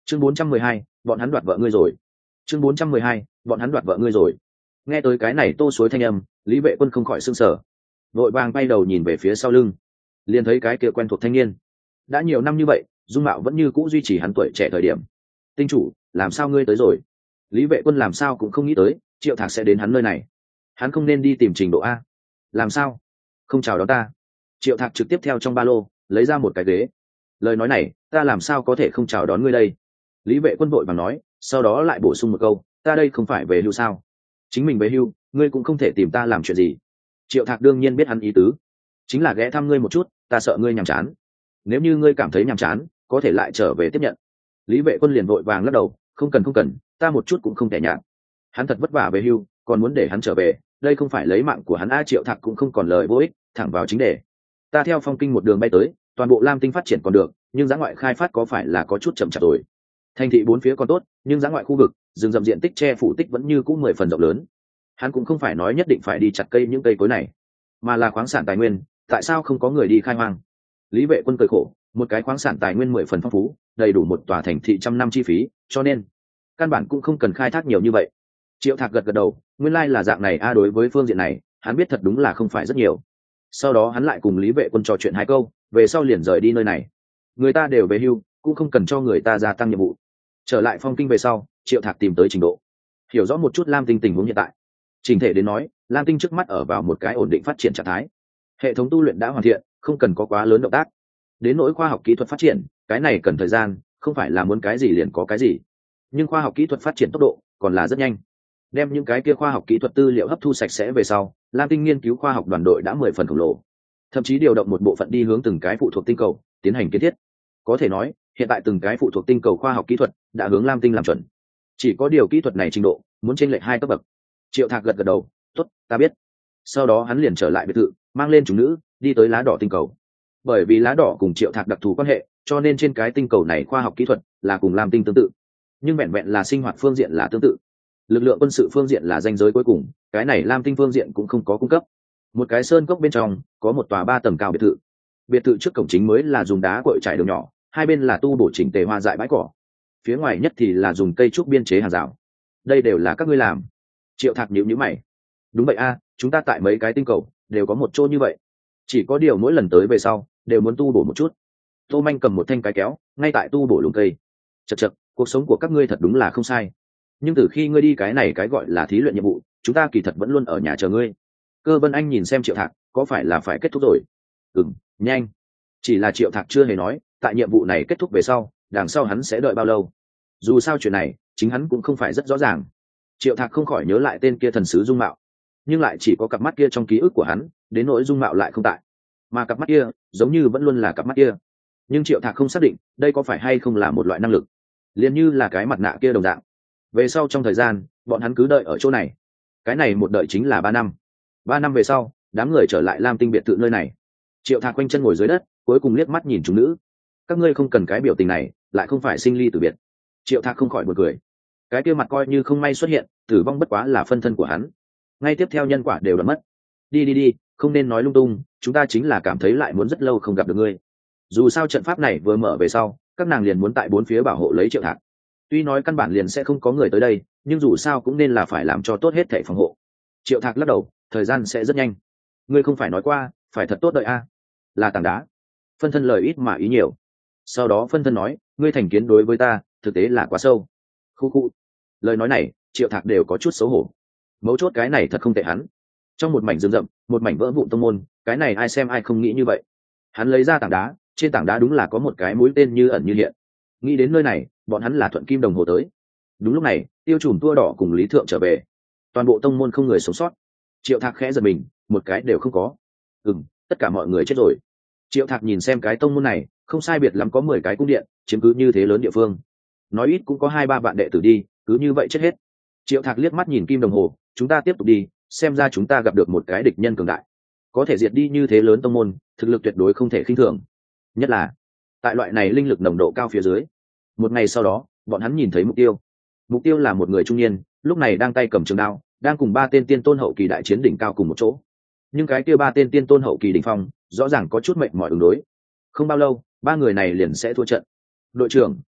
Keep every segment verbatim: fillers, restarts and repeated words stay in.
chương bốn trăm mười hai, bọn hắn đoạt vợ ngươi rồi. chương bốn trăm mười hai, bọn hắn đoạt vợ ngươi rồi. Nghe tới cái này tô suối thanh âm, Lý Vệ Quân không khỏi sưng sở, vội vàng bay đầu nhìn về phía sau lưng, liền thấy cái kia quen thuộc thanh niên. Đã nhiều năm như vậy, dung mạo vẫn như cũ duy trì hắn tuổi trẻ thời điểm. Tinh chủ, làm sao ngươi tới rồi? Lý Vệ Quân làm sao cũng không nghĩ tới Triệu Thạc sẽ đến hắn nơi này. Hắn không nên đi tìm Trình Độ a? Làm sao không chào đón ta? Triệu Thạc trực tiếp theo trong ba lô lấy ra một cái ghế. Lời nói này, ta làm sao có thể không chào đón ngươi đây? Lý Vệ Quân vội vàng nói, sau đó lại bổ sung một câu, ta đây không phải về hưu sao? Chính mình về hưu, ngươi cũng không thể tìm ta làm chuyện gì. Triệu Thạc đương nhiên biết hắn ý tứ, chính là ghé thăm ngươi một chút, ta sợ ngươi nhàm chán. Nếu như ngươi cảm thấy nhàm chán, có thể lại trở về tiếp nhận. Lý Vệ Quân liền vội vàng lắc đầu, không cần không cần, ta một chút cũng không thể nhạt. Hắn thật vất vả về hưu, còn muốn để hắn trở về, đây không phải lấy mạng của hắn a. Triệu Thạc cũng không còn lời vô ích, thẳng vào chính đề. Ta theo Phong Kinh một đường bay tới, toàn bộ Lam Tinh phát triển còn được, nhưng dã ngoại khai phát có phải là có chút chậm chạp rồi. Thành thị bốn phía còn tốt, nhưng dã ngoại khu vực, rừng rậm diện tích che phủ tích vẫn như cũ mười phần rộng lớn. Hắn cũng không phải nói nhất định phải đi chặt cây những cây cối này, mà là khoáng sản tài nguyên, tại sao không có người đi khai hoang? Lý Vệ Quân cười khổ, một cái khoáng sản tài nguyên mười phần phong phú, đầy đủ một tòa thành thị trăm năm chi phí, cho nên căn bản cũng không cần khai thác nhiều như vậy. Triệu Thạc gật gật đầu, nguyên lai là dạng này a. Đối với phương diện này, hắn biết thật đúng là không phải rất nhiều. Sau đó hắn lại cùng Lý Vệ Quân trò chuyện hai câu, về sau liền rời đi nơi này. Người ta đều về hưu, cũng không cần cho người ta gia tăng nhiệm vụ. Trở lại Phong Kinh về sau, Triệu Thạc tìm tới Trình Độ, hiểu rõ một chút Lam Tinh tình huống hiện tại. Trình thể đến nói, Lam Tinh trước mắt ở vào một cái ổn định phát triển trạng thái. Hệ thống tu luyện đã hoàn thiện, không cần có quá lớn động tác. Đến nỗi khoa học kỹ thuật phát triển, cái này cần thời gian, không phải là muốn cái gì liền có cái gì. Nhưng khoa học kỹ thuật phát triển tốc độ còn là rất nhanh. Đem những cái kia khoa học kỹ thuật tư liệu hấp thu sạch sẽ về sau, Lam Tinh nghiên cứu khoa học đoàn đội đã mười phần khổng lồ, thậm chí điều động một bộ phận đi hướng từng cái phụ thuộc tinh cầu tiến hành kiến thiết. Có thể nói, hiện tại từng cái phụ thuộc tinh cầu khoa học kỹ thuật đã hướng Lam Tinh làm chuẩn. Chỉ có điều kỹ thuật này trình độ muốn chênh lệch hai cấp bậc. Triệu Thạc gật gật đầu, tốt, ta biết. Sau đó hắn liền trở lại biệt thự, mang lên chúng nữ, đi tới lá đỏ tinh cầu. Bởi vì lá đỏ cùng Triệu Thạc đặc thù quan hệ, cho nên trên cái tinh cầu này khoa học kỹ thuật là cùng Lam Tinh tương tự, nhưng vẹn vẹn là sinh hoạt phương diện là tương tự. Lực lượng quân sự phương diện là ranh giới cuối cùng, cái này Lam Tinh phương diện cũng không có cung cấp. Một cái sơn cốc bên trong có một tòa ba tầng cao biệt thự. Biệt thự trước cổng chính mới là dùng đá cội trải đường nhỏ, hai bên là tu bổ chỉnh tề hoa dại bãi cỏ, phía ngoài nhất thì là dùng cây trúc biên chế hàng rào. Đây đều là các ngươi làm? Triệu Thạc nhíu nhíu mày. Đúng vậy a, chúng ta tại mấy cái tinh cầu đều có một chỗ như vậy, chỉ có điều mỗi lần tới về sau đều muốn tu bổ một chút. Tô Manh cầm một thanh cái kéo, ngay tại tu bổ lùm cây. Chật chật, cuộc sống của các ngươi thật đúng là không sai, nhưng từ khi ngươi đi cái này cái gọi là thí luyện nhiệm vụ, chúng ta kỳ thật vẫn luôn ở nhà chờ ngươi. Cơ Vân Anh nhìn xem Triệu Thạc, có phải là phải kết thúc rồi? Ừm, nhanh. Chỉ là Triệu Thạc chưa hề nói, tại nhiệm vụ này kết thúc về sau, đằng sau hắn sẽ đợi bao lâu. Dù sao chuyện này, chính hắn cũng không phải rất rõ ràng. Triệu Thạc không khỏi nhớ lại tên kia thần sứ dung mạo, nhưng lại chỉ có cặp mắt kia trong ký ức của hắn, đến nỗi dung mạo lại không tại. Mà cặp mắt kia, giống như vẫn luôn là cặp mắt kia. Nhưng Triệu Thạc không xác định, đây có phải hay không là một loại năng lực, liền như là cái mặt nạ kia đồng dạng. Về sau trong thời gian, bọn hắn cứ đợi ở chỗ này. Cái này một đợi chính là ba năm. Ba năm về sau, đám người trở lại Lam Tinh biệt thự nơi này. Triệu Thạc quanh chân ngồi dưới đất, cuối cùng liếc mắt nhìn chúng nữ. Các ngươi không cần cái biểu tình này, lại không phải sinh ly tử biệt. Triệu Thạc không khỏi buồn cười. Cái kia mặt coi như không may xuất hiện, tử vong bất quá là phân thân của hắn. Ngay tiếp theo nhân quả đều đã mất. Đi đi đi, không nên nói lung tung, chúng ta chính là cảm thấy lại muốn rất lâu không gặp được ngươi. Dù sao trận pháp này vừa mở về sau, các nàng liền muốn tại bốn phía bảo hộ lấy Triệu Thạc. Tuy nói căn bản liền sẽ không có người tới đây, nhưng dù sao cũng nên là phải làm cho tốt hết thảy phòng hộ. Triệu Thạc lắc đầu, thời gian sẽ rất nhanh. Ngươi không phải nói qua, phải thật tốt đợi a? Là tảng đá. Phân thân lời ít mà ý nhiều. Sau đó phân thân nói, ngươi thành kiến đối với ta, thực tế là quá sâu. Khu khu. Lời nói này, Triệu Thạc đều có chút xấu hổ. Mấu chốt cái này thật không tệ hắn. Trong một mảnh rừng rậm, một mảnh vỡ vụn tông môn, cái này ai xem ai không nghĩ như vậy. Hắn lấy ra tảng đá, trên tảng đá đúng là có một cái mũi tên như ẩn như hiện. Nghĩ đến nơi này, bọn hắn là thuận kim đồng hồ tới. Đúng lúc này, Tiêu Trùm tua đỏ cùng Lý Thượng trở về. Toàn bộ tông môn không người sống sót. Triệu Thạc khẽ giật mình, một cái đều không có. Ừm, tất cả mọi người chết rồi. Triệu Thạc nhìn xem cái tông môn này, không sai biệt lắm có mười cái cung điện, chiếm cứ như thế lớn địa phương. Nói ít cũng có hai ba vạn đệ tử đi, cứ như vậy chết hết. Triệu Thạc liếc mắt nhìn kim đồng hồ, chúng ta tiếp tục đi, xem ra chúng ta gặp được một cái địch nhân cường đại. Có thể diệt đi như thế lớn tông môn, thực lực tuyệt đối không thể khinh thường. Nhất là tại loại này linh lực nồng độ cao phía dưới. Một ngày sau đó, bọn hắn nhìn thấy mục tiêu. Mục tiêu là một người trung niên, lúc này đang tay cầm trường đao, đang cùng ba tên tiên tôn hậu kỳ đại chiến đỉnh cao cùng một chỗ. Nhưng cái kia ba tên tiên tôn hậu kỳ đỉnh phong, rõ ràng có chút mệnh mỏi ứng đối. Không bao lâu, ba người này liền sẽ thua trận. Đội trưởng,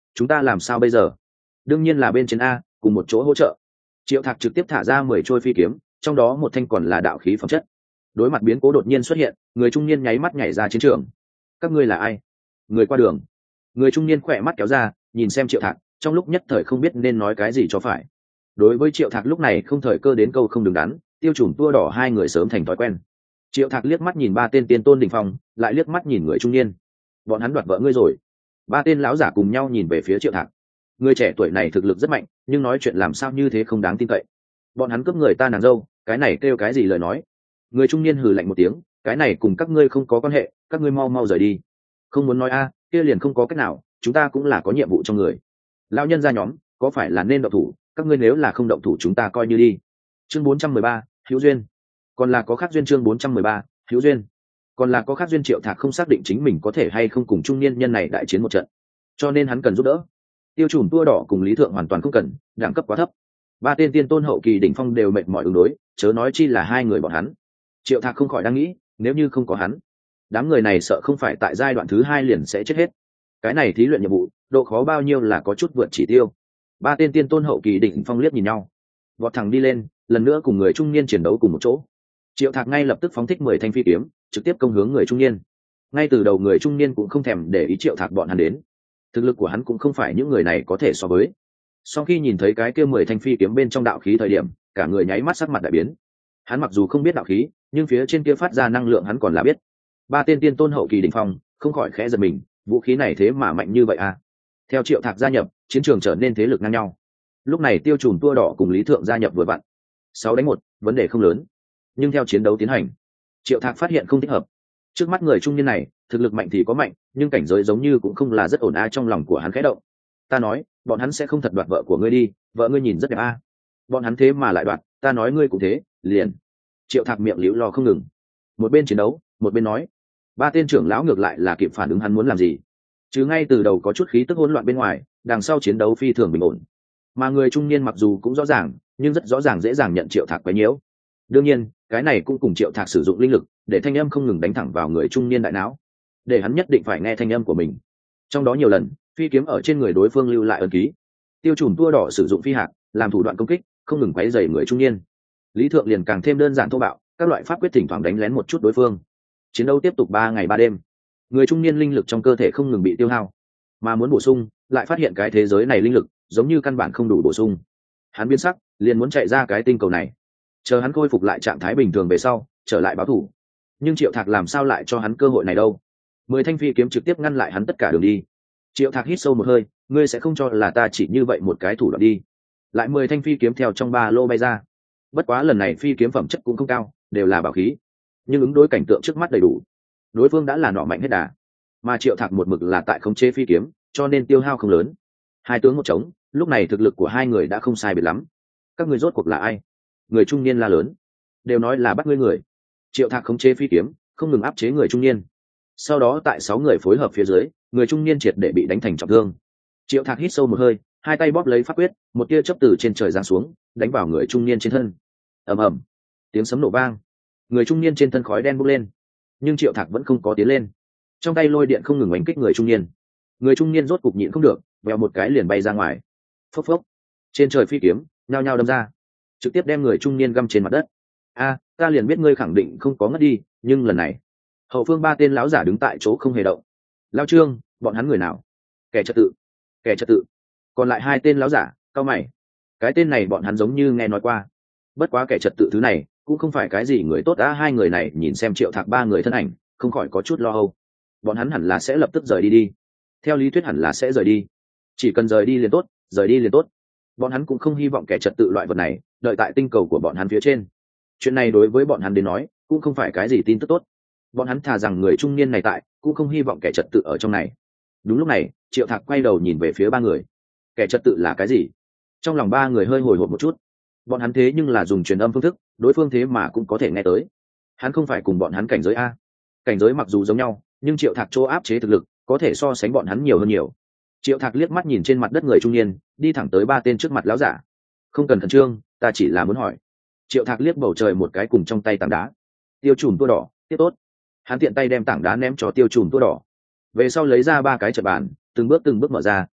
chúng ta làm sao bây giờ? Đương nhiên là bên trên a, cùng một chỗ hỗ trợ. Triệu Thạc trực tiếp thả ra mười trôi phi kiếm, trong đó một thanh còn là đạo khí phẩm chất. Đối mặt biến cố đột nhiên xuất hiện, người trung niên nháy mắt nhảy ra chiến trường. Các ngươi là ai? Người qua đường. Người trung niên khỏe mắt kéo ra, nhìn xem Triệu Thạc, trong lúc nhất thời không biết nên nói cái gì cho phải. Đối với Triệu Thạc lúc này không thời cơ đến câu không đứng đắn, Tiêu Chủng tua đỏ hai người sớm thành thói quen. Triệu Thạc liếc mắt nhìn ba tên tiên tôn đỉnh phong, lại liếc mắt nhìn người trung niên. Bọn hắn đoạt vợ ngươi rồi. Ba tên lão giả cùng nhau nhìn về phía Triệu Thạc. Người trẻ tuổi này thực lực rất mạnh, nhưng nói chuyện làm sao như thế không đáng tin cậy. Bọn hắn cướp người ta nàng dâu, cái này kêu cái gì lời nói? Người trung niên hừ lạnh một tiếng, cái này cùng các ngươi không có quan hệ, các ngươi mau mau rời đi. Không muốn nói a, kia liền không có cách nào, chúng ta cũng là có nhiệm vụ trong người. Lão nhân ra nhóm, có phải là nên động thủ? Các ngươi nếu là không động thủ chúng ta coi như đi. Chương bốn trăm mười ba, hữu duyên. Còn là có khác duyên. Chương bốn trăm mười ba, hữu duyên. Còn là có khác duyên. Triệu Thạc không xác định chính mình có thể hay không cùng trung niên nhân này đại chiến một trận, cho nên hắn cần giúp đỡ. Tiêu Chủng tua đỏ cùng Lý Thượng hoàn toàn không cần, đẳng cấp quá thấp. Ba tên tiên tôn hậu kỳ đỉnh phong đều mệt mỏi ứng đối, chớ nói chi là hai người bọn hắn. Triệu Thạc không khỏi đang nghĩ, nếu như không có hắn, đám người này sợ không phải tại giai đoạn thứ hai liền sẽ chết hết. Cái này thí luyện nhiệm vụ, độ khó bao nhiêu là có chút vượt chỉ tiêu. Ba tên tiên tôn hậu kỳ đỉnh phong liếc nhìn nhau, vọt thẳng đi lên, lần nữa cùng người trung niên chiến đấu cùng một chỗ. Triệu Thạc ngay lập tức phóng thích mười thanh phi kiếm, trực tiếp công hướng người trung niên. Ngay từ đầu người trung niên cũng không thèm để ý Triệu Thạc bọn hắn đến, thực lực của hắn cũng không phải những người này có thể so với. Sau khi nhìn thấy cái kia mười thanh phi kiếm bên trong đạo khí thời điểm, cả người nháy mắt sắc mặt đại biến. Hắn mặc dù không biết đạo khí, nhưng phía trên kia phát ra năng lượng hắn còn là biết. Ba tên tiên tôn hậu kỳ đỉnh phong, không khỏi khẽ giật mình, vũ khí này thế mà mạnh như vậy à? Theo Triệu Thạc gia nhập, chiến trường trở nên thế lực ngang nhau. Lúc này Tiêu Chủng tua đỏ cùng Lý Thượng gia nhập vừa vặn. Sáu đánh một, vấn đề không lớn. Nhưng theo chiến đấu tiến hành, Triệu Thạc phát hiện không thích hợp. Trước mắt người trung niên này, thực lực mạnh thì có mạnh, nhưng cảnh giới giống như cũng không là rất ổn a. Trong lòng của hắn khẽ động. Ta nói, bọn hắn sẽ không thật đoạt vợ của ngươi đi, vợ ngươi nhìn rất đẹp a. Bọn hắn thế mà lại đoạt, ta nói ngươi cũng thế, liền. Triệu Thạc miệng liễu lo không ngừng. Một bên chiến đấu, một bên nói. Ba tên trưởng lão ngược lại là kịp phản ứng hắn muốn làm gì. Chứ ngay từ đầu có chút khí tức hỗn loạn bên ngoài, đằng sau chiến đấu phi thường bình ổn. Mà người trung niên mặc dù cũng rõ ràng, nhưng rất rõ ràng dễ dàng nhận Triệu Thạc quấy nhiễu. Đương nhiên, cái này cũng cùng Triệu Thạc sử dụng linh lực, để thanh âm không ngừng đánh thẳng vào người trung niên đại não, để hắn nhất định phải nghe thanh âm của mình. Trong đó nhiều lần, phi kiếm ở trên người đối phương lưu lại ấn ký. Tiêu Chủng tua đỏ sử dụng phi hạc làm thủ đoạn công kích, không ngừng quấy rầy người trung niên. Lý Thượng liền càng thêm đơn giản thô bạo, các loại pháp quyết thỉnh thoảng đánh lén một chút đối phương. Chiến đấu tiếp tục ba ngày ba đêm. Người trung niên linh lực trong cơ thể không ngừng bị tiêu hao, mà muốn bổ sung, lại phát hiện cái thế giới này linh lực giống như căn bản không đủ bổ sung. Hắn biến sắc, liền muốn chạy ra cái tinh cầu này. Chờ hắn khôi phục lại trạng thái bình thường về sau, trở lại báo thù. Nhưng Triệu Thạc làm sao lại cho hắn cơ hội này đâu? Mười thanh phi kiếm trực tiếp ngăn lại hắn tất cả đường đi. Triệu Thạc hít sâu một hơi, ngươi sẽ không cho là ta chỉ như vậy một cái thủ đoạn đi. Lại mười thanh phi kiếm theo trong ba lô bay ra. Bất quá lần này phi kiếm phẩm chất cũng không cao, đều là bảo khí, nhưng ứng đối cảnh tượng trước mắt đầy đủ. Đối phương đã là nọ mạnh hết đà, mà Triệu Thạc một mực là tại khống chế phi kiếm, cho nên tiêu hao không lớn. Hai tướng một trống, lúc này thực lực của hai người đã không sai biệt lắm. Các người rốt cuộc là ai? Người trung niên la lớn. Đều nói là bắt ngươi người. Triệu Thạc khống chế phi kiếm, không ngừng áp chế người trung niên. Sau đó tại sáu người phối hợp phía dưới, người trung niên triệt để bị đánh thành trọng thương. Triệu Thạc hít sâu một hơi, hai tay bóp lấy pháp quyết, một tia chớp từ trên trời giáng xuống, đánh vào người trung niên trên thân. Ầm ầm, tiếng sấm nổ vang, người trung niên trên thân khói đen bốc lên, nhưng Triệu Thạc vẫn không có tiến lên. Trong tay lôi điện không ngừng đánh kích người trung niên. Người trung niên rốt cục nhịn không được, vèo một cái liền bay ra ngoài. Phốc phốc, trên trời phi kiếm nhao nhao đâm ra, trực tiếp đem người trung niên găm trên mặt đất. A, ta liền biết ngươi khẳng định không có ngất đi, nhưng lần này, hậu phương ba tên lão giả đứng tại chỗ không hề động. Lão Trương, bọn hắn người nào? Kẻ trật tự. Kẻ trật tự. Còn lại hai tên lão giả, cau mày. Cái tên này bọn hắn giống như nghe nói qua. Bất quá kẻ trật tự thứ này cũng không phải cái gì người tốt đã. Hai người này nhìn xem Triệu Thạc ba người thân ảnh, không khỏi có chút lo âu. Bọn hắn hẳn là sẽ lập tức rời đi đi. Theo lý thuyết hẳn là sẽ rời đi. Chỉ cần rời đi liền tốt, rời đi liền tốt. Bọn hắn cũng không hy vọng kẻ trật tự loại vật này đợi tại tinh cầu của bọn hắn phía trên. Chuyện này đối với bọn hắn đến nói cũng không phải cái gì tin tức tốt. Bọn hắn thà rằng người trung niên này tại, cũng không hy vọng kẻ trật tự ở trong này. Đúng lúc này, Triệu Thạc quay đầu nhìn về phía ba người. Kẻ trật tự là cái gì? Trong lòng ba người hơi hồi hộp một chút. Bọn hắn thế nhưng là dùng truyền âm phương thức, đối phương thế mà cũng có thể nghe tới. Hắn không phải cùng bọn hắn cảnh giới a. Cảnh giới mặc dù giống nhau, nhưng Triệu Thạc chỗ áp chế thực lực có thể so sánh bọn hắn nhiều hơn nhiều. Triệu Thạc liếc mắt nhìn trên mặt đất người trung niên, đi thẳng tới ba tên trước mặt lão giả. Không cần khẩn trương, ta chỉ là muốn hỏi. Triệu Thạc liếc bầu trời một cái cùng trong tay tảng đá. Tiêu Chủng tua đỏ, tiếp tốt. Hắn tiện tay đem tảng đá ném cho Tiêu Chủng tua đỏ. Về sau lấy ra ba cái trận bàn, từng bước từng bước mở ra,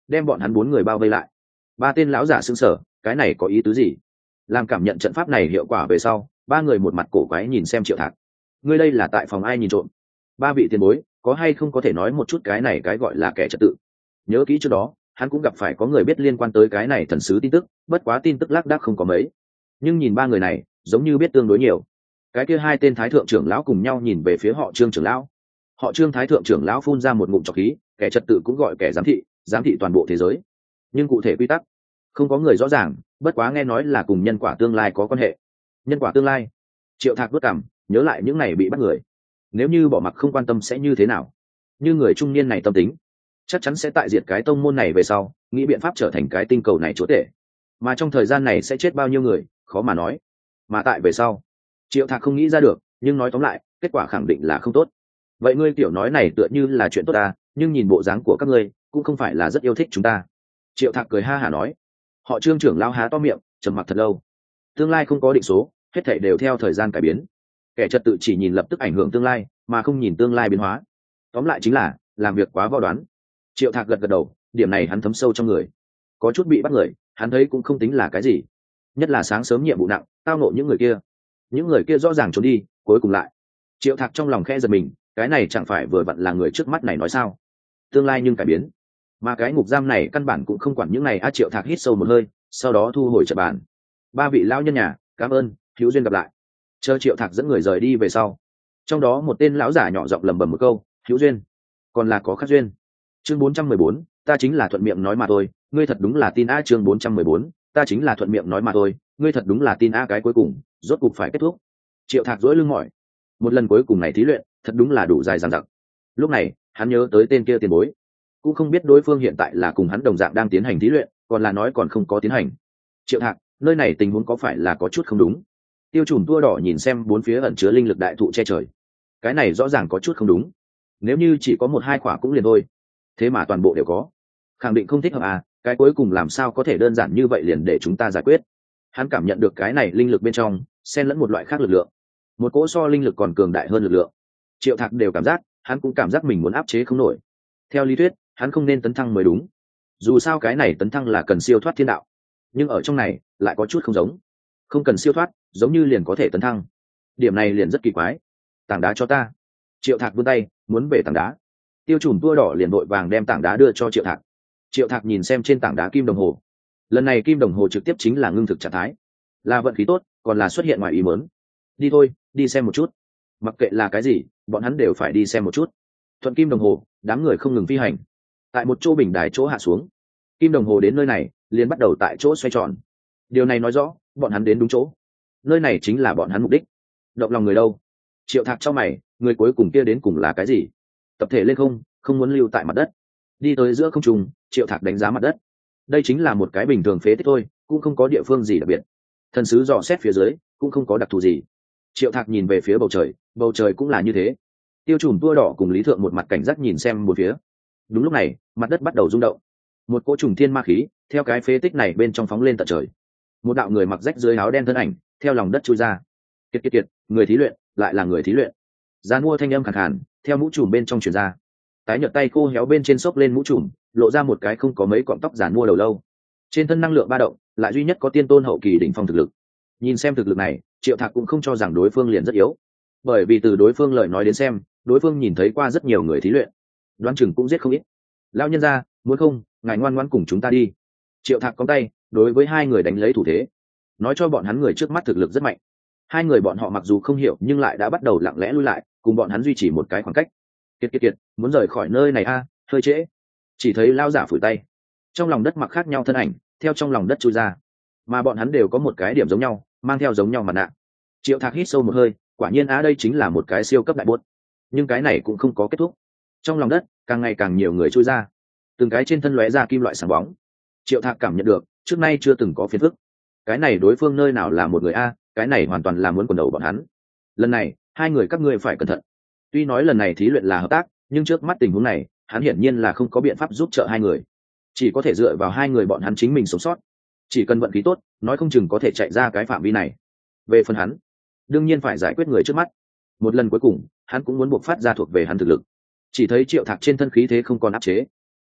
đem bọn hắn bốn người bao vây lại. Ba tên lão giả sững sờ, cái này có ý tứ gì? Làm cảm nhận trận pháp này hiệu quả về sau, ba người một mặt cổ quái nhìn xem Triệu Thạc. Ngươi đây là tại phòng ai nhìn trộm? Ba vị tiền bối, có hay không có thể nói một chút cái này cái gọi là kẻ trật tự? Nhớ kỹ trước đó, hắn cũng gặp phải có người biết liên quan tới cái này thần sứ tin tức, bất quá tin tức lác đác không có mấy. Nhưng nhìn ba người này, giống như biết tương đối nhiều. Cái kia hai tên thái thượng trưởng lão cùng nhau nhìn về phía họ Trương trưởng lão. Họ Trương thái thượng trưởng lão phun ra một ngụm trọc khí, kẻ trật tự cũng gọi kẻ giám thị, giám thị toàn bộ thế giới. Nhưng cụ thể quy tắc, không có người rõ ràng, bất quá nghe nói là cùng nhân quả tương lai có quan hệ. Nhân quả tương lai? Triệu Thạc vất cảm, nhớ lại những này bị bắt người. Nếu như bỏ mặc không quan tâm sẽ như thế nào? Như người trung niên này tâm tính, chắc chắn sẽ tại diệt cái tông môn này về sau, nghĩ biện pháp trở thành cái tinh cầu này chúa tể. Mà trong thời gian này sẽ chết bao nhiêu người, khó mà nói. Mà tại về sau, Triệu Thạc không nghĩ ra được, nhưng nói tóm lại, kết quả khẳng định là không tốt. Vậy ngươi tiểu nói này tựa như là chuyện tốt à, nhưng nhìn bộ dáng của các ngươi, cũng không phải là rất yêu thích chúng ta. Triệu Thạc cười ha hả nói. Họ Trương trưởng lao há to miệng, trầm mặc thật lâu. Tương lai không có định số, hết thảy đều theo thời gian cải biến. Kẻ trật tự chỉ nhìn lập tức ảnh hưởng tương lai, mà không nhìn tương lai biến hóa. Tóm lại chính là làm việc quá võ đoán. Triệu Thạc gật gật đầu, điểm này hắn thấm sâu trong người. Có chút bị bắt người, hắn thấy cũng không tính là cái gì. Nhất là sáng sớm nhiệm vụ nặng, tao nộ những người kia. Những người kia rõ ràng trốn đi, cuối cùng lại. Triệu Thạc trong lòng khẽ giật mình, cái này chẳng phải vừa vặn là người trước mắt này nói sao? Tương lai nhưng cải biến. Mà cái ngục giam này căn bản cũng không quản những này. A Triệu Thạc hít sâu một hơi, sau đó thu hồi trận bàn. Ba vị lão nhân nhà, cảm ơn, hữu duyên gặp lại. Chờ Triệu Thạc dẫn người rời đi về sau, trong đó một tên lão giả nhỏ giọng lẩm bẩm một câu, hữu duyên, còn là có khác duyên. Chương bốn trăm mười bốn, ta chính là thuận miệng nói mà thôi, ngươi thật đúng là tin a. Chương bốn trăm mười bốn, ta chính là thuận miệng nói mà thôi, ngươi thật đúng là tin a. Cái cuối cùng, rốt cục phải kết thúc. Triệu Thạc duỗi lưng mỏi. Một lần cuối cùng này thí luyện, thật đúng là đủ dài dằng dặc. Lúc này, hắn nhớ tới tên kia tiền bối, cũng không biết đối phương hiện tại là cùng hắn đồng dạng đang tiến hành thí luyện, còn là nói còn không có tiến hành. Triệu Thạc, nơi này tình huống có phải là có chút không đúng? Tiêu Trùm tua đỏ nhìn xem bốn phía ẩn chứa linh lực đại thụ che trời, cái này rõ ràng có chút không đúng. Nếu như chỉ có một hai quả cũng liền thôi, thế mà toàn bộ đều có, khẳng định không thích hợp à. Cái cuối cùng làm sao có thể đơn giản như vậy liền để chúng ta giải quyết? Hắn cảm nhận được cái này linh lực bên trong xen lẫn một loại khác lực lượng, một cỗ so linh lực còn cường đại hơn lực lượng. Triệu Thạc đều cảm giác, hắn cũng cảm giác mình muốn áp chế không nổi. Theo lý thuyết, hắn không nên tấn thăng mới đúng, dù sao cái này tấn thăng là cần siêu thoát thiên đạo, nhưng ở trong này lại có chút không giống. Không cần siêu thoát, giống như liền có thể tấn thăng, điểm này liền rất kỳ quái. Tảng đá cho ta. Triệu Thạc vươn tay muốn về tảng đá. Tiêu Trùm tua đỏ liền vội vàng đem tảng đá đưa cho Triệu Thạc. Triệu Thạc nhìn xem trên tảng đá kim đồng hồ, lần này kim đồng hồ trực tiếp chính là ngưng thực trạng thái, là vận khí tốt còn là xuất hiện ngoài ý muốn. Đi thôi, đi xem một chút. Mặc kệ là cái gì, bọn hắn đều phải đi xem một chút. Thuận kim đồng hồ, đám người không ngừng phi hành. Tại một chỗ bình đài chỗ hạ xuống, kim đồng hồ đến nơi này liền bắt đầu tại chỗ xoay tròn. Điều này nói rõ bọn hắn đến đúng chỗ, nơi này chính là bọn hắn mục đích. Động lòng người đâu? Triệu Thạc cho mày, người cuối cùng kia đến cùng là cái gì? Tập thể lên không, không muốn lưu tại mặt đất. Đi tới giữa không trung, Triệu Thạc đánh giá mặt đất. Đây chính là một cái bình thường phế tích thôi, cũng không có địa phương gì đặc biệt. Thần sứ dò xét phía dưới, cũng không có đặc thù gì. Triệu Thạc nhìn về phía bầu trời, bầu trời cũng là như thế. Tiêu Trùm tua đỏ cùng Lý Thượng một mặt cảnh giác nhìn xem một phía. Đúng lúc này, mặt đất bắt đầu rung động. Một cỗ trùng thiên ma khí theo cái phế tích này bên trong phóng lên tận trời. Một đạo người mặc rách dưới áo đen thân ảnh theo lòng đất chui ra. Kiệt kiệt kiệt, người thí luyện, lại là người thí luyện. Giàn mua thanh âm khàn khàn theo mũ trùm bên trong truyền ra. Tái nhợt tay cô héo bên trên xốc lên mũ trùm, lộ ra một cái không có mấy cọng tóc giàn mua đầu lâu. Trên thân năng lượng ba động, lại duy nhất có tiên tôn hậu kỳ đỉnh phong thực lực. Nhìn xem thực lực này, Triệu Thạc cũng không cho rằng đối phương liền rất yếu, bởi vì từ đối phương lời nói đến xem, đối phương nhìn thấy qua rất nhiều người thí luyện, đoán chừng cũng giết không ít. Lão nhân gia, muốn không ngài ngoan ngoãn cùng chúng ta đi. Triệu Thạc cong tay đối với hai người đánh lấy thủ thế, nói cho bọn hắn người trước mắt thực lực rất mạnh. Hai người bọn họ mặc dù không hiểu nhưng lại đã bắt đầu lặng lẽ lui lại, cùng bọn hắn duy trì một cái khoảng cách. Kiệt kiệt kiệt, muốn rời khỏi nơi này a, à, hơi trễ. Chỉ thấy lao giả phủi tay, trong lòng đất mặc khác nhau thân ảnh theo trong lòng đất chui ra, mà bọn hắn đều có một cái điểm giống nhau, mang theo giống nhau mặt nạ. Triệu Thạc hít sâu một hơi, quả nhiên á, đây chính là một cái siêu cấp đại bốt. Nhưng cái này cũng không có kết thúc, trong lòng đất càng ngày càng nhiều người chui ra, từng cái trên thân lóe ra kim loại sáng bóng. Triệu Thạc cảm nhận được trước nay chưa từng có phiền phức. Cái này đối phương nơi nào là một người a, cái này hoàn toàn là muốn quần đầu bọn hắn. Lần này hai người các ngươi phải cẩn thận. Tuy nói lần này thí luyện là hợp tác, nhưng trước mắt tình huống này hắn hiển nhiên là không có biện pháp giúp trợ hai người, chỉ có thể dựa vào hai người bọn hắn chính mình sống sót. Chỉ cần vận khí tốt, nói không chừng có thể chạy ra cái phạm vi này. Về phần hắn, đương nhiên phải giải quyết người trước mắt. Một lần cuối cùng hắn cũng muốn buộc phát ra thuộc về hắn thực lực. Chỉ thấy Triệu Thạc trên thân khí thế không còn áp chế,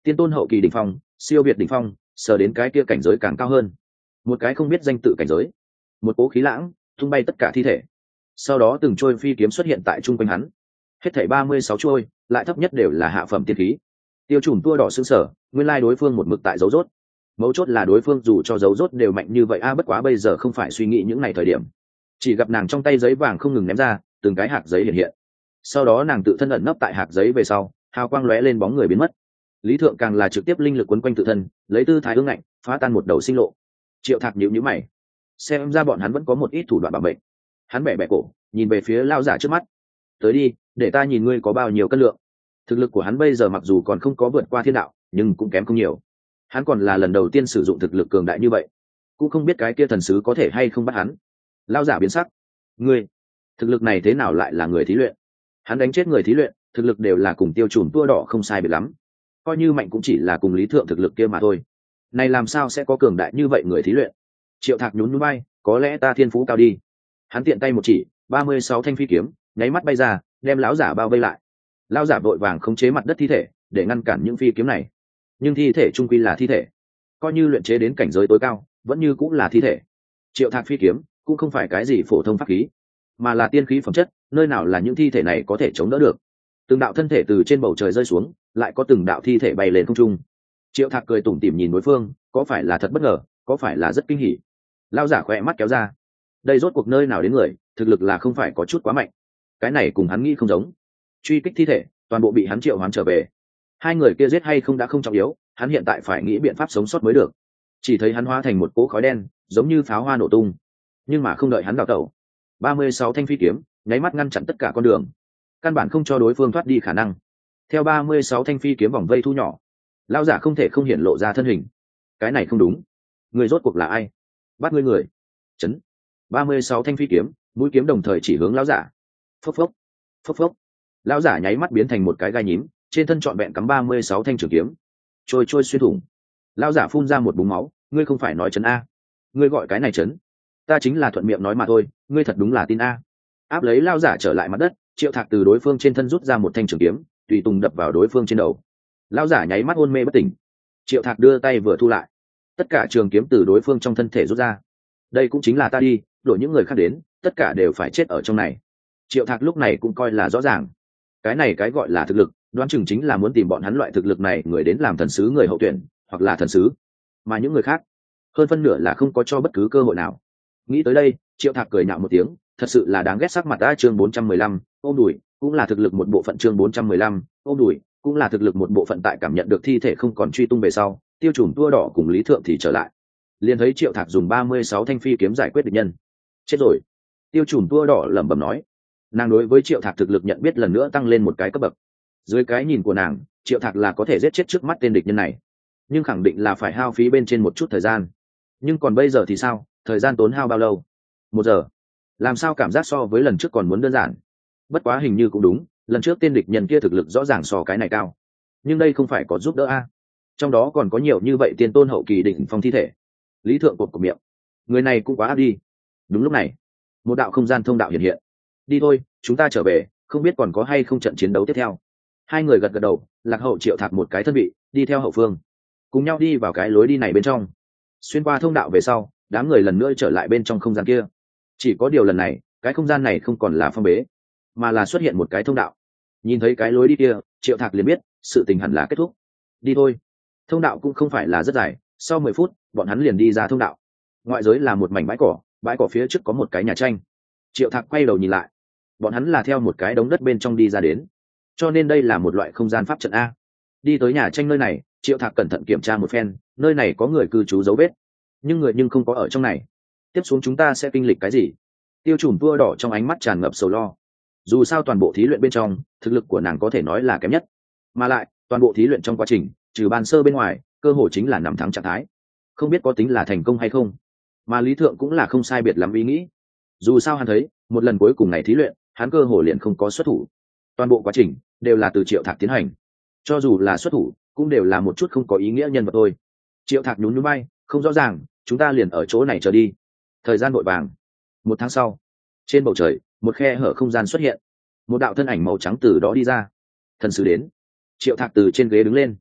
tiên tôn hậu kỳ đỉnh phong, siêu việt đỉnh phong, sờ đến cái kia cảnh giới càng cao hơn. Một cái không biết danh tự cảnh giới, một cố khí lãng tung bay tất cả thi thể, sau đó từng trôi phi kiếm xuất hiện tại trung quanh hắn, hết thảy ba mươi sáu trôi, lại thấp nhất đều là hạ phẩm tiên khí. Tiêu Trùm tua đỏ sững sờ, nguyên lai đối phương một mực tại dấu rốt. Mấu chốt là đối phương dù cho dấu rốt đều mạnh như vậy a, bất quá bây giờ không phải suy nghĩ những ngày thời điểm. Chỉ gặp nàng trong tay giấy vàng không ngừng ném ra, từng cái hạt giấy hiện hiện. Sau đó nàng tự thân ẩn nấp tại hạt giấy về sau, hào quang lóe lên bóng người biến mất. Lý Thượng càng là trực tiếp linh lực quấn quanh tự thân, lấy tư thái ương ngạnh, phá tan một đầu sinh lộ. Triệu Thạc nhíu nhíu mày, xem ra bọn hắn vẫn có một ít thủ đoạn bảo mệnh. Hắn bẻ bẻ cổ, nhìn về phía lao giả trước mắt. Tới đi, để ta nhìn ngươi có bao nhiêu cân lượng. Thực lực của hắn bây giờ mặc dù còn không có vượt qua thiên đạo, nhưng cũng kém không nhiều. Hắn còn là lần đầu tiên sử dụng thực lực cường đại như vậy, cũng không biết cái kia thần sứ có thể hay không bắt hắn. Lao giả biến sắc, ngươi, thực lực này thế nào lại là người thí luyện? Hắn đánh chết người thí luyện, thực lực đều là cùng Tiêu Trùm tua đỏ không sai biệt lắm, coi như mạnh cũng chỉ là cùng Lý Thượng thực lực kia mà thôi. Này làm sao sẽ có cường đại như vậy người thí luyện? Triệu Thạc nhún nhún vai, có lẽ ta thiên phú cao đi. Hắn tiện tay một chỉ, ba mươi sáu thanh phi kiếm nháy mắt bay ra, đem lão giả bao vây lại. Lão giả vội vàng khống chế mặt đất thi thể để ngăn cản những phi kiếm này, nhưng thi thể trung quy là thi thể, coi như luyện chế đến cảnh giới tối cao vẫn như cũng là thi thể. Triệu Thạc phi kiếm cũng không phải cái gì phổ thông pháp khí, mà là tiên khí phẩm chất, nơi nào là những thi thể này có thể chống đỡ được. Từng đạo thân thể từ trên bầu trời rơi xuống, lại có từng đạo thi thể bay lên không trung. Triệu Thạc cười tủm tỉm nhìn đối phương, có phải là thật bất ngờ, có phải là rất kinh hỉ. Lão giả khỏe mắt kéo ra, đây rốt cuộc nơi nào đến người, thực lực là không phải có chút quá mạnh. Cái này cùng hắn nghĩ không giống. Truy kích thi thể toàn bộ bị hắn triệu hoán trở về. Hai người kia giết hay không đã không trọng yếu, hắn hiện tại phải nghĩ biện pháp sống sót mới được. Chỉ thấy hắn hóa thành một cỗ khói đen, giống như pháo hoa nổ tung. Nhưng mà không đợi hắn đào tẩu, ba mươi sáu thanh phi kiếm nháy mắt ngăn chặn tất cả con đường, căn bản không cho đối phương thoát đi khả năng. Theo ba mươi sáu thanh phi kiếm vòng vây thu nhỏ, lão giả không thể không hiện lộ ra thân hình. Cái này không đúng, người rốt cuộc là ai? Bắt ngươi người. Chấn. ba mươi sáu thanh phi kiếm, mũi kiếm đồng thời chỉ hướng lão giả. Phốc phốc, phốc phốc. Lão giả nháy mắt biến thành một cái gai nhím, trên thân trọn vẹn cắm ba mươi sáu thanh trường kiếm, trôi trôi xuyên thủng. Lão giả phun ra một búng máu, ngươi không phải nói chấn a? Ngươi gọi cái này chấn? Ta chính là thuận miệng nói mà thôi, ngươi thật đúng là tin a. Áp lấy lão giả trở lại mặt đất, Triệu Thạc từ đối phương trên thân rút ra một thanh trường kiếm, tùy tùng đập vào đối phương trên đầu. Lão giả nháy mắt hôn mê bất tỉnh. Triệu Thạc đưa tay vừa thu lại, tất cả trường kiếm từ đối phương trong thân thể rút ra. Đây cũng chính là ta đi, đổi những người khác đến, tất cả đều phải chết ở trong này. Triệu Thạc lúc này cũng coi là rõ ràng, cái này cái gọi là thực lực, đoán chừng chính là muốn tìm bọn hắn loại thực lực này người đến làm thần sứ người hậu tuyển, hoặc là thần sứ, mà những người khác hơn phân nửa là không có cho bất cứ cơ hội nào. Nghĩ tới đây, Triệu Thạc cười nhạo một tiếng, thật sự là đáng ghét. Sắc mặt. Đã chương bốn trăm mười lăm, ôm đùi, cũng là thực lực một bộ phận. Chương bốn trăm mười lăm, ôm đùi, cũng là thực lực một bộ phận. Tại cảm nhận được thi thể không còn truy tung về sau, Tiêu Trùm tua đỏ cùng Lý Thượng thì trở lại, liền thấy Triệu Thạc dùng ba mươi sáu thanh phi kiếm giải quyết địch nhân. Chết rồi. Tiêu Trùm tua đỏ lẩm bẩm nói. Nàng đối với Triệu Thạc thực lực nhận biết lần nữa tăng lên một cái cấp bậc. Dưới cái nhìn của nàng, Triệu Thạc là có thể giết chết trước mắt tên địch nhân này, nhưng khẳng định là phải hao phí bên trên một chút thời gian. Nhưng còn bây giờ thì sao? Thời gian tốn hao bao lâu? Một giờ. Làm sao cảm giác so với lần trước còn muốn đơn giản? Bất quá hình như cũng đúng, lần trước tên địch nhân kia thực lực rõ ràng so cái này cao, nhưng đây không phải có giúp đỡ a? Trong đó còn có nhiều như vậy tiên tôn hậu kỳ đỉnh phong thi thể. Lý Thượng cột của miệng, người này cũng quá áp đi. Đúng lúc này, một đạo không gian thông đạo hiện hiện. Đi thôi, chúng ta trở về, không biết còn có hay không trận chiến đấu tiếp theo. Hai người gật gật đầu, Lạc Hậu Triệu Thạc một cái thân vị, đi theo hậu phương, cùng nhau đi vào cái lối đi này bên trong. Xuyên qua thông đạo về sau, đám người lần nữa trở lại bên trong không gian kia. Chỉ có điều lần này, cái không gian này không còn là phong bế, mà là xuất hiện một cái thông đạo. Nhìn thấy cái lối đi kia, Triệu Thạc liền biết sự tình hẳn là kết thúc. Đi thôi. Thông đạo cũng không phải là rất dài, sau mười phút, bọn hắn liền đi ra thông đạo. Ngoại giới là một mảnh bãi cỏ, bãi cỏ phía trước có một cái nhà tranh. Triệu Thạc quay đầu nhìn lại, bọn hắn là theo một cái đống đất bên trong đi ra đến, cho nên đây là một loại không gian pháp trận a. Đi tới nhà tranh nơi này, Triệu Thạc cẩn thận kiểm tra một phen, nơi này có người cư trú dấu vết, nhưng người nhưng không có ở trong này. Tiếp xuống chúng ta sẽ kinh lịch cái gì? Tiêu Trùm tua đỏ trong ánh mắt tràn ngập sầu lo. Dù sao toàn bộ thí luyện bên trong, thực lực của nàng có thể nói là kém nhất, mà lại toàn bộ thí luyện trong quá trình, trừ ban sơ bên ngoài, cơ hội chính là nằm thắng trạng thái, không biết có tính là thành công hay không. Mà Lý Thượng cũng là không sai biệt lắm ý nghĩ. Dù sao hắn thấy, một lần cuối cùng này thí luyện, hắn cơ hội liền không có xuất thủ, toàn bộ quá trình đều là từ Triệu Thạc tiến hành, cho dù là xuất thủ cũng đều là một chút không có ý nghĩa nhân vật thôi. Triệu Thạc nhún nhún bay, không rõ ràng, chúng ta liền ở chỗ này chờ đi. Thời gian vội vàng. Một tháng sau, trên bầu trời, một khe hở không gian xuất hiện, một đạo thân ảnh màu trắng từ đó đi ra. Thần sứ đến. Triệu Thạc từ trên ghế đứng lên,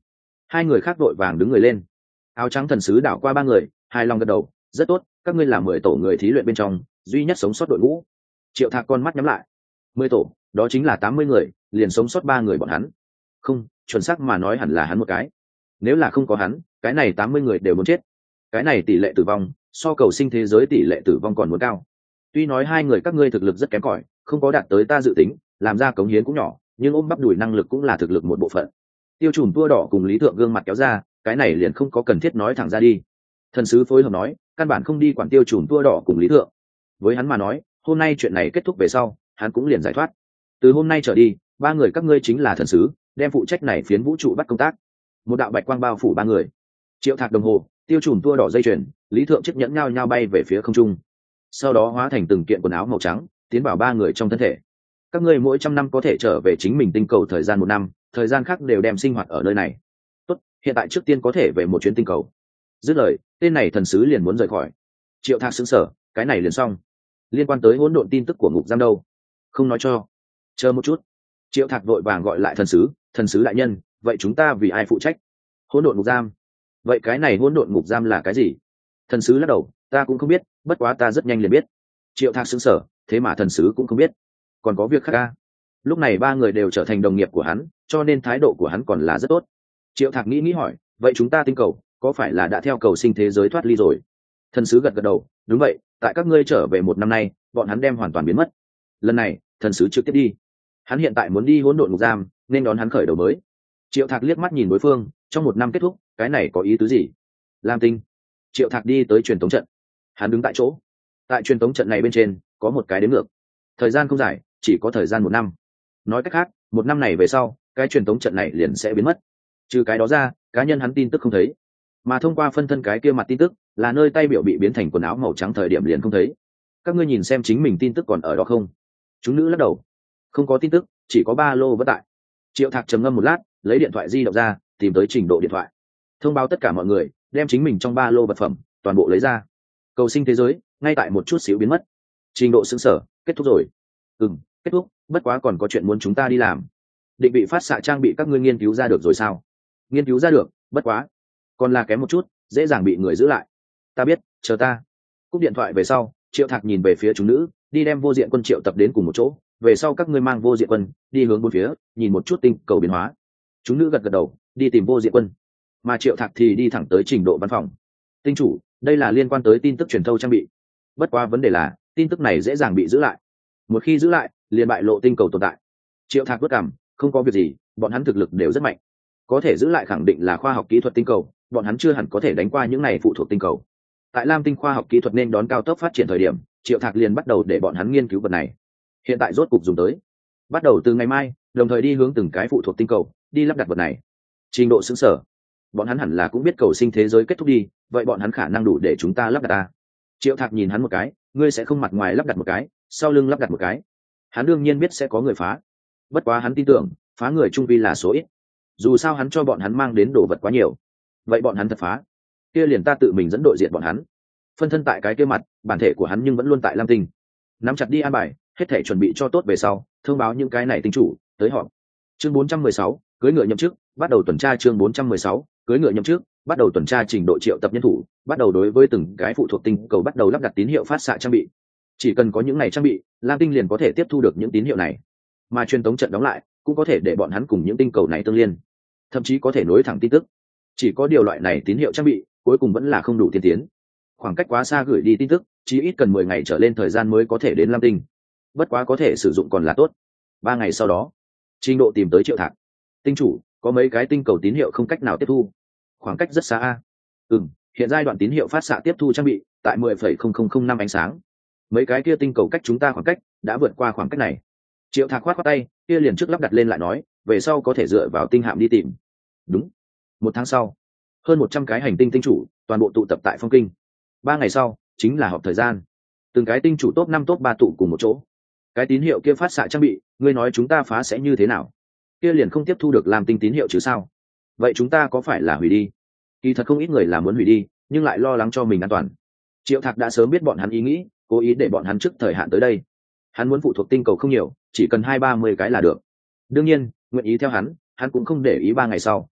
Hai người khác đội vàng đứng người lên. Áo trắng thần sứ đảo qua ba người, hài lòng gật đầu, rất tốt, các ngươi là mười tổ người thí luyện bên trong duy nhất sống sót đội ngũ. Triệu Thạc con mắt nhắm lại. Mười tổ, đó chính là tám mươi người, liền sống sót ba người bọn hắn. Không, chuẩn xác mà nói hẳn là hắn một cái. Nếu là không có hắn, cái này tám mươi người đều muốn chết. Cái này tỷ lệ tử vong so cầu sinh thế giới tỷ lệ tử vong còn muốn cao. Tuy nói hai người các ngươi thực lực rất kém cỏi, không có đạt tới ta dự tính, làm ra cống hiến cũng nhỏ, nhưng ôm bắp đùi năng lực cũng là thực lực một bộ phận. Tiêu Trùm tua đỏ cùng Lý Thượng gương mặt kéo ra, cái này liền không có cần thiết nói thẳng ra đi. Thần sứ phối hợp nói, căn bản không đi quản Tiêu Trùm tua đỏ cùng Lý Thượng. Với hắn mà nói, hôm nay chuyện này kết thúc về sau, hắn cũng liền giải thoát. Từ hôm nay trở đi, ba người các ngươi chính là thần sứ, đem phụ trách này phiến vũ trụ bắt công tác. Một đạo bạch quang bao phủ ba người. Triệu Thạc đồng hồ, Tiêu Trùm tua đỏ dây chuyền, Lý Thượng chiếc nhẫn nhao nhao bay về phía không trung. Sau đó hóa thành từng kiện quần áo màu trắng, tiến vào ba người trong thân thể. Các ngươi mỗi trăm năm có thể trở về chính mình tinh cầu thời gian một năm, thời gian khác đều đem sinh hoạt ở nơi này. Tốt, hiện tại trước tiên có thể về một chuyến tinh cầu. Dứt lời, tên này thần sứ liền muốn rời khỏi. Triệu Thạc sững sờ, cái này liền xong. Liên quan tới hỗn độn tin tức của ngục giam đâu? Không nói cho. Chờ một chút. Triệu Thạc vội vàng gọi lại thần sứ, thần sứ đại nhân, vậy chúng ta vì ai phụ trách? Hỗn độn ngục giam. Vậy cái này hỗn độn ngục giam là cái gì? Thần sứ lắc đầu, ta cũng không biết, bất quá ta rất nhanh liền biết. Triệu Thạc sững sờ, thế mà thần sứ cũng không biết. Còn có việc khác à? Lúc này ba người đều trở thành đồng nghiệp của hắn, cho nên thái độ của hắn còn là rất tốt. Triệu Thạc nghĩ nghĩ hỏi, vậy chúng ta tinh cầu có phải là đã theo cầu sinh thế giới thoát ly rồi? Thần sứ gật gật đầu, đúng vậy, tại các ngươi trở về một năm nay, bọn hắn đem hoàn toàn biến mất. Lần này, thần sứ trực tiếp đi. Hắn hiện tại muốn đi hỗn độn ngục giam, nên đón hắn khởi đầu mới. Triệu Thạc liếc mắt nhìn đối phương, trong một năm kết thúc, cái này có ý tứ gì? Lam Tinh. Triệu Thạc đi tới truyền tống trận. Hắn đứng tại chỗ. Tại truyền tống trận này bên trên, có một cái đếm ngược. Thời gian không dài, chỉ có thời gian một năm. Nói cách khác, một năm này về sau, cái truyền tống trận này liền sẽ biến mất. Trừ cái đó ra, cá nhân hắn tin tức không thấy. Mà thông qua phân thân cái kia mặt tin tức, là nơi tay biểu bị biến thành quần áo màu trắng thời điểm liền không thấy. Các ngươi nhìn xem chính mình tin tức còn ở đó không? Chúng nữ lắc đầu. Không có tin tức, chỉ có ba lô vất tại. Triệu Thạc trầm ngâm một lát, lấy điện thoại di động ra, tìm tới trình độ điện thoại. Thông báo tất cả mọi người, đem chính mình trong ba lô vật phẩm toàn bộ lấy ra. Cầu sinh thế giới ngay tại một chút xíu biến mất. Trình độ sững sở, kết thúc rồi. Ừm, kết thúc, bất quá còn có chuyện muốn chúng ta đi làm. Định vị phát xạ trang bị các ngươi nghiên cứu ra được rồi sao? Nghiên cứu ra được, bất quá còn là kém một chút, dễ dàng bị người giữ lại. Ta biết, chờ ta. Cúp điện thoại về sau, Triệu Thạc nhìn về phía chúng nữ, đi đem vô diện quân triệu tập đến cùng một chỗ, về sau các ngươi mang vô diện quân đi hướng bốn phía, nhìn một chút tinh cầu biến hóa. Chúng nữ gật gật đầu, đi tìm vô diện quân. Mà Triệu Thạc thì đi thẳng tới trình độ văn phòng. Tinh chủ, đây là liên quan tới tin tức truyền thâu trang bị. Bất quá vấn đề là, tin tức này dễ dàng bị giữ lại. Một khi giữ lại, liền bại lộ tinh cầu tồn tại. Triệu Thạc vất cảm, không có việc gì, bọn hắn thực lực đều rất mạnh. Có thể giữ lại khẳng định là khoa học kỹ thuật tinh cầu, bọn hắn chưa hẳn có thể đánh qua những này phụ thuộc tinh cầu. Tại Lam Tinh khoa học kỹ thuật nên đón cao tốc phát triển thời điểm, Triệu Thạc liền bắt đầu để bọn hắn nghiên cứu vật này. Hiện tại rốt cục dùng tới. Bắt đầu từ ngày mai, đồng thời đi hướng từng cái phụ thuộc tinh cầu, đi lắp đặt vật này. Trình độ xứng sở. Bọn hắn hẳn là cũng biết cầu sinh thế giới kết thúc đi, vậy bọn hắn khả năng đủ để chúng ta lắp đặt ta. Triệu Thạc nhìn hắn một cái, ngươi sẽ không mặt ngoài lắp đặt một cái, sau lưng lắp đặt một cái. Hắn đương nhiên biết sẽ có người phá. Bất quá hắn tin tưởng, phá người trung vi là số ít. Dù sao hắn cho bọn hắn mang đến đồ vật quá nhiều. Vậy bọn hắn thật phá, kia liền ta tự mình dẫn đội diện bọn hắn. Phân thân tại cái kia mặt, bản thể của hắn nhưng vẫn luôn tại Lam Tinh. Nắm chặt đi an bài, hết thể chuẩn bị cho tốt về sau, thông báo những cái này tinh chủ tới họp. Chương bốn trăm mười sáu, cưỡi ngựa nhậm chức, bắt đầu tuần tra. Chương bốn trăm mười sáu, cưỡi ngựa nhậm chức, bắt đầu tuần tra. Trình độ triệu tập nhân thủ, bắt đầu đối với từng cái phụ thuộc tinh cầu bắt đầu lắp đặt tín hiệu phát xạ trang bị. Chỉ cần có những này trang bị, Lam Tinh liền có thể tiếp thu được những tín hiệu này. Mà truyền tống trận đóng lại, cũng có thể để bọn hắn cùng những tinh cầu này tương liên, thậm chí có thể nối thẳng tin tức. Chỉ có điều loại này tín hiệu trang bị cuối cùng vẫn là không đủ tiên tiến, khoảng cách quá xa gửi đi tin tức chí ít cần mười ngày trở lên thời gian mới có thể đến Lam Tinh. Bất quá có thể sử dụng còn là tốt. Ba ngày sau đó, Trình độ tìm tới Triệu Thạc. Tinh chủ, có mấy cái tinh cầu tín hiệu không cách nào tiếp thu, khoảng cách rất xa a. Ừm, hiện giai đoạn tín hiệu phát xạ tiếp thu trang bị tại mười phẩy không không không năm ánh sáng. Mấy cái kia tinh cầu cách chúng ta khoảng cách đã vượt qua khoảng cách này. Triệu Thạc khoát khoát tay, kia liền trước lắp đặt lên lại nói, về sau có thể dựa vào tinh hạm đi tìm. Đúng. Một tháng sau, hơn một trăm cái hành tinh tinh chủ toàn bộ tụ tập tại Phong Kinh. Ba ngày sau chính là họp thời gian, từng cái tinh chủ top năm top ba tụ cùng một chỗ. Cái tín hiệu kia phát xạ trang bị, ngươi nói chúng ta phá sẽ như thế nào? Kia liền không tiếp thu được làm tinh tín hiệu chứ sao? Vậy chúng ta có phải là hủy đi? Kỳ thật không ít người là muốn hủy đi, nhưng lại lo lắng cho mình an toàn. Triệu Thạc đã sớm biết bọn hắn ý nghĩ, cố ý để bọn hắn trước thời hạn tới đây. Hắn muốn phụ thuộc tinh cầu không nhiều, chỉ cần hai ba mươi cái là được. Đương nhiên, nguyện ý theo hắn, hắn cũng không để ý ba ngày sau.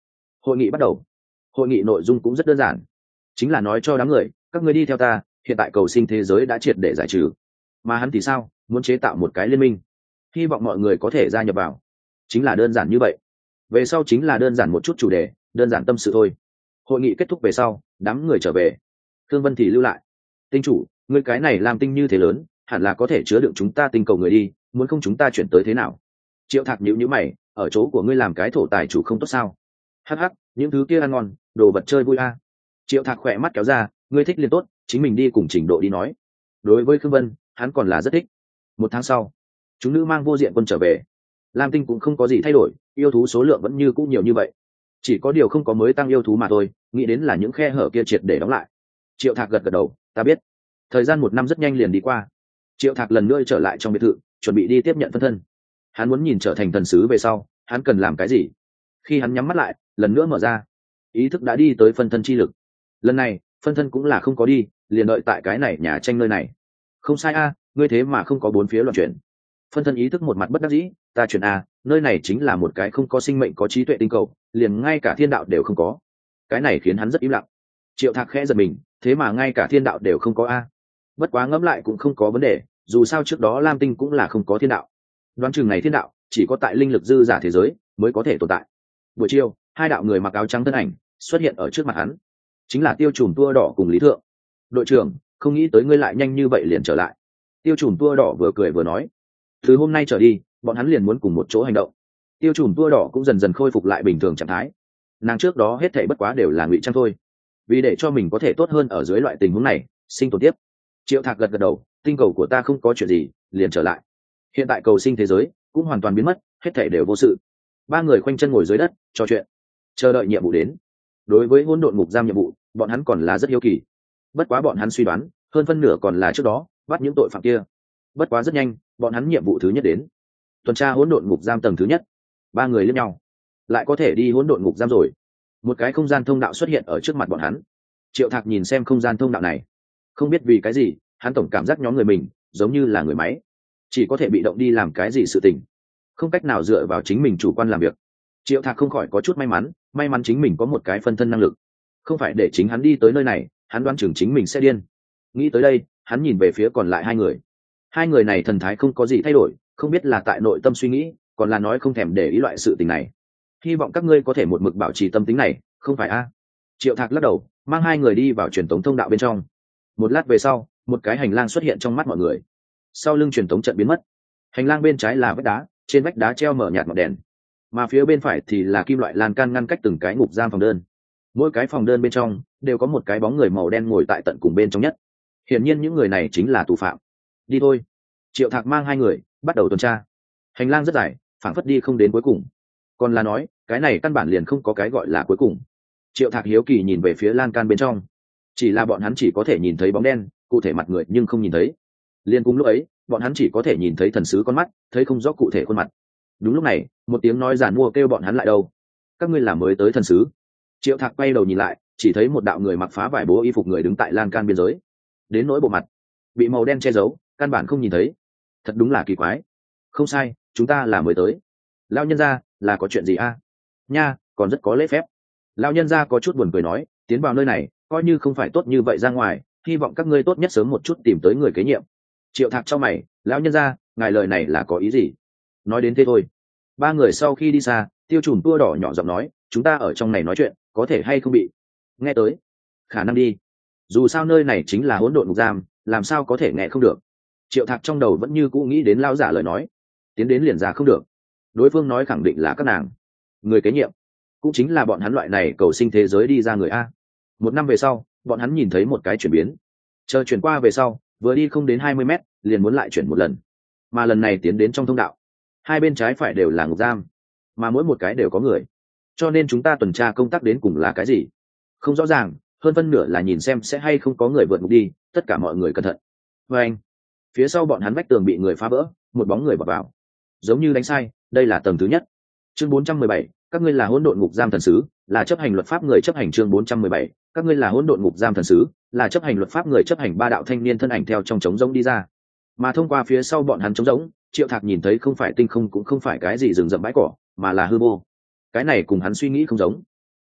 Hội nghị bắt đầu. Hội nghị nội dung cũng rất đơn giản, chính là nói cho đám người các người đi theo ta, hiện tại cầu sinh thế giới đã triệt để giải trừ, mà hắn thì sao, muốn chế tạo một cái liên minh, hy vọng mọi người có thể gia nhập vào. Chính là đơn giản như vậy. Về sau chính là đơn giản một chút chủ đề, đơn giản tâm sự thôi. Hội nghị kết thúc về sau, đám người trở về. Thương Vân thì lưu lại. Tinh chủ, người cái này làm tinh như thế lớn, hẳn là có thể chứa đựng chúng ta tinh cầu người đi, muốn không chúng ta chuyển tới thế nào? Triệu Thạc nhíu nhíu mày, ở chỗ của ngươi làm cái thổ tài chủ không tốt sao? Hắc hắc, những thứ kia ăn ngon, đồ vật chơi vui a. Triệu Thạc khỏe mắt kéo ra, ngươi thích liền tốt, chính mình đi cùng trình độ đi nói. Đối với Khương Vân, hắn còn là rất thích. Một tháng sau, chúng nữ mang vô diện quân trở về. Lam tinh cũng không có gì thay đổi, yêu thú số lượng vẫn như cũ nhiều như vậy, chỉ có điều không có mới tăng yêu thú mà thôi. Nghĩ đến là những khe hở kia triệt để đóng lại. Triệu Thạc gật gật đầu, ta biết. Thời gian một năm rất nhanh liền đi qua. Triệu Thạc lần nữa trở lại trong biệt thự, chuẩn bị đi tiếp nhận phân thân. Hắn muốn nhìn trở thành thần sứ về sau, hắn cần làm cái gì. Khi hắn nhắm mắt lại, lần nữa mở ra, ý thức đã đi tới phân thân chi lực. Lần này phân thân cũng là không có đi, liền đợi tại cái này nhà tranh nơi này. Không sai a, ngươi thế mà không có bốn phía loạn chuyển. Phân thân ý thức một mặt bất đắc dĩ, ta chuyển a, nơi này chính là một cái không có sinh mệnh có trí tuệ tinh cầu, liền ngay cả thiên đạo đều không có. Cái này khiến hắn rất im lặng. Triệu Thạc khẽ giật mình, thế mà ngay cả thiên đạo đều không có a. Bất quá ngẫm lại cũng không có vấn đề, dù sao trước đó Lam Tinh cũng là không có thiên đạo. Đoán chừng này thiên đạo chỉ có tại linh lực dư giả thế giới mới có thể tồn tại. Buổi chiều, hai đạo người mặc áo trắng thân ảnh xuất hiện ở trước mặt hắn, chính là Tiêu Trùm Tua Đỏ cùng Lý Thượng. Đội trưởng, không nghĩ tới ngươi lại nhanh như vậy liền trở lại. Tiêu Trùm Tua Đỏ vừa cười vừa nói, từ hôm nay trở đi bọn hắn liền muốn cùng một chỗ hành động. Tiêu Trùm Tua Đỏ cũng dần dần khôi phục lại bình thường trạng thái. Nàng trước đó hết thảy bất quá đều là ngụy trang thôi, vì để cho mình có thể tốt hơn ở dưới loại tình huống này sinh tồn tiếp. Triệu Thạc gật gật đầu, tinh cầu của ta không có chuyện gì, liền trở lại. Hiện tại cầu sinh thế giới cũng hoàn toàn biến mất, hết thảy đều vô sự. Ba người khoanh chân ngồi dưới đất trò chuyện, chờ đợi nhiệm vụ đến. Đối với hỗn độn ngục giam nhiệm vụ, bọn hắn còn là rất hiếu kỳ. Bất quá bọn hắn suy đoán, hơn phân nửa còn là trước đó bắt những tội phạm kia. Bất quá rất nhanh, bọn hắn nhiệm vụ thứ nhất đến. Tuần tra hỗn độn ngục giam tầng thứ nhất. Ba người liếc nhau, lại có thể đi hỗn độn ngục giam rồi. Một cái không gian thông đạo xuất hiện ở trước mặt bọn hắn. Triệu Thạc nhìn xem không gian thông đạo này, không biết vì cái gì, hắn tổng cảm giác nhóm người mình giống như là người máy, chỉ có thể bị động đi làm cái gì sự tình, không cách nào dựa vào chính mình chủ quan làm việc. Triệu Thạc không khỏi có chút may mắn, may mắn chính mình có một cái phân thân năng lực, không phải để chính hắn đi tới nơi này, hắn đoán chừng chính mình sẽ điên. Nghĩ tới đây, hắn nhìn về phía còn lại hai người. Hai người này thần thái không có gì thay đổi, không biết là tại nội tâm suy nghĩ, còn là nói không thèm để ý loại sự tình này. Hy vọng các ngươi có thể một mực bảo trì tâm tính này, không phải a? Triệu Thạc lắc đầu, mang hai người đi vào truyền tống thông đạo bên trong. Một lát về sau, một cái hành lang xuất hiện trong mắt mọi người. Sau lưng truyền tống trận biến mất. Hành lang bên trái là vách đá, trên vách đá treo mở nhạt ngọn đèn, mà phía bên phải thì là kim loại lan can ngăn cách từng cái ngục giam phòng đơn. Mỗi cái phòng đơn bên trong đều có một cái bóng người màu đen ngồi tại tận cùng bên trong nhất. Hiển nhiên những người này chính là tù phạm. Đi thôi. Triệu Thạc mang hai người bắt đầu tuần tra. Hành lang rất dài, phảng phất đi không đến cuối cùng. Còn là nói, cái này căn bản liền không có cái gọi là cuối cùng. Triệu Thạc hiếu kỳ nhìn về phía lan can bên trong, chỉ là bọn hắn chỉ có thể nhìn thấy bóng đen, cụ thể mặt người nhưng không nhìn thấy. Liên cùng lúc ấy, bọn hắn chỉ có thể nhìn thấy thần sứ con mắt, thấy không rõ cụ thể khuôn mặt. Đúng lúc này, một tiếng nói giản mua kêu bọn hắn lại đâu. Các ngươi là mới tới thần sứ. Triệu Thạc quay đầu nhìn lại, chỉ thấy một đạo người mặc phá vải bố y phục người đứng tại lan can biên giới. Đến nỗi bộ mặt bị màu đen che giấu, căn bản không nhìn thấy. Thật đúng là kỳ quái. Không sai, chúng ta là mới tới. Lão nhân gia, là có chuyện gì a? Nha, còn rất có lễ phép. Lão nhân gia có chút buồn cười nói, tiến vào nơi này coi như không phải tốt như vậy ra ngoài, hy vọng các ngươi tốt nhất sớm một chút tìm tới người kế nhiệm. Triệu Thạc cho mày, lão nhân gia, ngài lời này là có ý gì? Nói đến thế thôi. Ba người sau khi đi xa, Tiêu Trùm Tua Đỏ nhỏ giọng nói, chúng ta ở trong này nói chuyện, có thể hay không bị nghe tới? Khả năng đi. Dù sao nơi này chính là hỗn độn ngục giam, làm sao có thể nghe không được? Triệu Thạc trong đầu vẫn như cũ nghĩ đến lão giả lời nói, tiến đến liền ra không được. Đối phương nói khẳng định là các nàng người kế nhiệm, cũng chính là bọn hắn loại này cầu sinh thế giới đi ra người a. Một năm về sau, bọn hắn nhìn thấy một cái chuyển biến. Chờ chuyển qua về sau, vừa đi không đến hai mươi mét, liền muốn lại chuyển một lần, mà lần này tiến đến trong thông đạo. Hai bên trái phải đều là ngục giam, mà mỗi một cái đều có người, cho nên chúng ta tuần tra công tác đến cùng là cái gì không rõ ràng, hơn phân nửa là nhìn xem sẽ hay không có người vượt ngục đi, tất cả mọi người cẩn thận. Và anh, phía sau bọn hắn vách tường bị người phá vỡ, một bóng người vào vào, giống như đánh sai. Đây là tầng thứ nhất. Chương bốn trăm mười bảy, các ngươi là hỗn độn ngục giam thần sứ, là chấp hành luật pháp người chấp hành. Chương bốn trăm mười bảy, các ngươi là hỗn độn ngục giam thần sứ, là chấp hành luật pháp người chấp hành. Ba đạo thanh niên thân ảnh theo trong trống rỗng đi ra, mà thông qua phía sau bọn hắn trống rỗng, Triệu Thạc nhìn thấy không phải tinh không cũng không phải cái gì rừng rậm bãi cỏ, mà là hư vô. Cái này cùng hắn suy nghĩ không giống.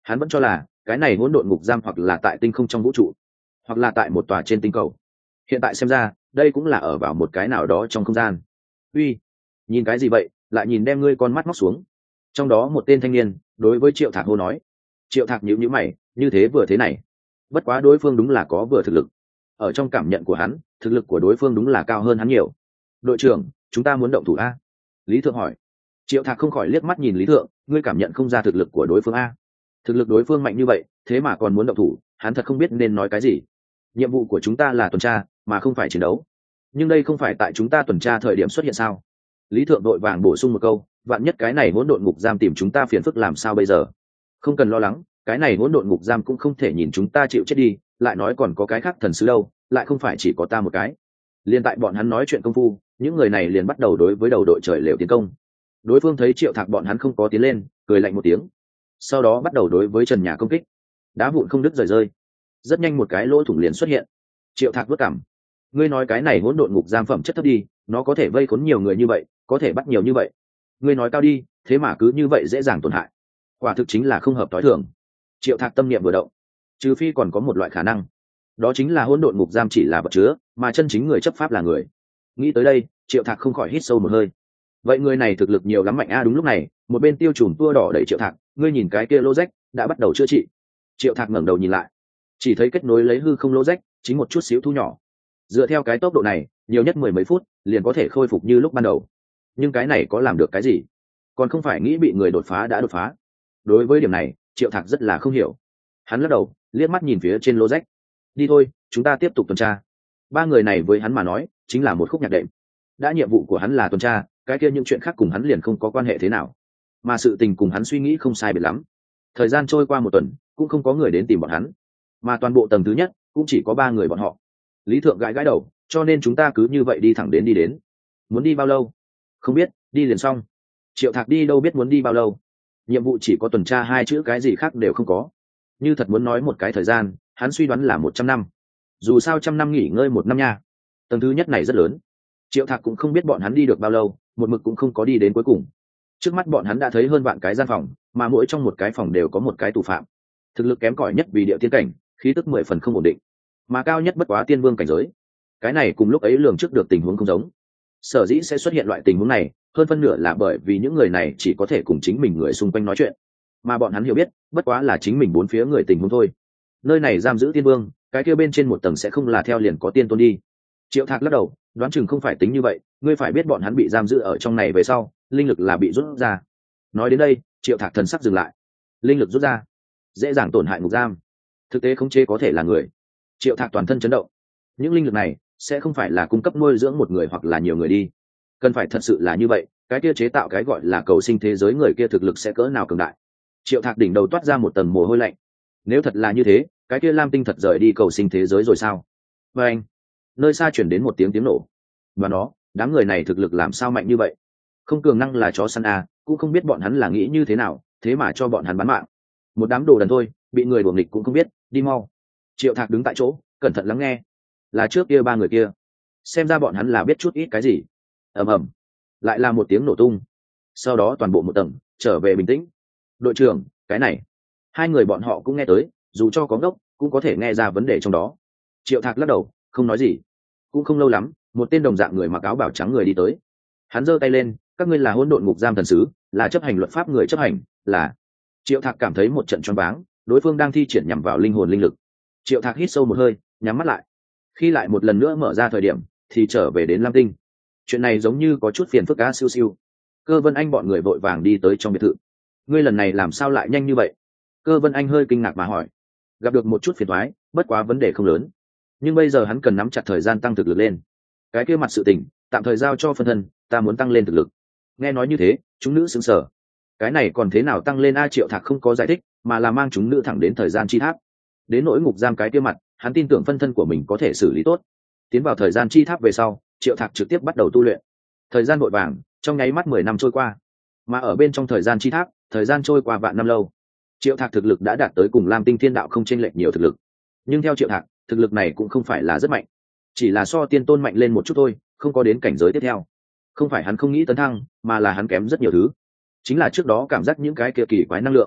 Hắn vẫn cho là cái này hỗn độn ngục giam hoặc là tại tinh không trong vũ trụ, hoặc là tại một tòa trên tinh cầu. Hiện tại xem ra đây cũng là ở vào một cái nào đó trong không gian. Uy, nhìn cái gì vậy, lại nhìn đem ngươi con mắt móc xuống. Trong đó một tên thanh niên đối với Triệu Thạc hô nói. Triệu Thạc nhíu nhíu mày, như thế vừa thế này. Bất quá đối phương đúng là có vừa thực lực. Ở trong cảm nhận của hắn, thực lực của đối phương đúng là cao hơn hắn nhiều. Đội trưởng, chúng ta muốn động thủ a? Lý Thượng hỏi. Triệu Thạc không khỏi liếc mắt nhìn Lý Thượng, ngươi cảm nhận không ra thực lực của đối phương a? Thực lực đối phương mạnh như vậy, thế mà còn muốn động thủ, hắn thật không biết nên nói cái gì. Nhiệm vụ của chúng ta là tuần tra, mà không phải chiến đấu. Nhưng đây không phải tại chúng ta tuần tra thời điểm xuất hiện sao? Lý Thượng đội vàng bổ sung một câu, vạn nhất cái này hỗn độn ngục giam tìm chúng ta phiền phức làm sao bây giờ? Không cần lo lắng, cái này hỗn độn ngục giam cũng không thể nhìn chúng ta chịu chết đi, lại nói còn có cái khác thần sứ đâu, lại không phải chỉ có ta một cái. Liên tại bọn hắn nói chuyện công phu, những người này liền bắt đầu đối với đầu đội trời lều tiến công. Đối phương thấy Triệu Thạc bọn hắn không có tiến lên, cười lạnh một tiếng, sau đó bắt đầu đối với trần nhà công kích. Đá vụn không đứt rời rơi, rất nhanh một cái lỗ thủng liền xuất hiện. Triệu Thạc vất cảm, ngươi nói cái này hỗn độn ngục giam phẩm chất thấp đi, nó có thể vây khốn nhiều người như vậy, có thể bắt nhiều như vậy. Ngươi nói cao đi, thế mà cứ như vậy dễ dàng tổn hại, quả thực chính là không hợp tối thường. Triệu Thạc tâm niệm vừa động, trừ phi còn có một loại khả năng, đó chính là hỗn độn ngục giam chỉ là vật chứa, mà chân chính người chấp pháp là người. Nghĩ tới đây, Triệu Thạc không khỏi hít sâu một hơi. Vậy người này thực lực nhiều lắm mạnh a. Đúng lúc này, một bên tiêu trùm tua đỏ đẩy Triệu Thạc, ngươi nhìn cái kia lỗ rách đã bắt đầu chữa trị. Triệu Thạc ngẩng đầu nhìn lại, chỉ thấy kết nối lấy hư không lỗ rách chính một chút xíu thu nhỏ. Dựa theo cái tốc độ này, nhiều nhất mười mấy phút liền có thể khôi phục như lúc ban đầu. Nhưng cái này có làm được cái gì? Còn không phải nghĩ bị người đột phá đã đột phá. Đối với điểm này, Triệu Thạc rất là không hiểu. Hắn lắc đầu, liếc mắt nhìn phía trên lỗ rách. Đi thôi, chúng ta tiếp tục tuần tra. Ba người này với hắn mà nói chính là một khúc nhạc đệm. Đã nhiệm vụ của hắn là tuần tra, cái kia những chuyện khác cùng hắn liền không có quan hệ thế nào, mà sự tình cùng hắn suy nghĩ không sai biệt lắm. Thời gian trôi qua một tuần, cũng không có người đến tìm bọn hắn, mà toàn bộ tầng thứ nhất cũng chỉ có ba người bọn họ. Lý Thượng gãi gãi đầu, cho nên chúng ta cứ như vậy đi thẳng đến đi đến. Muốn đi bao lâu? Không biết, đi liền xong. Triệu Thạc đi đâu biết muốn đi bao lâu? Nhiệm vụ chỉ có tuần tra hai chữ, cái gì khác đều không có. Như thật muốn nói một cái thời gian, hắn suy đoán là một trăm năm. Dù sao trăm năm nghỉ ngơi một năm nha. Tầng thứ nhất này rất lớn, Triệu Thạc cũng không biết bọn hắn đi được bao lâu, một mực cũng không có đi đến cuối cùng. Trước mắt bọn hắn đã thấy hơn vạn cái gian phòng, mà mỗi trong một cái phòng đều có một cái tù phạm. Thực lực kém cỏi nhất vì địa tiên cảnh, khí tức mười phần không ổn định, mà cao nhất bất quá tiên vương cảnh giới. Cái này cùng lúc ấy lường trước được tình huống không giống. Sở dĩ sẽ xuất hiện loại tình huống này, hơn phân nửa là bởi vì những người này chỉ có thể cùng chính mình người xung quanh nói chuyện, mà bọn hắn hiểu biết bất quá là chính mình bốn phía người tình huống thôi. Nơi này giam giữ tiên vương, cái kia bên trên một tầng sẽ không là theo liền có tiên tôn đi. Triệu Thạc lắc đầu, đoán chừng không phải tính như vậy, ngươi phải biết bọn hắn bị giam giữ ở trong này về sau, linh lực là bị rút ra. Nói đến đây, Triệu Thạc thần sắc dừng lại. Linh lực rút ra, dễ dàng tổn hại ngục giam. Thực tế khống chế có thể là người. Triệu Thạc toàn thân chấn động. Những linh lực này sẽ không phải là cung cấp nuôi dưỡng một người hoặc là nhiều người đi. Cần phải thật sự là như vậy, cái kia chế tạo cái gọi là cầu sinh thế giới người kia thực lực sẽ cỡ nào cường đại. Triệu Thạc đỉnh đầu toát ra một tầng mồ hôi lạnh. Nếu thật là như thế, cái kia Lam Tinh thật rời đi cầu sinh thế giới rồi sao? Và anh, nơi xa chuyển đến một tiếng tiếng nổ. Và đó, đám người này thực lực làm sao mạnh như vậy? Không cường năng là chó săn à, cũng không biết bọn hắn là nghĩ như thế nào, thế mà cho bọn hắn bán mạng. Một đám đồ đần thôi, bị người đuổi nghịch cũng không biết, đi mau. Triệu Thạc đứng tại chỗ, cẩn thận lắng nghe. Là trước kia ba người kia, xem ra bọn hắn là biết chút ít cái gì. Ầm ầm, lại là một tiếng nổ tung. Sau đó toàn bộ một tầng trở về bình tĩnh. Đội trưởng, cái này, hai người bọn họ cũng nghe tới, dù cho có ngốc cũng có thể nghe ra vấn đề trong đó. Triệu Thạc lắc đầu, không nói gì. Cũng không lâu lắm, một tên đồng dạng người mặc áo bào trắng người đi tới. Hắn giơ tay lên, các ngươi là hỗn độn ngục giam thần sứ, là chấp hành luật pháp người chấp hành, là. Triệu Thạc cảm thấy một trận choáng váng, đối phương đang thi triển nhằm vào linh hồn linh lực. Triệu Thạc hít sâu một hơi, nhắm mắt lại. Khi lại một lần nữa mở ra thời điểm, thì trở về đến Lam Tinh. Chuyện này giống như có chút phiền phức cá siêu siêu. Cơ Vân Anh bọn người vội vàng đi tới trong biệt thự. Ngươi lần này làm sao lại nhanh như vậy? Cơ Vân Anh hơi kinh ngạc mà hỏi. Gặp được một chút phiền toái, bất quá vấn đề không lớn. Nhưng bây giờ hắn cần nắm chặt thời gian tăng thực lực lên. Cái kia mặt sự tình, tạm thời giao cho phân thân, ta muốn tăng lên thực lực. Nghe nói như thế, chúng nữ sững sờ. Cái này còn thế nào tăng lên? A Triệu Thạc không có giải thích, mà là mang chúng nữ thẳng đến thời gian chi tháp. Đến nỗi ngục giam cái kia mặt, hắn tin tưởng phân thân của mình có thể xử lý tốt. Tiến vào thời gian chi tháp về sau, Triệu Thạc trực tiếp bắt đầu tu luyện. Thời gian vội vàng, trong nháy mắt mười năm trôi qua. Mà ở bên trong thời gian chi tháp, thời gian trôi qua vạn năm lâu. Triệu Thạc thực lực đã đạt tới cùng Lam Tinh Thiên Đạo không chênh lệch nhiều thực lực. Nhưng theo Triệu Thạc, thực lực này cũng không phải là rất mạnh, chỉ là so tiên tôn mạnh lên một chút thôi, không có đến cảnh giới tiếp theo. Không phải hắn không nghĩ tấn thăng, mà là hắn kém rất nhiều thứ. Chính là trước đó cảm giác những cái kia kỳ quái năng lượng,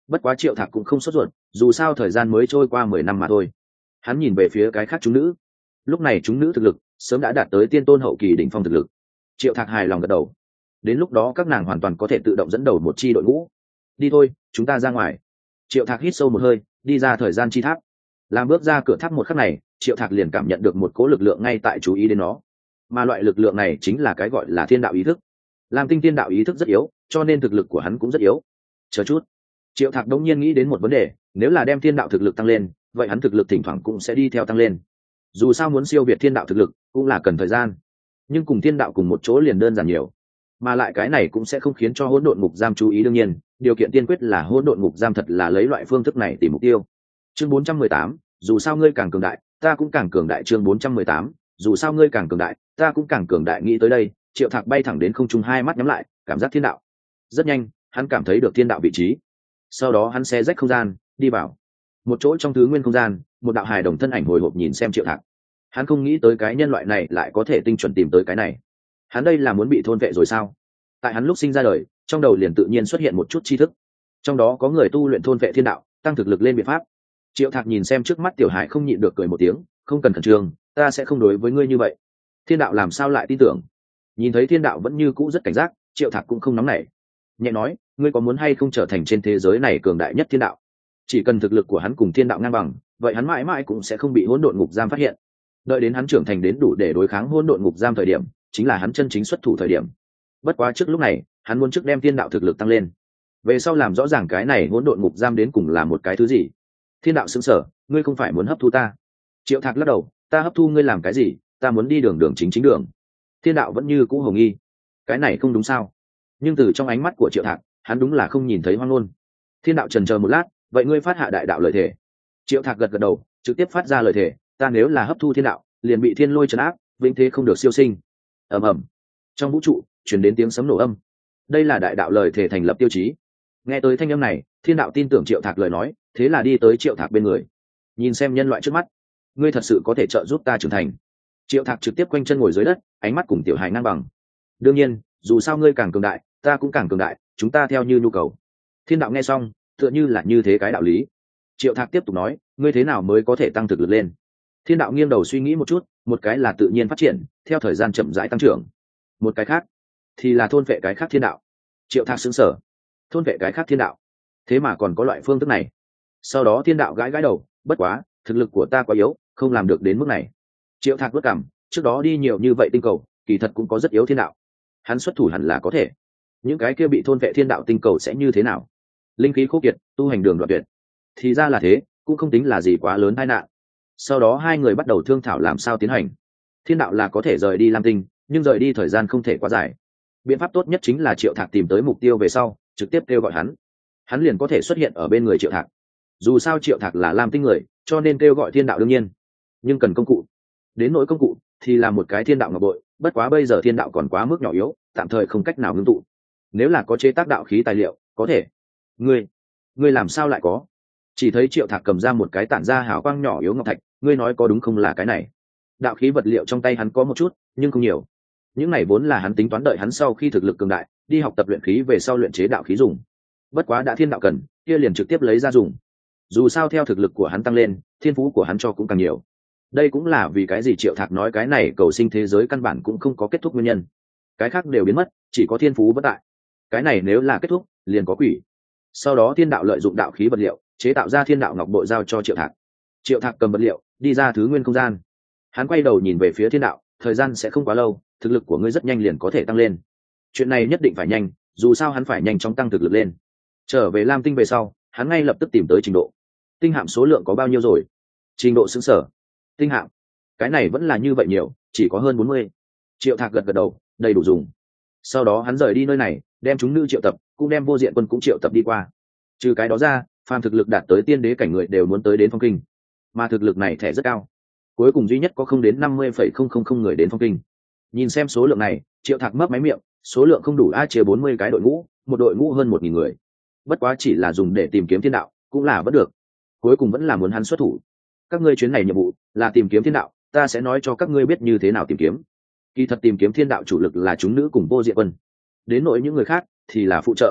bất quá Triệu Thạc cũng không sốt ruột, dù sao thời gian mới trôi qua mười năm mà thôi. Hắn nhìn về phía cái khác chúng nữ, lúc này chúng nữ thực lực sớm đã đạt tới tiên tôn hậu kỳ đỉnh phong thực lực. Triệu Thạc hài lòng gật đầu, đến lúc đó các nàng hoàn toàn có thể tự động dẫn đầu một chi đội ngũ. Đi thôi, chúng ta ra ngoài. Triệu Thạc hít sâu một hơi, đi ra thời gian chi tháp. Làm bước ra cửa tháp một khắc này, Triệu Thạc liền cảm nhận được một cỗ lực lượng ngay tại chú ý đến nó, mà loại lực lượng này chính là cái gọi là thiên đạo ý thức. Lam Tinh thiên đạo ý thức rất yếu, cho nên thực lực của hắn cũng rất yếu. Chờ chút, Triệu Thạc đống nhiên nghĩ đến một vấn đề, nếu là đem thiên đạo thực lực tăng lên, vậy hắn thực lực thỉnh thoảng cũng sẽ đi theo tăng lên. Dù sao muốn siêu việt thiên đạo thực lực cũng là cần thời gian, nhưng cùng thiên đạo cùng một chỗ liền đơn giản nhiều, mà lại cái này cũng sẽ không khiến cho hỗn độn ngục giam chú ý. Đương nhiên, điều kiện tiên quyết là hỗn độn ngục giam thật là lấy loại phương thức này tìm mục tiêu. Chương bốn trăm mười tám, dù sao ngươi càng cường đại, ta cũng càng cường đại. Chương bốn trăm mười tám, dù sao ngươi càng cường đại, ta cũng càng cường đại. Nghĩ tới đây, Triệu Thạc bay thẳng đến không trung, hai mắt nhắm lại, cảm giác thiên đạo. Rất nhanh, hắn cảm thấy được thiên đạo vị trí. Sau đó hắn xé rách không gian, đi vào một chỗ trong thứ nguyên không gian. Một đạo hài đồng thân ảnh hồi hộp nhìn xem Triệu Thạc. Hắn không nghĩ tới cái nhân loại này lại có thể tinh chuẩn tìm tới cái này. Hắn đây là muốn bị thôn vệ rồi sao? Tại hắn lúc sinh ra đời, trong đầu liền tự nhiên xuất hiện một chút tri thức, trong đó có người tu luyện thôn vệ thiên đạo, tăng thực lực lên biện pháp. Triệu Thạc nhìn xem trước mắt tiểu hải, không nhịn được cười một tiếng. Không cần khẩn trương, ta sẽ không đối với ngươi như vậy. Thiên đạo làm sao lại tin tưởng? Nhìn thấy thiên đạo vẫn như cũ rất cảnh giác, Triệu Thạc cũng không nóng nảy, nhẹ nói, ngươi có muốn hay không trở thành trên thế giới này cường đại nhất thiên đạo? Chỉ cần thực lực của hắn cùng thiên đạo ngang bằng, vậy hắn mãi mãi cũng sẽ không bị hỗn độn ngục giam phát hiện. Đợi đến hắn trưởng thành đến đủ để đối kháng hỗn độn ngục giam thời điểm, chính là hắn chân chính xuất thủ thời điểm. Bất quá trước lúc này, hắn muốn trước đem thiên đạo thực lực tăng lên, về sau làm rõ ràng cái này hỗn độn ngục giam đến cùng là một cái thứ gì. Thiên đạo sững sờ, ngươi không phải muốn hấp thu ta? Triệu Thạc lắc đầu, ta hấp thu ngươi làm cái gì? Ta muốn đi đường đường chính chính đường. Thiên đạo vẫn như cũ hồng nghi, cái này không đúng sao? Nhưng từ trong ánh mắt của Triệu Thạc, hắn đúng là không nhìn thấy hoang ngôn. Thiên đạo chần chờ một lát, vậy ngươi phát hạ đại đạo lời thề. Triệu Thạc gật gật đầu, trực tiếp phát ra lời thề, ta nếu là hấp thu thiên đạo, liền bị thiên lôi trấn áp, vĩnh thế không được siêu sinh. Ầm ầm, trong vũ trụ truyền đến tiếng sấm nổ âm. Đây là đại đạo lời thề thành lập tiêu chí. Nghe tới thanh âm này, thiên đạo tin tưởng Triệu Thạc lời nói, thế là đi tới Triệu Thạc bên người, nhìn xem nhân loại trước mắt, ngươi thật sự có thể trợ giúp ta trưởng thành? Triệu Thạc trực tiếp quanh chân ngồi dưới đất, ánh mắt cùng tiểu hài ngang bằng. Đương nhiên, dù sao ngươi càng cường đại, ta cũng càng cường đại, chúng ta theo như nhu cầu. Thiên đạo nghe xong, tựa như là như thế cái đạo lý. Triệu Thạc tiếp tục nói, ngươi thế nào mới có thể tăng thực lực lên? Thiên đạo nghiêng đầu suy nghĩ một chút, một cái là tự nhiên phát triển, theo thời gian chậm rãi tăng trưởng, một cái khác thì là thôn vệ cái khác thiên đạo. Triệu Thạc sững sờ, thôn vệ cái khác thiên đạo, thế mà còn có loại phương thức này. Sau đó thiên đạo gãi gãi đầu, bất quá thực lực của ta quá yếu, không làm được đến mức này. Triệu Thạc vất cảm, trước đó đi nhiều như vậy tinh cầu, kỳ thật cũng có rất yếu thiên đạo, hắn xuất thủ hẳn là có thể. Những cái kia bị thôn vệ thiên đạo tinh cầu sẽ như thế nào? Linh khí khô kiệt, tu hành đường đoạn tuyệt. Thì ra là thế, cũng không tính là gì quá lớn tai nạn. Sau đó hai người bắt đầu thương thảo làm sao tiến hành. Thiên đạo là có thể rời đi Lam Tinh, nhưng rời đi thời gian không thể quá dài. Biện pháp tốt nhất chính là Triệu Thạc tìm tới mục tiêu về sau, trực tiếp kêu gọi hắn, hắn liền có thể xuất hiện ở bên người Triệu Thạc. Dù sao Triệu Thạc là Lam Tinh người, cho nên kêu gọi thiên đạo đương nhiên, nhưng cần công cụ. Đến nỗi công cụ thì là một cái thiên đạo ngọc bội, bất quá bây giờ thiên đạo còn quá mức nhỏ yếu, tạm thời không cách nào ngưng tụ. Nếu là có chế tác đạo khí tài liệu, có thể. Ngươi, ngươi làm sao lại có? Chỉ thấy Triệu Thạc cầm ra một cái tản ra hào quang nhỏ yếu ngọc thạch, ngươi nói có đúng không là cái này? Đạo khí vật liệu trong tay hắn có một chút, nhưng không nhiều. Những này vốn là hắn tính toán đợi hắn sau khi thực lực cường đại, đi học tập luyện khí về sau luyện chế đạo khí dùng. Bất quá đã thiên đạo cần, kia liền trực tiếp lấy ra dùng. Dù sao theo thực lực của hắn tăng lên, thiên phú của hắn cho cũng càng nhiều. Đây cũng là vì cái gì Triệu Thạc nói cái này cầu sinh thế giới căn bản cũng không có kết thúc nguyên nhân. Cái khác đều biến mất, chỉ có thiên phú bất tại. Cái này nếu là kết thúc, liền có quỷ. Sau đó thiên đạo lợi dụng đạo khí vật liệu, chế tạo ra thiên đạo ngọc bội giao cho Triệu Thạc. Triệu Thạc cầm vật liệu, đi ra thứ nguyên không gian. Hắn quay đầu nhìn về phía thiên đạo, thời gian sẽ không quá lâu, thực lực của ngươi rất nhanh liền có thể tăng lên. Chuyện này nhất định phải nhanh, dù sao hắn phải nhanh chóng tăng thực lực lên. Trở về Lam Tinh về sau, hắn ngay lập tức tìm tới trình độ. Tinh hạm số lượng có bao nhiêu rồi? Trình độ xứng sở. Tinh hạm, cái này vẫn là như vậy nhiều, chỉ có hơn bốn mươi. Triệu Thạc gật gật đầu, đầy đủ dùng. Sau đó hắn rời đi nơi này, đem chúng nữ triệu tập, cũng đem Vô Diện Quân cũng triệu tập đi qua. Trừ cái đó ra, phàm thực lực đạt tới tiên đế cảnh người đều muốn tới đến Phong Kinh, mà thực lực này thẻ rất cao, cuối cùng duy nhất có không đến năm mươi phẩy không không không người đến Phong Kinh. Nhìn xem số lượng này, Triệu Thạc mấp máy miệng, số lượng không đủ a, chia bốn mươi cái đội ngũ, một đội ngũ hơn một nghìn người. Bất quá chỉ là dùng để tìm kiếm thiên đạo, cũng là vẫn được. Cuối cùng vẫn là muốn hắn xuất thủ. Các ngươi chuyến này nhiệm vụ là tìm kiếm thiên đạo, ta sẽ nói cho các ngươi biết như thế nào tìm kiếm. Kỳ thật tìm kiếm thiên đạo chủ lực là chúng nữ cùng Vô Diện Quân, đến nỗi những người khác thì là phụ trợ.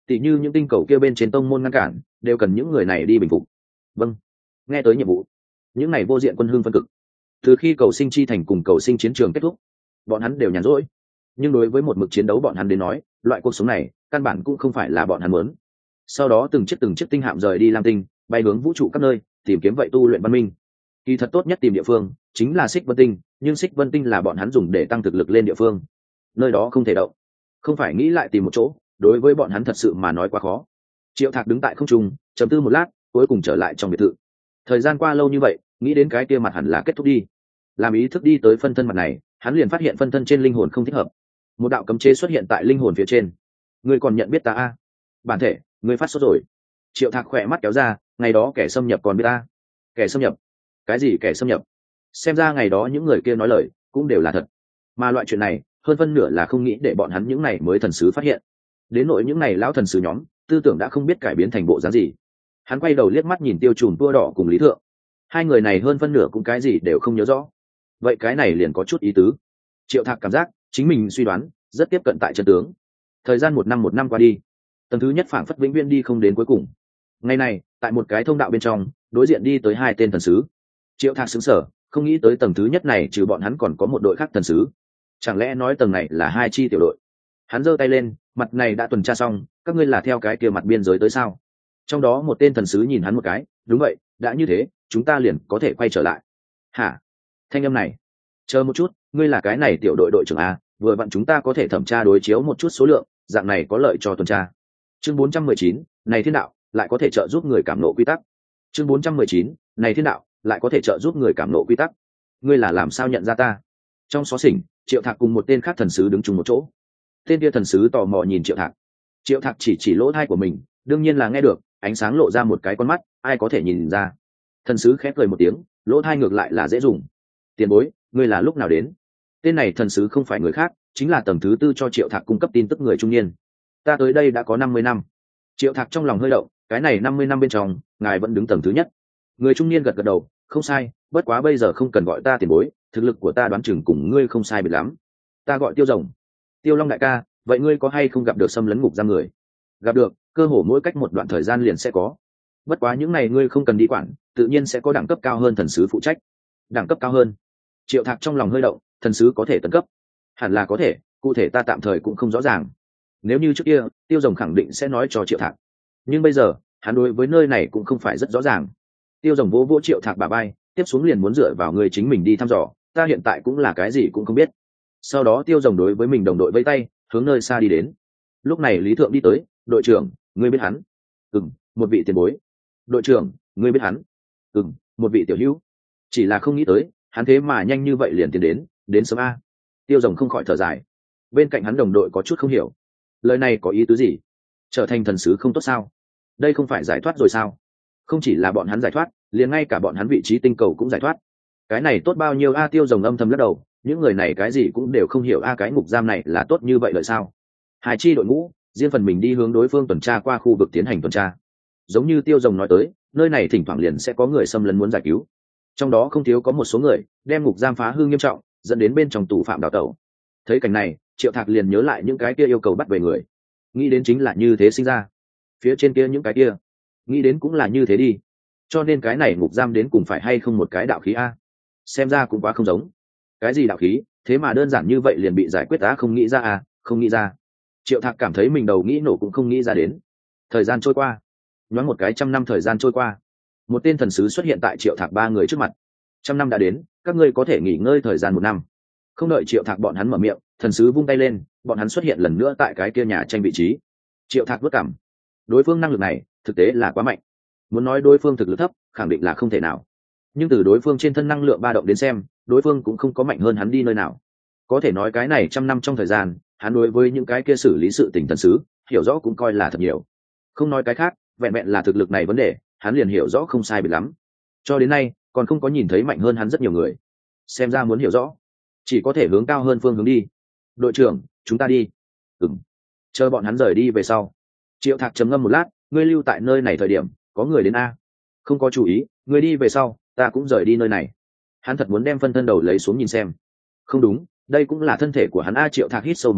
Tỷ như những tinh cầu kia bên trên tông môn ngăn cản đều cần những người này đi bình phục. Vâng. Nghe tới nhiệm vụ, những này vô diện quân hưng phân cực. Từ khi cầu sinh chi thành cùng cầu sinh chiến trường kết thúc, bọn hắn đều nhàn rỗi, nhưng đối với một mực chiến đấu bọn hắn đến nói, loại cuộc sống này căn bản cũng không phải là bọn hắn muốn. Sau đó từng chiếc từng chiếc tinh hạm rời đi lam tinh, bay hướng vũ trụ các nơi tìm kiếm vậy tu luyện văn minh. Kỳ thật tốt nhất tìm địa phương chính là xích vân tinh, nhưng xích vân tinh là bọn hắn dùng để tăng thực lực lên địa phương, nơi đó không thể động, không phải nghĩ lại tìm một chỗ, đối với bọn hắn thật sự mà nói quá khó. Triệu Thạc đứng tại không trung trầm tư một lát, cuối cùng trở lại trong biệt thự. Thời gian qua lâu như vậy, nghĩ đến cái kia mặt hẳn là kết thúc đi. Làm ý thức đi tới phân thân mặt này, hắn liền phát hiện phân thân trên linh hồn không thích hợp. Một đạo cấm chế xuất hiện tại linh hồn phía trên. Ngươi còn nhận biết ta a? Bản thể, ngươi phát sốt rồi. Triệu Thạc khỏe mắt kéo ra, ngày đó kẻ xâm nhập còn biết ta. Kẻ xâm nhập? Cái gì kẻ xâm nhập? Xem ra ngày đó những người kia nói lời cũng đều là thật. Mà loại chuyện này, hơn phân nửa là không nghĩ để bọn hắn những này mới thần sứ phát hiện. Đến nỗi những này lão thần sứ nhóm, tư tưởng đã không biết cải biến thành bộ dáng gì. Hắn quay đầu liếc mắt nhìn Tiêu Trùm tua đỏ cùng Lý Thượng. Hai người này hơn phân nửa cũng cái gì đều không nhớ rõ. Vậy cái này liền có chút ý tứ. Triệu Thạc cảm giác chính mình suy đoán rất tiếp cận tại chân tướng. Thời gian một năm một năm qua đi, tầng thứ nhất phảng phất vĩnh viễn đi không đến cuối cùng. Ngày này, tại một cái thông đạo bên trong, đối diện đi tới hai tên thần sứ. Triệu Thạc sững sờ, không nghĩ tới tầng thứ nhất này trừ bọn hắn còn có một đội khác thần sứ. Chẳng lẽ nói tầng này là hai chi tiểu đội? Hắn giơ tay lên, mặt này đã tuần tra xong, các ngươi là theo cái kia mặt biên giới tới sao? Trong đó một tên thần sứ nhìn hắn một cái, đúng vậy, đã như thế, chúng ta liền có thể quay trở lại. Hả? Thanh âm này, chờ một chút, ngươi là cái này tiểu đội đội trưởng a, vừa vặn chúng ta có thể thẩm tra đối chiếu một chút số lượng, dạng này có lợi cho tuần tra. Chương bốn trăm mười chín, này thiên đạo, lại có thể trợ giúp người cảm nộ quy tắc. Chương bốn trăm mười chín, này thiên đạo, lại có thể trợ giúp người cảm nộ quy tắc. Ngươi là làm sao nhận ra ta? Trong xó xỉnh, Triệu Thạc cùng một tên khác thần sứ đứng chung một chỗ. Tên kia thần sứ tò mò nhìn Triệu Thạc. Triệu Thạc chỉ chỉ lỗ tai của mình, đương nhiên là nghe được, ánh sáng lộ ra một cái con mắt, ai có thể nhìn ra. Thần sứ khép cười một tiếng, lỗ tai ngược lại là dễ dùng. Tiền bối, ngươi là lúc nào đến? Tên này thần sứ không phải người khác, chính là tầng thứ tư cho Triệu Thạc cung cấp tin tức người trung niên. Ta tới đây đã có năm mươi năm. Triệu Thạc trong lòng hơi động, cái này năm mươi năm bên trong, ngài vẫn đứng tầng thứ nhất. Người trung niên gật gật đầu, không sai, bất quá bây giờ không cần gọi ta tiền bối, thực lực của ta đoán chừng cùng ngươi không sai biệt lắm. Ta gọi Tiêu Rồng. Tiêu Long đại ca, vậy ngươi có hay không gặp được xâm lấn ngục giam người? Gặp được, cơ hồ mỗi cách một đoạn thời gian liền sẽ có. Bất quá những này ngươi không cần đi quản, tự nhiên sẽ có đẳng cấp cao hơn thần sứ phụ trách. Đẳng cấp cao hơn? Triệu Thạc trong lòng hơi động, thần sứ có thể tấn cấp? Hẳn là có thể, cụ thể ta tạm thời cũng không rõ ràng. Nếu như trước kia, Tiêu Rồng khẳng định sẽ nói cho Triệu Thạc. Nhưng bây giờ, hắn đối với nơi này cũng không phải rất rõ ràng. Tiêu Rồng vỗ vỗ Triệu Thạc bả vai, tiếp xuống liền muốn dựa vào người chính mình đi thăm dò, ta hiện tại cũng là cái gì cũng không biết. Sau đó Tiêu Rồng đối với mình đồng đội vẫy tay, hướng nơi xa đi đến. Lúc này Lý Thượng đi tới, đội trưởng, ngươi biết hắn? Ừm, một vị tiền bối. Đội trưởng, ngươi biết hắn? Ừm, một vị tiểu hữu. Chỉ là không nghĩ tới, hắn thế mà nhanh như vậy liền tiến đến, đến sớm a. Tiêu Rồng không khỏi thở dài. Bên cạnh hắn đồng đội có chút không hiểu, lời này có ý tứ gì? Trở thành thần sứ không tốt sao? Đây không phải giải thoát rồi sao? Không chỉ là bọn hắn giải thoát, liền ngay cả bọn hắn vị trí tinh cầu cũng giải thoát. Cái này tốt bao nhiêu a? Tiêu Rồng âm thầm lắc đầu, những người này cái gì cũng đều không hiểu a, cái ngục giam này là tốt như vậy lợi sao? Hai chi đội ngũ riêng phần mình đi hướng đối phương tuần tra qua khu vực tiến hành tuần tra. Giống như Tiêu Rồng nói tới, nơi này thỉnh thoảng liền sẽ có người xâm lấn muốn giải cứu, trong đó không thiếu có một số người đem ngục giam phá hư nghiêm trọng, dẫn đến bên trong tù phạm đào tẩu. Thấy cảnh này, Triệu Thạc liền nhớ lại những cái kia yêu cầu bắt về người, nghĩ đến chính là như thế sinh ra. Phía trên kia những cái kia, nghĩ đến cũng là như thế đi. Cho nên cái này ngục giam đến cùng phải hay không một cái đạo khí a? Xem ra cũng quá không giống. Cái gì đạo khí, thế mà đơn giản như vậy liền bị giải quyết á? Không nghĩ ra à? Không nghĩ ra. Triệu Thạc cảm thấy mình đầu nghĩ nổ cũng không nghĩ ra đến. Thời gian trôi qua, nhoáng một cái trăm năm thời gian trôi qua, một tên thần sứ xuất hiện tại Triệu Thạc ba người trước mặt. Trăm năm đã đến, các ngươi có thể nghỉ ngơi thời gian một năm. Không đợi Triệu Thạc bọn hắn mở miệng, thần sứ vung tay lên, bọn hắn xuất hiện lần nữa tại cái kia nhà tranh vị trí. Triệu Thạc vất cảm, đối phương năng lực này thực tế là quá mạnh. Muốn nói đối phương thực lực thấp, khẳng định là không thể nào. Nhưng từ đối phương trên thân năng lượng ba động đến xem, đối phương cũng không có mạnh hơn hắn đi nơi nào. Có thể nói cái này trăm năm trong thời gian, hắn đối với những cái kia xử lý sự tình thần sứ hiểu rõ cũng coi là thật nhiều. Không nói cái khác, vẹn vẹn là thực lực này vấn đề, hắn liền hiểu rõ không sai biệt lắm. Cho đến nay, còn không có nhìn thấy mạnh hơn hắn rất nhiều người. Xem ra muốn hiểu rõ, chỉ có thể hướng cao hơn phương hướng đi. Đội trưởng, chúng ta đi. Ừm. Chờ bọn hắn rời đi về sau, Triệu Thạc trầm ngâm một lát, ngươi lưu tại nơi này thời điểm, có người đến a? Không có chú ý, ngươi đi về sau, ta cũng rời đi nơi này. Hắn thật muốn đem phân thân đầu lấy xuống nhìn xem. Không đúng, đây cũng là thân thể của hắn a. Triệu Thạc hít sâu một hơi,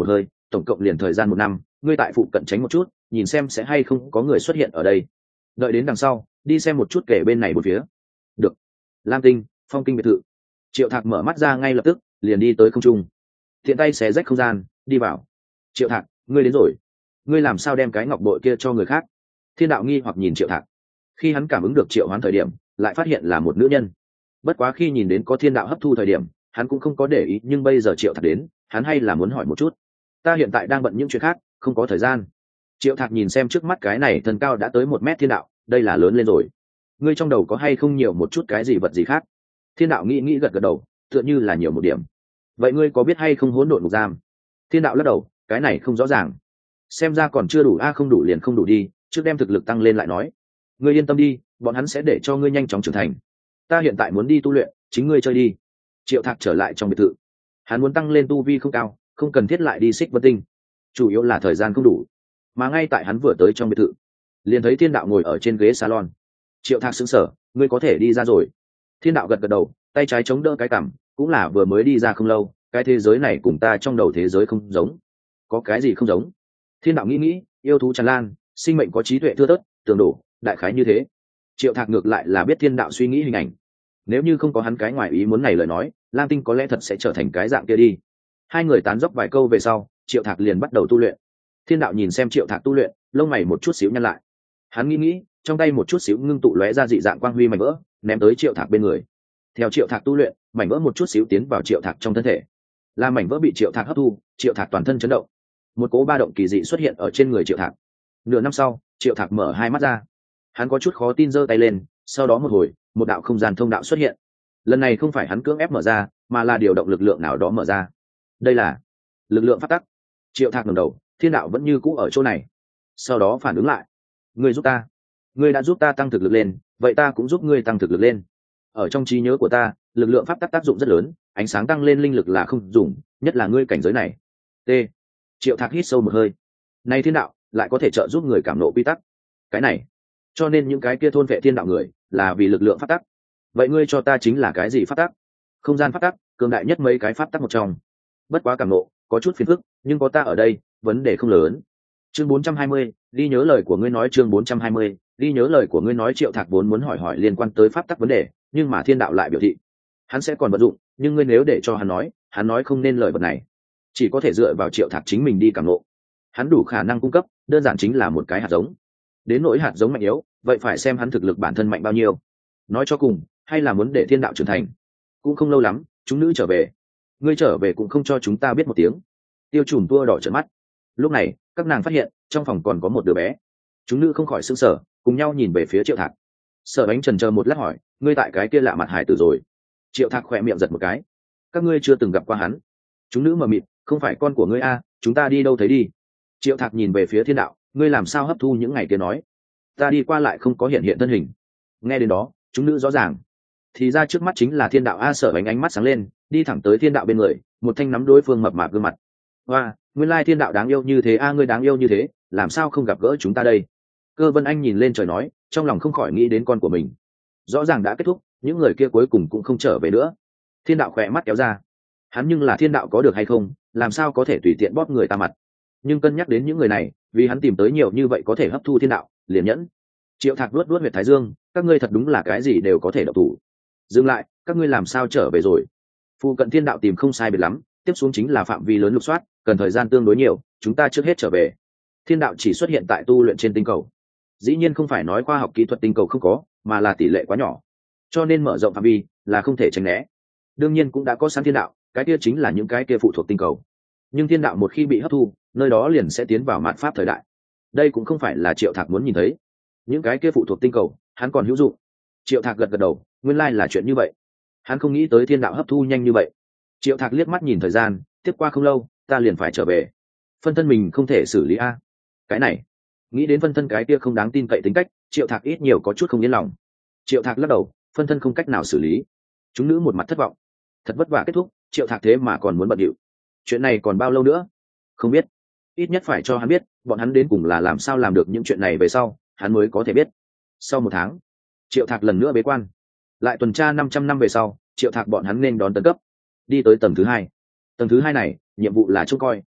tổng cộng liền thời gian một năm, ngươi tại phụ cận tránh một chút, nhìn xem sẽ hay không có người xuất hiện ở đây. Đợi đến đằng sau, đi xem một chút kể bên này một phía. Được. Lam Tinh, Phong Kinh biệt thự. Triệu Thạc mở mắt ra ngay lập tức, liền đi tới không trung. Tiện tay xé rách không gian, đi vào. Triệu Thạc, ngươi đến rồi. Ngươi làm sao đem cái ngọc bội kia cho người khác? Thiên đạo nghi hoặc nhìn Triệu Thạc. Khi hắn cảm ứng được Triệu Hoán thời điểm, lại phát hiện là một nữ nhân. Bất quá khi nhìn đến có thiên đạo hấp thu thời điểm, hắn cũng không có để ý, nhưng bây giờ Triệu Thạc đến, hắn hay là muốn hỏi một chút. Ta hiện tại đang bận những chuyện khác, không có thời gian. Triệu Thạc nhìn xem trước mắt cái này thân cao đã tới một mét thiên đạo, đây là lớn lên rồi. Ngươi trong đầu có hay không nhiều một chút cái gì vật gì khác? Thiên đạo nghĩ nghĩ gật gật đầu, tựa như là nhiều một điểm. Vậy ngươi có biết hay không hỗn độn ngục giam? Thiên đạo lắc đầu, cái này không rõ ràng. Xem ra còn chưa đủ a, không đủ liền không đủ đi, trước đem thực lực tăng lên lại nói. Ngươi yên tâm đi, bọn hắn sẽ để cho ngươi nhanh chóng trưởng thành. Ta hiện tại muốn đi tu luyện, chính ngươi chơi đi. Triệu Thạc trở lại trong biệt thự. Hắn muốn tăng lên tu vi không cao, không cần thiết lại đi Xích Vân Tinh. Chủ yếu là thời gian không đủ. Mà ngay tại hắn vừa tới trong biệt thự, liền thấy Thiên đạo ngồi ở trên ghế salon. Triệu Thạc sững sờ, ngươi có thể đi ra rồi. Thiên đạo gật gật đầu, tay trái chống đỡ cái cằm, cũng là vừa mới đi ra không lâu, cái thế giới này cùng ta trong đầu thế giới không giống. Có cái gì không giống? Thiên đạo nghĩ nghĩ, yêu thú tràn lan, sinh mệnh có trí tuệ thưa thớt, tường đổ, đại khái như thế. Triệu Thạc ngược lại là biết Thiên đạo suy nghĩ hình ảnh. Nếu như không có hắn cái ngoài ý muốn này lời nói, Lam Tinh có lẽ thật sẽ trở thành cái dạng kia đi. Hai người tán dóc vài câu về sau, Triệu Thạc liền bắt đầu tu luyện. Thiên đạo nhìn xem Triệu Thạc tu luyện, lông mày một chút xíu nhăn lại. Hắn nghĩ nghĩ, trong tay một chút xíu ngưng tụ lóe ra dị dạng quang huy mảnh vỡ, ném tới Triệu Thạc bên người. Theo Triệu Thạc tu luyện, mảnh vỡ một chút xíu tiến vào Triệu Thạc trong thân thể. Là mảnh vỡ bị Triệu Thạc hấp thu, Triệu Thạc toàn thân chấn động. Một cỗ ba động kỳ dị xuất hiện ở trên người Triệu Thạc. Nửa năm sau, Triệu Thạc mở hai mắt ra. Hắn có chút khó tin giơ tay lên, sau đó một hồi, một đạo không gian thông đạo xuất hiện. Lần này không phải hắn cưỡng ép mở ra, mà là điều động lực lượng nào đó mở ra. Đây là lực lượng phát tắc. Triệu Thạc ngẩng đầu, Thiên đạo vẫn như cũ ở chỗ này. Sau đó phản ứng lại, ngươi giúp ta, ngươi đã giúp ta tăng thực lực lên, vậy ta cũng giúp ngươi tăng thực lực lên. Ở trong trí nhớ của ta, lực lượng pháp tắc tác dụng rất lớn, ánh sáng tăng lên linh lực là không dùng, nhất là ngươi cảnh giới này. T. Triệu Thạc hít sâu một hơi. Này Thiên đạo lại có thể trợ giúp người cảm nộ quy tắc. Cái này, cho nên những cái kia thôn vệ thiên đạo người là vì lực lượng pháp tắc. Vậy ngươi cho ta chính là cái gì pháp tắc? Không gian pháp tắc, cường đại nhất mấy cái pháp tắc một trong. Bất quá cảm nộ có chút phiền phức, nhưng có ta ở đây, vấn đề không lớn. Chương bốn trăm hai mươi, đi nhớ lời của ngươi nói. Chương bốn trăm hai mươi, đi nhớ lời của ngươi nói. Triệu Thạc vốn muốn hỏi hỏi liên quan tới pháp tắc vấn đề, nhưng mà Thiên đạo lại biểu thị hắn sẽ còn vận dụng, nhưng ngươi nếu để cho hắn nói, hắn nói không nên lời vật này, chỉ có thể dựa vào Triệu Thạc chính mình đi cảm nộ. Hắn đủ khả năng cung cấp, đơn giản chính là một cái hạt giống. Đến nỗi hạt giống mạnh yếu, vậy phải xem hắn thực lực bản thân mạnh bao nhiêu. Nói cho cùng, hay là muốn để thiên đạo trưởng thành. Cũng không lâu lắm, chúng nữ trở về. Ngươi trở về cũng không cho chúng ta biết một tiếng. Tiêu Trùm tua đỏ trợn mắt. Lúc này, các nàng phát hiện trong phòng còn có một đứa bé. Chúng nữ không khỏi sững sờ, cùng nhau nhìn về phía Triệu Thạc. Sở Bánh trần chờ một lát hỏi, ngươi tại cái kia lạ mặt hải tử rồi? Triệu Thạc khỏe miệng giật một cái. Các ngươi chưa từng gặp qua hắn. Chúng nữ mờ mịt, không phải con của ngươi a, chúng ta đi đâu thấy đi. Triệu Thạc nhìn về phía thiên đạo, ngươi làm sao hấp thu những ngày kia nói? Ta đi qua lại không có hiện hiện thân hình. Nghe đến đó, chúng nữ rõ ràng, thì ra trước mắt chính là thiên đạo a. Sở Bánh ánh mắt sáng lên, đi thẳng tới thiên đạo bên người, một thanh nắm đối phương mập mạp gương mặt. Hoa, nguyên lai thiên đạo đáng yêu như thế a, ngươi đáng yêu như thế, làm sao không gặp gỡ chúng ta đây? Cơ Vân Anh nhìn lên trời nói, trong lòng không khỏi nghĩ đến con của mình. Rõ ràng đã kết thúc, những người kia cuối cùng cũng không trở về nữa. Thiên đạo khỏe mắt kéo ra, hắn nhưng là thiên đạo có được hay không, làm sao có thể tùy tiện bóp người ta mặt. Nhưng cân nhắc đến những người này, vì hắn tìm tới nhiều như vậy có thể hấp thu thiên đạo, liền nhẫn. Triệu Thạc luốt luốt huyệt thái dương, các ngươi thật đúng là cái gì đều có thể độc thủ. Dừng lại, các ngươi làm sao trở về rồi? Phụ cận thiên đạo tìm không sai biệt lắm, tiếp xuống chính là phạm vi lớn lục soát, cần thời gian tương đối nhiều, chúng ta trước hết trở về. Thiên đạo chỉ xuất hiện tại tu luyện trên tinh cầu. Dĩ nhiên không phải nói khoa học kỹ thuật tinh cầu không có, mà là tỷ lệ quá nhỏ, cho nên mở rộng phạm vi là không thể tránh né. Đương nhiên cũng đã có sẵn thiên đạo, cái kia chính là những cái kia phụ thuộc tinh cầu. Nhưng thiên đạo một khi bị hấp thu, nơi đó liền sẽ tiến vào mạt pháp thời đại. Đây cũng không phải là Triệu Thạc muốn nhìn thấy. Những cái kia phụ thuộc tinh cầu, hắn còn hữu dụng. Triệu Thạc gật gật đầu, nguyên lai là chuyện như vậy. Hắn không nghĩ tới thiên đạo hấp thu nhanh như vậy. Triệu Thạc liếc mắt nhìn thời gian, tiếp qua không lâu, ta liền phải trở về. Phân thân mình không thể xử lý a. Cái này, nghĩ đến phân thân cái kia không đáng tin cậy tính cách, Triệu Thạc ít nhiều có chút không yên lòng. Triệu Thạc lắc đầu, phân thân không cách nào xử lý. Chúng nữ một mặt thất vọng. Thật vất vả kết thúc, Triệu Thạc thế mà còn muốn bận điệu. Chuyện này còn bao lâu nữa? Không biết. Ít nhất phải cho hắn biết, bọn hắn đến cùng là làm sao làm được những chuyện này về sau, hắn mới có thể biết. Sau một tháng, Triệu Thạc lần nữa bế quan. Lại tuần tra năm trăm năm về sau, Triệu Thạc bọn hắn nên đón tấn cấp, đi tới tầng thứ hai. Tầng thứ hai này, nhiệm vụ là trông coi.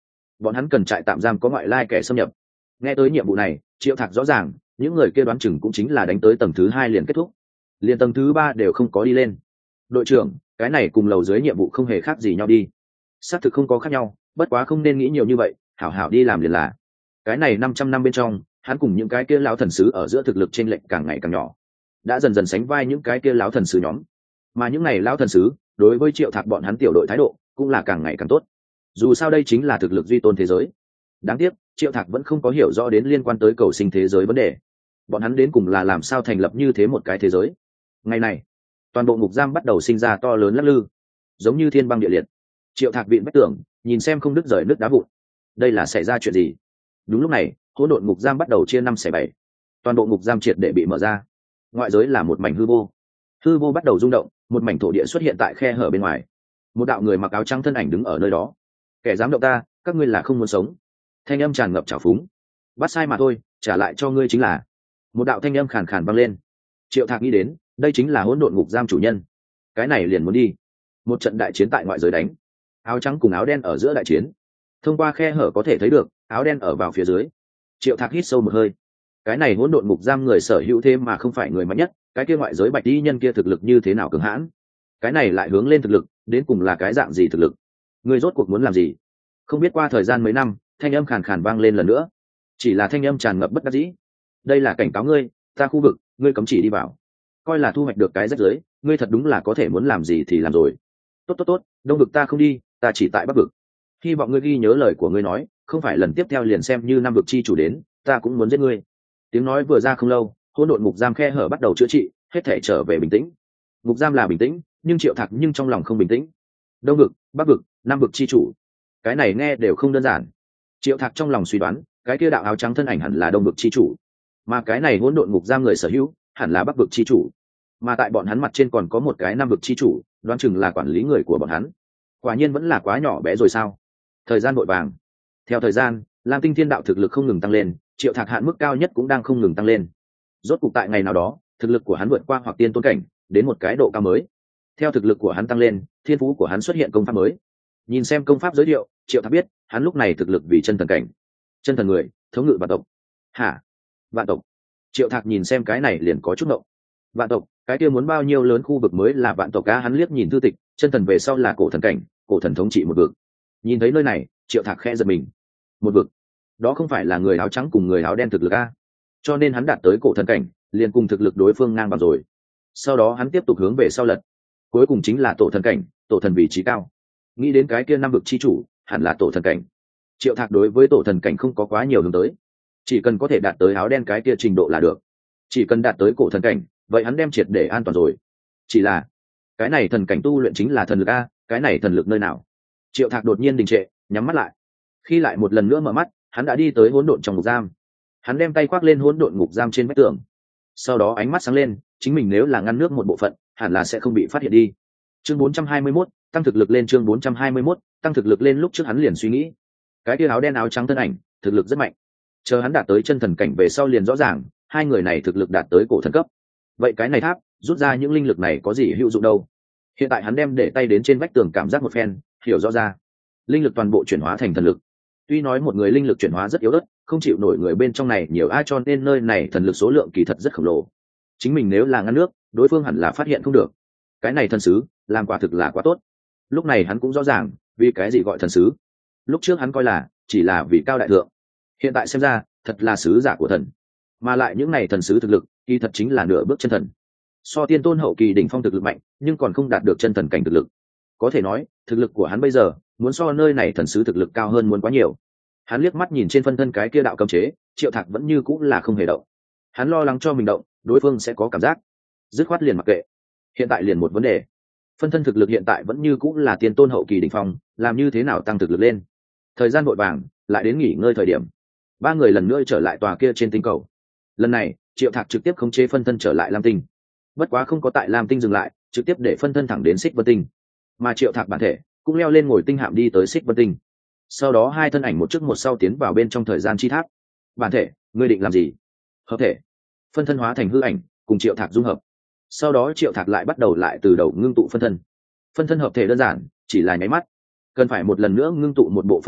bọn hắn cần trại tạm giam có ngoại lai kẻ xâm nhập. Nghe tới nhiệm vụ này, Triệu Thạc rõ ràng những người kia đoán chừng cũng chính là đánh tới tầng thứ hai liền kết thúc, liền tầng thứ ba đều không có đi lên. Đội trưởng, cái này cùng lầu dưới nhiệm vụ không hề khác gì nhau đi. Xác thực không có khác nhau, bất quá không nên nghĩ nhiều như vậy, hảo hảo đi làm liền là. Cái này năm trăm năm bên trong, hắn cùng những cái kia lão thần sứ ở giữa thực lực chênh lệch càng ngày càng nhỏ, đã dần dần sánh vai những cái kia lão thần sứ nhóm. Mà những này lão thần sứ, đối với Triệu Thạc bọn hắn tiểu đội thái độ cũng là càng ngày càng tốt. Dù sao đây chính là thực lực duy tôn thế giới. Đáng tiếc, Triệu Thạc vẫn không có hiểu rõ đến liên quan tới cầu sinh thế giới vấn đề. Bọn hắn đến cùng là làm sao thành lập như thế một cái thế giới. Ngày này, toàn bộ ngục giam bắt đầu sinh ra to lớn lắc lư, giống như thiên băng địa liệt. Triệu Thạc vịn vách tường, nhìn xem không đứt rời nước đá vụn. Đây là xảy ra chuyện gì? Đúng lúc này, hỗn độn ngục giam bắt đầu chia năm xẻ bảy. Toàn bộ ngục giam triệt để bị mở ra. Ngoại giới là một mảnh hư vô. Hư vô bắt đầu rung động, một mảnh thổ địa xuất hiện tại khe hở bên ngoài. Một đạo người mặc áo trắng thân ảnh đứng ở nơi đó. Kẻ dám động ta, các ngươi là không muốn sống. Thanh âm tràn ngập trào phúng. Bắt sai mà thôi, trả lại cho ngươi chính là. Một đạo thanh âm khàn khàn vang lên. Triệu Thạc nghĩ đến, đây chính là hỗn độn ngục giam chủ nhân. Cái này liền muốn đi. Một trận đại chiến tại ngoại giới đánh. Áo trắng cùng áo đen ở giữa đại chiến. Thông qua khe hở có thể thấy được, áo đen ở vào phía dưới. Triệu Thạc hít sâu một hơi. Cái này hỗn độn ngục giam người sở hữu thêm mà không phải người mạnh nhất, cái kia ngoại giới bạch y nhân kia thực lực như thế nào cường hãn. Cái này lại hướng lên thực lực, đến cùng là cái dạng gì thực lực? Người rốt cuộc muốn làm gì? Không biết qua thời gian mấy năm, thanh âm khàn khàn vang lên lần nữa. Chỉ là thanh âm tràn ngập bất đắc dĩ. Đây là cảnh cáo ngươi, ta khu vực, ngươi cấm chỉ đi vào. Coi là thu hoạch được cái rách rưới, ngươi thật đúng là có thể muốn làm gì thì làm rồi. Tốt tốt tốt, đông vực ta không đi, ta chỉ tại bắc vực. Hy vọng ngươi ghi nhớ lời của ngươi nói, không phải lần tiếp theo liền xem như năm vực chi chủ đến, ta cũng muốn giết ngươi. Tiếng nói vừa ra không lâu, hỗn độn ngục giam khe hở bắt đầu chữa trị, hết thể trở về bình tĩnh. Ngục giam là bình tĩnh, nhưng Triệu Thạc nhưng trong lòng không bình tĩnh. Đông vực, bắc vực, nam vực chi chủ, cái này nghe đều không đơn giản. Triệu Thạc trong lòng suy đoán, cái kia đạo áo trắng thân ảnh hẳn là đông vực chi chủ, mà cái này hỗn độn ngục giam người sở hữu hẳn là bắc vực chi chủ, mà tại bọn hắn mặt trên còn có một cái nam vực chi chủ, đoán chừng là quản lý người của bọn hắn. Quả nhiên vẫn là quá nhỏ bé rồi sao? Thời gian vội vàng. Theo thời gian, Lam Tinh Thiên Đạo thực lực không ngừng tăng lên, Triệu Thạc hạn mức cao nhất cũng đang không ngừng tăng lên. Rốt cục tại ngày nào đó, thực lực của hắn vượt qua hoặc tiên tôn cảnh, đến một cái độ cao mới. Theo thực lực của hắn tăng lên, thiên phú của hắn xuất hiện công pháp mới. Nhìn xem công pháp giới thiệu, Triệu Thạc biết, hắn lúc này thực lực vì chân thần cảnh. Chân thần người, thống ngự vạn tộc. Hả? Vạn tộc? Triệu Thạc nhìn xem cái này liền có chút ngộng. Vạn tộc, cái kia muốn bao nhiêu lớn khu vực mới là vạn tộc? Cá hắn liếc nhìn thư tịch, chân thần về sau là cổ thần cảnh, cổ thần thống trị một vực. Nhìn thấy nơi này, Triệu Thạc khẽ giật mình. Một vực? Đó không phải là người áo trắng cùng người áo đen thực lực a? Cho nên hắn đạt tới cổ thần cảnh, liền cùng thực lực đối phương ngang bằng rồi. Sau đó hắn tiếp tục hướng về sau lật, cuối cùng chính là tổ thần cảnh, tổ thần vị trí cao. Nghĩ đến cái kia năm vực chi chủ, hẳn là tổ thần cảnh. Triệu Thạc đối với tổ thần cảnh không có quá nhiều hướng tới, chỉ cần có thể đạt tới áo đen cái kia trình độ là được. Chỉ cần đạt tới cổ thần cảnh, vậy hắn đem triệt để an toàn rồi. Chỉ là cái này thần cảnh tu luyện chính là thần lực a, cái này thần lực nơi nào? Triệu Thạc đột nhiên đình trệ, nhắm mắt lại. Khi lại một lần nữa mở mắt, hắn đã đi tới hỗn độn trong ngục giam. Hắn đem tay khoác lên hỗn độn ngục giam trên vách tường, sau đó ánh mắt sáng lên, chính mình nếu là ngăn nước một bộ phận, hẳn là sẽ không bị phát hiện đi. Chương bốn trăm hai mươi mốt, tăng thực lực lên. Chương bốn trăm hai mươi mốt, tăng thực lực lên. Lúc trước hắn liền suy nghĩ, cái kia áo đen áo trắng thân ảnh, thực lực rất mạnh. Chờ hắn đạt tới chân thần cảnh về sau liền rõ ràng, hai người này thực lực đạt tới cổ thần cấp. Vậy cái này tháp, rút ra những linh lực này có gì hữu dụng đâu? Hiện tại hắn đem để tay đến trên vách tường cảm giác một phen, hiểu rõ ra. Linh lực toàn bộ chuyển hóa thành thần lực. Tuy nói một người linh lực chuyển hóa rất yếu ớt, không chịu nổi người bên trong này nhiều ai, cho nên nơi này thần lực số lượng kỳ thật rất khổng lồ. Chính mình nếu là ngăn nước, đối phương hẳn là phát hiện không được. Cái này thần sứ, làm quả thực là quá tốt. Lúc này hắn cũng rõ ràng, vì cái gì gọi thần sứ. Lúc trước hắn coi là chỉ là vì cao đại thượng, hiện tại xem ra, thật là sứ giả của thần. Mà lại những này thần sứ thực lực, kỳ thật chính là nửa bước chân thần. So tiên tôn hậu kỳ đỉnh phong thực lực mạnh, nhưng còn không đạt được chân thần cảnh thực lực. Có thể nói, thực lực của hắn bây giờ, muốn so nơi này thần sứ thực lực cao hơn muốn quá nhiều. Hắn liếc mắt nhìn trên phân thân cái kia đạo cấm chế, Triệu Thạc vẫn như cũng là không hề động. Hắn lo lắng cho mình động, đối phương sẽ có cảm giác, dứt khoát liền mặc kệ. Hiện tại liền một vấn đề, phân thân thực lực hiện tại vẫn như cũng là tiên tôn hậu kỳ đỉnh phong, làm như thế nào tăng thực lực lên? Thời gian vội vàng, lại đến nghỉ ngơi thời điểm, ba người lần nữa trở lại tòa kia trên tinh cầu. Lần này, Triệu Thạc trực tiếp khống chế phân thân trở lại Lam Tinh. Bất quá không có tại Lam Tinh dừng lại, trực tiếp để phân thân thẳng đến Xích Vân Tinh. Mà Triệu Thạc bản thể cũng leo lên ngồi tinh hạm đi tới Xích Vân Tinh. Sau đó hai thân ảnh một trước một sau tiến vào bên trong thời gian chi tháp. Bản thể, ngươi định làm gì? Hợp thể. Phân thân hóa thành hư ảnh, cùng Triệu Thạc dung hợp. Sau đó Triệu Thạc lại bắt đầu lại từ đầu ngưng tụ phân thân. Phân thân hợp thể đơn giản, chỉ là nháy mắt. Cần phải một lần nữa ngưng tụ một bộ phân thân,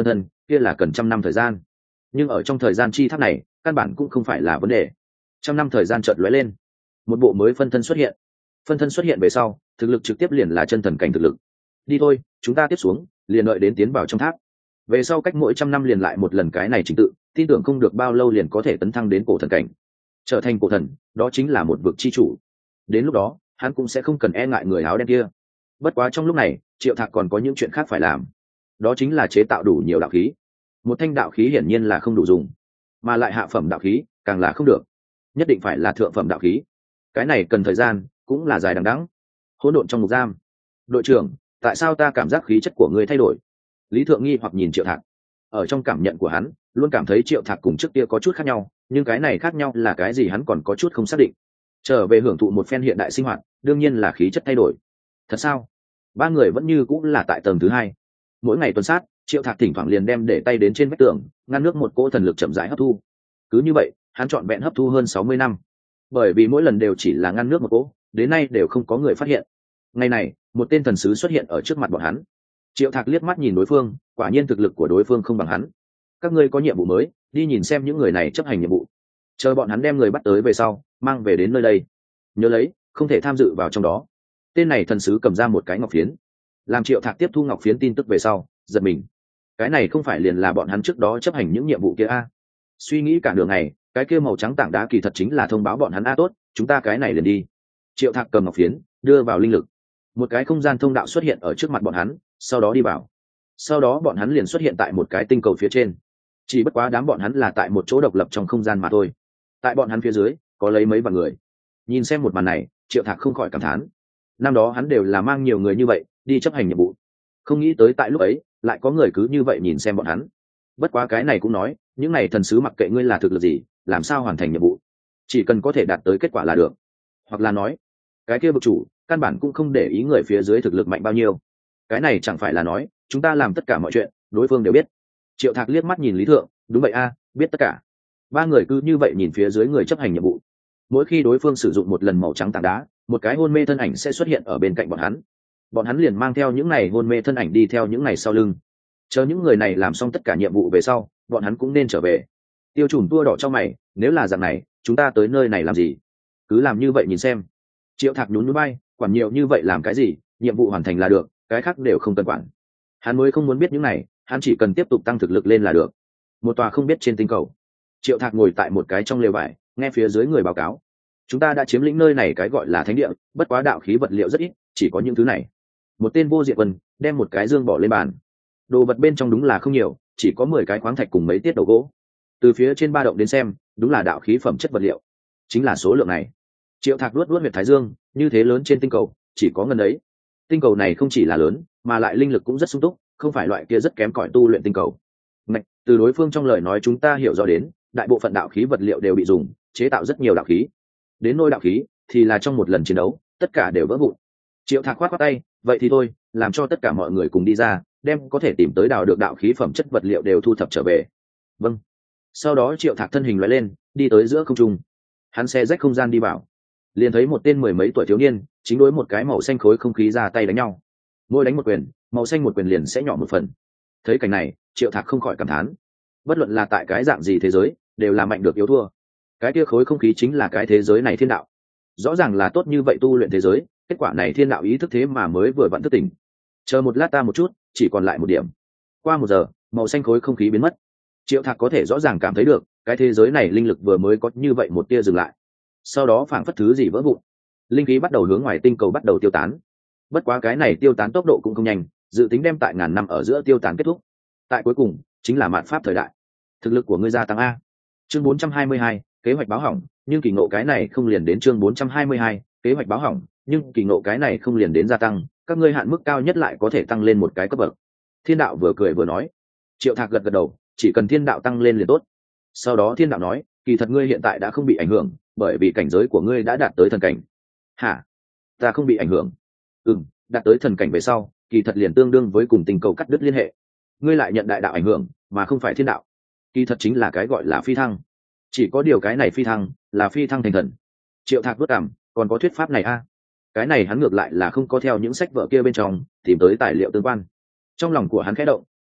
kia là cần trăm năm thời gian, nhưng ở trong thời gian chi tháp này căn bản cũng không phải là vấn đề. Trăm năm thời gian chợt lóe lên, một bộ mới phân thân xuất hiện. Phân thân xuất hiện về sau, thực lực trực tiếp liền là chân thần cảnh thực lực. Đi thôi, chúng ta tiếp xuống, liền đợi đến tiến vào trong tháp. Về sau cách mỗi trăm năm liền lại một lần cái này trình tự, tin tưởng không được bao lâu liền có thể tấn thăng đến cổ thần cảnh, trở thành cổ thần, đó chính là một vực chi chủ. Đến lúc đó hắn cũng sẽ không cần e ngại người áo đen kia. Bất quá trong lúc này Triệu Thạc còn có những chuyện khác phải làm, đó chính là chế tạo đủ nhiều đạo khí. Một thanh đạo khí hiển nhiên là không đủ dùng, mà lại hạ phẩm đạo khí càng là không được, nhất định phải là thượng phẩm đạo khí. Cái này cần thời gian, cũng là dài đằng đẵng. Hỗn độn trong ngục giam. Đội trưởng, tại sao ta cảm giác khí chất của ngươi thay đổi? Lý Thượng nghi hoặc nhìn Triệu Thạc. Ở trong cảm nhận của hắn luôn cảm thấy Triệu Thạc cùng trước kia có chút khác nhau, nhưng cái này khác nhau là cái gì hắn còn có chút không xác định. Trở về hưởng thụ một phen hiện đại sinh hoạt, đương nhiên là khí chất thay đổi. Thật sao? Ba người vẫn như cũng là tại tầng thứ hai. Mỗi ngày tuần sát, Triệu Thạc thỉnh thoảng liền đem để tay đến trên vách tường, ngăn nước một cỗ thần lực chậm rãi hấp thu. Cứ như vậy hắn trọn vẹn hấp thu hơn sáu mươi năm, bởi vì mỗi lần đều chỉ là ngăn nước một cỗ, đến nay đều không có người phát hiện. Ngày này một tên thần sứ xuất hiện ở trước mặt bọn hắn. Triệu Thạc liếc mắt nhìn đối phương, quả nhiên thực lực của đối phương không bằng hắn. Các ngươi có nhiệm vụ mới, đi nhìn xem những người này chấp hành nhiệm vụ, chờ bọn hắn đem người bắt tới về sau mang về đến nơi đây, nhớ lấy không thể tham dự vào trong đó. Tên này thần sứ cầm ra một cái ngọc phiến. Làm Triệu Thạc tiếp thu ngọc phiến tin tức về sau giật mình, cái này không phải liền là bọn hắn trước đó chấp hành những nhiệm vụ kia a? Suy nghĩ cả đường này, cái kia màu trắng tảng đá kỳ thật chính là thông báo bọn hắn a. Tốt, chúng ta cái này liền đi. Triệu Thạc cầm ngọc phiến đưa vào linh lực, một cái không gian thông đạo xuất hiện ở trước mặt bọn hắn, sau đó đi vào. Sau đó bọn hắn liền xuất hiện tại một cái tinh cầu phía trên, chỉ bất quá đám bọn hắn là tại một chỗ độc lập trong không gian mà thôi. Tại bọn hắn phía dưới có lấy mấy vạn người. Nhìn xem một màn này, Triệu Thạc không khỏi cảm thán. Năm đó hắn đều là mang nhiều người như vậy đi chấp hành nhiệm vụ, không nghĩ tới tại lúc ấy lại có người cứ như vậy nhìn xem bọn hắn. Bất quá cái này cũng nói, những này thần sứ mặc kệ ngươi là thực lực gì, làm sao hoàn thành nhiệm vụ, chỉ cần có thể đạt tới kết quả là được. Hoặc là nói, cái kia vực chủ căn bản cũng không để ý người phía dưới thực lực mạnh bao nhiêu. Cái này chẳng phải là nói chúng ta làm tất cả mọi chuyện đối phương đều biết. Triệu Thạc liếc mắt nhìn Lý Thượng, đúng vậy a, biết tất cả. Ba người cứ như vậy nhìn phía dưới người chấp hành nhiệm vụ. Mỗi khi đối phương sử dụng một lần màu trắng tảng đá, một cái hôn mê thân ảnh sẽ xuất hiện ở bên cạnh bọn hắn. Bọn hắn liền mang theo những này hôn mê thân ảnh đi theo những này sau lưng, chờ những người này làm xong tất cả nhiệm vụ về sau bọn hắn cũng nên trở về. Tiêu Trùm tua đỏ cho mày, nếu là dạng này chúng ta tới nơi này làm gì? Cứ làm như vậy nhìn xem. Triệu Thạc nhún nhún bay, quản nhiều như vậy làm cái gì, nhiệm vụ hoàn thành là được, cái khác đều không cần quản. Hắn mới không muốn biết những này, hắn chỉ cần tiếp tục tăng thực lực lên là được. Một tòa không biết trên tinh cầu, Triệu Thạc ngồi tại một cái trong lều vải, nghe phía dưới người báo cáo. Chúng ta đã chiếm lĩnh nơi này cái gọi là thánh địa, bất quá đạo khí vật liệu rất ít, chỉ có những thứ này. Một tên vô diệt vân đem một cái dương bỏ lên bàn. Đồ vật bên trong đúng là không nhiều, chỉ có mười cái khoáng thạch cùng mấy tiết đầu gỗ. Từ phía trên ba động đến xem, đúng là đạo khí phẩm chất vật liệu, chính là số lượng này. Triệu Thạc luốt luốt huyệt thái dương, như thế lớn trên tinh cầu chỉ có ngần ấy. Tinh cầu này không chỉ là lớn, mà lại linh lực cũng rất sung túc, không phải loại kia rất kém cỏi tu luyện tinh cầu. Ngạch, từ đối phương trong lời nói chúng ta hiểu rõ đến, đại bộ phận đạo khí vật liệu đều bị dùng chế tạo rất nhiều đạo khí. Đến nôi đạo khí thì là trong một lần chiến đấu tất cả đều vỡ vụn. Triệu Thạc khoát khoát tay, vậy thì thôi, làm cho tất cả mọi người cùng đi ra, đem có thể tìm tới đào được đạo khí phẩm chất vật liệu đều thu thập trở về. Vâng. Sau đó Triệu Thạc thân hình lóe lên, đi tới giữa không trung. Hắn xe rách không gian đi vào, liền thấy một tên mười mấy tuổi thiếu niên chính đối một cái màu xanh khối không khí ra tay đánh nhau. Mỗi đánh một quyền, màu xanh một quyền liền sẽ nhỏ một phần. Thấy cảnh này, Triệu Thạc không khỏi cảm thán. Bất luận là tại cái dạng gì thế giới, đều là mạnh được yếu thua. Cái kia khối không khí chính là cái thế giới này thiên đạo. Rõ ràng là tốt như vậy tu luyện thế giới, kết quả này thiên đạo ý thức thế mà mới vừa vặn thức tỉnh. Chờ một lát ta một chút, chỉ còn lại một điểm. Qua một giờ, màu xanh khối không khí biến mất. Triệu Thạc có thể rõ ràng cảm thấy được, cái thế giới này linh lực vừa mới có như vậy một tia dừng lại. Sau đó phảng phất thứ gì vỡ vụn, linh khí bắt đầu hướng ngoài tinh cầu bắt đầu tiêu tán. Bất quá cái này tiêu tán tốc độ cũng không nhanh, dự tính đem tại ngàn năm ở giữa tiêu tán kết thúc. Tại cuối cùng chính là mạt pháp thời đại. Thực lực của ngươi gia tăng a. Chương bốn trăm hai mươi hai, kế hoạch báo hỏng, nhưng kỳ ngộ cái này không liền đến chương bốn trăm hai mươi hai, kế hoạch báo hỏng, nhưng kỳ ngộ cái này không liền đến gia tăng, các ngươi hạn mức cao nhất lại có thể tăng lên một cái cấp bậc. Thiên đạo vừa cười vừa nói. Triệu Thạc gật gật đầu, chỉ cần thiên đạo tăng lên liền tốt. Sau đó thiên đạo nói, kỳ thật ngươi hiện tại đã không bị ảnh hưởng, bởi vì cảnh giới của ngươi đã đạt tới thần cảnh. Hả? Ta không bị ảnh hưởng? Ừm, đạt tới thần cảnh về sau, kỳ thật liền tương đương với cùng tình cầu cắt đứt liên hệ. Ngươi lại nhận đại đạo ảnh hưởng, mà không phải thiên đạo. Kỳ thật chính là cái gọi là phi thăng. Chỉ có điều cái này phi thăng là phi thăng thành thần. Triệu Thạc vất cảm, còn có thuyết pháp này a? À? Cái này hắn ngược lại là không có theo những sách vở kia bên trong tìm tới tài liệu tương quan. Trong lòng của hắn khẽ động,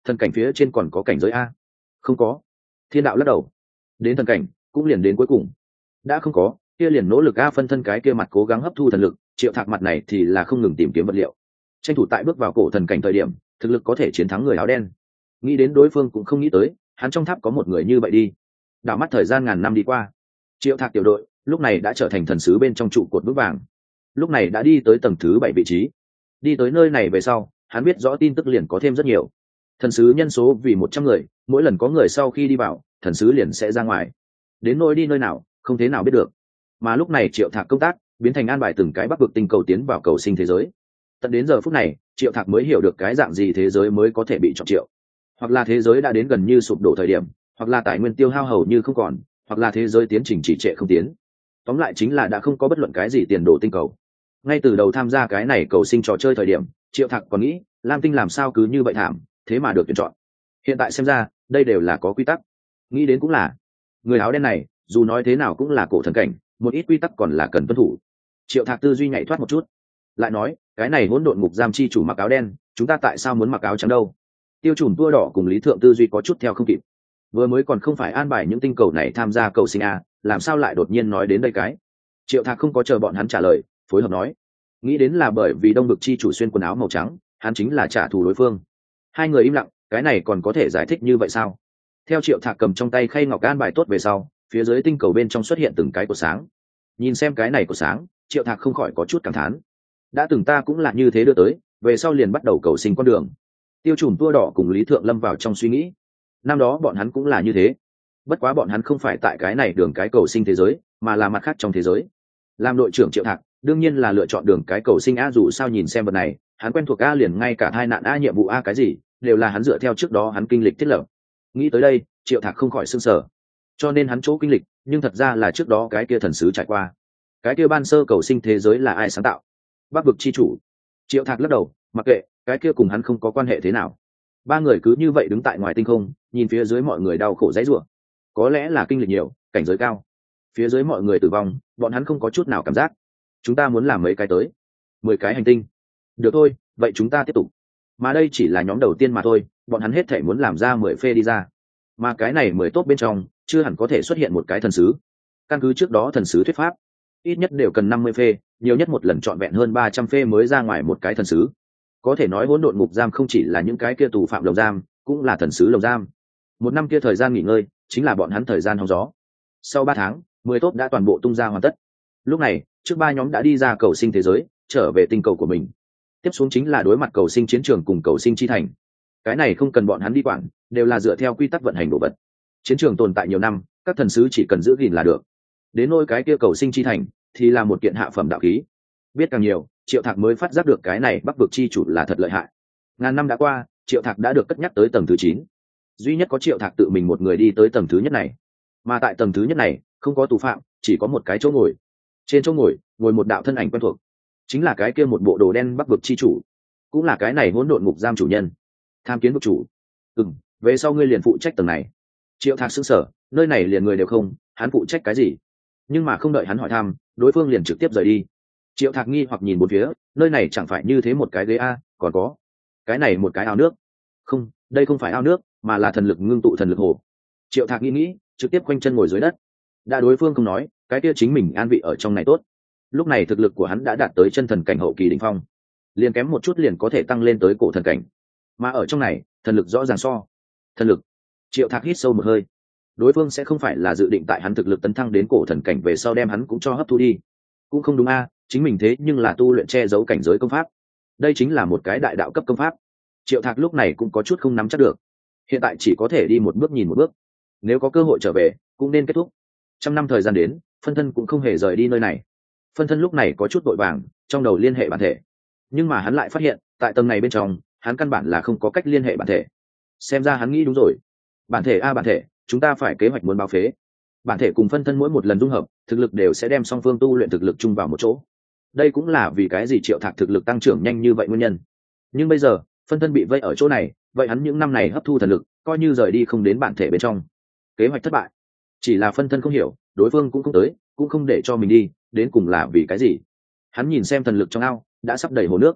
thần cảnh phía trên còn có cảnh giới a? Không có. Thiên đạo lắc đầu. Đến thần cảnh cũng liền đến cuối cùng. Đã không có, kia liền nỗ lực a. Phân thân cái kia mặt cố gắng hấp thu thần lực, Triệu Thạc mặt này thì là không ngừng tìm kiếm vật liệu, tranh thủ tại bước vào cổ thần cảnh thời điểm thực lực có thể chiến thắng người áo đen. Nghĩ đến đối phương cũng không nghĩ tới hắn trong tháp có một người như vậy đi. Đảo mắt thời gian ngàn năm đi qua, Triệu Thạc tiểu đội lúc này đã trở thành thần sứ bên trong trụ cột vững vàng, lúc này đã đi tới tầng thứ bảy vị trí. Đi tới nơi này về sau, hắn biết rõ tin tức liền có thêm rất nhiều. Thần sứ nhân số vì một trăm người, mỗi lần có người sau khi đi vào, thần sứ liền sẽ ra ngoài. Đến nơi đi nơi nào, không thế nào biết được. Mà lúc này Triệu Thạc công tác biến thành an bài từng cái bắc vực tinh cầu tiến vào cầu sinh thế giới. Tận đến giờ phút này, Triệu Thạc mới hiểu được cái dạng gì thế giới mới có thể bị chọn triệu. Hoặc là thế giới đã đến gần như sụp đổ thời điểm, hoặc là tài nguyên tiêu hao hầu như không còn, hoặc là thế giới tiến trình chỉ trệ không tiến. Tóm lại chính là đã không có bất luận cái gì tiền đồ tinh cầu. Ngay từ đầu tham gia cái này cầu sinh trò chơi thời điểm, Triệu Thạc còn nghĩ Lam Tinh làm sao cứ như vậy thảm, thế mà được tuyển chọn. Hiện tại xem ra đây đều là có quy tắc. Nghĩ đến cũng là, người áo đen này dù nói thế nào cũng là cổ thần cảnh, một ít quy tắc còn là cần tuân thủ. Triệu Thạc tư duy nhảy thoát một chút, lại nói cái này hỗn độn ngục giam chi chủ mặc áo đen, chúng ta tại sao muốn mặc áo trắng đâu? Tiêu Chủng tua đỏ cùng Lý Thượng tư duy có chút theo không kịp. Vừa mới còn không phải an bài những tinh cầu này tham gia cầu sinh a, làm sao lại đột nhiên nói đến đây cái? Triệu Thạc không có chờ bọn hắn trả lời, phối hợp nói, nghĩ đến là bởi vì đông vực chi chủ xuyên quần áo màu trắng, hắn chính là trả thù đối phương. Hai người im lặng, cái này còn có thể giải thích như vậy sao? Theo Triệu Thạc cầm trong tay khay ngọc an bài tốt về sau, phía dưới tinh cầu bên trong xuất hiện từng cái cột sáng. Nhìn xem cái này của sáng, Triệu Thạc không khỏi có chút cảm thán. Đã từng ta cũng là như thế đưa tới, về sau liền bắt đầu cầu sinh con đường. Tiêu Chủng tua đỏ cùng Lý Thượng lâm vào trong suy nghĩ. Năm đó bọn hắn cũng là như thế, bất quá bọn hắn không phải tại cái này đường cái cầu sinh thế giới, mà là mặt khác trong thế giới. Làm đội trưởng Triệu Thạc đương nhiên là lựa chọn đường cái cầu sinh a, dù sao nhìn xem vật này, hắn quen thuộc a, liền ngay cả hai nạn a, nhiệm vụ a cái gì đều là hắn dựa theo trước đó hắn kinh lịch thiết lập. Nghĩ tới đây, Triệu Thạc không khỏi sửng sở. Cho nên hắn chỗ kinh lịch, nhưng thật ra là trước đó cái kia thần sứ trải qua. Cái kia ban sơ cầu sinh thế giới là ai sáng tạo? Bắc vực chi chủ. Triệu Thạc lắc đầu, mặc kệ, cái kia cùng hắn không có quan hệ thế nào. Ba người cứ như vậy đứng tại ngoài tinh không, nhìn phía dưới mọi người đau khổ dãy rủa. Có lẽ là kinh lịch nhiều, cảnh giới cao. Phía dưới mọi người tử vong, bọn hắn không có chút nào cảm giác. Chúng ta muốn làm mấy cái tới? Mười cái hành tinh. Được thôi, vậy chúng ta tiếp tục. Mà đây chỉ là nhóm đầu tiên mà thôi, bọn hắn hết thể muốn làm ra mười phê đi ra. Mà cái này mười tốt bên trong, chưa hẳn có thể xuất hiện một cái thần sứ. Căn cứ trước đó thần sứ thuyết pháp, ít nhất đều cần năm mươi phê, nhiều nhất một lần trọn vẹn hơn ba trăm phê mới ra ngoài một cái thần sứ. Có thể nói hỗn độn ngục giam không chỉ là những cái kia tù phạm lồng giam, cũng là thần sứ lồng giam. Một năm kia thời gian nghỉ ngơi, chính là bọn hắn thời gian hóng gió. Sau ba tháng, mười tốt đã toàn bộ tung ra hoàn tất. Lúc này, trước ba nhóm đã đi ra cầu sinh thế giới, trở về tinh cầu của mình. Tiếp xuống chính là đối mặt cầu sinh chiến trường cùng cầu sinh chi thành. Cái này không cần bọn hắn đi quản, đều là dựa theo quy tắc vận hành đồ vật. Chiến trường tồn tại nhiều năm, các thần sứ chỉ cần giữ gìn là được. Đến nôi cái kia cầu sinh chi thành thì là một kiện hạ phẩm đạo khí. Biết càng nhiều, Triệu Thạc mới phát giác được cái này Bắc vực chi chủ là thật lợi hại. Ngàn năm đã qua, Triệu Thạc đã được cất nhắc tới tầng thứ chín. Duy nhất có Triệu Thạc tự mình một người đi tới tầng thứ nhất này. Mà tại tầng thứ nhất này, không có tù phạm, chỉ có một cái chỗ ngồi. Trên chỗ ngồi, ngồi một đạo thân ảnh quen thuộc, chính là cái kia một bộ đồ đen Bắc vực chi chủ, cũng là cái này hỗn độn ngục giam chủ nhân. Tham kiến vực chủ. Ừm, về sau ngươi liền phụ trách tầng này. Triệu Thạc sững sờ, nơi này liền người đều không, hắn phụ trách cái gì? Nhưng mà không đợi hắn hỏi thăm, đối phương liền trực tiếp rời đi. Triệu Thạc nghi hoặc nhìn bốn phía, nơi này chẳng phải như thế một cái ghế a, còn có cái này một cái ao nước. Không, đây không phải ao nước, mà là thần lực ngưng tụ thần lực hồ. Triệu Thạc nghĩ nghĩ, trực tiếp quanh chân ngồi dưới đất. Đã đối phương không nói, cái kia chính mình an vị ở trong này tốt. Lúc này thực lực của hắn đã đạt tới chân thần cảnh hậu kỳ đỉnh phong, liền kém một chút liền có thể tăng lên tới cổ thần cảnh. Mà ở trong này, thần lực rõ ràng so. Thần lực. Triệu Thạc hít sâu một hơi. Đối phương sẽ không phải là dự định tại hắn thực lực tấn thăng đến cổ thần cảnh về sau đem hắn cũng cho hấp thu đi. Cũng không đúng a, chính mình thế nhưng là tu luyện che giấu cảnh giới công pháp. Đây chính là một cái đại đạo cấp công pháp. Triệu Thạc lúc này cũng có chút không nắm chắc được. Hiện tại chỉ có thể đi một bước nhìn một bước. Nếu có cơ hội trở về, cũng nên kết thúc. Trăm năm thời gian đến, phân thân cũng không hề rời đi nơi này. Phân thân lúc này có chút vội vàng, trong đầu liên hệ bản thể. Nhưng mà hắn lại phát hiện, tại tầng này bên trong, hắn căn bản là không có cách liên hệ bản thể. Xem ra hắn nghĩ đúng rồi. Bản thể a bản thể, chúng ta phải kế hoạch muốn báo phế. Bản thể cùng phân thân mỗi một lần dung hợp, thực lực đều sẽ đem song phương tu luyện thực lực chung vào một chỗ. Đây cũng là vì cái gì Triệu Thạc thực lực tăng trưởng nhanh như vậy nguyên nhân. Nhưng bây giờ, phân thân bị vây ở chỗ này, vậy hắn những năm này hấp thu thần lực, coi như rời đi không đến bản thể bên trong. Kế hoạch thất bại. Chỉ là phân thân không hiểu, đối phương cũng không tới, cũng không để cho mình đi, đến cùng là vì cái gì? Hắn nhìn xem thần lực trong ao, đã sắp đầy hồ nước.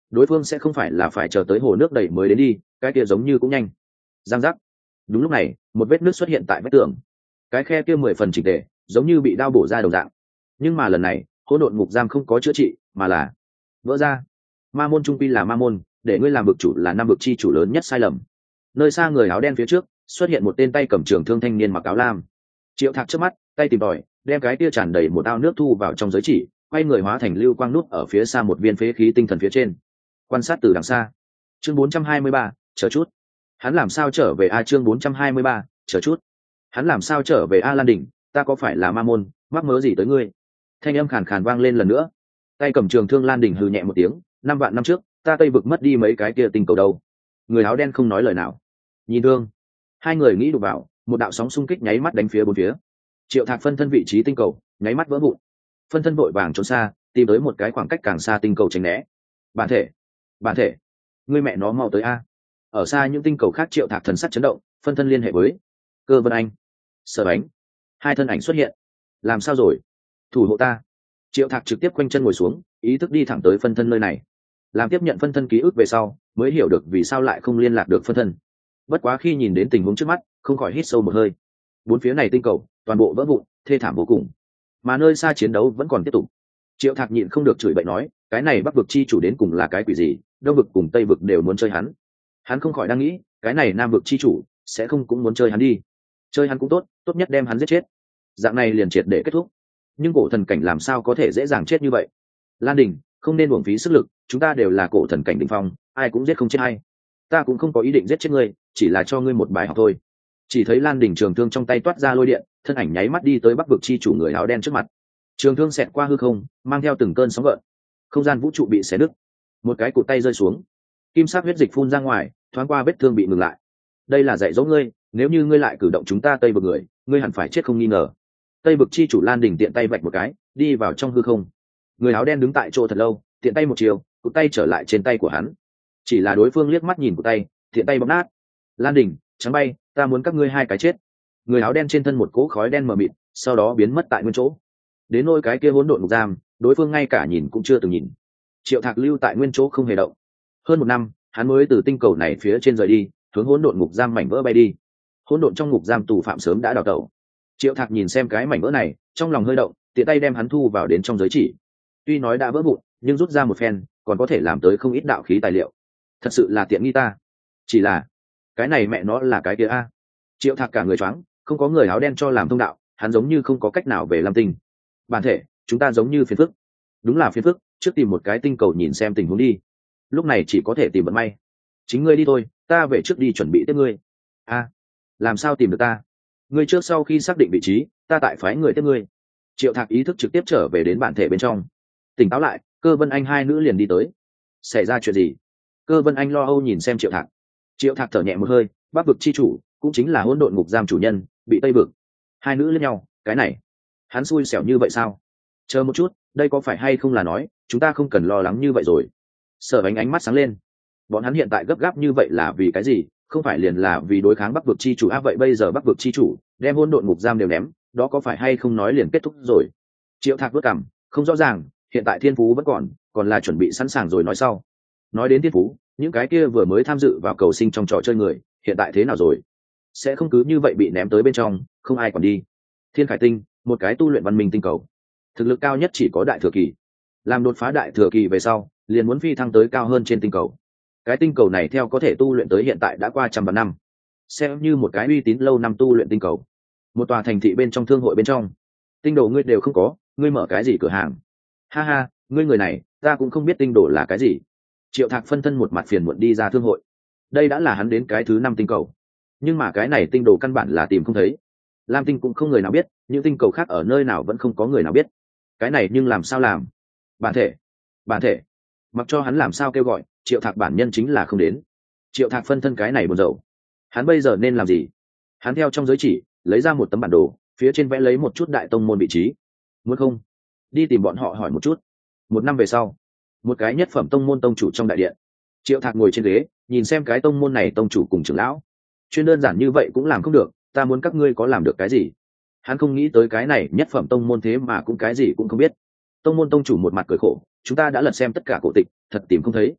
đối phương sẽ không phải là phải chờ tới hồ nước đầy mới đến đi, cái kia giống như cũng nhanh. Giang giác. Đúng lúc này một vết nước xuất hiện tại vách tường, cái khe kia mười phần chỉnh tề, giống như bị đao bổ ra đồng dạng. Nhưng mà lần này hỗn độn ngục giam không có chữa trị mà là vỡ ra. Ma môn trung quy là ma môn, để ngươi làm vực chủ là năm vực chi chủ lớn nhất sai lầm. Nơi xa người áo đen phía trước xuất hiện một tên tay cầm trường thương thanh niên mặc áo lam. Triệu Thạc trước mắt tay tìm tòi đem cái kia tràn đầy một ao nước thu vào trong giới chỉ, quay người hóa thành lưu quang nút ở phía xa một viên phế khí tinh thần phía trên, quan sát từ đằng xa. Chương bốn trăm hai mươi ba, chờ chút. Hắn làm sao trở về a? Chương bốn trăm hai mươi ba, chờ chút. Hắn làm sao trở về a? Lan Đỉnh, ta có phải là ma môn, mắc mớ gì tới ngươi? Thanh âm khàn khàn vang lên lần nữa. Tay cầm trường thương Lan Đỉnh hừ nhẹ một tiếng, năm vạn năm trước, ta Tây vực mất đi mấy cái kia tinh cầu đâu? Người áo đen không nói lời nào. Nhìn thương, hai người nghĩ đụng vào, một đạo sóng xung kích nháy mắt đánh phía bốn phía. Triệu Thạc phân thân vị trí tinh cầu, nháy mắt vỡ vụn. Phân thân vội vàng trốn xa, tìm tới một cái khoảng cách càng xa tinh cầu tránh né. Bản thể, bản thể, ngươi mẹ nó mau tới a! Ở xa những tinh cầu khác, Triệu Thạc thần sắc chấn động, phân thân liên hệ với Cơ Vân Anh, Sở Bánh, hai thân ảnh xuất hiện. Làm sao rồi? Thủ hộ ta! Triệu Thạc trực tiếp quanh chân ngồi xuống, ý thức đi thẳng tới phân thân nơi này. Làm tiếp nhận phân thân ký ức về sau, mới hiểu được vì sao lại không liên lạc được phân thân. Bất quá khi nhìn đến tình huống trước mắt, không khỏi hít sâu một hơi. Bốn phía này tinh cầu toàn bộ vỡ vụn, thê thảm vô cùng, mà nơi xa chiến đấu vẫn còn tiếp tục. Triệu Thạc nhịn không được chửi bậy nói, cái này Bắc vực chi chủ đến cùng là cái quỷ gì, Đông vực cùng Tây vực đều muốn chơi hắn. Hắn không khỏi đang nghĩ, cái này Nam vực chi chủ sẽ không cũng muốn chơi hắn đi. Chơi hắn cũng tốt, tốt nhất đem hắn giết chết, dạng này liền triệt để kết thúc. Nhưng cổ thần cảnh làm sao có thể dễ dàng chết như vậy? Lan Đình, không nên uổng phí sức lực, chúng ta đều là cổ thần cảnh đỉnh phong, ai cũng giết không chết hay. Ta cũng không có ý định giết chết ngươi, chỉ là cho ngươi một bài học thôi. Chỉ thấy Lan Đình trường thương trong tay toát ra lôi điện, thân ảnh nháy mắt đi tới Bắc vực chi chủ người áo đen trước mặt. Trường thương xẹt qua hư không, mang theo từng cơn sóng gợn, không gian vũ trụ bị xé nứt, một cái cụt tay rơi xuống, kim sắc huyết dịch phun ra ngoài, thoáng qua vết thương bị ngừng lại. Đây là dạy dỗ ngươi, nếu như ngươi lại cử động chúng ta Tây vực người, ngươi hẳn phải chết không nghi ngờ. Tây vực chi chủ Lan Đình tiện tay vạch một cái, đi vào trong hư không. Người áo đen đứng tại chỗ thật lâu, tiện tay một chiều, cụt tay trở lại trên tay của hắn. Chỉ là đối phương liếc mắt nhìn cụt tay, tiện tay bóp nát. Lan Đình, trắng bay, ta muốn các ngươi hai cái chết. Người áo đen trên thân một cỗ khói đen mờ mịt, sau đó biến mất tại nguyên chỗ. Đến nôi cái kia hỗn độn ngục giam, đối phương ngay cả nhìn cũng chưa từng nhìn. Triệu Thạc lưu tại nguyên chỗ không hề động. Hơn một năm, hắn mới từ tinh cầu này phía trên rời đi, hướng hỗn độn ngục giam mảnh vỡ bay đi. Hỗn độn trong ngục giam tù phạm sớm đã đào tẩu. Triệu Thạc nhìn xem cái mảnh vỡ này, trong lòng hơi động, tiện tay đem hắn thu vào đến trong giới chỉ. Tuy nói đã vỡ vụn, nhưng rút ra một phen, còn có thể làm tới không ít đạo khí tài liệu. Thật sự là tiện nghi ta. Chỉ là, cái này mẹ nó là cái kia a. Triệu Thạc cả người choáng, không có người áo đen cho làm thông đạo, hắn giống như không có cách nào về Lam Tinh. Bản thể, chúng ta giống như phiền phức. Đúng là phiền phức, trước tìm một cái tinh cầu nhìn xem tình huống đi. Lúc này chỉ có thể tìm vận may. Chính ngươi đi thôi, ta về trước đi chuẩn bị tiếp ngươi. A, làm sao tìm được ta? Ngươi trước sau khi xác định vị trí, ta tại phái người tiếp ngươi. Triệu Thạc ý thức trực tiếp trở về đến bản thể bên trong. Tỉnh táo lại, Cơ Vân Anh hai nữ liền đi tới. Xảy ra chuyện gì? Cơ Vân Anh lo âu nhìn xem Triệu Thạc. Triệu Thạc thở nhẹ một hơi, Bắc vực chi chủ, cũng chính là hỗn độn ngục giam chủ nhân, bị Tây vực. Hai nữ lên nhau, cái này, hắn xui xẻo như vậy sao? Chờ một chút, đây có phải hay không là nói, chúng ta không cần lo lắng như vậy rồi. Sở Ánh ánh mắt sáng lên. Bọn hắn hiện tại gấp gáp như vậy là vì cái gì? Không phải liền là vì đối kháng Bắc vực chi chủ. À, vậy bây giờ Bắc vực chi chủ đem hỗn độn ngục giam đều ném, đó có phải hay không nói liền kết thúc rồi? Triệu Thạc vất cằm, không rõ ràng, hiện tại thiên phú vẫn còn, còn là chuẩn bị sẵn sàng rồi nói sau. Nói đến thiên phú, những cái kia vừa mới tham dự vào cầu sinh trong trò chơi người, hiện tại thế nào rồi? Sẽ không cứ như vậy bị ném tới bên trong, không ai còn đi. Thiên Khải Tinh, một cái tu luyện văn minh tinh cầu, thực lực cao nhất chỉ có đại thừa kỳ. Làm đột phá đại thừa kỳ về sau, liền muốn phi thăng tới cao hơn trên tinh cầu. Cái tinh cầu này theo có thể tu luyện tới hiện tại đã qua trăm vạn năm, xem như một cái uy tín lâu năm tu luyện tinh cầu. Một tòa thành thị bên trong thương hội bên trong, tinh đồ ngươi đều không có, ngươi mở cái gì cửa hàng? Ha ha, ngươi người này, ta cũng không biết tinh đồ là cái gì. Triệu Thạc phân thân một mặt phiền muộn đi ra thương hội. Đây đã là hắn đến cái thứ năm tinh cầu, nhưng mà cái này tinh đồ căn bản là tìm không thấy. Lam Tinh cũng không người nào biết, những tinh cầu khác ở nơi nào vẫn không có người nào biết. Cái này nhưng làm sao làm? Bản thể, bản thể, mặc cho hắn làm sao kêu gọi, Triệu Thạc bản nhân chính là không đến. Triệu Thạc phân thân cái này buồn rầu. Hắn bây giờ nên làm gì? Hắn theo trong giới chỉ lấy ra một tấm bản đồ, phía trên vẽ lấy một chút đại tông môn vị trí. Muốn không đi tìm bọn họ hỏi một chút. Một năm về sau, một cái nhất phẩm tông môn tông chủ trong đại điện, Triệu Thạc ngồi trên ghế, nhìn xem cái tông môn này tông chủ cùng trưởng lão. Chuyên đơn giản như vậy cũng làm không được, ta muốn các ngươi có làm được cái gì? Hắn không nghĩ tới cái này nhất phẩm tông môn thế mà cũng cái gì cũng không biết. Tông môn tông chủ một mặt cười khổ, chúng ta đã lật xem tất cả cổ tịch, thật tìm không thấy.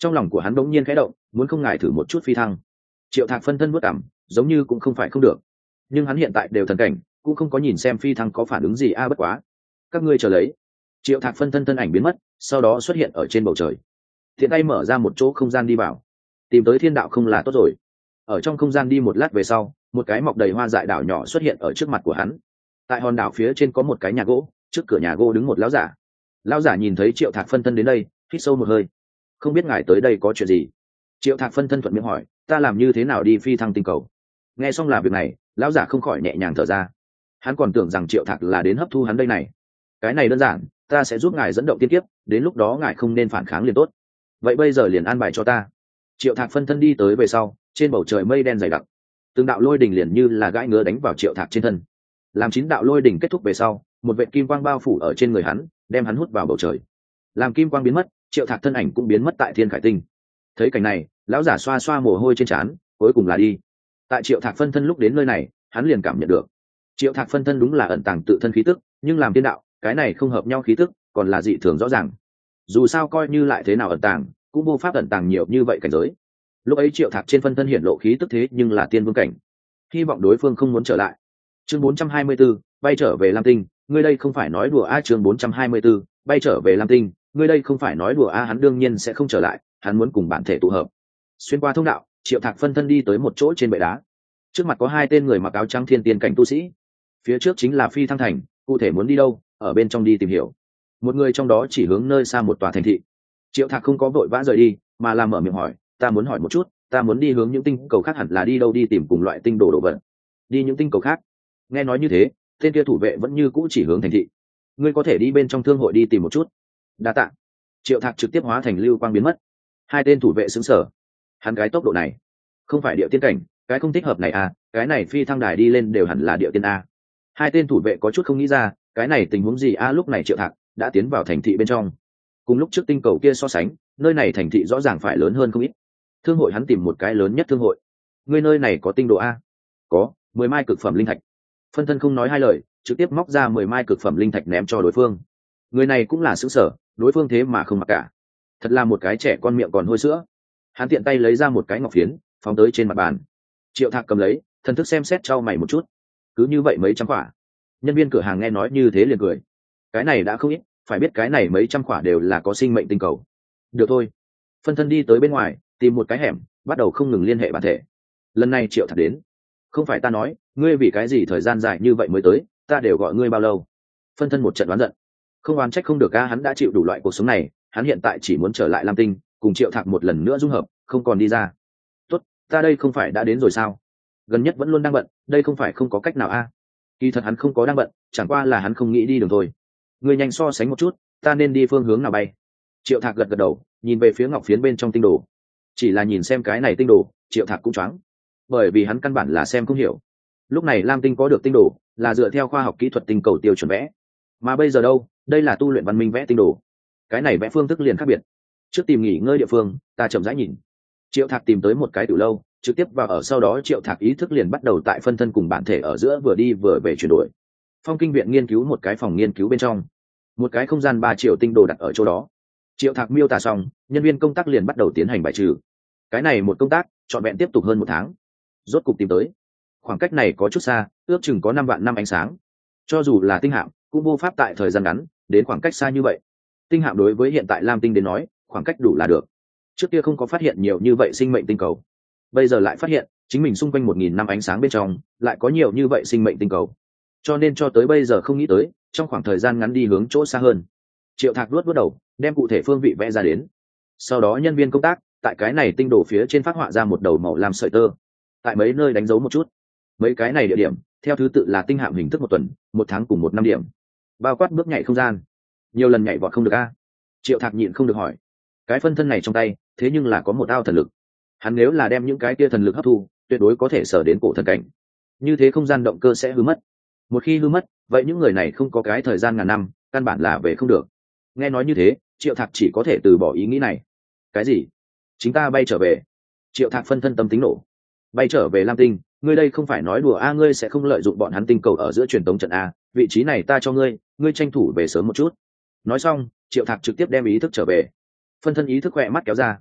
Trong lòng của hắn bỗng nhiên khẽ động, muốn không ngài thử một chút phi thăng. Triệu Thạc phân thân bước cảm, giống như cũng không phải không được, nhưng hắn hiện tại đều thần cảnh, cũng không có nhìn xem phi thăng có phản ứng gì a. Bất quá các ngươi chờ lấy. Triệu Thạc phân thân thân ảnh biến mất, sau đó xuất hiện ở trên bầu trời, thiện tay mở ra một chỗ không gian đi vào, tìm tới thiên đạo không là tốt rồi. Ở trong không gian đi một lát về sau, một cái mọc đầy hoa dại đảo nhỏ xuất hiện ở trước mặt của hắn. Tại hòn đảo phía trên có một cái nhà gỗ, trước cửa nhà gỗ đứng một lão giả. Lão giả nhìn thấy Triệu Thạc phân thân đến đây, hít sâu một hơi. Không biết ngài tới đây có chuyện gì? Triệu Thạc phân thân thuận miệng hỏi, ta làm như thế nào đi phi thăng tinh cầu? Nghe xong là việc này, lão giả không khỏi nhẹ nhàng thở ra. Hắn còn tưởng rằng Triệu Thạc là đến hấp thu hắn đây này. Cái này đơn giản, ta sẽ giúp ngài dẫn động tiên kiếp, đến lúc đó ngài không nên phản kháng liền tốt. Vậy bây giờ liền an bài cho ta. Triệu Thạc phân thân đi tới về sau, trên bầu trời mây đen dày đặc, từng đạo lôi đỉnh liền như là gãi ngứa đánh vào Triệu Thạc trên thân. Làm chín đạo lôi đỉnh kết thúc về sau, một vệt kim quang bao phủ ở trên người hắn, đem hắn hút vào bầu trời. Làm kim quang biến mất, Triệu Thạc thân ảnh cũng biến mất tại thiên khải tinh. Thấy cảnh này, lão giả xoa xoa mồ hôi trên trán, cuối cùng là đi. Tại Triệu Thạc phân thân lúc đến nơi này, hắn liền cảm nhận được Triệu Thạc phân thân đúng là ẩn tàng tự thân khí tức, nhưng làm tiên đạo, cái này không hợp nhau khí tức, còn là dị thường rõ ràng. Dù sao coi như lại thế nào ẩn tàng, cũng vô pháp ẩn tàng nhiều như vậy cảnh giới. Lúc ấy Triệu Thạc trên phân thân hiển lộ khí tức thế nhưng là tiên vương cảnh. Hy vọng đối phương không muốn trở lại. Chương bốn trăm hai mươi 4, bay trở về Lam Tinh, ngươi đây không phải nói đùa a. Chương bốn trăm hai mươi 4, bay trở về Lam Tinh, ngươi đây không phải nói đùa a. Hắn đương nhiên sẽ không trở lại, hắn muốn cùng bản thể tụ hợp. Xuyên qua thông đạo, Triệu Thạc phân thân đi tới một chỗ trên bệ đá. Trước mặt có hai tên người mặc áo trắng thiên tiên cảnh tu sĩ. Phía trước chính là Phi Thăng Thành, cụ thể muốn đi đâu, ở bên trong đi tìm hiểu. Một người trong đó chỉ hướng nơi xa một tòa thành thị. Triệu Thạc không có vội vã rời đi, mà là mở miệng hỏi, ta muốn hỏi một chút, ta muốn đi hướng những tinh cầu khác, hẳn là đi đâu đi tìm cùng loại tinh đồ đồ vật? Đi những tinh cầu khác? Nghe nói như thế, tên kia thủ vệ vẫn như cũ chỉ hướng thành thị. Ngươi có thể đi bên trong thương hội đi tìm một chút. Đa tạ. Triệu Thạc trực tiếp hóa thành lưu quang biến mất. Hai tên thủ vệ sững sờ. Hắn cái tốc độ này, không phải địa tiên cảnh, cái không thích hợp này à, cái này phi thăng đài đi lên đều hẳn là địa tiên a. Hai tên thủ vệ có chút không nghĩ ra, cái này tình huống gì a. Lúc này Triệu Thạc đã tiến vào thành thị bên trong. Cùng lúc trước tinh cầu kia so sánh, nơi này thành thị rõ ràng phải lớn hơn không ít. Thương hội hắn tìm một cái lớn nhất thương hội. Ngươi nơi này có tinh đồ a? Có, mười mai cực phẩm linh thạch. Phân thân không nói hai lời, trực tiếp móc ra mười mai cực phẩm linh thạch ném cho đối phương. Người này cũng là xứ sở, đối phương thế mà không mặc cả. Thật là một cái trẻ con miệng còn hôi sữa. Hắn tiện tay lấy ra một cái ngọc phiến, phóng tới trên mặt bàn. Triệu Thạc cầm lấy, thần thức xem xét trao mày một chút. Cứ như vậy mấy trăm quả. Nhân viên cửa hàng nghe nói như thế liền cười. Cái này đã không ít, phải biết cái này mấy trăm quả đều là có sinh mệnh tinh cầu. Được thôi. Phân thân đi tới bên ngoài, tìm một cái hẻm, bắt đầu không ngừng liên hệ bản thể. Lần này Triệu Thạc đến. Không phải ta nói, ngươi vì cái gì thời gian dài như vậy mới tới, ta đều gọi ngươi bao lâu? Phân thân một trận đoán giận. Không oán trách không được a, hắn đã chịu đủ loại cuộc sống này, hắn hiện tại chỉ muốn trở lại Lam Tinh, cùng Triệu Thạc một lần nữa dung hợp, không còn đi ra. Tốt, ta đây không phải đã đến rồi sao? Gần nhất vẫn luôn đang bận, đây không phải không có cách nào a. Kỳ thật hắn không có đang bận, chẳng qua là hắn không nghĩ đi đường thôi. Ngươi nhanh so sánh một chút, ta nên đi phương hướng nào bay? Triệu Thạc gật gật đầu, nhìn về phía ngọc phiến bên trong tinh đồ. Chỉ là nhìn xem cái này tinh đồ, Triệu Thạc cũng choáng, bởi vì hắn căn bản là xem không hiểu. Lúc này Lam Tinh có được tinh đồ, là dựa theo khoa học kỹ thuật tinh cầu tiêu chuẩn vẽ, mà bây giờ đâu, đây là tu luyện văn minh vẽ tinh đồ. Cái này vẽ phương thức liền khác biệt. Trước tìm nghỉ ngơi địa phương, ta chậm rãi nhìn. Triệu Thạc tìm tới một cái từ lâu, trực tiếp vào ở, sau đó Triệu Thạc ý thức liền bắt đầu tại phân thân cùng bản thể ở giữa vừa đi vừa về chuyển đổi. Phong Kinh viện nghiên cứu một cái phòng nghiên cứu bên trong, một cái không gian ba triệu tinh đồ đặt ở chỗ đó. Triệu Thạc miêu tả xong, nhân viên công tác liền bắt đầu tiến hành bài trừ. Cái này một công tác trọn vẹn tiếp tục hơn một tháng, rốt cục tìm tới. Khoảng cách này có chút xa, ước chừng có năm vạn năm ánh sáng. Cho dù là tinh hạm, cũng vô pháp tại thời gian ngắn đến khoảng cách xa như vậy. Tinh hạm đối với hiện tại Lam Tinh đến nói, khoảng cách đủ là được. Trước kia không có phát hiện nhiều như vậy sinh mệnh tinh cầu, bây giờ lại phát hiện chính mình xung quanh một nghìn năm ánh sáng bên trong lại có nhiều như vậy sinh mệnh tinh cầu, cho nên cho tới bây giờ không nghĩ tới trong khoảng thời gian ngắn đi hướng chỗ xa hơn. Triệu Thạc luốt luốt đầu, đem cụ thể phương vị vẽ ra đến. Sau đó nhân viên công tác tại cái này tinh đồ phía trên phát họa ra một đầu màu lam sợi tơ, tại mấy nơi đánh dấu một chút. Mấy cái này địa điểm theo thứ tự là tinh hạm hình thức một tuần, một tháng cùng một năm điểm, bao quát bước nhảy không gian. Nhiều lần nhảy vọt không được a? Triệu Thạc nhịn không được hỏi. Cái phân thân này trong tay thế nhưng là có một ao thần lực, hắn nếu là đem những cái kia thần lực hấp thu, tuyệt đối có thể sở đến cổ thần cảnh. Như thế không gian động cơ sẽ hư mất. Một khi hư mất, vậy những người này không có cái thời gian ngàn năm, căn bản là về không được. Nghe nói như thế, Triệu Thạc chỉ có thể từ bỏ ý nghĩ này. Cái gì? Chính ta bay trở về? Triệu Thạc phân thân tâm tính nổ. Bay trở về Lam Tinh, ngươi đây không phải nói đùa a? Ngươi sẽ không lợi dụng bọn hắn tinh cầu ở giữa truyền tống trận a? Vị trí này ta cho ngươi, ngươi tranh thủ về sớm một chút. Nói xong, Triệu Thạc trực tiếp đem ý thức trở về. Phân thân ý thức khỏe mắt kéo ra.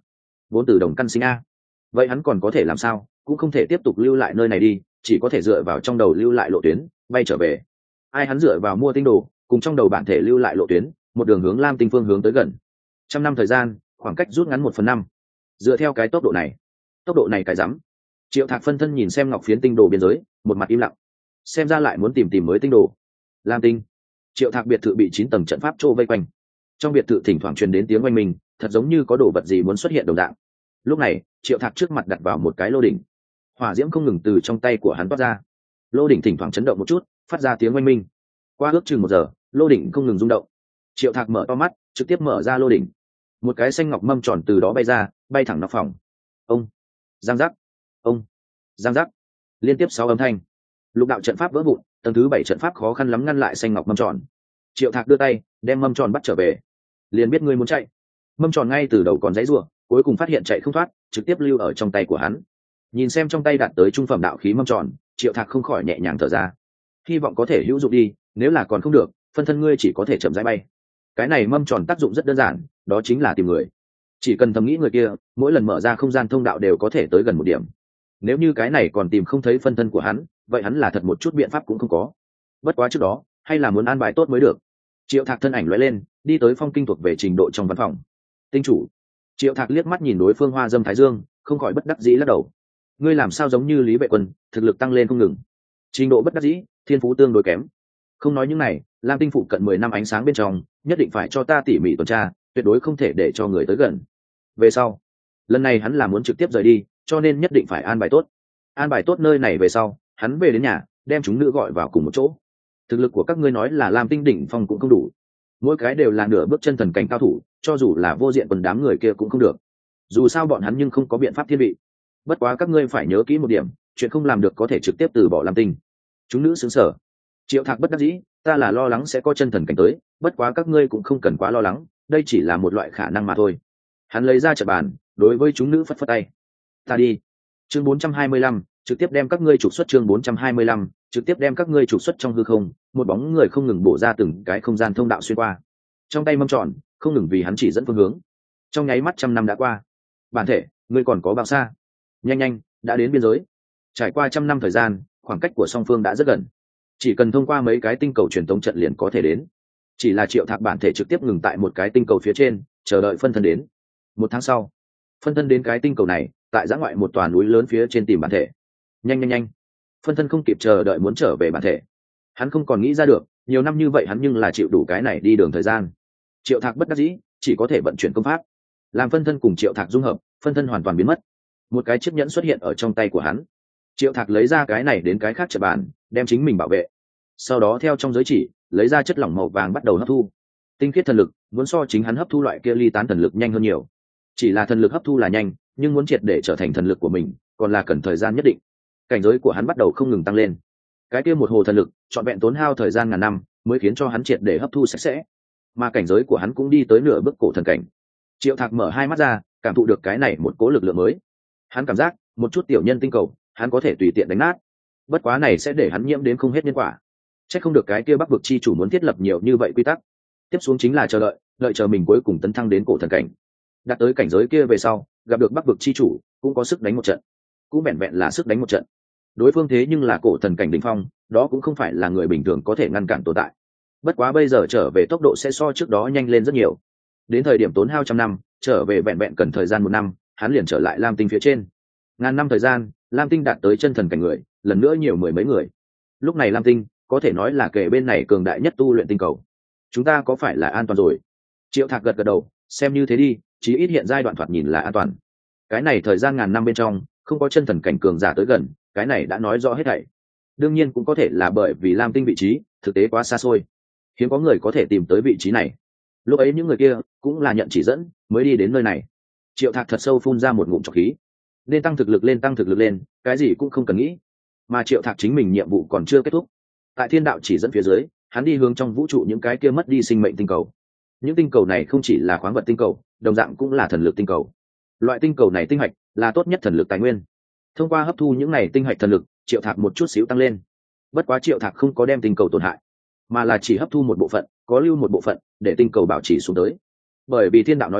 vốn từ đồng căn sinh a. Vậy hắn còn có thể làm sao, cũng không thể tiếp tục lưu lại nơi này đi, chỉ có thể dựa vào trong đầu lưu lại lộ tuyến bay trở về. Ai hắn dựa vào mua tinh đồ cùng trong đầu bản thể lưu lại lộ tuyến, một đường hướng lam tinh phương hướng tới gần. Trăm năm thời gian, khoảng cách rút ngắn một phần năm. Dựa theo cái tốc độ này, tốc độ này cái rắm. Triệu Thạc phân thân nhìn xem ngọc phiến tinh đồ biên giới, một mặt im lặng. Xem ra lại muốn tìm tìm mới tinh đồ. Lam tinh. Triệu Thạc biệt thự bị chín tầng trận pháp trô vây quanh. Trong biệt thự thỉnh thoảng truyền đến tiếng oanh minh, thật giống như có đồ vật gì muốn xuất hiện đồng dạng. Lúc này, Triệu Thạc trước mặt đặt vào một cái lô đỉnh. Hỏa diễm không ngừng từ trong tay của hắn toát ra. Lô đỉnh thỉnh thoảng chấn động một chút, phát ra tiếng oanh minh. Qua ước chừng một giờ, lô đỉnh không ngừng rung động. Triệu Thạc mở to mắt, trực tiếp mở ra lô đỉnh. Một cái xanh ngọc mâm tròn từ đó bay ra, bay thẳng nóc phòng. Ông, giang giác, ông, giang giác, liên tiếp sáu âm thanh. Lục đạo trận pháp vỡ vụn, tầng thứ bảy trận pháp khó khăn lắm ngăn lại xanh ngọc mâm tròn. Triệu Thạc đưa tay đem mâm tròn bắt trở về, liền biết ngươi muốn chạy. Mâm tròn ngay từ đầu còn dãy rủa, cuối cùng phát hiện chạy không thoát, trực tiếp lưu ở trong tay của hắn. Nhìn xem trong tay đạt tới trung phẩm đạo khí mâm tròn, Triệu Thạc không khỏi nhẹ nhàng thở ra. Hy vọng có thể hữu dụng đi, nếu là còn không được, phân thân ngươi chỉ có thể chậm rãi bay. Cái này mâm tròn tác dụng rất đơn giản, đó chính là tìm người. Chỉ cần thầm nghĩ người kia, mỗi lần mở ra không gian thông đạo đều có thể tới gần một điểm. Nếu như cái này còn tìm không thấy phân thân của hắn, vậy hắn là thật một chút biện pháp cũng không có. Bất quá trước đó, hay là muốn an bài tốt mới được. Triệu Thạc thân ảnh lóe lên, đi tới phong kinh thuộc về trình độ trong văn phòng. Tinh chủ. Triệu Thạc liếc mắt nhìn đối phương Hoa Dâm Thái Dương, không khỏi bất đắc dĩ lắc đầu. Ngươi làm sao giống như Lý Vệ Quân, thực lực tăng lên không ngừng. Trình độ bất đắc dĩ, thiên phú tương đối kém. Không nói những này, Lam Tinh phụ cận mười năm ánh sáng bên trong, nhất định phải cho ta tỉ mỉ tuần tra, tuyệt đối không thể để cho người tới gần. Về sau, lần này hắn là muốn trực tiếp rời đi, cho nên nhất định phải an bài tốt. An bài tốt nơi này về sau, hắn về đến nhà, đem chúng nữ gọi vào cùng một chỗ. Thực lực của các ngươi nói là Lam Tinh đỉnh phong cũng không đủ, mỗi cái đều là nửa bước chân thần cảnh cao thủ, cho dù là vô diện quần đám người kia cũng không được. Dù sao bọn hắn nhưng không có biện pháp thiên vị. Bất quá các ngươi phải nhớ kỹ một điểm, chuyện không làm được có thể trực tiếp từ bỏ Lam Tinh. Chúng nữ sững sờ. Triệu Thạc bất đắc dĩ, ta là lo lắng sẽ có chân thần cảnh tới, bất quá các ngươi cũng không cần quá lo lắng, đây chỉ là một loại khả năng mà thôi. Hắn lấy ra trận bàn, đối với chúng nữ phất phất tay. Ta đi. Chương bốn trăm hai mươi lăm, trực tiếp đem các ngươi trục xuất. Chương bốn trăm hai mươi lăm, trực tiếp đem các ngươi trục xuất. Trong hư không, một bóng người không ngừng bổ ra từng cái không gian thông đạo xuyên qua. Trong tay mâm tròn, không ngừng vì hắn chỉ dẫn phương hướng. Trong nháy mắt trăm năm đã qua. Bản thể, ngươi còn có bao xa? Nhanh nhanh, đã đến biên giới. Trải qua trăm năm thời gian, khoảng cách của song phương đã rất gần. Chỉ cần thông qua mấy cái tinh cầu truyền tống trận liền có thể đến. Chỉ là Triệu Thạc bản thể trực tiếp ngừng tại một cái tinh cầu phía trên, chờ đợi phân thân đến. Một tháng sau, phân thân đến cái tinh cầu này, tại giã ngoại một tòa núi lớn phía trên tìm bản thể. Nhanh nhanh nhanh, phân thân không kịp chờ đợi muốn trở về bản thể. Hắn không còn nghĩ ra được, nhiều năm như vậy hắn nhưng là chịu đủ cái này đi đường thời gian. Triệu Thạc bất đắc dĩ, chỉ có thể vận chuyển công pháp, làm phân thân cùng Triệu Thạc dung hợp, phân thân hoàn toàn biến mất. Một cái chiếc nhẫn xuất hiện ở trong tay của hắn. Triệu Thạc lấy ra cái này đến cái khác trận bàn, đem chính mình bảo vệ. Sau đó theo trong giới chỉ, lấy ra chất lỏng màu vàng bắt đầu hấp thu. Tinh khiết thần lực, muốn so chính hắn hấp thu loại kia ly tán thần lực nhanh hơn nhiều. Chỉ là thần lực hấp thu là nhanh, nhưng muốn triệt để trở thành thần lực của mình, còn là cần thời gian nhất định. Cảnh giới của hắn bắt đầu không ngừng tăng lên. Cái kia một hồ thần lực, trọn vẹn tốn hao thời gian ngàn năm, mới khiến cho hắn triệt để hấp thu sạch sẽ. Mà cảnh giới của hắn cũng đi tới nửa bước cổ thần cảnh. Triệu Thạc mở hai mắt ra, cảm thụ được cái này một cố lực lượng mới. Hắn cảm giác, một chút tiểu nhân tinh cầu, hắn có thể tùy tiện đánh nát. Bất quá này sẽ để hắn nhiễm đến không hết nhân quả. Chắc không được cái kia Bắc vực chi chủ muốn thiết lập nhiều như vậy quy tắc. Tiếp xuống chính là chờ đợi, đợi chờ mình cuối cùng tấn thăng đến cổ thần cảnh. Đạt tới cảnh giới kia về sau, gặp được Bắc vực chi chủ, cũng có sức đánh một trận. Cũng vẹn vẹn là sức đánh một trận. Đối phương thế nhưng là cổ thần cảnh đỉnh phong, đó cũng không phải là người bình thường có thể ngăn cản tồn tại. Bất quá bây giờ trở về tốc độ sẽ so trước đó nhanh lên rất nhiều. Đến thời điểm tốn hao trăm năm, trở về vẹn vẹn cần thời gian một năm, hắn liền trở lại Lam Tinh phía trên. Ngàn năm thời gian, Lam Tinh đạt tới chân thần cảnh người, lần nữa nhiều mười mấy người. Lúc này Lam Tinh có thể nói là kể bên này cường đại nhất tu luyện tinh cầu. Chúng ta có phải là an toàn rồi? Triệu Thạc gật gật đầu, xem như thế đi, chí ít hiện giai đoạn thoạt nhìn là an toàn. Cái này thời gian ngàn năm bên trong, không có chân thần cảnh cường giả tới gần, cái này đã nói rõ hết thảy. Đương nhiên cũng có thể là bởi vì Lam Tinh vị trí thực tế quá xa xôi, hiếm có người có thể tìm tới vị trí này. Lúc ấy những người kia cũng là nhận chỉ dẫn mới đi đến nơi này. Triệu Thạc thật sâu phun ra một ngụm trọc khí. Nên tăng thực lực lên, tăng thực lực lên, cái gì cũng không cần nghĩ. Mà Triệu Thạc chính mình nhiệm vụ còn chưa kết thúc. Tại thiên đạo chỉ dẫn phía dưới, hắn đi hướng trong vũ trụ những cái kia mất đi sinh mệnh tinh cầu. Những tinh cầu này không chỉ là khoáng vật tinh cầu, đồng dạng cũng là thần lực tinh cầu. Loại tinh cầu này tinh hạch là tốt nhất thần lực tài nguyên. Thông qua hấp thu những này tinh hạch thần lực, Triệu Thạc một chút xíu tăng lên. Bất quá Triệu Thạc không có đem tinh cầu tổn hại, mà là chỉ hấp thu một bộ phận, có lưu một bộ phận để tinh cầu bảo trì xuống tới. Bởi vì thiên đạo nói qua,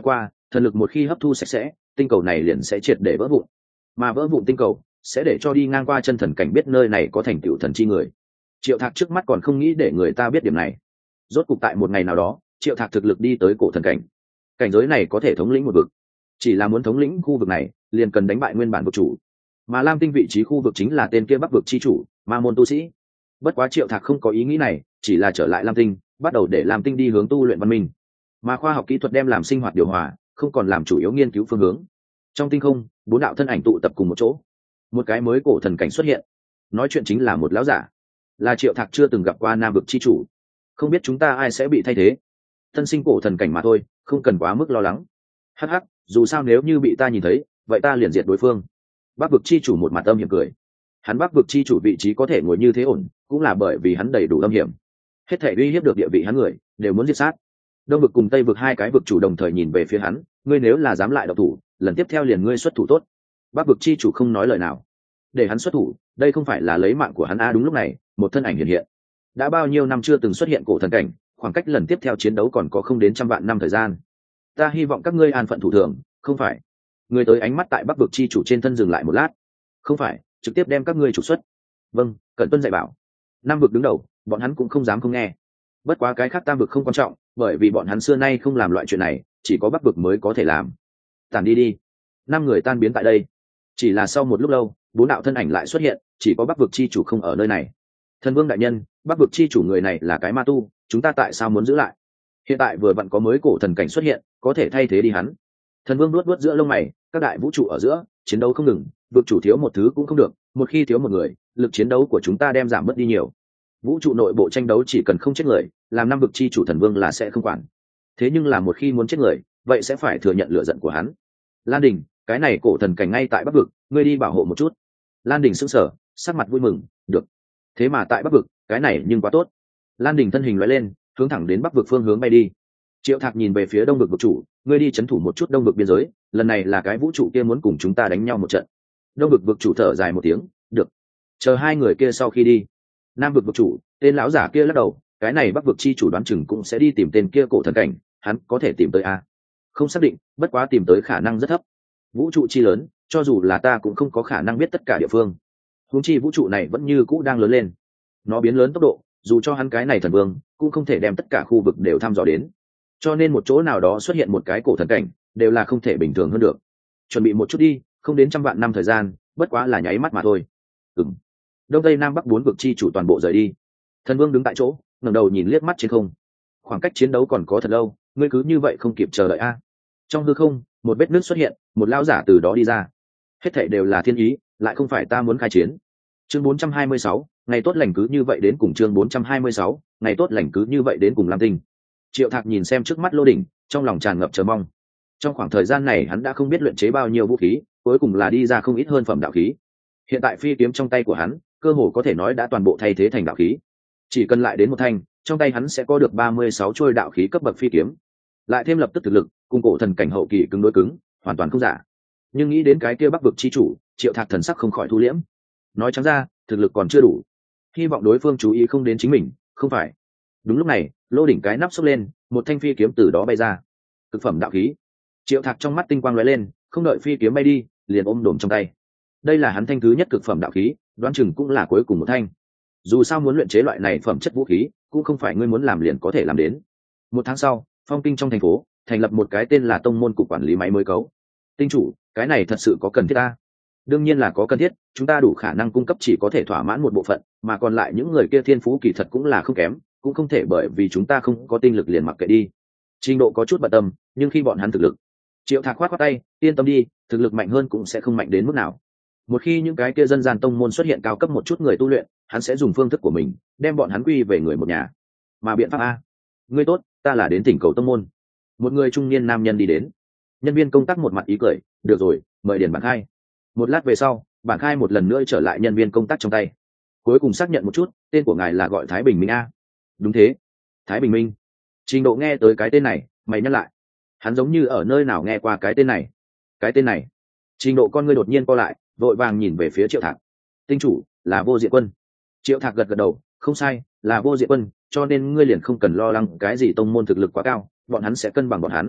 thần lực một khi hấp thu sạch sẽ, tinh cầu này liền sẽ triệt để vỡ vụn, mà vỡ vụn tinh cầu sẽ để cho đi ngang qua chân thần cảnh biết nơi này có thành tựu thần chi người. Triệu Thạc trước mắt còn không nghĩ để người ta biết điểm này. Rốt cục tại một ngày nào đó, Triệu Thạc thực lực đi tới cổ thần cảnh. Cảnh giới này có thể thống lĩnh một vực, chỉ là muốn thống lĩnh khu vực này liền cần đánh bại nguyên bản vực chủ, mà Lam Tinh vị trí khu vực chính là tên kia Bắc vực chi chủ Ma môn tu sĩ. Bất quá Triệu Thạc không có ý nghĩ này, chỉ là trở lại Lam Tinh, bắt đầu để Lam Tinh đi hướng tu luyện văn minh, mà khoa học kỹ thuật đem làm sinh hoạt điều hòa, không còn làm chủ yếu nghiên cứu phương hướng. Trong tinh không, bốn đạo thân ảnh tụ tập cùng một chỗ, một cái mới cổ thần cảnh xuất hiện. Nói chuyện chính là một lão giả, là Triệu Thạc chưa từng gặp qua Nam vực chi chủ. Không biết chúng ta ai sẽ bị thay thế, thân sinh cổ thần cảnh mà thôi, không cần quá mức lo lắng. Hắc hắc, dù sao nếu như bị ta nhìn thấy, vậy ta liền diệt đối phương. Bắc vực chi chủ một mặt âm hiểm cười. Hắn Bắc vực chi chủ vị trí có thể ngồi như thế ổn, cũng là bởi vì hắn đầy đủ âm hiểm. Hết thể uy hiếp được địa vị hắn người, đều muốn giết sát. Đông vực cùng Tây vực hai cái vực chủ đồng thời nhìn về phía hắn, ngươi nếu là dám lại độc thủ, lần tiếp theo liền ngươi xuất thủ tốt. Bắc vực chi chủ không nói lời nào, để hắn xuất thủ, đây không phải là lấy mạng của hắn a. Đúng lúc này, một thân ảnh hiện hiện. Đã bao nhiêu năm chưa từng xuất hiện cổ thần cảnh, khoảng cách lần tiếp theo chiến đấu còn có không đến trăm vạn năm thời gian. Ta hy vọng các ngươi an phận thủ thường, không phải. Người tới ánh mắt tại Bắc vực chi chủ trên thân dừng lại một lát. Không phải, trực tiếp đem các ngươi trục xuất. Vâng, cẩn tuân dạy bảo. Năm vực đứng đầu, bọn hắn cũng không dám không nghe. Bất quá cái khác tam vực không quan trọng, bởi vì bọn hắn xưa nay không làm loại chuyện này, chỉ có Bắc vực mới có thể làm. Tản đi đi. Năm người tan biến tại đây. Chỉ là sau một lúc lâu, bốn đạo thân ảnh lại xuất hiện, chỉ có Bắc vực chi chủ không ở nơi này. Thần vương đại nhân, Bắc vực chi chủ người này là cái ma tu, chúng ta tại sao muốn giữ lại? Hiện tại vừa vặn có mới cổ thần cảnh xuất hiện, có thể thay thế đi hắn. Thần vương nuốt nuốt giữa lông mày, các đại vũ trụ ở giữa chiến đấu không ngừng, vực chủ thiếu một thứ cũng không được, một khi thiếu một người, lực chiến đấu của chúng ta đem giảm mất đi nhiều. Vũ trụ nội bộ tranh đấu chỉ cần không chết người, làm năm vực chi chủ thần vương là sẽ không quản. Thế nhưng là một khi muốn chết người, vậy sẽ phải thừa nhận lựa giận của hắn. Lan Đình, cái này cổ thần cảnh ngay tại Bắc vực, ngươi đi bảo hộ một chút. Lan Đình sững sờ, sắc mặt vui mừng, được. Thế mà tại Bắc vực, cái này nhưng quá tốt. Lan Đình thân hình lóe lên, hướng thẳng đến Bắc vực phương hướng bay đi. Triệu Thạc nhìn về phía Đông vực vực chủ, ngươi đi chấn thủ một chút Đông vực biên giới, lần này là cái vũ trụ kia muốn cùng chúng ta đánh nhau một trận. Đông vực vực chủ thở dài một tiếng, được. Chờ hai người kia sau khi đi, Nam vực vực chủ, tên lão giả kia lắc đầu, cái này Bắc vực chi chủ đoán chừng cũng sẽ đi tìm tên kia cổ thần cảnh, hắn có thể tìm tới a? Không xác định, bất quá tìm tới khả năng rất thấp. Vũ trụ chi lớn, cho dù là ta cũng không có khả năng biết tất cả địa phương. Huống chi vũ trụ này vẫn như cũ đang lớn lên, nó biến lớn tốc độ, dù cho hắn cái này thần vương cũng không thể đem tất cả khu vực đều thăm dò đến, cho nên một chỗ nào đó xuất hiện một cái cổ thần cảnh đều là không thể bình thường hơn được. Chuẩn bị một chút đi, không đến trăm vạn năm thời gian, bất quá là nháy mắt mà thôi. Ừm. Đông Tây Nam Bắc bốn vực chi chủ toàn bộ rời đi. Thần vương đứng tại chỗ, ngẩng đầu nhìn liếc mắt trên không. Khoảng cách chiến đấu còn có thật lâu, ngươi cứ như vậy không kịp chờ đợi a. Trong hư không, một vết nứt xuất hiện, một lão giả từ đó đi ra. Hết thảy đều là thiên ý, lại không phải ta muốn khai chiến. Chương bốn trăm hai mươi sáu, ngày tốt lành cứ như vậy đến cùng. Chương bốn trăm hai mươi sáu, ngày tốt lành cứ như vậy đến cùng Lam Tinh. Triệu Thạc nhìn xem trước mắt Lô Đỉnh, trong lòng tràn ngập chờ mong. Trong khoảng thời gian này hắn đã không biết luyện chế bao nhiêu vũ khí, cuối cùng là đi ra không ít hơn phẩm đạo khí. Hiện tại phi kiếm trong tay của hắn, cơ hồ có thể nói đã toàn bộ thay thế thành đạo khí. Chỉ cần lại đến một thanh, trong tay hắn sẽ có được ba mươi sáu trôi đạo khí cấp bậc phi kiếm. Lại thêm lập tức thực lực, cùng cổ thần cảnh hậu kỳ cứng đối cứng, hoàn toàn không giả. Nhưng nghĩ đến cái kia Bắc vực chi chủ, Triệu Thạc thần sắc không khỏi thu liễm. Nói trắng ra, thực lực còn chưa đủ. Hy vọng đối phương chú ý không đến chính mình, không phải. Đúng lúc này, Lô Đỉnh cái nắp xốc lên, một thanh phi kiếm từ đó bay ra. Cực phẩm đạo khí. Triệu Thạc trong mắt tinh quang lóe lên, không đợi phi kiếm bay đi, liền ôm đồm trong tay. Đây là hắn thanh thứ nhất cực phẩm đạo khí, đoán chừng cũng là cuối cùng một thanh. Dù sao muốn luyện chế loại này phẩm chất vũ khí, cũng không phải ngươi muốn làm liền có thể làm đến. Một tháng sau, Phong Kinh trong thành phố thành lập một cái tên là Tông môn cục quản lý máy mới cấu. Tinh chủ, cái này thật sự có cần thiết ta? Đương nhiên là có cần thiết, chúng ta đủ khả năng cung cấp chỉ có thể thỏa mãn một bộ phận, mà còn lại những người kia thiên phú kỳ thật cũng là không kém, cũng không thể bởi vì chúng ta không có tinh lực liền mặc kệ đi. Trình độ có chút bận tâm, nhưng khi bọn hắn thực lực. Triệu Thạc khoát khoát tay, yên tâm đi, thực lực mạnh hơn cũng sẽ không mạnh đến mức nào. Một khi những cái kia dân gian tông môn xuất hiện cao cấp một chút người tu luyện, hắn sẽ dùng phương thức của mình đem bọn hắn quy về người một nhà. Mà biện pháp a? Ngươi tốt, ta là đến tỉnh cầu tông môn. Một người trung niên nam nhân đi đến. Nhân viên công tác một mặt ý cười, được rồi, mời điền bản khai. Một lát về sau, bản khai một lần nữa trở lại nhân viên công tác trong tay. Cuối cùng xác nhận một chút, tên của ngài là gọi Thái Bình Minh a? Đúng thế, Thái Bình Minh. Trình Độ nghe tới cái tên này, mày nhắc lại. Hắn giống như ở nơi nào nghe qua cái tên này. Cái tên này. Trình Độ con ngươi đột nhiên co lại, vội vàng nhìn về phía Triệu Thạc. Tinh chủ là Vô Diện Quân. Triệu Thạc gật gật đầu, không sai, là Vô Diện Quân, cho nên ngươi liền không cần lo lắng cái gì tông môn thực lực quá cao, bọn hắn sẽ cân bằng bọn hắn.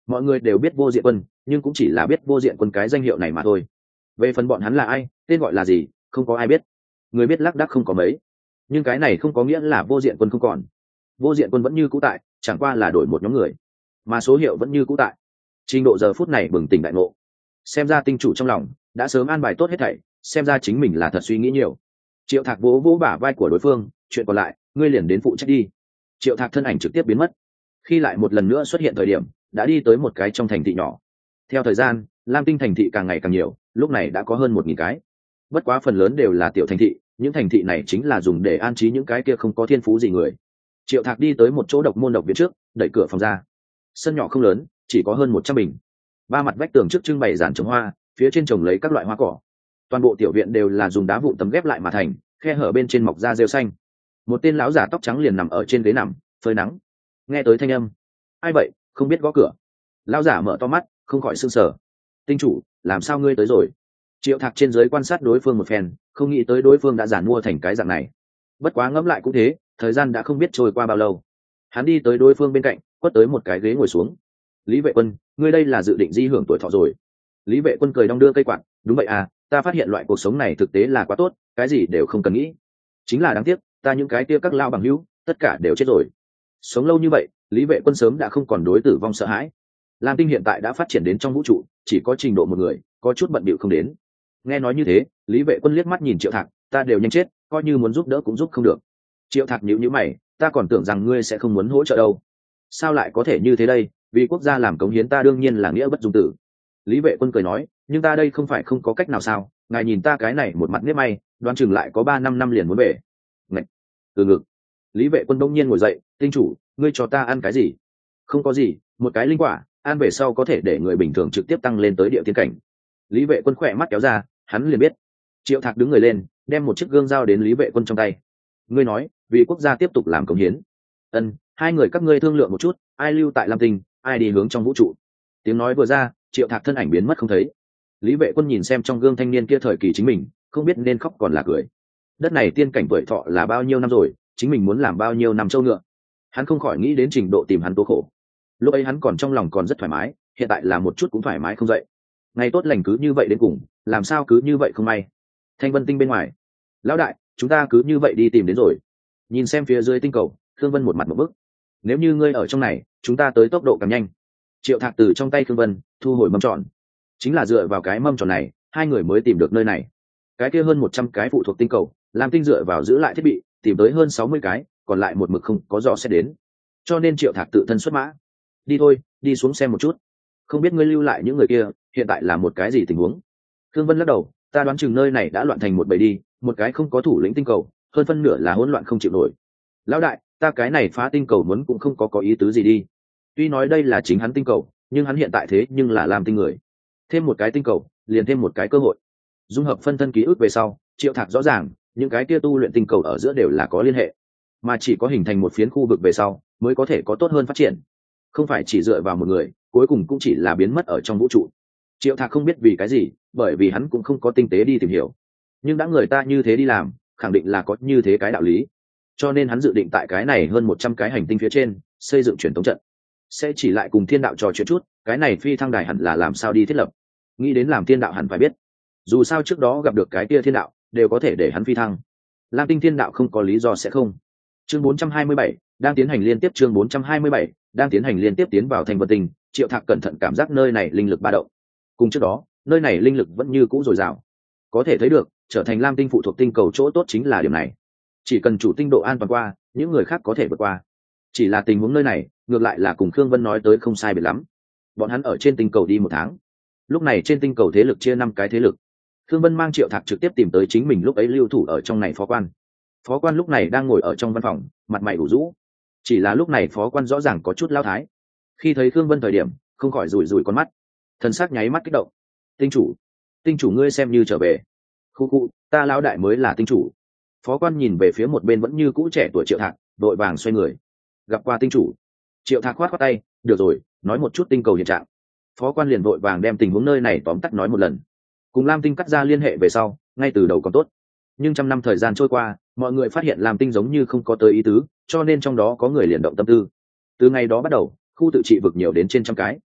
mọi người đều biết Vô Diện Quân, nhưng cũng chỉ là biết Vô Diện Quân cái danh hiệu này mà thôi. Về phần bọn hắn là ai, tên gọi là gì, không có ai biết. Người biết lác đác không có mấy, nhưng cái này không có nghĩa là Vô Diện Quân không còn. Vô Diện Quân vẫn như cũ tại, chẳng qua là đổi một nhóm người, mà số hiệu vẫn như cũ tại. Trình Độ giờ phút này bừng tỉnh đại ngộ, xem ra tinh chủ trong lòng đã sớm an bài tốt hết thảy, xem ra chính mình là thật suy nghĩ nhiều. Triệu Thạc vỗ vỗ bả vai của đối phương, chuyện còn lại ngươi liền đến phụ trách đi. Triệu Thạc thân ảnh trực tiếp biến mất, khi lại một lần nữa xuất hiện thời điểm đã đi tới một cái trong thành thị nhỏ. Theo thời gian, Lam Tinh thành thị càng ngày càng nhiều, lúc này đã có hơn một nghìn cái. Bất quá phần lớn đều là tiểu thành thị, những thành thị này chính là dùng để an trí những cái kia không có thiên phú gì người. Triệu Thạc đi tới một chỗ độc môn độc viện trước, đẩy cửa phòng ra. Sân nhỏ không lớn, chỉ có hơn một trăm bình. Ba mặt vách tường trước trưng bày dàn trồng hoa, phía trên trồng lấy các loại hoa cỏ. Toàn bộ tiểu viện đều là dùng đá vụn tấm ghép lại mà thành, khe hở bên trên mọc ra rêu xanh. Một tên lão giả tóc trắng liền nằm ở trên ghế nằm, phơi nắng. Nghe tới thanh âm, ai vậy, không biết gõ cửa. Lão giả mở to mắt, không khỏi sưng sờ. Tinh chủ, làm sao ngươi tới rồi? Triệu Thạc trên dưới quan sát đối phương một phen, không nghĩ tới đối phương đã giản mua thành cái dạng này. Bất quá ngẫm lại cũng thế, thời gian đã không biết trôi qua bao lâu. Hắn đi tới đối phương bên cạnh, quất tới một cái ghế ngồi xuống. Lý Vệ Quân, ngươi đây là dự định di hưởng tuổi thọ rồi? Lý Vệ Quân cười đong đưa cây quạt, đúng vậy à, ta phát hiện loại cuộc sống này thực tế là quá tốt, cái gì đều không cần nghĩ. Chính là đáng tiếc, ta những cái kia các lao bằng hữu, tất cả đều chết rồi. Sống lâu như vậy, Lý Vệ Quân sớm đã không còn đối tử vong sợ hãi. Lam Tinh hiện tại đã phát triển đến trong vũ trụ, chỉ có trình độ một người, có chút bận bịu không đến. Nghe nói như thế, Lý Vệ Quân liếc mắt nhìn Triệu Thạc, ta đều nhanh chết, coi như muốn giúp đỡ cũng giúp không được. Triệu Thạc nhíu nhíu mày, ta còn tưởng rằng ngươi sẽ không muốn hỗ trợ đâu. Sao lại có thể như thế đây, vì quốc gia làm cống hiến ta đương nhiên là nghĩa bất dung tử. Lý Vệ Quân cười nói, nhưng ta đây không phải không có cách nào sao, ngài nhìn ta cái này một mặt nếp may, đoán chừng lại có ba năm năm liền muốn về. Ngậy, từ ngực. Lý Vệ Quân đông nhiên ngồi dậy, tinh chủ, ngươi cho ta ăn cái gì? Không có gì, một cái linh quả, ăn về sau có thể để người bình thường trực tiếp tăng lên tới địa tiên cảnh. Lý Vệ Quân khỏe mắt kéo ra, hắn liền biết. Triệu Thạc đứng người lên, đem một chiếc gương dao đến Lý Vệ Quân trong tay. Ngươi nói, vì quốc gia tiếp tục làm cống hiến. Ân, hai người các ngươi thương lượng một chút, ai lưu tại Lam Tinh, ai đi hướng trong vũ trụ. Tiếng nói vừa ra, Triệu Thạc thân ảnh biến mất không thấy. Lý Vệ Quân nhìn xem trong gương thanh niên kia thời kỳ chính mình, không biết nên khóc còn là cười. Đất này tiên cảnh tuổi thọ là bao nhiêu năm rồi, chính mình muốn làm bao nhiêu năm trâu ngựa. Hắn không khỏi nghĩ đến trình độ tìm hắn tố khổ. Lúc ấy hắn còn trong lòng còn rất thoải mái, hiện tại là một chút cũng thoải mái không dậy. Ngày tốt lành cứ như vậy đến cùng, làm sao cứ như vậy không may. Thanh Vân Tinh bên ngoài, lão đại, chúng ta cứ như vậy đi tìm đến rồi. Nhìn xem phía dưới tinh cầu, Khương Vân một mặt một bức. Nếu như ngươi ở trong này, chúng ta tới tốc độ càng nhanh. Triệu Thạc từ trong tay Khương Vân thu hồi mâm tròn. Chính là dựa vào cái mâm tròn này, hai người mới tìm được nơi này. Cái kia hơn một trăm cái phụ thuộc tinh cầu, làm tinh dựa vào giữ lại thiết bị, tìm tới hơn sáu mươi cái, còn lại một mực không có dò xét đến. Cho nên Triệu Thạc tự thân xuất mã. Đi thôi, đi xuống xem một chút. Không biết ngươi lưu lại những người kia, hiện tại là một cái gì tình huống? Khương Vân lắc đầu, ta đoán chừng nơi này đã loạn thành một bầy đi, một cái không có thủ lĩnh tinh cầu, hơn phân nửa là hỗn loạn không chịu nổi. Lão đại, ta cái này phá tinh cầu muốn cũng không có có ý tứ gì đi. Tuy nói đây là chính hắn tinh cầu, nhưng hắn hiện tại thế nhưng là làm tinh người. Thêm một cái tinh cầu, liền thêm một cái cơ hội. Dung hợp phân thân ký ức về sau, Triệu Thạc rõ ràng, những cái kia tu luyện tinh cầu ở giữa đều là có liên hệ, mà chỉ có hình thành một phiến khu vực về sau, mới có thể có tốt hơn phát triển. Không phải chỉ dựa vào một người, cuối cùng cũng chỉ là biến mất ở trong vũ trụ. Triệu Thạc không biết vì cái gì, bởi vì hắn cũng không có tinh tế đi tìm hiểu. Nhưng đã người ta như thế đi làm, khẳng định là có như thế cái đạo lý. Cho nên hắn dự định tại cái này hơn một trăm cái hành tinh phía trên, xây dựng truyền thống trận. Sẽ chỉ lại cùng thiên đạo trò chuyện chút, cái này phi thăng đài hẳn là làm sao đi thiết lập. Nghĩ đến làm thiên đạo hẳn phải biết. Dù sao trước đó gặp được cái kia thiên đạo, đều có thể để hắn phi thăng. Lam Tinh thiên đạo không có lý do sẽ không. Chương bốn trăm hai mươi bảy, đang tiến hành liên tiếp chương bốn trăm hai mươi bảy, đang tiến hành liên tiếp tiến vào thành Vân Tinh, Triệu Thạc cẩn thận cảm giác nơi này linh lực ba động. Cùng trước đó, nơi này linh lực vẫn như cũ dồi dào. Có thể thấy được, trở thành Lam Tinh phụ thuộc tinh cầu chỗ tốt chính là điểm này. Chỉ cần chủ tinh độ an toàn qua, những người khác có thể vượt qua. Chỉ là tình huống nơi này, ngược lại là cùng Khương Vân nói tới không sai biệt lắm. Bọn hắn ở trên tinh cầu đi một tháng. Lúc này trên tinh cầu thế lực chia năm cái thế lực. Khương Vân mang Triệu Thạc trực tiếp tìm tới chính mình lúc ấy lưu thủ ở trong này phó quan. Phó quan lúc này đang ngồi ở trong văn phòng, mặt mày ủ rũ. Chỉ là lúc này phó quan rõ ràng có chút lao thái. Khi thấy Khương Vân thời điểm, không khỏi rủi rủi con mắt. Thần sắc nháy mắt kích động. Tinh chủ, tinh chủ ngươi xem như trở về. Khu khu, ta lão đại mới là tinh chủ. Phó quan nhìn về phía một bên vẫn như cũ trẻ tuổi Triệu Thạc, đội vàng xoay người. Gặp qua tinh chủ. Triệu Thạc khoát khoát tay, được rồi, nói một chút tinh cầu hiện trạng. Phó quan liền vội vàng đem tình huống nơi này tóm tắt nói một lần. Cùng Lam Tinh cắt ra liên hệ về sau, ngay từ đầu còn tốt. Nhưng trăm năm thời gian trôi qua, mọi người phát hiện Lam Tinh giống như không có tới ý tứ, cho nên trong đó có người liền động tâm tư. Từ ngày đó bắt đầu, khu tự trị vực nhiều đến trên trăm cái.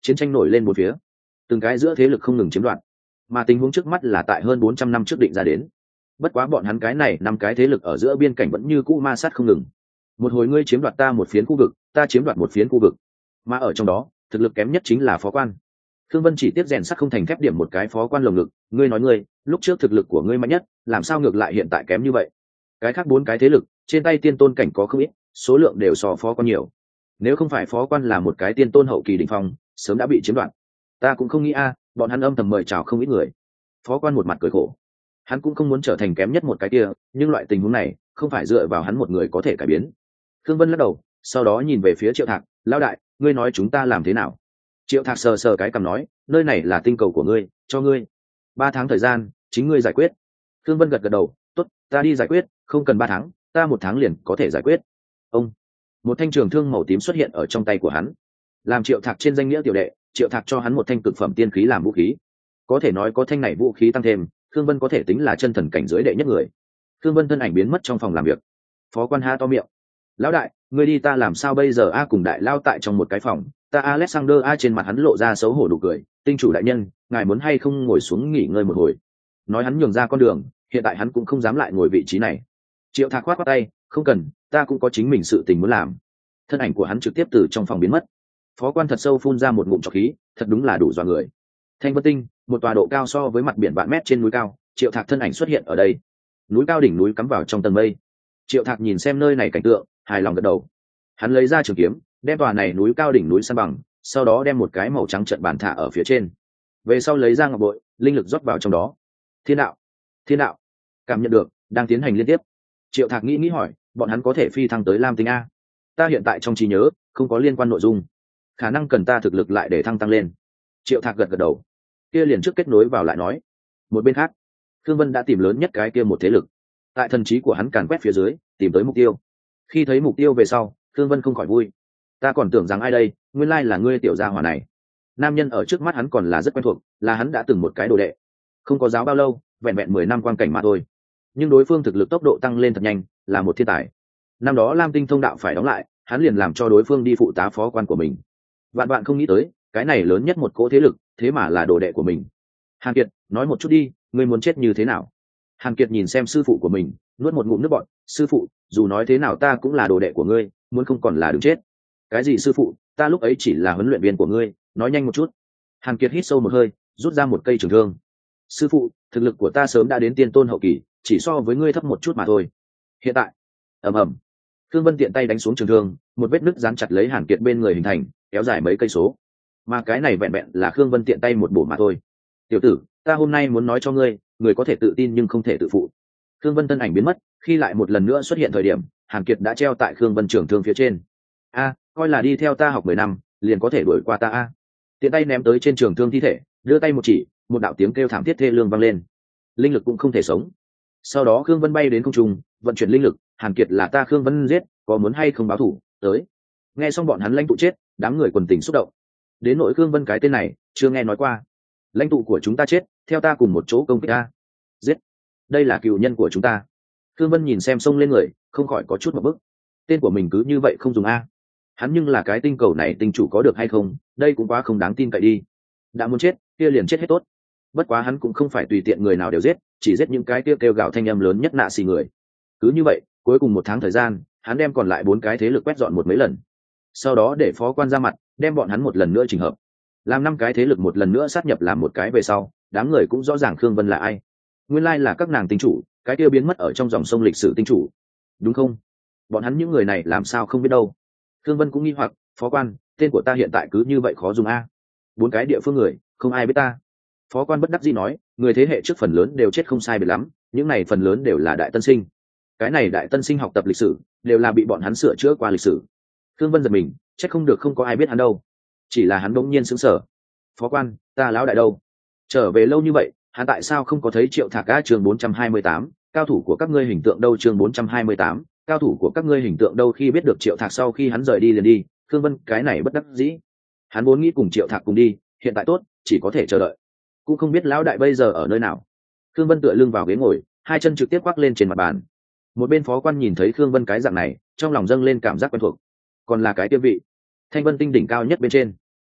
chiến tranh nổi lên một phía, từng cái giữa thế lực không ngừng chiếm đoạt, mà tình huống trước mắt là tại hơn bốn trăm năm trước định ra đến. Bất quá bọn hắn cái này năm cái thế lực ở giữa biên cảnh vẫn như cũ ma sát không ngừng, một hồi ngươi chiếm đoạt ta một phiến khu vực, ta chiếm đoạt một phiến khu vực, mà ở trong đó thực lực kém nhất chính là phó quan. Thương Vân chỉ tiếp rèn sắt không thành thép điểm một cái phó quan lồng ngực, ngươi nói ngươi lúc trước thực lực của ngươi mạnh nhất, làm sao ngược lại hiện tại kém như vậy? Cái khác bốn cái thế lực trên tay tiên tôn cảnh có không ít, số lượng đều so phó quan nhiều, nếu không phải phó quan là một cái tiên tôn hậu kỳ đỉnh phong, sớm đã bị chiếm đoạt. Ta cũng không nghĩ a, bọn hắn âm thầm mời chào không ít người. Phó quan một mặt cười khổ, hắn cũng không muốn trở thành kém nhất một cái kia, nhưng loại tình huống này không phải dựa vào hắn một người có thể cải biến. Thương Vân lắc đầu, sau đó nhìn về phía Triệu Thạc, lão đại, ngươi nói chúng ta làm thế nào? Triệu Thạc sờ sờ cái cằm nói, nơi này là tinh cầu của ngươi, cho ngươi ba tháng thời gian, chính ngươi giải quyết. Thương Vân gật gật đầu, tốt, ta đi giải quyết, không cần ba tháng, ta một tháng liền có thể giải quyết. Ông, một thanh trường thương màu tím xuất hiện ở trong tay của hắn, làm Triệu Thạc trên danh nghĩa tiểu đệ, Triệu Thạc cho hắn một thanh cực phẩm tiên khí làm vũ khí. Có thể nói có thanh này vũ khí tăng thêm, Thương Vân có thể tính là chân thần cảnh giới đệ nhất người. Thương Vân thân ảnh biến mất trong phòng làm việc. Phó quan ha to miệng, lão đại, ngươi đi ta làm sao bây giờ? A cùng đại lao tại trong một cái phòng, ta Alexander A trên mặt hắn lộ ra xấu hổ đủ cười, tinh chủ đại nhân, ngài muốn hay không ngồi xuống nghỉ ngơi một hồi? Nói hắn nhường ra con đường, hiện tại hắn cũng không dám lại ngồi vị trí này. Triệu Thạc khoát khoát tay, không cần, ta cũng có chính mình sự tình muốn làm. Thân ảnh của hắn trực tiếp từ trong phòng biến mất. Phó quan thật sâu phun ra một ngụm trọc khí, thật đúng là đủ dọa người. Thanh Vân Tinh, một tòa độ cao so với mặt biển vạn mét trên núi cao, Triệu Thạc thân ảnh xuất hiện ở đây. Núi cao đỉnh núi cắm vào trong tầng mây. Triệu Thạc nhìn xem nơi này cảnh tượng, hài lòng gật đầu. Hắn lấy ra trường kiếm, đem tòa này núi cao đỉnh núi san bằng, sau đó đem một cái màu trắng trận bàn thả ở phía trên. Về sau lấy ra ngọc bội, linh lực rót vào trong đó. Thiên đạo, thiên đạo, cảm nhận được, đang tiến hành liên tiếp. Triệu Thạc nghĩ nghĩ hỏi, bọn hắn có thể phi thăng tới Lam Tinh a? Ta hiện tại trong trí nhớ không có liên quan nội dung, khả năng cần ta thực lực lại để thăng tăng lên. Triệu Thạc gật gật đầu, kia liền trước kết nối vào lại nói. Một bên khác, Thương Vân đã tìm lớn nhất cái kia một thế lực, tại thần trí của hắn càn quét phía dưới, tìm tới mục tiêu. Khi thấy mục tiêu về sau, Thương Vân không khỏi vui. Ta còn tưởng rằng ai đây, nguyên lai là ngươi tiểu gia hỏa này. Nam nhân ở trước mắt hắn còn là rất quen thuộc, là hắn đã từng một cái đồ đệ, không có giáo bao lâu, vẹn vẹn mười năm quan cảnh mà thôi, nhưng đối phương thực lực tốc độ tăng lên thật nhanh, là một thiên tài. Năm đó Lam Tinh thông đạo phải đóng lại, hắn liền làm cho đối phương đi phụ tá phó quan của mình. Vạn bạn không nghĩ tới, cái này lớn nhất một cỗ thế lực, thế mà là đồ đệ của mình. Hàn Kiệt, nói một chút đi, ngươi muốn chết như thế nào? Hàn Kiệt nhìn xem sư phụ của mình, nuốt một ngụm nước bọt. Sư phụ, dù nói thế nào ta cũng là đồ đệ của ngươi, muốn không còn là đừng chết. Cái gì sư phụ, ta lúc ấy chỉ là huấn luyện viên của ngươi, nói nhanh một chút. Hàn Kiệt hít sâu một hơi, rút ra một cây trường thương. Sư phụ, thực lực của ta sớm đã đến tiên tôn hậu kỳ, chỉ so với ngươi thấp một chút mà thôi. Hiện tại, ầm ầm, Thương Vân tiện tay đánh xuống trường thương, một vết nứt dán chặt lấy Hàn Kiệt bên người hình thành, kéo dài mấy cây số. Mà cái này vẹn vẹn là Khương Vân tiện tay một bổ mà thôi. Tiểu tử, ta hôm nay muốn nói cho ngươi, người có thể tự tin nhưng không thể tự phụ. Khương Vân thân ảnh biến mất, khi lại một lần nữa xuất hiện thời điểm, Hàn Kiệt đã treo tại Khương Vân trường thương phía trên. A, coi là đi theo ta học mười năm, liền có thể đuổi qua ta a. Tiện tay ném tới trên trường thương thi thể, đưa tay một chỉ, một đạo tiếng kêu thảm thiết thê lương vang lên. Linh lực cũng không thể sống. Sau đó Khương Vân bay đến không trung, vận chuyển linh lực, Hàn Kiệt là ta Khương Vân giết, có muốn hay không báo thù, tới. Nghe xong bọn hắn lãnh tụ chết, đám người quần tình xúc động. Đến nỗi Khương Vân cái tên này, chưa nghe nói qua. Lãnh tụ của chúng ta chết, theo ta cùng một chỗ công kích ta. Giết. Đây là cựu nhân của chúng ta. Khương Vân nhìn xem sông lên người, không khỏi có chút một bức. Tên của mình cứ như vậy không dùng a. Hắn nhưng là cái tinh cầu này tinh chủ có được hay không, đây cũng quá không đáng tin cậy đi. Đã muốn chết, kia liền chết hết tốt. Bất quá hắn cũng không phải tùy tiện người nào đều giết, chỉ giết những cái kia kêu gào thanh âm lớn nhất nạ xì người. Cứ như vậy, cuối cùng một tháng thời gian, hắn đem còn lại bốn cái thế lực quét dọn một mấy lần. Sau đó để phó quan ra mặt, đem bọn hắn một lần nữa chỉnh hợp. Làm năm cái thế lực một lần nữa sát nhập làm một cái về sau, đám người cũng rõ ràng Khương Vân là ai. Nguyên lai là các nàng tinh chủ, cái kia biến mất ở trong dòng sông lịch sử tinh chủ. Đúng không? Bọn hắn những người này làm sao không biết đâu. Khương Vân cũng nghi hoặc, phó quan, tên của ta hiện tại cứ như vậy khó dùng a. Bốn cái địa phương người, không ai biết ta. Phó quan bất đắc dĩ nói, người thế hệ trước phần lớn đều chết không sai biệt lắm, những này phần lớn đều là đại tân sinh. Cái này đại tân sinh học tập lịch sử, đều là bị bọn hắn sửa chữa qua lịch sử. Khương Vân giật mình, chắc không được không có ai biết hắn đâu. Chỉ là hắn bỗng nhiên sững sờ. Phó quan, ta lão đại đâu? Trở về lâu như vậy, hắn tại sao không có thấy Triệu Thạc? Á chương bốn trăm hai mươi tám, cao thủ của các ngươi hình tượng đâu? Chương bốn trăm hai mươi tám, cao thủ của các ngươi hình tượng đâu? Khi biết được Triệu Thạc sau khi hắn rời đi liền đi, Khương Vân cái này bất đắc dĩ. Hắn vốn nghĩ cùng Triệu Thạc cùng đi, hiện tại tốt, chỉ có thể chờ đợi. Cũng không biết lão đại bây giờ ở nơi nào. Khương Vân tựa lưng vào ghế ngồi, hai chân trực tiếp quắc lên trên mặt bàn. Một bên phó quan nhìn thấy Khương Vân cái dạng này, trong lòng dâng lên cảm giác quen thuộc. Còn là cái tiêu vị, Thanh Vân Tinh đỉnh cao nhất bên trên.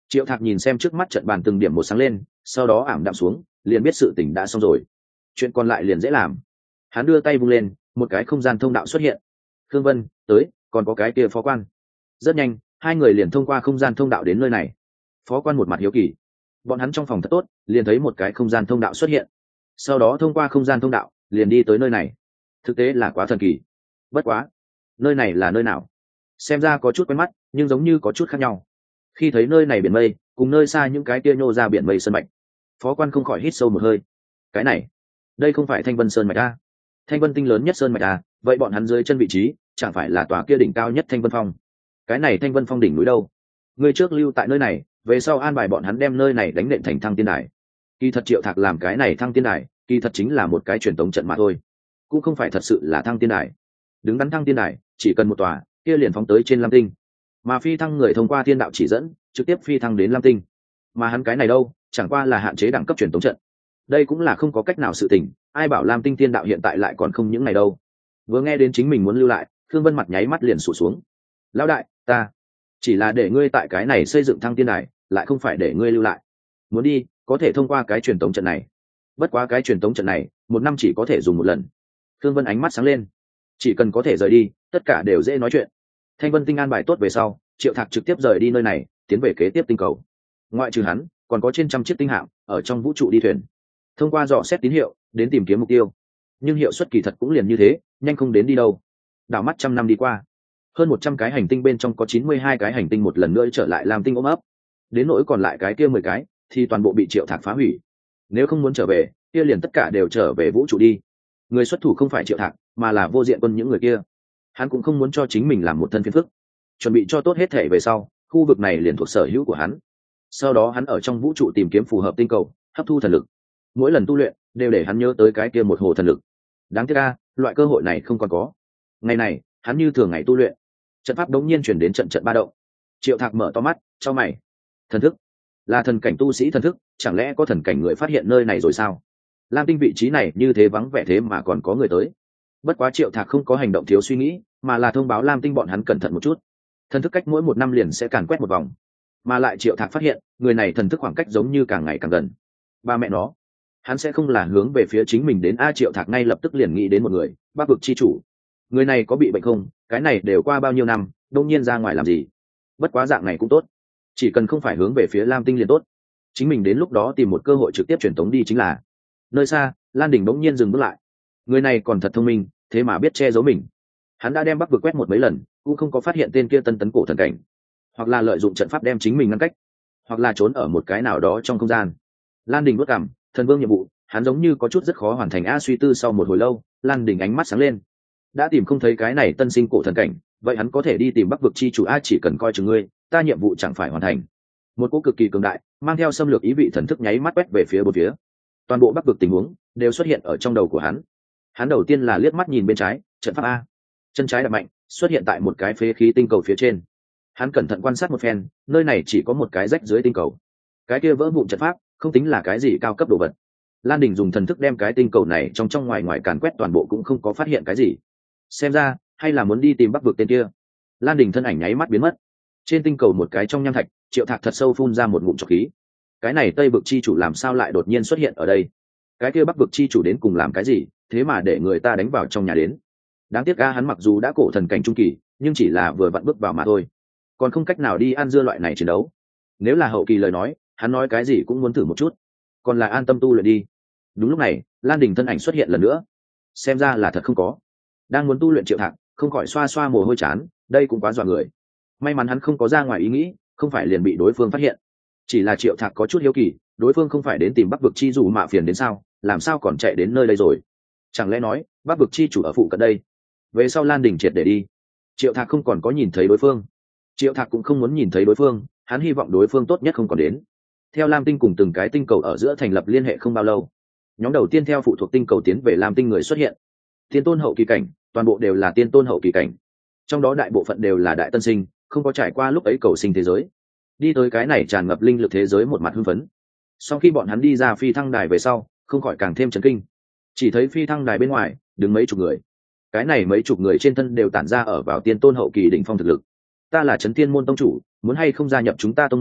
Triệu Thạc nhìn xem trước mắt trận bàn từng điểm một sáng lên, sau đó ảm đạm xuống, liền biết sự tình đã xong rồi, chuyện còn lại liền dễ làm. Hắn đưa tay vung lên, một cái không gian thông đạo xuất hiện. Khương Vân tới, còn có cái kia phó quan. Rất nhanh, hai người liền thông qua không gian thông đạo đến nơi này. Phó quan một mặt hiếu kỳ, bọn hắn trong phòng thật tốt, liền thấy một cái không gian thông đạo xuất hiện, sau đó thông qua không gian thông đạo liền đi tới nơi này. Thực tế là quá thần kỳ. Bất quá, nơi này là nơi nào? Xem ra có chút quen mắt, nhưng giống như có chút khác nhau. Khi thấy nơi này biển mây cùng nơi xa những cái kia nhô ra biển mây sơn mạch, phó quan không khỏi hít sâu một hơi. Cái này, đây không phải Thanh Vân Sơn mạch a? Thanh Vân tinh lớn nhất sơn mạch a? Vậy bọn hắn dưới chân vị trí chẳng phải là tòa kia đỉnh cao nhất Thanh Vân Phong? Cái này Thanh Vân Phong đỉnh núi đâu? Người trước lưu tại nơi này, về sau an bài bọn hắn đem nơi này đánh nện thành Thăng Tiên Đài. Kỳ thật Triệu Thạc làm cái này Thăng Tiên Đài, kỳ thật chính là một cái truyền tống trận mà thôi, cũng không phải thật sự là Thăng Tiên Đài. Đứng đắn Thăng Tiên Đài chỉ cần một tòa, kia liền phóng tới trên Lam Tinh, mà phi thăng người thông qua thiên đạo chỉ dẫn trực tiếp phi thăng đến Lam Tinh. Mà hắn cái này đâu, chẳng qua là hạn chế đẳng cấp truyền tống trận. Đây cũng là không có cách nào sự tình, ai bảo Lam Tinh thiên đạo hiện tại lại còn không những này đâu. Vừa nghe đến chính mình muốn lưu lại, Khương Vân mặt nháy mắt liền sụt xuống. Lão đại, ta chỉ là để ngươi tại cái này xây dựng Thăng Tiên Đài, lại không phải để ngươi lưu lại. Muốn đi, có thể thông qua cái truyền tống trận này. Bất quá cái truyền tống trận này, một năm chỉ có thể dùng một lần. Khương Vân ánh mắt sáng lên, chỉ cần có thể rời đi, tất cả đều dễ nói chuyện. Thanh Vân tinh an bài tốt về sau, Triệu Thạc trực tiếp rời đi nơi này, tiến về kế tiếp tinh cầu. Ngoại trừ hắn, còn có trên trăm chiếc tinh hạm ở trong vũ trụ đi thuyền, thông qua dò xét tín hiệu đến tìm kiếm mục tiêu. Nhưng hiệu suất kỳ thật cũng liền như thế, nhanh không đến đi đâu. Đảo mắt trăm năm đi qua, hơn một trăm cái hành tinh bên trong có chín mươi hai cái hành tinh một lần nữa trở lại làm tinh ôm ấp. Đến nỗi còn lại cái kia mười cái thì toàn bộ bị Triệu Thạc phá hủy. Nếu không muốn trở về, kia liền tất cả đều trở về vũ trụ đi. Người xuất thủ không phải Triệu Thạc, mà là Vô Diện Quân những người kia. Hắn cũng không muốn cho chính mình làm một thân phiền phức, chuẩn bị cho tốt hết thể về sau, khu vực này liền thuộc sở hữu của hắn. Sau đó hắn ở trong vũ trụ tìm kiếm phù hợp tinh cầu, hấp thu thần lực. Mỗi lần tu luyện đều để hắn nhớ tới cái kia một hồ thần lực. Đáng tiếc a, loại cơ hội này không còn có. Ngày này, hắn như thường ngày tu luyện, trận pháp đống nhiên chuyển đến trận trận ba động. Triệu Thạc mở to mắt, chau mày. Thần thức là thần cảnh tu sĩ thần thức, chẳng lẽ có thần cảnh người phát hiện nơi này rồi sao? Lam Tinh vị trí này như thế vắng vẻ thế mà còn có người tới. Bất quá Triệu Thạc không có hành động thiếu suy nghĩ, mà là thông báo Lam Tinh bọn hắn cẩn thận một chút. Thần thức cách mỗi một năm liền sẽ càn quét một vòng, mà lại Triệu Thạc phát hiện người này thần thức khoảng cách giống như càng ngày càng gần. Ba mẹ nó, hắn sẽ không là hướng về phía chính mình đến a? Triệu Thạc ngay lập tức liền nghĩ đến một người, Bắc vực chi chủ. Người này có bị bệnh không? Cái này đều qua bao nhiêu năm, đông nhiên ra ngoài làm gì? Bất quá dạng này cũng tốt, chỉ cần không phải hướng về phía Lam Tinh liền tốt. Chính mình đến lúc đó tìm một cơ hội trực tiếp truyền tống đi chính là. Nơi xa, Lan Đình bỗng nhiên dừng bước lại. Người này còn thật thông minh, thế mà biết che giấu mình. Hắn đã đem Bắc vực quét một mấy lần, cũng không có phát hiện tên kia tân tấn cổ thần cảnh, hoặc là lợi dụng trận pháp đem chính mình ngăn cách, hoặc là trốn ở một cái nào đó trong không gian. Lan Đình bước cảm, thần vương nhiệm vụ, hắn giống như có chút rất khó hoàn thành a. Suy tư sau một hồi lâu, Lan Đình ánh mắt sáng lên. Đã tìm không thấy cái này tân sinh cổ thần cảnh, vậy hắn có thể đi tìm Bắc vực chi chủ a. Chỉ cần coi chừng ngươi, ta nhiệm vụ chẳng phải hoàn thành. Một cỗ cực kỳ cường đại, mang theo xâm lược ý vị thần thức nháy mắt quét về phía bốn phía. Toàn bộ Bắc vực tình huống đều xuất hiện ở trong đầu của hắn. Hắn đầu tiên là liếc mắt nhìn bên trái, trận pháp a. Chân trái đập mạnh, xuất hiện tại một cái phế khí tinh cầu phía trên. Hắn cẩn thận quan sát một phen, nơi này chỉ có một cái rách dưới tinh cầu. Cái kia vỡ vụn trận pháp, không tính là cái gì cao cấp đồ vật. Lan Đình dùng thần thức đem cái tinh cầu này trong trong ngoài ngoài càn quét toàn bộ cũng không có phát hiện cái gì. Xem ra, hay là muốn đi tìm Bắc vực tên kia. Lan Đình thân ảnh nháy mắt biến mất. Trên tinh cầu một cái trong nham thạch, Triệu Thạc thật sâu phun ra một ngụm trọc khí. Cái này Tây vực chi chủ làm sao lại đột nhiên xuất hiện ở đây? Cái kia Bắc vực chi chủ đến cùng làm cái gì, thế mà để người ta đánh vào trong nhà đến? Đáng tiếc ga hắn mặc dù đã cổ thần cảnh trung kỳ, nhưng chỉ là vừa vặn bước vào mà thôi, còn không cách nào đi ăn dưa loại này chiến đấu. Nếu là hậu kỳ lời nói, hắn nói cái gì cũng muốn thử một chút, còn là an tâm tu luyện đi. Đúng lúc này, Lan Đình thân ảnh xuất hiện lần nữa. Xem ra là thật không có. Đang muốn tu luyện Triệu Thạc không khỏi xoa xoa mồ hôi chán, đây cũng quá dọa người. May mắn hắn không có ra ngoài ý nghĩ, không phải liền bị đối phương phát hiện. Chỉ là Triệu Thạc có chút hiếu kỳ, đối phương không phải đến tìm Bắc vực chi chủ mạ phiền đến sao, làm sao còn chạy đến nơi đây rồi? Chẳng lẽ nói Bắc vực chi chủ ở phụ cận đây? Về sau Lan Đình triệt để đi, Triệu Thạc không còn có nhìn thấy đối phương. Triệu Thạc cũng không muốn nhìn thấy đối phương, hắn hy vọng đối phương tốt nhất không còn đến. Theo Lam Tinh cùng từng cái tinh cầu ở giữa thành lập liên hệ không bao lâu, nhóm đầu tiên theo phụ thuộc tinh cầu tiến về Lam Tinh người xuất hiện. Tiên tôn hậu kỳ cảnh, toàn bộ đều là tiên tôn hậu kỳ cảnh, trong đó đại bộ phận đều là đại tân sinh, không có trải qua lúc ấy cầu sinh thế giới. Đi tới cái này tràn ngập linh lực thế giới một mặt hưng phấn. Sau khi bọn hắn đi ra phi thăng đài về sau, không khỏi càng thêm chấn kinh. Chỉ thấy phi thăng đài bên ngoài đứng mấy chục người, cái này mấy chục người trên thân đều tản ra ở vào tiên tôn hậu kỳ đỉnh phong thực lực. Ta là Trấn Tiên môn tông chủ, muốn hay không gia nhập chúng ta tông môn,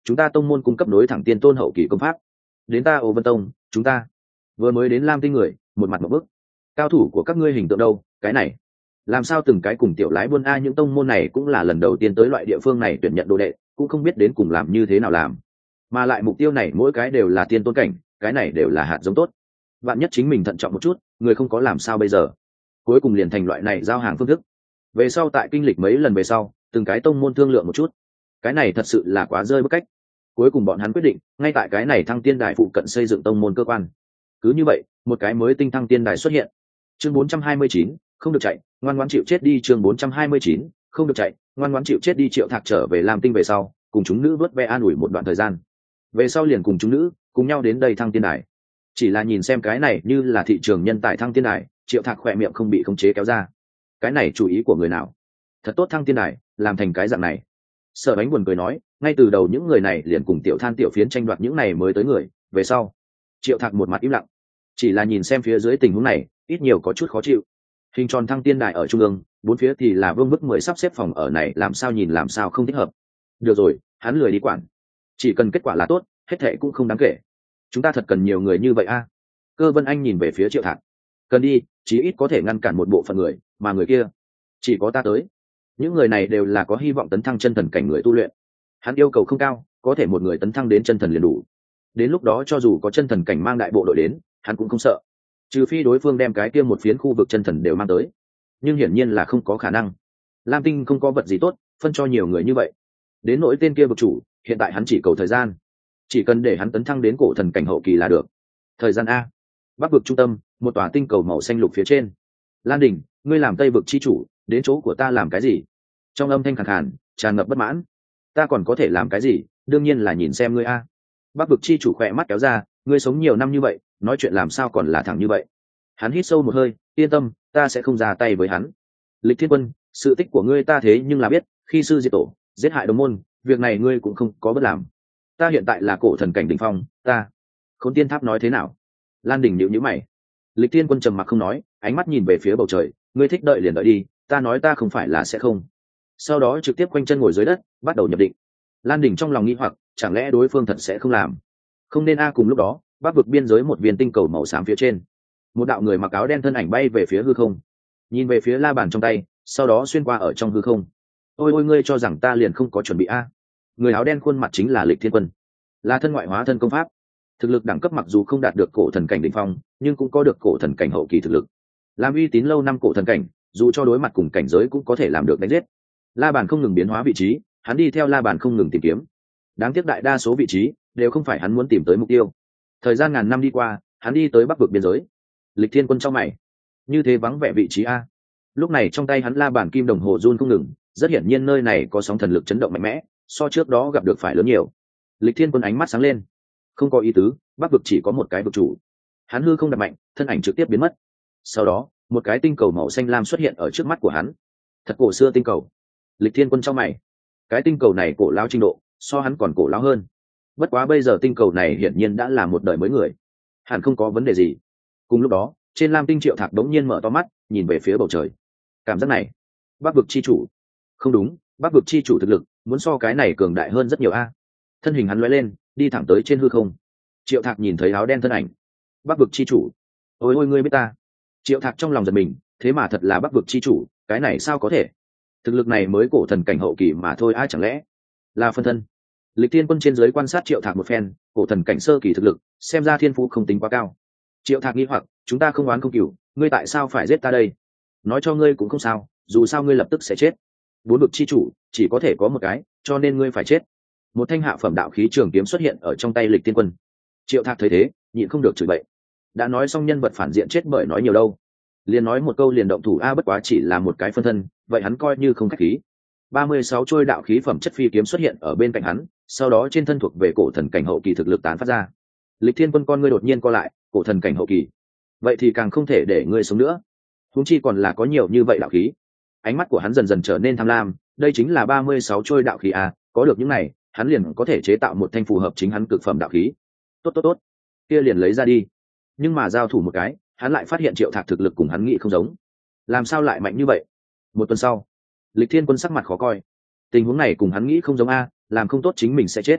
chúng ta tông môn cung cấp nối thẳng tiên tôn hậu kỳ công pháp. Đến ta Ô Vân Tông, chúng ta vừa mới đến Lam Tinh người, một mặt một bức. Cao thủ của các ngươi hình tượng đâu? Cái này làm sao từng cái cùng tiểu lái buôn a, những tông môn này cũng là lần đầu tiên tới loại địa phương này tuyển nhận đồ đệ, cũng không biết đến cùng làm như thế nào làm, mà lại mục tiêu này mỗi cái đều là tiên tôn cảnh, cái này đều là hạt giống tốt. Bạn nhất chính mình thận trọng một chút, người không có làm sao bây giờ, cuối cùng liền thành loại này giao hàng phương thức. Về sau tại kinh lịch mấy lần về sau, từng cái tông môn thương lượng một chút, cái này thật sự là quá rơi bức cách. Cuối cùng bọn hắn quyết định ngay tại cái này thăng tiên đài phụ cận xây dựng tông môn cơ quan. Cứ như vậy, một cái mới tinh thăng tiên đài xuất hiện. Chương bốn trăm hai mươi chín, không được chạy, ngoan ngoãn chịu chết đi. Chương bốn trăm hai mươi chín, không được chạy, ngoan ngoãn chịu chết đi. Triệu Thạc trở về Lam Tinh về sau, cùng chúng nữ vớt ve an ủi một đoạn thời gian. Về sau liền cùng chúng nữ cùng nhau đến đây thăng tiên đài. Chỉ là nhìn xem cái này như là thị trường nhân tài thăng tiên đài, Triệu Thạc khỏe miệng không bị khống chế kéo ra. Cái này chủ ý của người nào? Thật tốt thăng tiên đài, làm thành cái dạng này. Sở Bánh buồn cười nói, ngay từ đầu những người này liền cùng tiểu than tiểu phiến tranh đoạt những này mới tới người, về sau Triệu Thạc một mặt im lặng, chỉ là nhìn xem phía dưới tình huống này, ít nhiều có chút khó chịu. Hình tròn thăng tiên đài ở trung ương, bốn phía thì là vương bức mười sắp xếp phòng ở này, làm sao nhìn làm sao không thích hợp. Được rồi, hắn lười đi quản, chỉ cần kết quả là tốt, hết thệ cũng không đáng kể. Chúng ta thật cần nhiều người như vậy a. À? Cơ Vân Anh nhìn về phía Triệu Thạc, cần đi, chí ít có thể ngăn cản một bộ phận người, mà người kia chỉ có ta tới. Những người này đều là có hy vọng tấn thăng chân thần cảnh người tu luyện. Hắn yêu cầu không cao, có thể một người tấn thăng đến chân thần liền đủ. Đến lúc đó cho dù có chân thần cảnh mang đại bộ đội đến, hắn cũng không sợ, trừ phi đối phương đem cái kia một phiến khu vực chân thần đều mang tới, nhưng hiển nhiên là không có khả năng. Lam Tinh không có vật gì tốt phân cho nhiều người như vậy. Đến nỗi tên kia vực chủ, hiện tại hắn chỉ cầu thời gian, chỉ cần để hắn tấn thăng đến cổ thần cảnh hậu kỳ là được. Thời gian a. Bắc vực trung tâm, một tòa tinh cầu màu xanh lục phía trên. Lan Đình, ngươi làm Tây vực chi chủ, đến chỗ của ta làm cái gì? Trong âm thanh khàn khàn tràn ngập bất mãn. Ta còn có thể làm cái gì? Đương nhiên là nhìn xem ngươi a. Bắc vực chi chủ khỏe mắt kéo ra, ngươi sống nhiều năm như vậy, nói chuyện làm sao còn là thẳng như vậy. Hắn hít sâu một hơi, yên tâm, ta sẽ không ra tay với hắn. Lịch Thiên Quân, sự tích của ngươi ta thế nhưng là biết, khi sư diệt tổ, giết hại đồng môn, việc này ngươi cũng không có bất làm. Ta hiện tại là cổ thần cảnh đỉnh phong, ta. Khốn Tiên Tháp nói thế nào? Lan Đình nhíu nhíu mày. Lịch Thiên Quân trầm mặc không nói, ánh mắt nhìn về phía bầu trời, ngươi thích đợi liền đợi đi, ta nói ta không phải là sẽ không. Sau đó trực tiếp quanh chân ngồi dưới đất, bắt đầu nhập định. Lan Đình trong lòng nghi hoặc, chẳng lẽ đối phương thật sẽ không làm? Không nên a. Cùng lúc đó, bắc vực biên giới một viên tinh cầu màu xám phía trên, một đạo người mặc áo đen thân ảnh bay về phía hư không, nhìn về phía la bàn trong tay, sau đó xuyên qua ở trong hư không. Ôi ôi, ngươi cho rằng ta liền không có chuẩn bị a? Người áo đen khuôn mặt chính là Lịch Thiên Quân, là thân ngoại hóa thân công pháp, thực lực đẳng cấp mặc dù không đạt được cổ thần cảnh đỉnh phong, nhưng cũng có được cổ thần cảnh hậu kỳ thực lực. Làm uy tín lâu năm cổ thần cảnh, dù cho đối mặt cùng cảnh giới cũng có thể làm được đánh giết. La bàn không ngừng biến hóa vị trí, hắn đi theo la bàn không ngừng tìm kiếm. Đáng tiếc đại đa số vị trí đều không phải hắn muốn tìm tới mục tiêu. Thời gian ngàn năm đi qua, hắn đi tới bắc vực biên giới. Lịch Thiên Quân trong mày, như thế vắng vẻ vị trí a. Lúc này trong tay hắn la bàn kim đồng hồ run không ngừng, rất hiển nhiên nơi này có sóng thần lực chấn động mạnh mẽ, so trước đó gặp được phải lớn nhiều. Lịch Thiên Quân ánh mắt sáng lên, không có ý tứ, bắc vực chỉ có một cái vực chủ. Hắn hư không đặt mạnh, thân ảnh trực tiếp biến mất. Sau đó một cái tinh cầu màu xanh lam xuất hiện ở trước mắt của hắn. Thật cổ xưa tinh cầu. Lịch Thiên Quân trong mày, cái tinh cầu này cổ lao trình độ so hắn còn cổ lao hơn. Bất quá bây giờ tinh cầu này hiển nhiên đã là một đời mới người, hẳn không có vấn đề gì. Cùng lúc đó trên lam tinh Triệu Thạc đống nhiên mở to mắt, nhìn về phía bầu trời. Cảm giác này, bắc vực chi chủ, không đúng, bắc vực chi chủ thực lực muốn so cái này cường đại hơn rất nhiều a. Thân hình hắn lóe lên, đi thẳng tới trên hư không. Triệu Thạc nhìn thấy áo đen thân ảnh, bắc vực chi chủ. Ôi ôi, ngươi biết ta? Triệu Thạc trong lòng giật mình, thế mà thật là bắc vực chi chủ, cái này sao có thể? Thực lực này mới cổ thần cảnh hậu kỳ mà thôi, ai chẳng lẽ là phân thân? Lịch Thiên Quân trên dưới quan sát Triệu Thạc một phen, cổ thần cảnh sơ kỳ thực lực, xem ra thiên phú không tính quá cao. Triệu Thạc nghi hoặc, chúng ta không oán không cừu, ngươi tại sao phải giết ta đây? Nói cho ngươi cũng không sao, dù sao ngươi lập tức sẽ chết. Bốn vực chi chủ chỉ có thể có một cái, cho nên ngươi phải chết. Một thanh hạ phẩm đạo khí trường kiếm xuất hiện ở trong tay Lịch Thiên Quân. Triệu Thạc thấy thế, nhịn không được chửi bậy. Đã nói xong nhân vật phản diện chết bởi nói nhiều đâu, liền nói một câu liền động thủ a, bất quá chỉ là một cái phân thân, vậy hắn coi như không khách khí. ba mươi sáu trôi đạo khí phẩm chất phi kiếm xuất hiện ở bên cạnh hắn, sau đó trên thân thuộc về cổ thần cảnh hậu kỳ thực lực tán phát ra. Lịch Thiên Quân con ngươi đột nhiên co lại, cổ thần cảnh hậu kỳ, vậy thì càng không thể để ngươi sống nữa, huống chi còn là có nhiều như vậy đạo khí. Ánh mắt của hắn dần dần trở nên tham lam, đây chính là ba mươi sáu trôi đạo khí a, có được những này, hắn liền có thể chế tạo một thanh phù hợp chính hắn cực phẩm đạo khí. Tốt tốt tốt, kia liền lấy ra đi. Nhưng mà giao thủ một cái, hắn lại phát hiện Triệu Thạc thực lực cùng hắn nghĩ không giống, làm sao lại mạnh như vậy? Một tuần sau, Lịch Thiên Quân sắc mặt khó coi, tình huống này cùng hắn nghĩ không giống a, làm không tốt chính mình sẽ chết.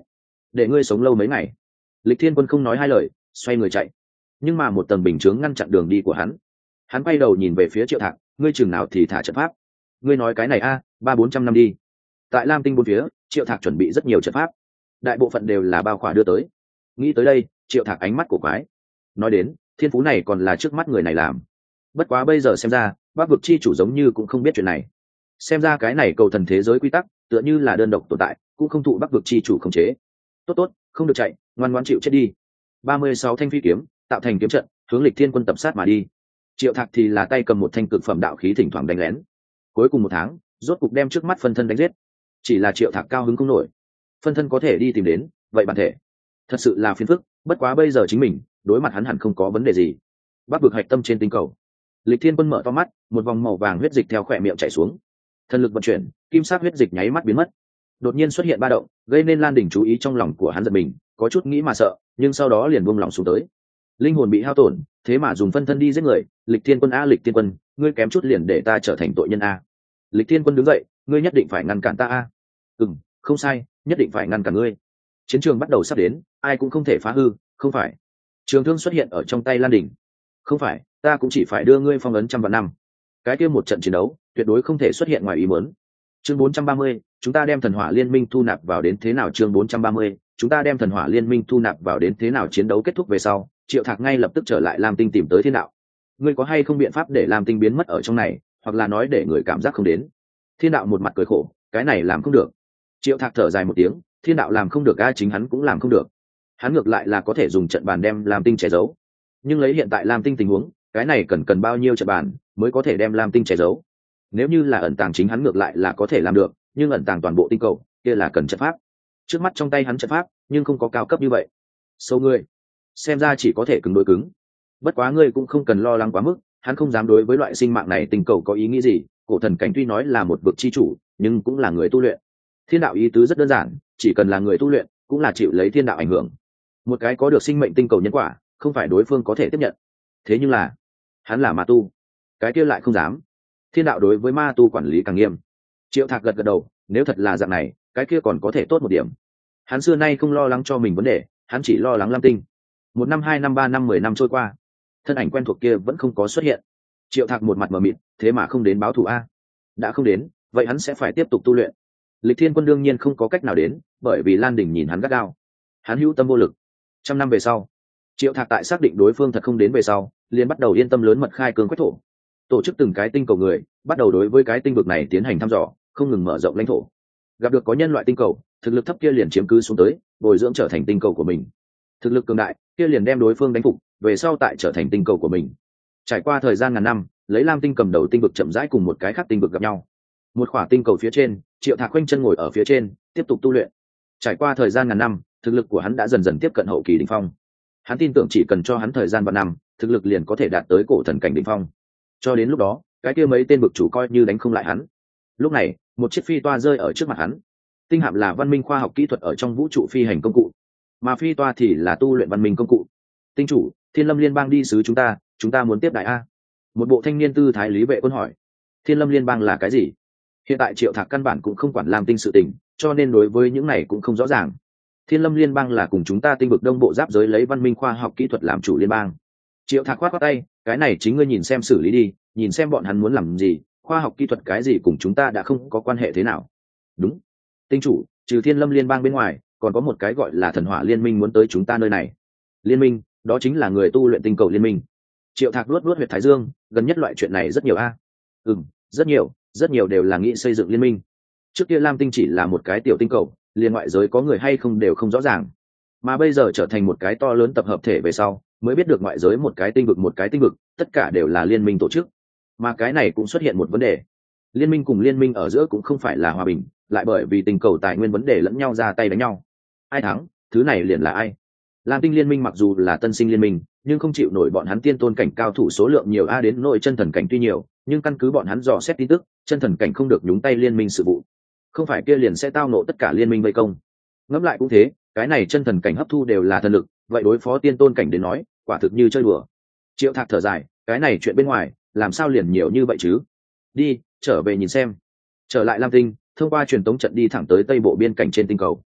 để ngươi sống lâu mấy ngày. Lịch Thiên Quân không nói hai lời, xoay người chạy, nhưng mà một tầng bình chướng ngăn chặn đường đi của hắn. Hắn quay đầu nhìn về phía Triệu Thạc, ngươi chừng nào thì thả trận pháp? Ngươi nói cái này a, ba bốn trăm năm đi. Tại Lam Tinh bốn phía, Triệu Thạc chuẩn bị rất nhiều trận pháp, đại bộ phận đều là bao khỏa đưa tới. Nghĩ tới đây, Triệu Thạc ánh mắt của quái. Nói đến, thiên phú này còn là trước mắt người này làm. Bất quá bây giờ xem ra, Bắc vực chi chủ giống như cũng không biết chuyện này. Xem ra cái này cầu thần thế giới quy tắc, tựa như là đơn độc tồn tại, cũng không thụ Bắc vực chi chủ khống chế. Tốt tốt, không được chạy, ngoan ngoãn chịu chết đi. ba mươi sáu thanh phi kiếm, tạo thành kiếm trận, hướng Lịch Thiên Quân tập sát mà đi. Triệu Thạc thì là tay cầm một thanh cực phẩm đạo khí thỉnh thoảng đánh lén. Cuối cùng một tháng, rốt cục đem trước mắt phân thân đánh giết. Chỉ là Triệu Thạc cao hứng không nổi. Phân thân có thể đi tìm đến, vậy bản thể thật sự là phiền phức, bất quá bây giờ chính mình đối mặt hắn hẳn không có vấn đề gì. Bắc vực hạch tâm trên tinh cầu, Lịch Thiên Quân mở to mắt, một vòng màu vàng huyết dịch theo khỏe miệng chảy xuống. Thần lực vận chuyển, kim sắc huyết dịch nháy mắt biến mất. Đột nhiên xuất hiện ba động, gây nên Lan Đỉnh chú ý trong lòng của hắn giật mình, có chút nghĩ mà sợ, nhưng sau đó liền buông lòng xuống tới. Linh hồn bị hao tổn, thế mà dùng phân thân đi giết người, Lịch Thiên Quân a, Lịch Thiên Quân, ngươi kém chút liền để ta trở thành tội nhân a. Lịch Thiên Quân đứng dậy, ngươi nhất định phải ngăn cản ta a. Ừm, không sai, nhất định phải ngăn cản ngươi. Chiến trường bắt đầu sắp đến, ai cũng không thể phá hư, không phải? Trường thương xuất hiện ở trong tay Lan Đỉnh. Không phải, ta cũng chỉ phải đưa ngươi phong ấn trăm vạn năm. Cái kia một trận chiến đấu, tuyệt đối không thể xuất hiện ngoài ý muốn. Chương bốn trăm ba mươi, chúng ta đem thần hỏa liên minh thu nạp vào đến thế nào? Chương bốn trăm ba mươi, chúng ta đem thần hỏa liên minh thu nạp vào đến thế nào? Chiến đấu kết thúc về sau, Triệu Thạc ngay lập tức trở lại Lam Tinh tìm tới Thiên Đạo. Ngươi có hay không biện pháp để Lam Tinh biến mất ở trong này, hoặc là nói để người cảm giác không đến? Thiên Đạo một mặt cười khổ, cái này làm không được. Triệu Thạc thở dài một tiếng, Thiên Đạo làm không được a, chính hắn cũng làm không được. Hắn ngược lại là có thể dùng trận bàn đem Lam Tinh che giấu, nhưng lấy hiện tại Lam Tinh tình huống, cái này cần cần bao nhiêu trận bàn mới có thể đem Lam Tinh che giấu? Nếu như là ẩn tàng chính hắn ngược lại là có thể làm được, nhưng ẩn tàng toàn bộ tinh cầu kia là cần trận pháp. Trước mắt trong tay hắn trận pháp, nhưng không có cao cấp như vậy. Sâu ngươi, xem ra chỉ có thể cứng đối cứng. Bất quá ngươi cũng không cần lo lắng quá mức, hắn không dám đối với loại sinh mạng này tinh cầu có ý nghĩ gì. Cổ thần cảnh tuy nói là một vực chi chủ, nhưng cũng là người tu luyện. Thiên đạo ý tứ rất đơn giản, chỉ cần là người tu luyện, cũng là chịu lấy thiên đạo ảnh hưởng. Một cái có được sinh mệnh tinh cầu nhân quả, không phải đối phương có thể tiếp nhận. Thế nhưng là, hắn là ma tu, cái kia lại không dám. Thiên đạo đối với ma tu quản lý càng nghiêm. Triệu Thạc gật gật đầu, nếu thật là dạng này, cái kia còn có thể tốt một điểm. Hắn xưa nay không lo lắng cho mình vấn đề, hắn chỉ lo lắng Lam Tinh. Một năm, hai năm, ba năm, mười năm trôi qua, thân ảnh quen thuộc kia vẫn không có xuất hiện. Triệu Thạc một mặt mờ mịt, thế mà không đến báo thù a? Đã không đến, vậy hắn sẽ phải tiếp tục tu luyện. Lịch Thiên Quân đương nhiên không có cách nào đến, bởi vì Lan Đình nhìn hắn gắt gao. Hắn hữu tâm vô lực. Trăm năm về sau, Triệu Thạc tại xác định đối phương thật không đến về sau, liền bắt đầu yên tâm lớn mật khai cương quét thổ, tổ chức từng cái tinh cầu người, bắt đầu đối với cái tinh vực này tiến hành thăm dò, không ngừng mở rộng lãnh thổ. Gặp được có nhân loại tinh cầu, thực lực thấp kia liền chiếm cứ xuống tới, bồi dưỡng trở thành tinh cầu của mình. Thực lực cường đại kia liền đem đối phương đánh phục, về sau tại trở thành tinh cầu của mình. Trải qua thời gian ngàn năm, lấy Lam Tinh cầm đầu tinh vực chậm rãi cùng một cái khác tinh vực gặp nhau. Một khỏa tinh cầu phía trên, Triệu Thạc khoanh chân ngồi ở phía trên, tiếp tục tu luyện. Trải qua thời gian ngàn năm, thực lực của hắn đã dần dần tiếp cận hậu kỳ đỉnh phong. Hắn tin tưởng chỉ cần cho hắn thời gian vạn năm, thực lực liền có thể đạt tới cổ thần cảnh đỉnh phong. Cho đến lúc đó, cái kia mấy tên vực chủ coi như đánh không lại hắn. Lúc này, một chiếc phi toa rơi ở trước mặt hắn. Tinh hạm là văn minh khoa học kỹ thuật ở trong vũ trụ phi hành công cụ, mà phi toa thì là tu luyện văn minh công cụ. Tinh chủ, Thiên Lâm Liên bang đi sứ chúng ta, chúng ta muốn tiếp đại a. Một bộ thanh niên tư thái Lý Vệ Quân hỏi. Thiên Lâm Liên bang là cái gì? Hiện tại Triệu Thạc căn bản cũng không quản Lam Tinh sự tình, cho nên đối với những này cũng không rõ ràng. Thiên Lâm Liên bang là cùng chúng ta tinh vực đông bộ giáp giới lấy văn minh khoa học kỹ thuật làm chủ liên bang. Triệu Thạc khoát khoát tay, cái này chính ngươi nhìn xem xử lý đi, nhìn xem bọn hắn muốn làm gì, khoa học kỹ thuật cái gì cùng chúng ta đã không có quan hệ thế nào. Đúng. Tinh chủ, trừ Thiên Lâm Liên bang bên ngoài, còn có một cái gọi là thần hỏa liên minh muốn tới chúng ta nơi này. Liên minh, đó chính là người tu luyện tinh cầu liên minh. Triệu Thạc luốt luốt huyệt thái dương, gần nhất loại chuyện này rất nhiều a. À? Ừm, rất nhiều, rất nhiều đều là nghĩ xây dựng liên minh. Trước kia Lam Tinh chỉ là một cái tiểu tinh cầu, liên ngoại giới có người hay không đều không rõ ràng, mà bây giờ trở thành một cái to lớn tập hợp thể về sau, mới biết được ngoại giới một cái tinh vực một cái tinh vực, tất cả đều là liên minh tổ chức. Mà cái này cũng xuất hiện một vấn đề, liên minh cùng liên minh ở giữa cũng không phải là hòa bình, lại bởi vì tình cầu tài nguyên vấn đề lẫn nhau ra tay đánh nhau. Ai thắng, thứ này liền là ai. Lam Tinh liên minh mặc dù là tân sinh liên minh, nhưng không chịu nổi bọn hắn tiên tôn cảnh cao thủ số lượng nhiều a, đến nội chân thần cảnh tuy nhiều, nhưng căn cứ bọn hắn dò xét tin tức, chân thần cảnh không được nhúng tay liên minh sự vụ, không phải kia liền sẽ tao nộ tất cả liên minh vây công. Ngẫm lại cũng thế, cái này chân thần cảnh hấp thu đều là thần lực, vậy đối phó tiên tôn cảnh đến nói, quả thực như chơi đùa. Triệu Thạc thở dài, cái này chuyện bên ngoài, làm sao liền nhiều như vậy chứ? Đi, trở về nhìn xem. Trở lại Lam Tinh, thông qua truyền tống trận đi thẳng tới tây bộ biên cảnh trên tinh cầu.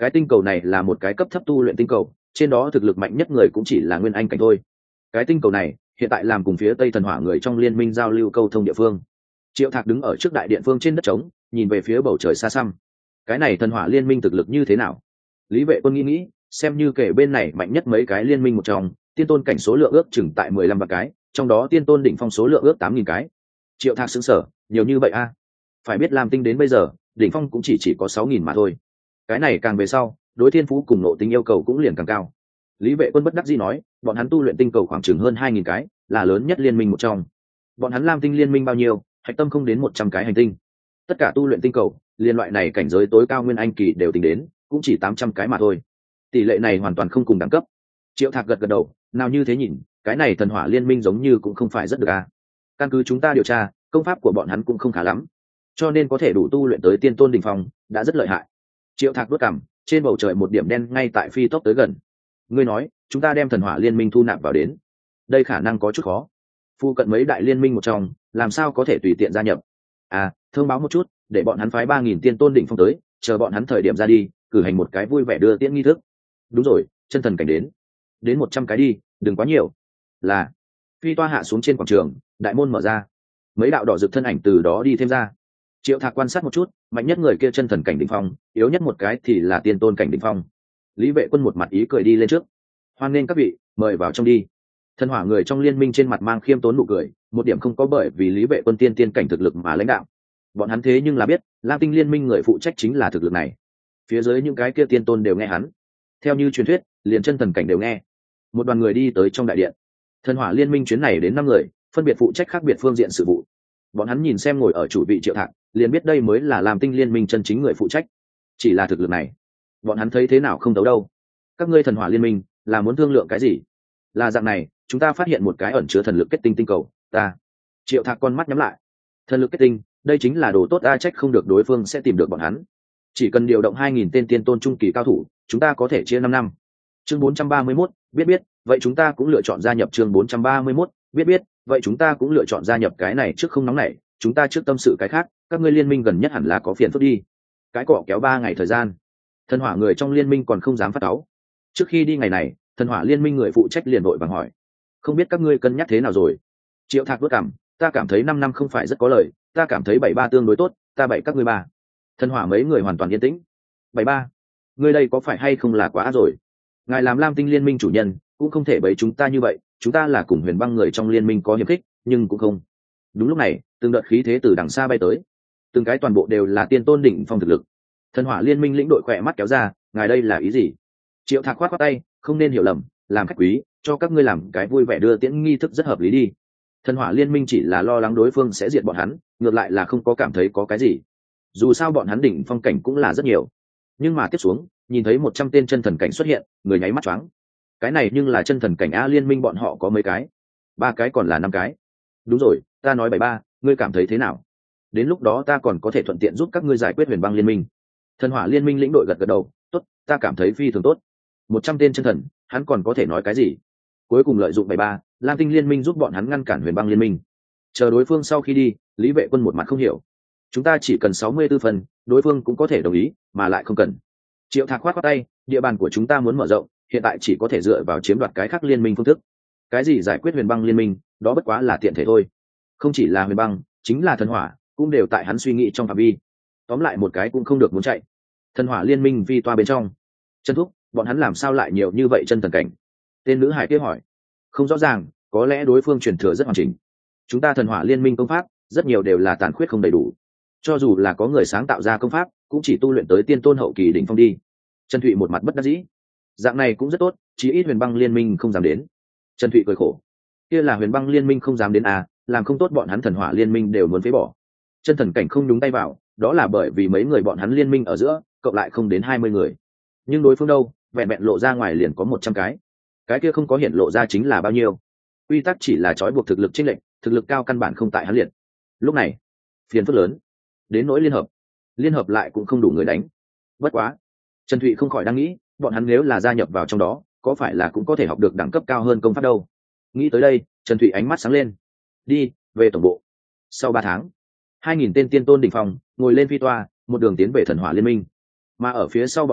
Cái tinh cầu này là một cái cấp thấp tu luyện tinh cầu, trên đó thực lực mạnh nhất người cũng chỉ là nguyên anh cảnh thôi. Cái tinh cầu này hiện tại làm cùng phía tây thần hỏa người trong liên minh giao lưu câu thông địa phương. Triệu Thạc đứng ở trước đại điện phương trên đất trống, nhìn về phía bầu trời xa xăm. Cái này thần hỏa liên minh thực lực như thế nào? Lý Vệ Quân nghĩ nghĩ, xem như kể bên này mạnh nhất mấy cái liên minh một trong, tiên tôn cảnh số lượng ước chừng tại mười lăm vạn cái, trong đó tiên tôn đỉnh phong số lượng ước tám nghìn cái. Triệu Thạc sững sờ, nhiều như vậy a? À? Phải biết Lam Tinh đến bây giờ, đỉnh phong cũng chỉ chỉ có sáu nghìn mà thôi. Cái này càng về sau, đối thiên phú cùng nộ tính yêu cầu cũng liền càng cao. Lý Vệ Quân bất đắc dĩ nói, bọn hắn tu luyện tinh cầu khoảng chừng hơn hai nghìn cái, là lớn nhất liên minh một trong. Bọn hắn Lam Tinh liên minh bao nhiêu, hạch tâm không đến một trăm cái hành tinh. Tất cả tu luyện tinh cầu, liên loại này cảnh giới tối cao nguyên anh kỳ đều tính đến, cũng chỉ tám trăm cái mà thôi. Tỷ lệ này hoàn toàn không cùng đẳng cấp. Triệu Thạc gật gật đầu, nào như thế nhìn, cái này thần hỏa liên minh giống như cũng không phải rất được a. Căn cứ chúng ta điều tra, công pháp của bọn hắn cũng không khá lắm, cho nên có thể đủ tu luyện tới tiên tôn đỉnh phong, đã rất lợi hại. Triệu Thạc đốt cằm, trên bầu trời một điểm đen ngay tại phi tốc tới gần. Ngươi nói, chúng ta đem thần hỏa liên minh thu nạp vào đến, đây khả năng có chút khó. Phu cận mấy đại liên minh một trong, làm sao có thể tùy tiện gia nhập? À, thông báo một chút, để bọn hắn phái ba nghìn tiên tôn đỉnh phong tới, chờ bọn hắn thời điểm ra đi, cử hành một cái vui vẻ đưa tiễn nghi thức. Đúng rồi, chân thần cảnh đến, đến một trăm cái đi, đừng quá nhiều. Là. Phi toa hạ xuống trên quảng trường, đại môn mở ra, mấy đạo đỏ rực thân ảnh từ đó đi thêm ra. Triệu Thạc quan sát một chút, mạnh nhất người kia chân thần cảnh đỉnh phong, yếu nhất một cái thì là tiên tôn cảnh đỉnh phong. Lý Vệ Quân một mặt ý cười đi lên trước, hoan nghênh các vị, mời vào trong đi. Thần hỏa người trong liên minh trên mặt mang khiêm tốn nụ cười, một điểm không có bởi vì Lý Vệ Quân tiên tiên cảnh thực lực mà lãnh đạo. Bọn hắn thế nhưng là biết, Lam Tinh liên minh người phụ trách chính là thực lực này. Phía dưới những cái kia tiên tôn đều nghe hắn. Theo như truyền thuyết, liền chân thần cảnh đều nghe. Một đoàn người đi tới trong đại điện. Thần hỏa liên minh chuyến này đến năm người, phân biệt phụ trách khác biệt phương diện sự vụ. Bọn hắn nhìn xem ngồi ở chủ vị Triệu Thạc, liền biết đây mới là Lam Tinh liên minh chân chính người phụ trách. Chỉ là thực lực này, bọn hắn thấy thế nào không đấu đâu. Các ngươi thần hỏa liên minh là muốn thương lượng cái gì? Là dạng này, chúng ta phát hiện một cái ẩn chứa thần lực kết tinh tinh cầu. Ta. Triệu Thạc con mắt nhắm lại. Thần lực kết tinh, đây chính là đồ tốt, a trách không được đối phương sẽ tìm được bọn hắn. Chỉ cần điều động hai nghìn tên tiên tôn trung kỳ cao thủ, chúng ta có thể chia năm năm. Chương bốn trăm ba mươi mốt, biết biết, vậy chúng ta cũng lựa chọn gia nhập chương bốn trăm ba mươi mốt, biết biết, vậy chúng ta cũng lựa chọn gia nhập cái này trước không nóng nảy, chúng ta trước tâm sự cái khác, các ngươi liên minh gần nhất hẳn là có phiền phức đi. Cái cọ kéo ba ngày thời gian. Thần hỏa người trong liên minh còn không dám phát cáu. Trước khi đi ngày này, thần hỏa liên minh người phụ trách liền đội vàng hỏi, không biết các ngươi cân nhắc thế nào rồi? Triệu Thạc vất cảm, ta cảm thấy năm năm không phải rất có lời, ta cảm thấy bảy ba tương đối tốt, ta bảy các ngươi ba. Thần hỏa mấy người hoàn toàn yên tĩnh. Bảy ba, ngươi đây có phải hay không là quá rồi? Ngài làm Lam Tinh liên minh chủ nhân, cũng không thể bấy chúng ta như vậy, chúng ta là cùng Huyền Băng người trong liên minh có hiềm khích, nhưng cũng không. Đúng lúc này, từng đợt khí thế từ đằng xa bay tới, từng cái toàn bộ đều là tiên tôn đỉnh phong thực lực. Thần hỏa liên minh lĩnh đội khỏe mắt kéo ra, ngài đây là ý gì? Triệu Thạc khoát khoát tay, không nên hiểu lầm, làm khách quý, cho các ngươi làm cái vui vẻ đưa tiễn nghi thức rất hợp lý đi. Thần hỏa liên minh chỉ là lo lắng đối phương sẽ diệt bọn hắn, ngược lại là không có cảm thấy có cái gì. Dù sao bọn hắn đỉnh phong cảnh cũng là rất nhiều, nhưng mà tiếp xuống, nhìn thấy một trăm tên chân thần cảnh xuất hiện, người nháy mắt choáng. Cái này nhưng là chân thần cảnh a, liên minh bọn họ có mấy cái? Ba cái còn là năm cái? Đúng rồi, ta nói bảy ba, ngươi cảm thấy thế nào? Đến lúc đó ta còn có thể thuận tiện giúp các ngươi giải quyết Huyền Băng liên minh. Thần hỏa liên minh lĩnh đội gật gật đầu, tốt, ta cảm thấy phi thường tốt. Một trăm tên chân thần, hắn còn có thể nói cái gì? Cuối cùng lợi dụng bảy ba, Lam Tinh liên minh giúp bọn hắn ngăn cản Huyền Băng liên minh. Chờ đối phương sau khi đi, Lý Vệ Quân một mặt không hiểu. Chúng ta chỉ cần sáu mươi tư phần, đối phương cũng có thể đồng ý, mà lại không cần. Triệu Thạc khoát khoát tay, địa bàn của chúng ta muốn mở rộng, hiện tại chỉ có thể dựa vào chiếm đoạt cái khác liên minh phương thức. Cái gì giải quyết Huyền Băng liên minh, đó bất quá là tiện thể thôi. Không chỉ là Huyền Băng, chính là thần hỏa, cũng đều tại hắn suy nghĩ trong phạm vi. Tóm lại một cái cũng không được muốn chạy. Thần hỏa liên minh vi toa bên trong. Chân thúc, bọn hắn làm sao lại nhiều như vậy chân thần cảnh? Tên nữ hải kia hỏi. Không rõ ràng, có lẽ đối phương truyền thừa rất hoàn chỉnh. Chúng ta thần hỏa liên minh công pháp, rất nhiều đều là tàn khuyết không đầy đủ. Cho dù là có người sáng tạo ra công pháp, cũng chỉ tu luyện tới tiên tôn hậu kỳ đỉnh phong đi. Trần Thụy một mặt bất đắc dĩ. Dạng này cũng rất tốt, chí ít Huyền Băng liên minh không dám đến. Trần Thụy cười khổ. Kia là Huyền Băng liên minh không dám đến à, làm không tốt bọn hắn thần hỏa liên minh đều muốn phế bỏ. Chân thần cảnh không đúng tay vào, đó là bởi vì mấy người bọn hắn liên minh ở giữa, cộng lại không đến hai mươi người. Nhưng đối phương đâu, vẹn vẹn lộ ra ngoài liền có một trăm cái. Cái kia không có hiện lộ ra chính là bao nhiêu. Quy tắc chỉ là trói buộc thực lực chênh lệch, thực lực cao căn bản không tại hắn liệt. Lúc này, phiền phức lớn. Đến nỗi liên hợp, liên hợp lại cũng không đủ người đánh. Bất quá, Trần Thụy không khỏi đang nghĩ, bọn hắn nếu là gia nhập vào trong đó, có phải là cũng có thể học được đẳng cấp cao hơn công pháp đâu. Nghĩ tới đây, Trần Thụy ánh mắt sáng lên. Đi, về tổng bộ. Sau ba tháng, hai nghìn tên tiên tôn đỉnh phong ngồi lên phi toa, một đường tiến về thần hỏa liên minh. Mà ở phía sau bọn hắn,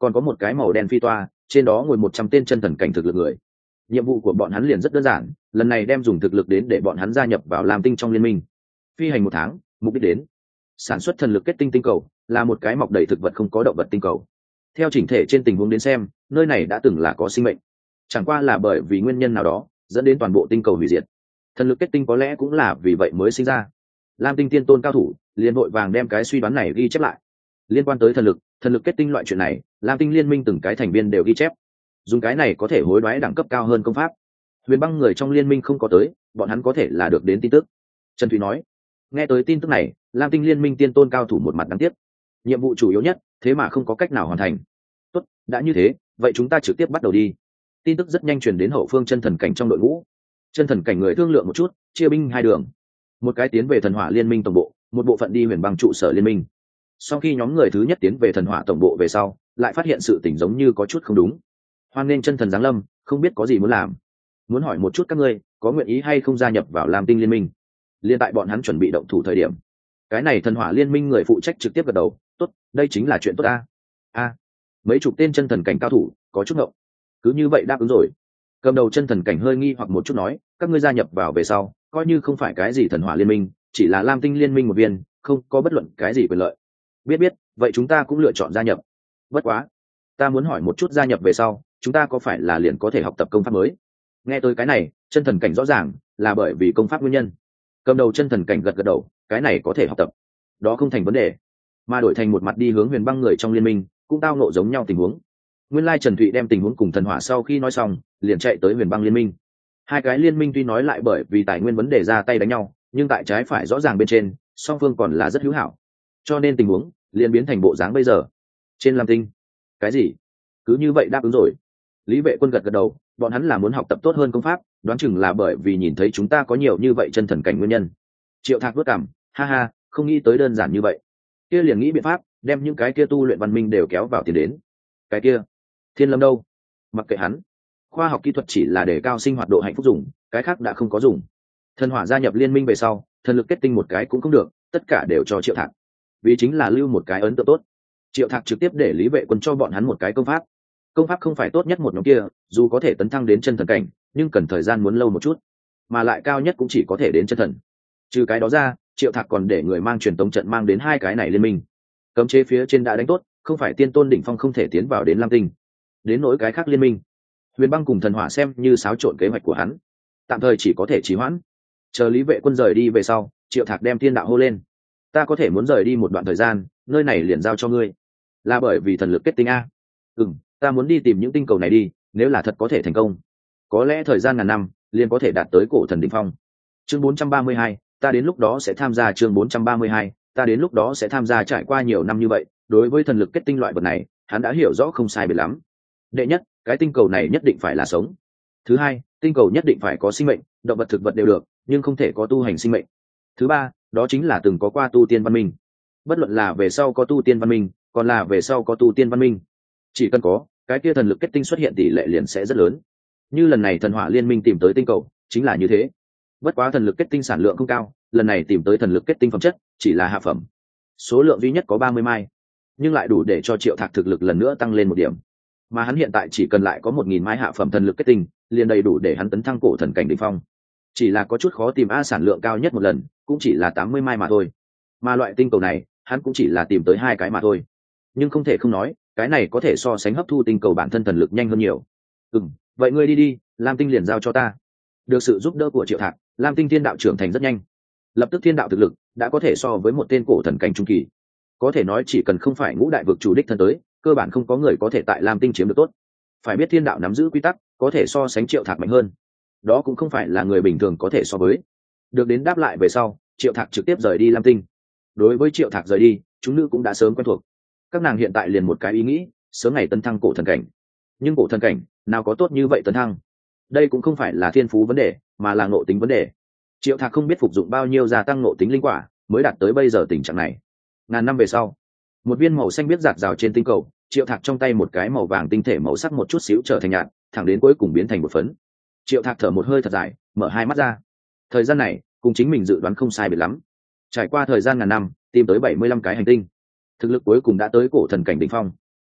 còn có một cái màu đen phi toa, trên đó ngồi một trăm tên chân thần cảnh thực lực người. Nhiệm vụ của bọn hắn liền rất đơn giản, lần này đem dùng thực lực đến để bọn hắn gia nhập vào Lam Tinh trong liên minh. Phi hành một tháng, mục đích đến sản xuất thần lực kết tinh tinh cầu, là một cái mọc đầy thực vật không có động vật tinh cầu. Theo chỉnh thể trên tình huống đến xem, nơi này đã từng là có sinh mệnh, chẳng qua là bởi vì nguyên nhân nào đó dẫn đến toàn bộ tinh cầu hủy diệt. Thần lực kết tinh có lẽ cũng là vì vậy mới sinh ra. Lam Tinh tiên tôn cao thủ liền vội vàng đem cái suy đoán này ghi chép lại. Liên quan tới thần lực, thần lực kết tinh loại chuyện này, Lam Tinh liên minh từng cái thành viên đều ghi chép. Dùng cái này có thể hối đoái đẳng cấp cao hơn công pháp. Huyền băng người trong liên minh không có tới, bọn hắn có thể là được đến tin tức. Trần Thúy nói. Nghe tới tin tức này, Lam Tinh liên minh tiên tôn cao thủ một mặt đáng tiếc. Nhiệm vụ chủ yếu nhất, thế mà không có cách nào hoàn thành. Tốt, đã như thế, vậy chúng ta trực tiếp bắt đầu đi. Tin tức rất nhanh truyền đến hậu phương chân thần cảnh trong đội ngũ. Chân thần cảnh người thương lượng một chút, chia binh hai đường. Một cái tiến về thần hỏa liên minh tổng bộ, một bộ phận đi huyền băng trụ sở liên minh. Sau khi nhóm người thứ nhất tiến về thần hỏa tổng bộ về sau, lại phát hiện sự tình giống như có chút không đúng. Hoan nên chân thần giáng lâm, không biết có gì muốn làm. Muốn hỏi một chút các ngươi, có nguyện ý hay không gia nhập vào Lam Tinh liên minh? Liên tại bọn hắn chuẩn bị động thủ thời điểm, cái này thần hỏa liên minh người phụ trách trực tiếp gật đầu, tốt, đây chính là chuyện tốt a. A, mấy chục tên chân thần cảnh cao thủ, có chút ngộng. Cứ như vậy đáp ứng rồi. Cầm đầu chân thần cảnh hơi nghi hoặc một chút nói, các ngươi gia nhập vào về sau, coi như không phải cái gì thần hỏa liên minh, chỉ là Lam Tinh liên minh một viên, không có bất luận cái gì quyền lợi. Biết biết, vậy chúng ta cũng lựa chọn gia nhập. Bất quá, ta muốn hỏi một chút, gia nhập về sau, chúng ta có phải là liền có thể học tập công pháp mới? Nghe tới cái này, chân thần cảnh rõ ràng là bởi vì công pháp nguyên nhân. Cầm đầu chân thần cảnh gật gật đầu, cái này có thể học tập, đó không thành vấn đề. Mà đổi thành một mặt đi hướng huyền băng người trong liên minh, cũng tao nộ giống nhau tình huống. Nguyên lai Trần Thụy đem tình huống cùng thần hỏa sau khi nói xong, liền chạy tới huyền băng liên minh. Hai cái liên minh tuy nói lại bởi vì tài nguyên vấn đề ra tay đánh nhau, nhưng tại trái phải rõ ràng bên trên, song phương còn là rất hữu hảo. Cho nên tình huống liền biến thành bộ dáng bây giờ. Trên Lam Tinh, cái gì? Cứ như vậy đáp ứng rồi. Lý Vệ Quân gật gật đầu, bọn hắn là muốn học tập tốt hơn công pháp, đoán chừng là bởi vì nhìn thấy chúng ta có nhiều như vậy chân thần cảnh nguyên nhân. Triệu Thạc vất cảm, ha ha, không nghĩ tới đơn giản như vậy. Kia liền nghĩ biện pháp, đem những cái kia tu luyện văn minh đều kéo vào tiền đến. Cái kia, Thiên Lâm đâu? Mặc kệ hắn, khoa học kỹ thuật chỉ là để cao sinh hoạt độ hạnh phúc dùng, cái khác đã không có dùng. Thần hỏa gia nhập liên minh về sau, thần lực kết tinh một cái cũng không được, tất cả đều cho Triệu Thạc. Vì chính là lưu một cái ấn tượng tốt. Triệu Thạc trực tiếp để Lý Vệ Quân cho bọn hắn một cái công pháp. Công pháp không phải tốt nhất một nhóm kia, dù có thể tấn thăng đến chân thần cảnh, nhưng cần thời gian muốn lâu một chút, mà lại cao nhất cũng chỉ có thể đến chân thần. Trừ cái đó ra, Triệu Thạc còn để người mang truyền tống trận mang đến hai cái này liên minh. Cấm chế phía trên đã đánh tốt, không phải tiên tôn đỉnh phong không thể tiến vào đến Lam Tinh. Đến nỗi cái khác liên minh, huyền băng cùng thần hỏa xem như xáo trộn kế hoạch của hắn, tạm thời chỉ có thể trì hoãn. Chờ Lý Vệ Quân rời đi về sau, Triệu Thạc đem thiên đạo hô lên, ta có thể muốn rời đi một đoạn thời gian, nơi này liền giao cho ngươi. Là bởi vì thần lực kết tinh a? Ừm, ta muốn đi tìm những tinh cầu này đi, nếu là thật có thể thành công, có lẽ thời gian ngàn năm liền có thể đạt tới cổ thần đỉnh phong. Chương bốn trăm ba mươi hai, ta đến lúc đó sẽ tham gia. Chương bốn trăm ba mươi hai, ta đến lúc đó sẽ tham gia. Trải qua nhiều năm như vậy, đối với thần lực kết tinh loại vật này, hắn đã hiểu rõ không sai biệt lắm. Đệ nhất, cái tinh cầu này nhất định phải là sống. Thứ hai, tinh cầu nhất định phải có sinh mệnh, động vật thực vật đều được, nhưng không thể có tu hành sinh mệnh. Thứ ba, đó chính là từng có qua tu tiên văn minh. Bất luận là về sau có tu tiên văn minh, còn là về sau có tu tiên văn minh, chỉ cần có cái kia thần lực kết tinh xuất hiện, tỷ lệ liền sẽ rất lớn. Như lần này thần hỏa liên minh tìm tới tinh cầu, chính là như thế. Bất quá thần lực kết tinh sản lượng không cao, lần này tìm tới thần lực kết tinh phẩm chất chỉ là hạ phẩm, số lượng duy nhất có ba mươi mai, nhưng lại đủ để cho Triệu Thạc thực lực lần nữa tăng lên một điểm. Mà hắn hiện tại chỉ cần lại có một nghìn mai hạ phẩm thần lực kết tinh, liền đầy đủ để hắn tấn thăng cổ thần cảnh đỉnh phong. Chỉ là có chút khó tìm, a sản lượng cao nhất một lần cũng chỉ là tám mươi mai mà thôi. Mà loại tinh cầu này, hắn cũng chỉ là tìm tới hai cái mà thôi. Nhưng không thể không nói, cái này có thể so sánh hấp thu tinh cầu bản thân thần lực nhanh hơn nhiều. Ừm, vậy ngươi đi đi, Lam Tinh liền giao cho ta. Được sự giúp đỡ của Triệu Thạc, Lam Tinh thiên đạo trưởng thành rất nhanh. Lập tức thiên đạo thực lực đã có thể so với một tên cổ thần cảnh trung kỳ. Có thể nói chỉ cần không phải ngũ đại vực chủ đích thân tới, cơ bản không có người có thể tại Lam Tinh chiếm được tốt. Phải biết thiên đạo nắm giữ quy tắc, có thể so sánh Triệu Thạc mạnh hơn. Đó cũng không phải là người bình thường có thể so với. Được đến đáp lại về sau, Triệu Thạc trực tiếp rời đi Lam Tinh. Đối với Triệu Thạc rời đi, chúng nữ cũng đã sớm quen thuộc. Các nàng hiện tại liền một cái ý nghĩ, sớm ngày tấn thăng cổ thần cảnh. Nhưng cổ thần cảnh nào có tốt như vậy tấn thăng? Đây cũng không phải là thiên phú vấn đề, mà là ngộ tính vấn đề. Triệu Thạc không biết phục dụng bao nhiêu gia tăng ngộ tính linh quả, mới đạt tới bây giờ tình trạng này. Ngàn năm về sau, một viên màu xanh biết rạc rào trên tinh cầu, Triệu Thạc trong tay một cái màu vàng tinh thể màu sắc một chút xíu trở thành nhạt, thẳng đến cuối cùng biến thành một phấn. Triệu Thạc thở một hơi thật dài, mở hai mắt ra. Thời gian này cùng chính mình dự đoán không sai biệt lắm. Trải qua thời gian ngàn năm, tìm tới bảy mươi lăm cái hành tinh, thực lực cuối cùng đã tới cổ thần cảnh đỉnh phong.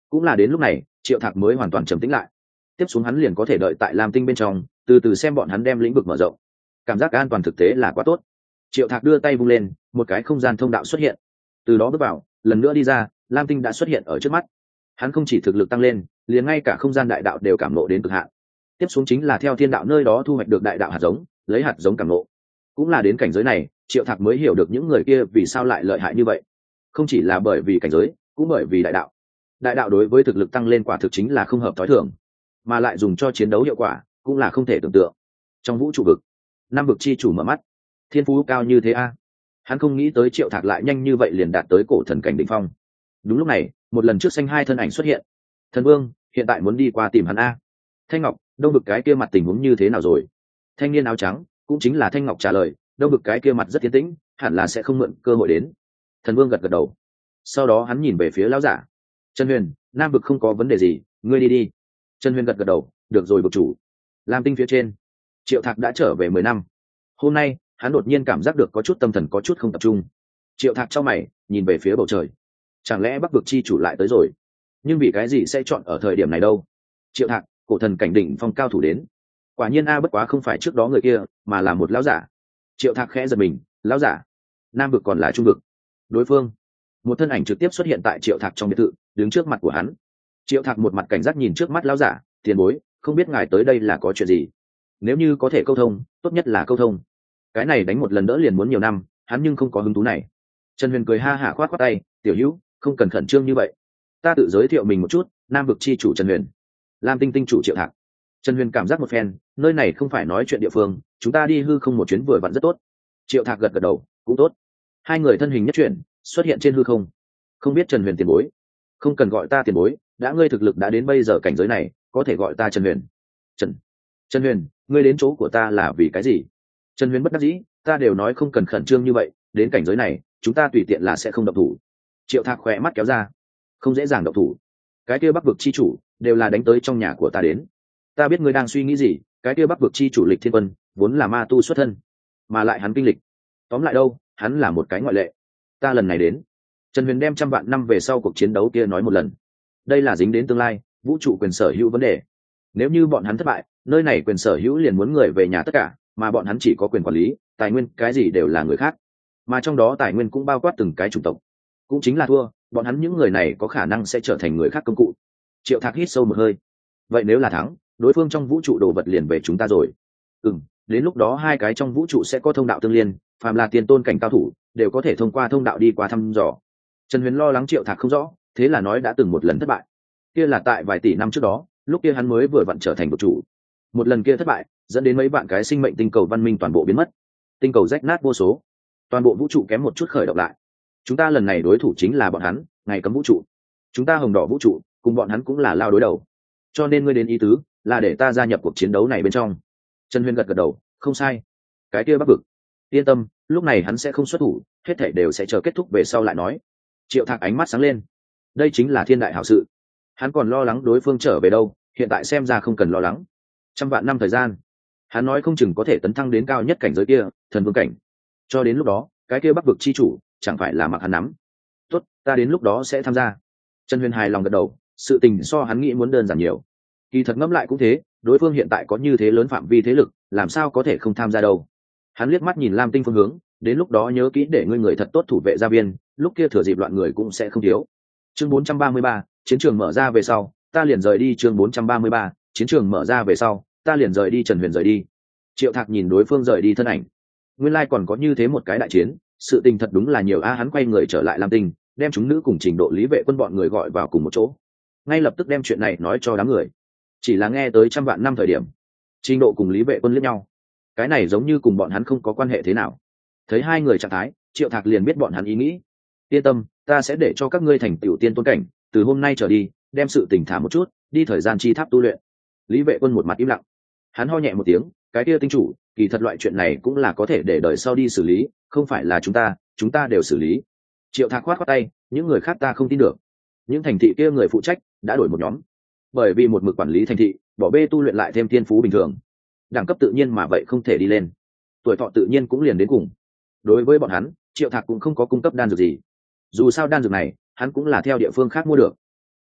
cũng là đến lúc này triệu thạc mới hoàn toàn trầm tĩnh lại. Tiếp xuống hắn liền có thể đợi tại lam tinh bên trong, từ từ xem bọn hắn đem lĩnh vực mở rộng. Cảm giác an toàn thực tế là quá tốt. Triệu thạc đưa tay vung lên, một cái không gian thông đạo xuất hiện, từ đó bước vào, lần nữa đi ra, lam tinh đã xuất hiện ở trước mắt. Hắn không chỉ thực lực tăng lên, liền ngay cả không gian đại đạo đều cảm nộ đến cực hạn. Tiếp xuống chính là theo thiên đạo nơi đó thu hoạch được đại đạo hạt giống, lấy hạt giống cảm nộ. Cũng là đến cảnh giới này, triệu thạc mới hiểu được những người kia vì sao lại lợi hại như vậy. Không chỉ là bởi vì cảnh giới, cũng bởi vì đại đạo. Đại đạo đối với thực lực tăng lên quả thực chính là không hợp tối thường, mà lại dùng cho chiến đấu hiệu quả cũng là không thể tưởng tượng. Trong vũ trụ vực, năm vực chi chủ mở mắt, thiên phú cao như thế a. Hắn không nghĩ tới triệu thạc lại nhanh như vậy liền đạt tới cổ thần cảnh đỉnh phong. Đúng lúc này, một lần trước xanh hai thân ảnh xuất hiện. Thần vương hiện tại muốn đi qua tìm hắn a. Thanh ngọc, đông vực cái kia mặt tình huống như thế nào rồi? Thanh niên áo trắng cũng chính là Thanh ngọc trả lời, đông vực cái kia mặt rất tiến tĩnh, hẳn là sẽ không mượn cơ hội đến. Thần vương gật gật đầu, sau đó hắn nhìn về phía lão giả. Trần Huyền, nam vực không có vấn đề gì, ngươi đi đi. Trần Huyền gật gật đầu, được rồi vực chủ. Lam tinh phía trên, triệu thạc đã trở về mười năm. Hôm nay hắn đột nhiên cảm giác được có chút tâm thần có chút không tập trung. Triệu thạc trong mày nhìn về phía bầu trời, chẳng lẽ bắc vực chi chủ lại tới rồi? Nhưng vì cái gì sẽ chọn ở thời điểm này đâu? Triệu thạc, cổ thần cảnh đỉnh phong cao thủ đến. Quả nhiên a, bất quá không phải trước đó người kia, mà là một lão giả. Triệu thạc khẽ giật mình, lão giả, nam vực còn là trung vực? Đối phương, một thân ảnh trực tiếp xuất hiện tại triệu thạc trong biệt thự, đứng trước mặt của hắn. Triệu thạc một mặt cảnh giác nhìn trước mắt lão giả, tiền bối, không biết ngài tới đây là có chuyện gì? Nếu như có thể câu thông, tốt nhất là câu thông. Cái này đánh một lần đỡ liền muốn nhiều năm, hắn nhưng không có hứng thú này. Trần Huyền cười ha hả khoát khoát tay, tiểu hữu, không cần khẩn trương như vậy. Ta tự giới thiệu mình một chút, nam vực chi chủ Trần Huyền, lam tinh tinh chủ Triệu thạc. Trần Huyền cảm giác một phen, nơi này không phải nói chuyện địa phương, chúng ta đi hư không một chuyến vừa vặn rất tốt. Triệu thạc gật gật đầu, cũng tốt. Hai người thân hình nhất chuyển, xuất hiện trên hư không. Không biết Trần Huyền tiền bối? Không cần gọi ta tiền bối, đã ngươi thực lực đã đến bây giờ cảnh giới này, có thể gọi ta Trần Huyền. Trần Trần Huyền, ngươi đến chỗ của ta là vì cái gì? Trần Huyền bất đắc dĩ, ta đều nói không cần khẩn trương như vậy, đến cảnh giới này, chúng ta tùy tiện là sẽ không động thủ. Triệu thạc khỏe mắt kéo ra, không dễ dàng động thủ. Cái kia bắc vực chi chủ đều là đánh tới trong nhà của ta đến. Ta biết ngươi đang suy nghĩ gì, cái kia bắc vực chi chủ Lịch Thiên Quân vốn là ma tu xuất thân, mà lại hắn kinh lịch. Tóm lại đâu, hắn là một cái ngoại lệ. Ta lần này đến, Trần Huyền đem trăm vạn năm về sau cuộc chiến đấu kia nói một lần. Đây là dính đến tương lai vũ trụ quyền sở hữu vấn đề. Nếu như bọn hắn thất bại, nơi này quyền sở hữu liền muốn người về nhà tất cả, mà bọn hắn chỉ có quyền quản lý, tài nguyên cái gì đều là người khác, mà trong đó tài nguyên cũng bao quát từng cái chủng tộc. Cũng chính là thua, bọn hắn những người này có khả năng sẽ trở thành người khác công cụ. Triệu thạc hít sâu một hơi. Vậy nếu là thắng, đối phương trong vũ trụ đồ vật liền về chúng ta rồi. Ừm, đến lúc đó hai cái trong vũ trụ sẽ có thông đạo tương liên, phàm là tiền tôn cảnh cao thủ đều có thể thông qua thông đạo đi qua thăm dò. Trần Huyền lo lắng Triệu thạc không rõ, thế là nói đã từng một lần thất bại. Kia là tại vài tỷ năm trước đó, lúc kia hắn mới vừa vặn trở thành vực chủ. Một lần kia thất bại, dẫn đến mấy bạn cái sinh mệnh tinh cầu văn minh toàn bộ biến mất, tinh cầu rách nát vô số, toàn bộ vũ trụ kém một chút khởi động lại. Chúng ta lần này đối thủ chính là bọn hắn, ngày cấm vũ trụ. Chúng ta hồng đỏ vũ trụ, cùng bọn hắn cũng là lao đối đầu. Cho nên ngươi đến ý tứ là để ta gia nhập cuộc chiến đấu này bên trong. Trần Huyền gật gật đầu, không sai. Cái kia bắc vực, yên tâm, lúc này hắn sẽ không xuất thủ, hết thảy đều sẽ chờ kết thúc về sau lại nói. Triệu thạc ánh mắt sáng lên, đây chính là thiên đại hảo sự. Hắn còn lo lắng đối phương trở về đâu, hiện tại xem ra không cần lo lắng. Trăm vạn năm thời gian, hắn nói không chừng có thể tấn thăng đến cao nhất cảnh giới kia, thần vương cảnh. Cho đến lúc đó, cái kia bắc vực chi chủ chẳng phải là mặc hắn nắm. Tốt, ta đến lúc đó sẽ tham gia. Trần Huyền hài lòng gật đầu, sự tình so hắn nghĩ muốn đơn giản nhiều. Kỳ thật ngẫm lại cũng thế, đối phương hiện tại có như thế lớn phạm vi thế lực, làm sao có thể không tham gia đâu. Hắn liếc mắt nhìn lam tinh phương hướng, đến lúc đó nhớ kỹ để ngươi người thật tốt thủ vệ gia viên, lúc kia thừa dịp loạn người cũng sẽ không thiếu. Chương bốn trăm ba mươi ba, chiến trường mở ra về sau, ta liền rời đi. Chương bốn trăm ba mươi ba, chiến trường mở ra về sau, ta liền rời đi. Trần Huyền rời đi. Triệu thạc nhìn đối phương rời đi thân ảnh, nguyên lai còn có như thế một cái đại chiến, sự tình thật đúng là nhiều a. Hắn quay người trở lại lam tinh, đem chúng nữ cùng trình độ lý vệ quân bọn người gọi vào cùng một chỗ, ngay lập tức đem chuyện này nói cho đám người. Chỉ là nghe tới trăm vạn năm thời điểm, trình độ cùng lý vệ quân liếc nhau, cái này giống như cùng bọn hắn không có quan hệ thế nào. Thấy hai người trạng thái, Triệu thạc liền biết bọn hắn ý nghĩ. Yên tâm, ta sẽ để cho các ngươi thành tiểu tiên tôn cảnh, từ hôm nay trở đi đem sự tình thả một chút, đi thời gian chi tháp tu luyện. Lý vệ quân một mặt im lặng, hắn ho nhẹ một tiếng, cái kia tinh chủ, kỳ thật loại chuyện này cũng là có thể để đời sau đi xử lý, không phải là chúng ta chúng ta đều xử lý. Triệu thạc khoát khoát tay, những người khác ta không tin được. Những thành thị kia người phụ trách đã đổi một nhóm, bởi vì một mực quản lý thành thị, bỏ bê tu luyện lại thêm thiên phú bình thường, đẳng cấp tự nhiên mà vậy không thể đi lên, tuổi thọ tự nhiên cũng liền đến cùng. Đối với bọn hắn, Triệu thạc cũng không có cung cấp đan dược gì, dù sao đan dược này hắn cũng là theo địa phương khác mua được.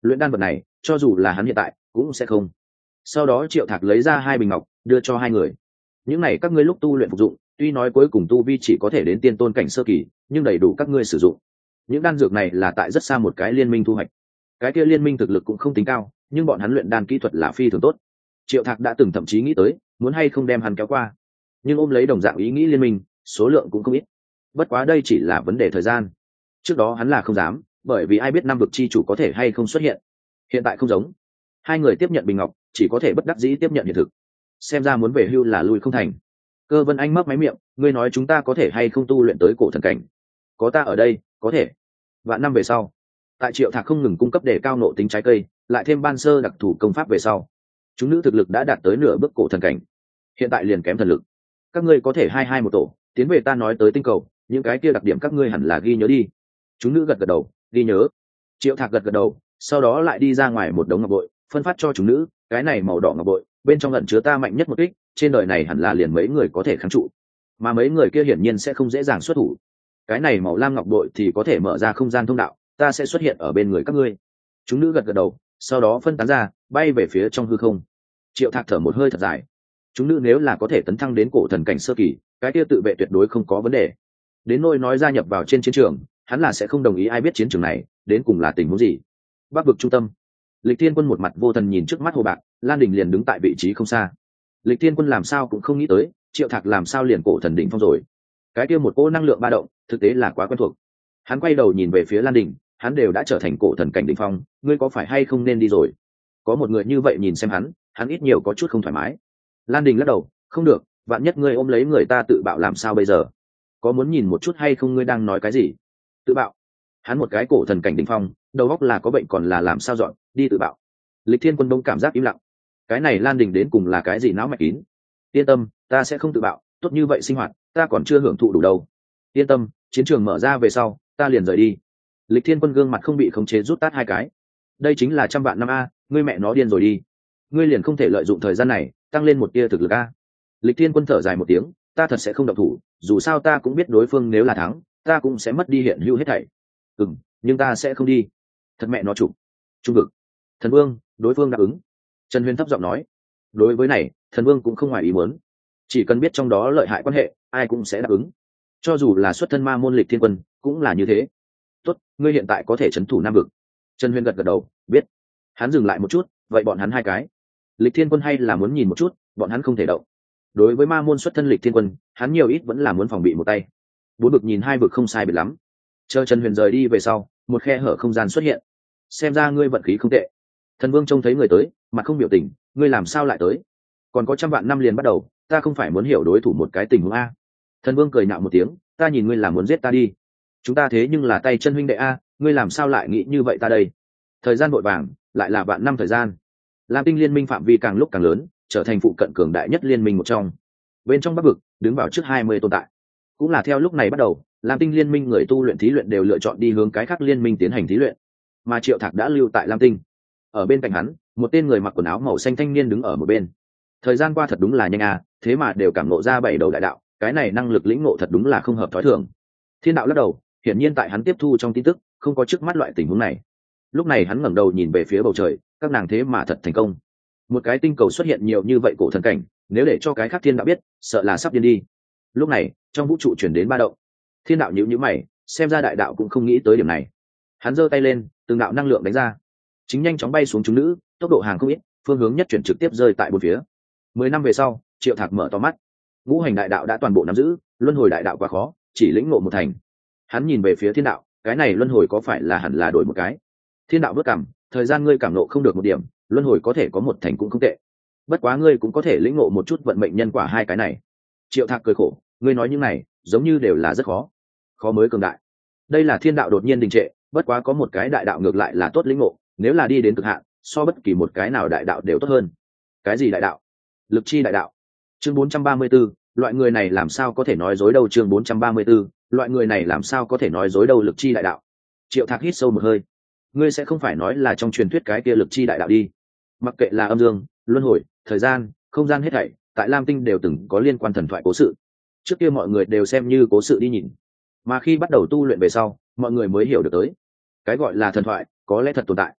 luyện đan vật này cho dù là hắn hiện tại cũng sẽ không. Sau đó Triệu Thạc lấy ra hai bình ngọc đưa cho hai người. Những này các ngươi lúc tu luyện phục dụng, tuy nói cuối cùng tu vi chỉ có thể đến tiên tôn cảnh sơ kỳ, nhưng đầy đủ các ngươi sử dụng. Những đan dược này là tại rất xa một cái liên minh thu hoạch. Cái kia liên minh thực lực cũng không tính cao, nhưng bọn hắn luyện đan kỹ thuật là phi thường tốt. Triệu Thạc đã từng thậm chí nghĩ tới muốn hay không đem hắn kéo qua, nhưng ôm lấy đồng dạng ý nghĩ liên minh, số lượng cũng không ít. Bất quá đây chỉ là vấn đề thời gian. Trước đó hắn là không dám, bởi vì ai biết năm vực chi chủ có thể hay không xuất hiện. Hiện tại không giống. Hai người tiếp nhận bình ngọc, chỉ có thể bất đắc dĩ tiếp nhận hiện thực. Xem ra muốn về hưu là lui không thành. Cơ Vân Anh mấp máy miệng, ngươi nói chúng ta có thể hay không tu luyện tới cổ thần cảnh? Có ta ở đây, có thể. Vạn năm về sau, tại Triệu Thạc không ngừng cung cấp để cao nộ tính trái cây, lại thêm ban sơ đặc thù công pháp về sau, chúng nữ thực lực đã đạt tới nửa bước cổ thần cảnh. Hiện tại liền kém thần lực. Các ngươi có thể hai hai một tổ, tiến về ta nói tới tinh cầu, những cái kia đặc điểm các ngươi hẳn là ghi nhớ đi. Chúng nữ gật gật đầu, ghi nhớ. Triệu Thạc gật gật đầu, sau đó lại đi ra ngoài một đống ngọc bội, phân phát cho chúng nữ. Cái này màu đỏ ngọc bội, bên trong ẩn chứa ta mạnh nhất một kích, trên đời này hẳn là liền mấy người có thể kháng trụ, mà mấy người kia hiển nhiên sẽ không dễ dàng xuất thủ. Cái này màu lam ngọc bội thì có thể mở ra không gian thông đạo, ta sẽ xuất hiện ở bên người các ngươi. Chúng nữ gật gật đầu, sau đó phân tán ra, bay về phía trong hư không. Triệu Thạc thở một hơi thật dài. Chúng nữ nếu là có thể tấn thăng đến cổ thần cảnh sơ kỳ, cái kia tự vệ tuyệt đối không có vấn đề. Đến nôi nói gia nhập vào trên chiến trường, hắn là sẽ không đồng ý ai biết chiến trường này đến cùng là tình huống gì. Bắc vực trung tâm, Lịch Thiên Quân một mặt vô thần nhìn trước mắt hồ bạc, Lan Đình liền đứng tại vị trí không xa. Lịch Thiên Quân làm sao cũng không nghĩ tới, Triệu Thạc làm sao liền cổ thần đỉnh phong rồi. Cái kia một cỗ năng lượng ba động, thực tế là quá quen thuộc. Hắn quay đầu nhìn về phía Lan Đình, hắn đều đã trở thành cổ thần cảnh đỉnh phong, ngươi có phải hay không nên đi rồi? Có một người như vậy nhìn xem hắn, hắn ít nhiều có chút không thoải mái. Lan Đình lắc đầu, không được, vạn nhất ngươi ôm lấy người ta tự bạo làm sao bây giờ? Có muốn nhìn một chút hay không, ngươi đang nói cái gì? Tự bạo? Hắn một cái cổ thần cảnh đỉnh phong, đầu óc là có bệnh còn là làm sao dọn, đi tự bạo? Lịch Thiên Quân đông cảm giác im lặng. Cái này Lan Đình đến cùng là cái gì não mạch kín? Yên tâm, ta sẽ không tự bạo, tốt như vậy sinh hoạt, ta còn chưa hưởng thụ đủ đâu. Yên tâm, chiến trường mở ra về sau, ta liền rời đi. Lịch Thiên Quân gương mặt không bị khống chế rút tát hai cái. Đây chính là trăm vạn năm a, ngươi mẹ nó điên rồi đi. Ngươi liền không thể lợi dụng thời gian này, tăng lên một tia thực lực a. Lịch Thiên Quân thở dài một tiếng, ta thật sẽ không động thủ, dù sao ta cũng biết đối phương nếu là thắng, ta cũng sẽ mất đi hiện hữu hết thảy. Ừm, nhưng ta sẽ không đi. Thật mẹ nó chủ. Trung vực. Thần Vương, đối phương đáp ứng. Trần Huyền thấp giọng nói, đối với này, Thần Vương cũng không ngoài ý muốn. Chỉ cần biết trong đó lợi hại quan hệ, ai cũng sẽ đáp ứng. Cho dù là xuất thân ma môn Lịch Thiên Quân, cũng là như thế. Tốt, ngươi hiện tại có thể trấn thủ Nam vực. Trần Huyền gật gật đầu, biết. Hắn dừng lại một chút, vậy bọn hắn hai cái. Lịch Thiên Quân hay là muốn nhìn một chút, bọn hắn không thể động. Đối với ma môn xuất thân Lịch Thiên Quân, hắn nhiều ít vẫn là muốn phòng bị một tay. Bốn vực nhìn hai vực không sai biệt lắm. Chờ Trần Huyền rời đi về sau, một khe hở không gian xuất hiện. Xem ra ngươi vận khí không tệ. Thần Vương trông thấy người tới, mặt không biểu tình, ngươi làm sao lại tới? Còn có trăm vạn năm liền bắt đầu, ta không phải muốn hiểu đối thủ một cái tình huống a. Thần Vương cười nhạo một tiếng, ta nhìn ngươi là muốn giết ta đi. Chúng ta thế nhưng là tay chân huynh đệ a, ngươi làm sao lại nghĩ như vậy ta đây? Thời gian vội vàng, lại là vạn năm thời gian. Lam Tinh liên minh phạm vi càng lúc càng lớn, trở thành phụ cận cường đại nhất liên minh một trong. Bên trong Bắc vực, đứng vào trước hai mươi tồn tại. Cũng là theo lúc này bắt đầu, Lam Tinh liên minh người tu luyện thí luyện đều lựa chọn đi hướng cái khác liên minh tiến hành thí luyện. Mà Triệu Thạc đã lưu tại Lam Tinh. Ở bên cạnh hắn, một tên người mặc quần áo màu xanh thanh niên đứng ở một bên. Thời gian qua thật đúng là nhanh à, thế mà đều cảm ngộ ra bảy đầu đại đạo, cái này năng lực lĩnh ngộ thật đúng là không hợp thói thường. Thiên đạo lắc đầu, hiển nhiên tại hắn tiếp thu trong tin tức, không có trước mắt loại tình huống này. Lúc này hắn ngẩng đầu nhìn về phía bầu trời, các nàng thế mà thật thành công. Một cái tinh cầu xuất hiện nhiều như vậy cổ thần cảnh, nếu để cho cái khác thiên đạo biết, sợ là sắp điên đi. Lúc này, trong vũ trụ chuyển đến ba động. Thiên đạo nhíu nhíu mày, xem ra đại đạo cũng không nghĩ tới điểm này. Hắn giơ tay lên, từng đạo năng lượng đánh ra, chính nhanh chóng bay xuống chúng nữ, tốc độ hàng không ít, phương hướng nhất chuyển trực tiếp rơi tại bốn phía. Mười năm về sau, Triệu Thạc mở to mắt. Ngũ hành đại đạo đã toàn bộ nắm giữ, luân hồi đại đạo quá khó, chỉ lĩnh ngộ một thành. Hắn nhìn về phía thiên đạo, cái này luân hồi có phải là hẳn là đổi một cái? Thiên đạo vất cảm, thời gian ngươi cảm nộ không được một điểm, luân hồi có thể có một thành cũng không tệ. Bất quá ngươi cũng có thể lĩnh ngộ một chút vận mệnh nhân quả hai cái này. Triệu Thạc cười khổ, ngươi nói những này, giống như đều là rất khó. Khó mới cường đại. Đây là thiên đạo đột nhiên đình trệ, bất quá có một cái đại đạo ngược lại là tốt lĩnh ngộ, nếu là đi đến cực hạn, so bất kỳ một cái nào đại đạo đều tốt hơn. Cái gì đại đạo? Lực chi đại đạo. Chương bốn trăm ba mươi 4, loại người này làm sao có thể nói dối đâu? Chương bốn trăm ba mươi 4, loại người này làm sao có thể nói dối đâu? Lực chi đại đạo. Triệu Thạc hít sâu một hơi. Ngươi sẽ không phải nói là trong truyền thuyết cái kia lực chi đại đạo đi? Mặc kệ là âm dương, luân hồi, thời gian, không gian hết thảy, tại Lam Tinh đều từng có liên quan thần thoại cố sự. Trước kia mọi người đều xem như cố sự đi nhìn, mà khi bắt đầu tu luyện về sau, mọi người mới hiểu được tới. Cái gọi là thần thoại, có lẽ thật tồn tại.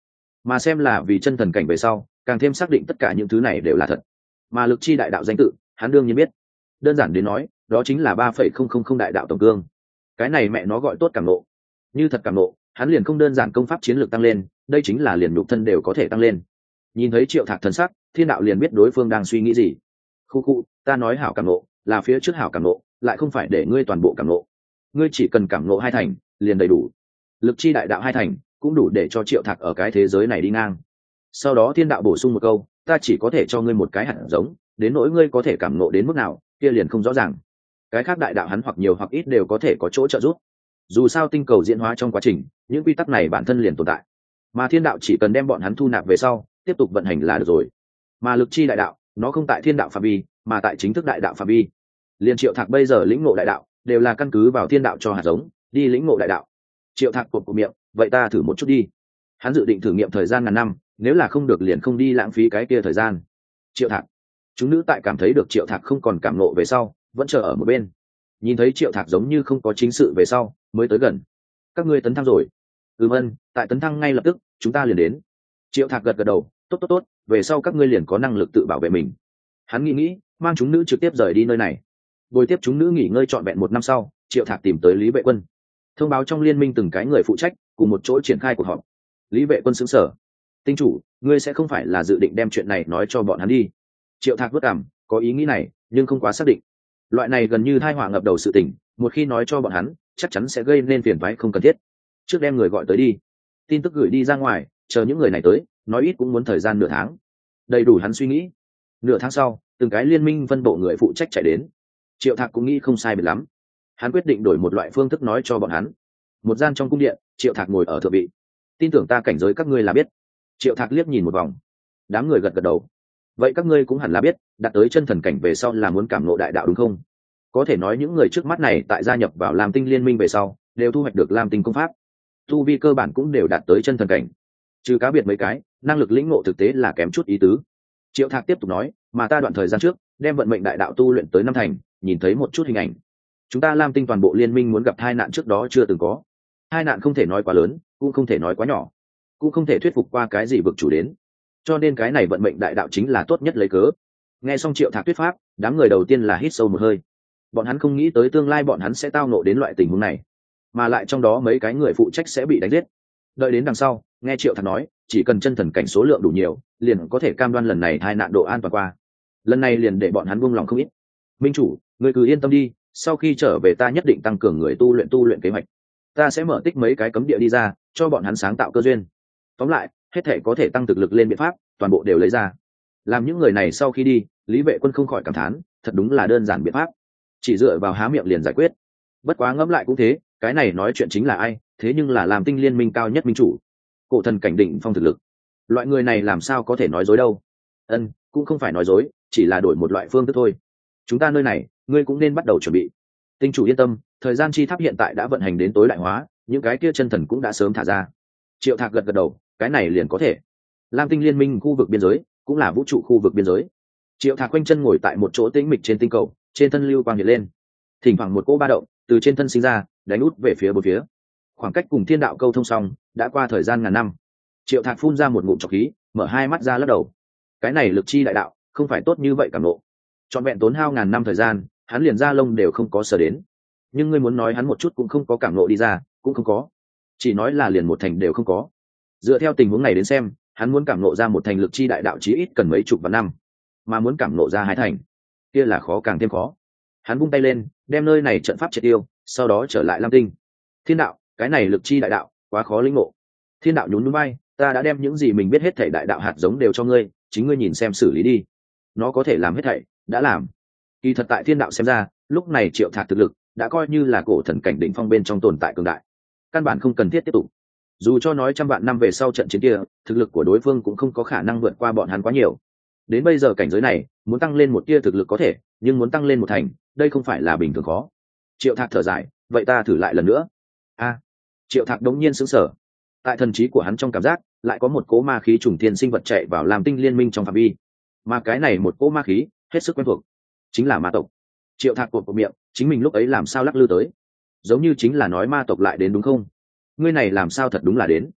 mà xem là vì chân thần cảnh về sau càng thêm xác định tất cả những thứ này đều là thật. Mà lực chi đại đạo danh tự hắn đương nhiên biết, đơn giản đến nói đó chính là ba phẩy không không không đại đạo tổng cương. Cái này mẹ nó gọi tốt cảm nộ, như thật cảm nộ hắn liền không đơn giản công pháp chiến lược tăng lên, đây chính là liền nhục thân đều có thể tăng lên. Nhìn thấy Triệu Thạc thần sắc, Thiên đạo liền biết đối phương đang suy nghĩ gì. Khu khu, ta nói hảo cảm nộ là phía trước hảo cảm nộ, lại không phải để ngươi toàn bộ cảm nộ. Ngươi chỉ cần cảm nộ hai thành liền đầy đủ, lực chi đại đạo hai thành cũng đủ để cho Triệu Thạc ở cái thế giới này đi ngang. Sau đó Thiên đạo bổ sung một câu, ta chỉ có thể cho ngươi một cái hạt giống, đến nỗi ngươi có thể cảm nộ đến mức nào kia liền không rõ ràng. Cái khác đại đạo hắn hoặc nhiều hoặc ít đều có thể có chỗ trợ giúp. Dù sao tinh cầu diễn hóa trong quá trình, những quy tắc này bản thân liền tồn tại, mà Thiên đạo chỉ cần đem bọn hắn thu nạp về sau tiếp tục vận hành là được rồi. Mà lực chi đại đạo nó không tại thiên đạo phạm vi, mà tại chính thức đại đạo phạm vi. Liên Triệu Thạc bây giờ lĩnh ngộ đại đạo đều là căn cứ vào thiên đạo cho hạt giống đi lĩnh ngộ đại đạo. Triệu Thạc cột của miệng, vậy ta thử một chút đi. Hắn dự định thử nghiệm thời gian ngàn năm, nếu là không được liền không đi lãng phí cái kia thời gian. Triệu Thạc, chúng nữ tại cảm thấy được Triệu Thạc không còn cảm nộ về sau vẫn chờ ở một bên, nhìn thấy Triệu Thạc giống như không có chính sự về sau mới tới gần. Các ngươi tấn thăng rồi? Ừm ân, tại tấn thăng ngay lập tức chúng ta liền đến. Triệu Thạc gật gật đầu, tốt tốt tốt, về sau các ngươi liền có năng lực tự bảo vệ mình. Hắn nghĩ nghĩ mang chúng nữ trực tiếp rời đi nơi này. Buổi tiếp chúng nữ nghỉ ngơi trọn vẹn một năm sau, Triệu Thạc tìm tới Lý Vệ Quân, thông báo trong liên minh từng cái người phụ trách cùng một chỗ triển khai cuộc họp. Lý Vệ Quân sững sờ, tinh chủ, ngươi sẽ không phải là dự định đem chuyện này nói cho bọn hắn đi? Triệu Thạc vất cảm, có ý nghĩ này nhưng không quá xác định. Loại này gần như tai họa ngập đầu sự tình, một khi nói cho bọn hắn chắc chắn sẽ gây nên phiền toái không cần thiết. Trước đem người gọi tới đi, tin tức gửi đi ra ngoài, chờ những người này tới, nói ít cũng muốn thời gian nửa tháng. Đầy đủ hắn suy nghĩ. Nửa tháng sau, từng cái liên minh phân bộ người phụ trách chạy đến. Triệu Thạc cũng nghĩ không sai biệt lắm, hắn quyết định đổi một loại phương thức nói cho bọn hắn. Một gian trong cung điện, Triệu Thạc ngồi ở thượng vị. Tin tưởng ta cảnh giới các ngươi là biết. Triệu Thạc liếc nhìn một vòng, đám người gật gật đầu. Vậy các ngươi cũng hẳn là biết, đạt tới chân thần cảnh về sau là muốn cảm ngộ đại đạo đúng không? Có thể nói những người trước mắt này tại gia nhập vào Lam Tinh liên minh về sau đều thu hoạch được Lam Tinh công pháp, tu vi cơ bản cũng đều đạt tới chân thần cảnh, trừ cá biệt mấy cái năng lực lĩnh ngộ thực tế là kém chút ý tứ. Triệu Thạc tiếp tục nói, mà ta đoạn thời gian trước đem vận mệnh đại đạo tu luyện tới năm thành, nhìn thấy một chút hình ảnh. Chúng ta Lam Tinh toàn bộ liên minh muốn gặp hai nạn trước đó chưa từng có. Hai nạn không thể nói quá lớn, cũng không thể nói quá nhỏ, cũng không thể thuyết phục qua cái gì vực chủ đến, cho nên cái này vận mệnh đại đạo chính là tốt nhất lấy cớ. Nghe xong Triệu Thạc thuyết pháp, đám người đầu tiên là hít sâu một hơi. Bọn hắn không nghĩ tới tương lai bọn hắn sẽ tao ngộ đến loại tình huống này, mà lại trong đó mấy cái người phụ trách sẽ bị đánh giết. Đợi đến đằng sau, nghe Triệu Thạc nói, chỉ cần chân thần cảnh số lượng đủ nhiều, liền có thể cam đoan lần này hai nạn độ an toàn qua. Lần này liền để bọn hắn buông lòng không ít. Minh chủ, người cứ yên tâm đi, sau khi trở về ta nhất định tăng cường người tu luyện tu luyện kế hoạch. Ta sẽ mở tích mấy cái cấm địa đi ra, cho bọn hắn sáng tạo cơ duyên. Tóm lại, hết thể có thể tăng thực lực lên biện pháp, toàn bộ đều lấy ra. Làm những người này sau khi đi, Lý Vệ Quân không khỏi cảm thán, thật đúng là đơn giản biện pháp, chỉ dựa vào há miệng liền giải quyết. Bất quá ngẫm lại cũng thế, cái này nói chuyện chính là ai, thế nhưng là làm tinh liên minh cao nhất minh chủ, cổ thần cảnh đỉnh phong thực lực. Loại người này làm sao có thể nói dối đâu? Ân, cũng không phải nói dối, chỉ là đổi một loại phương thức thôi. Chúng ta nơi này, ngươi cũng nên bắt đầu chuẩn bị. Tinh chủ yên tâm, thời gian chi tháp hiện tại đã vận hành đến tối đại hóa, những cái kia chân thần cũng đã sớm thả ra. Triệu Thạc gật gật đầu, cái này liền có thể. Lam tinh liên minh khu vực biên giới cũng là vũ trụ khu vực biên giới. Triệu Thạc quanh chân ngồi tại một chỗ tĩnh mịch trên tinh cầu, trên thân lưu quang hiện lên, thỉnh thoảng một cỗ ba động từ trên thân sinh ra, đánh út về phía bốn phía. Khoảng cách cùng thiên đạo câu thông xong, đã qua thời gian ngàn năm. Triệu Thạc phun ra một ngụm trọc khí, mở hai mắt ra lắc đầu. Cái này lực chi đại đạo không phải tốt như vậy cảm nộ. Trọn vẹn tốn hao ngàn năm thời gian, hắn liền ra lông đều không có sở đến. Nhưng ngươi muốn nói hắn một chút cũng không có cảm nộ đi ra, cũng không có. Chỉ nói là liền một thành đều không có. Dựa theo tình huống này đến xem, hắn muốn cảm nộ ra một thành lực chi đại đạo chí ít cần mấy chục vạn năm, mà muốn cảm nộ ra hai thành, kia là khó càng thêm khó. Hắn vung tay lên, đem nơi này trận pháp triệt tiêu, sau đó trở lại Lam Tinh. Thiên đạo, cái này lực chi đại đạo quá khó lĩnh ngộ. Thiên đạo nhún nhún vai, ta đã đem những gì mình biết hết thảy đại đạo hạt giống đều cho ngươi, chính ngươi nhìn xem xử lý đi. Nó có thể làm hết thảy, đã làm. Kỳ thật tại thiên đạo xem ra, lúc này Triệu Thạc thực lực đã coi như là cổ thần cảnh đỉnh phong bên trong tồn tại cường đại, căn bản không cần thiết tiếp tục. Dù cho nói trăm vạn năm về sau trận chiến kia, thực lực của đối phương cũng không có khả năng vượt qua bọn hắn quá nhiều. Đến bây giờ cảnh giới này, muốn tăng lên một tia thực lực có thể, nhưng muốn tăng lên một thành, đây không phải là bình thường khó. Triệu Thạc thở dài, vậy ta thử lại lần nữa. A, Triệu Thạc đống nhiên sững sờ. Tại thần trí của hắn trong cảm giác, lại có một cỗ ma khí trùng thiên sinh vật chạy vào làm tinh liên minh trong phạm vi. Mà cái này một cỗ ma khí, hết sức quen thuộc, chính là ma tộc. Triệu Thạc cột cột miệng, chính mình lúc ấy làm sao lắc lư tới, giống như chính là nói ma tộc lại đến đúng không? Ngươi này làm sao thật đúng là đến.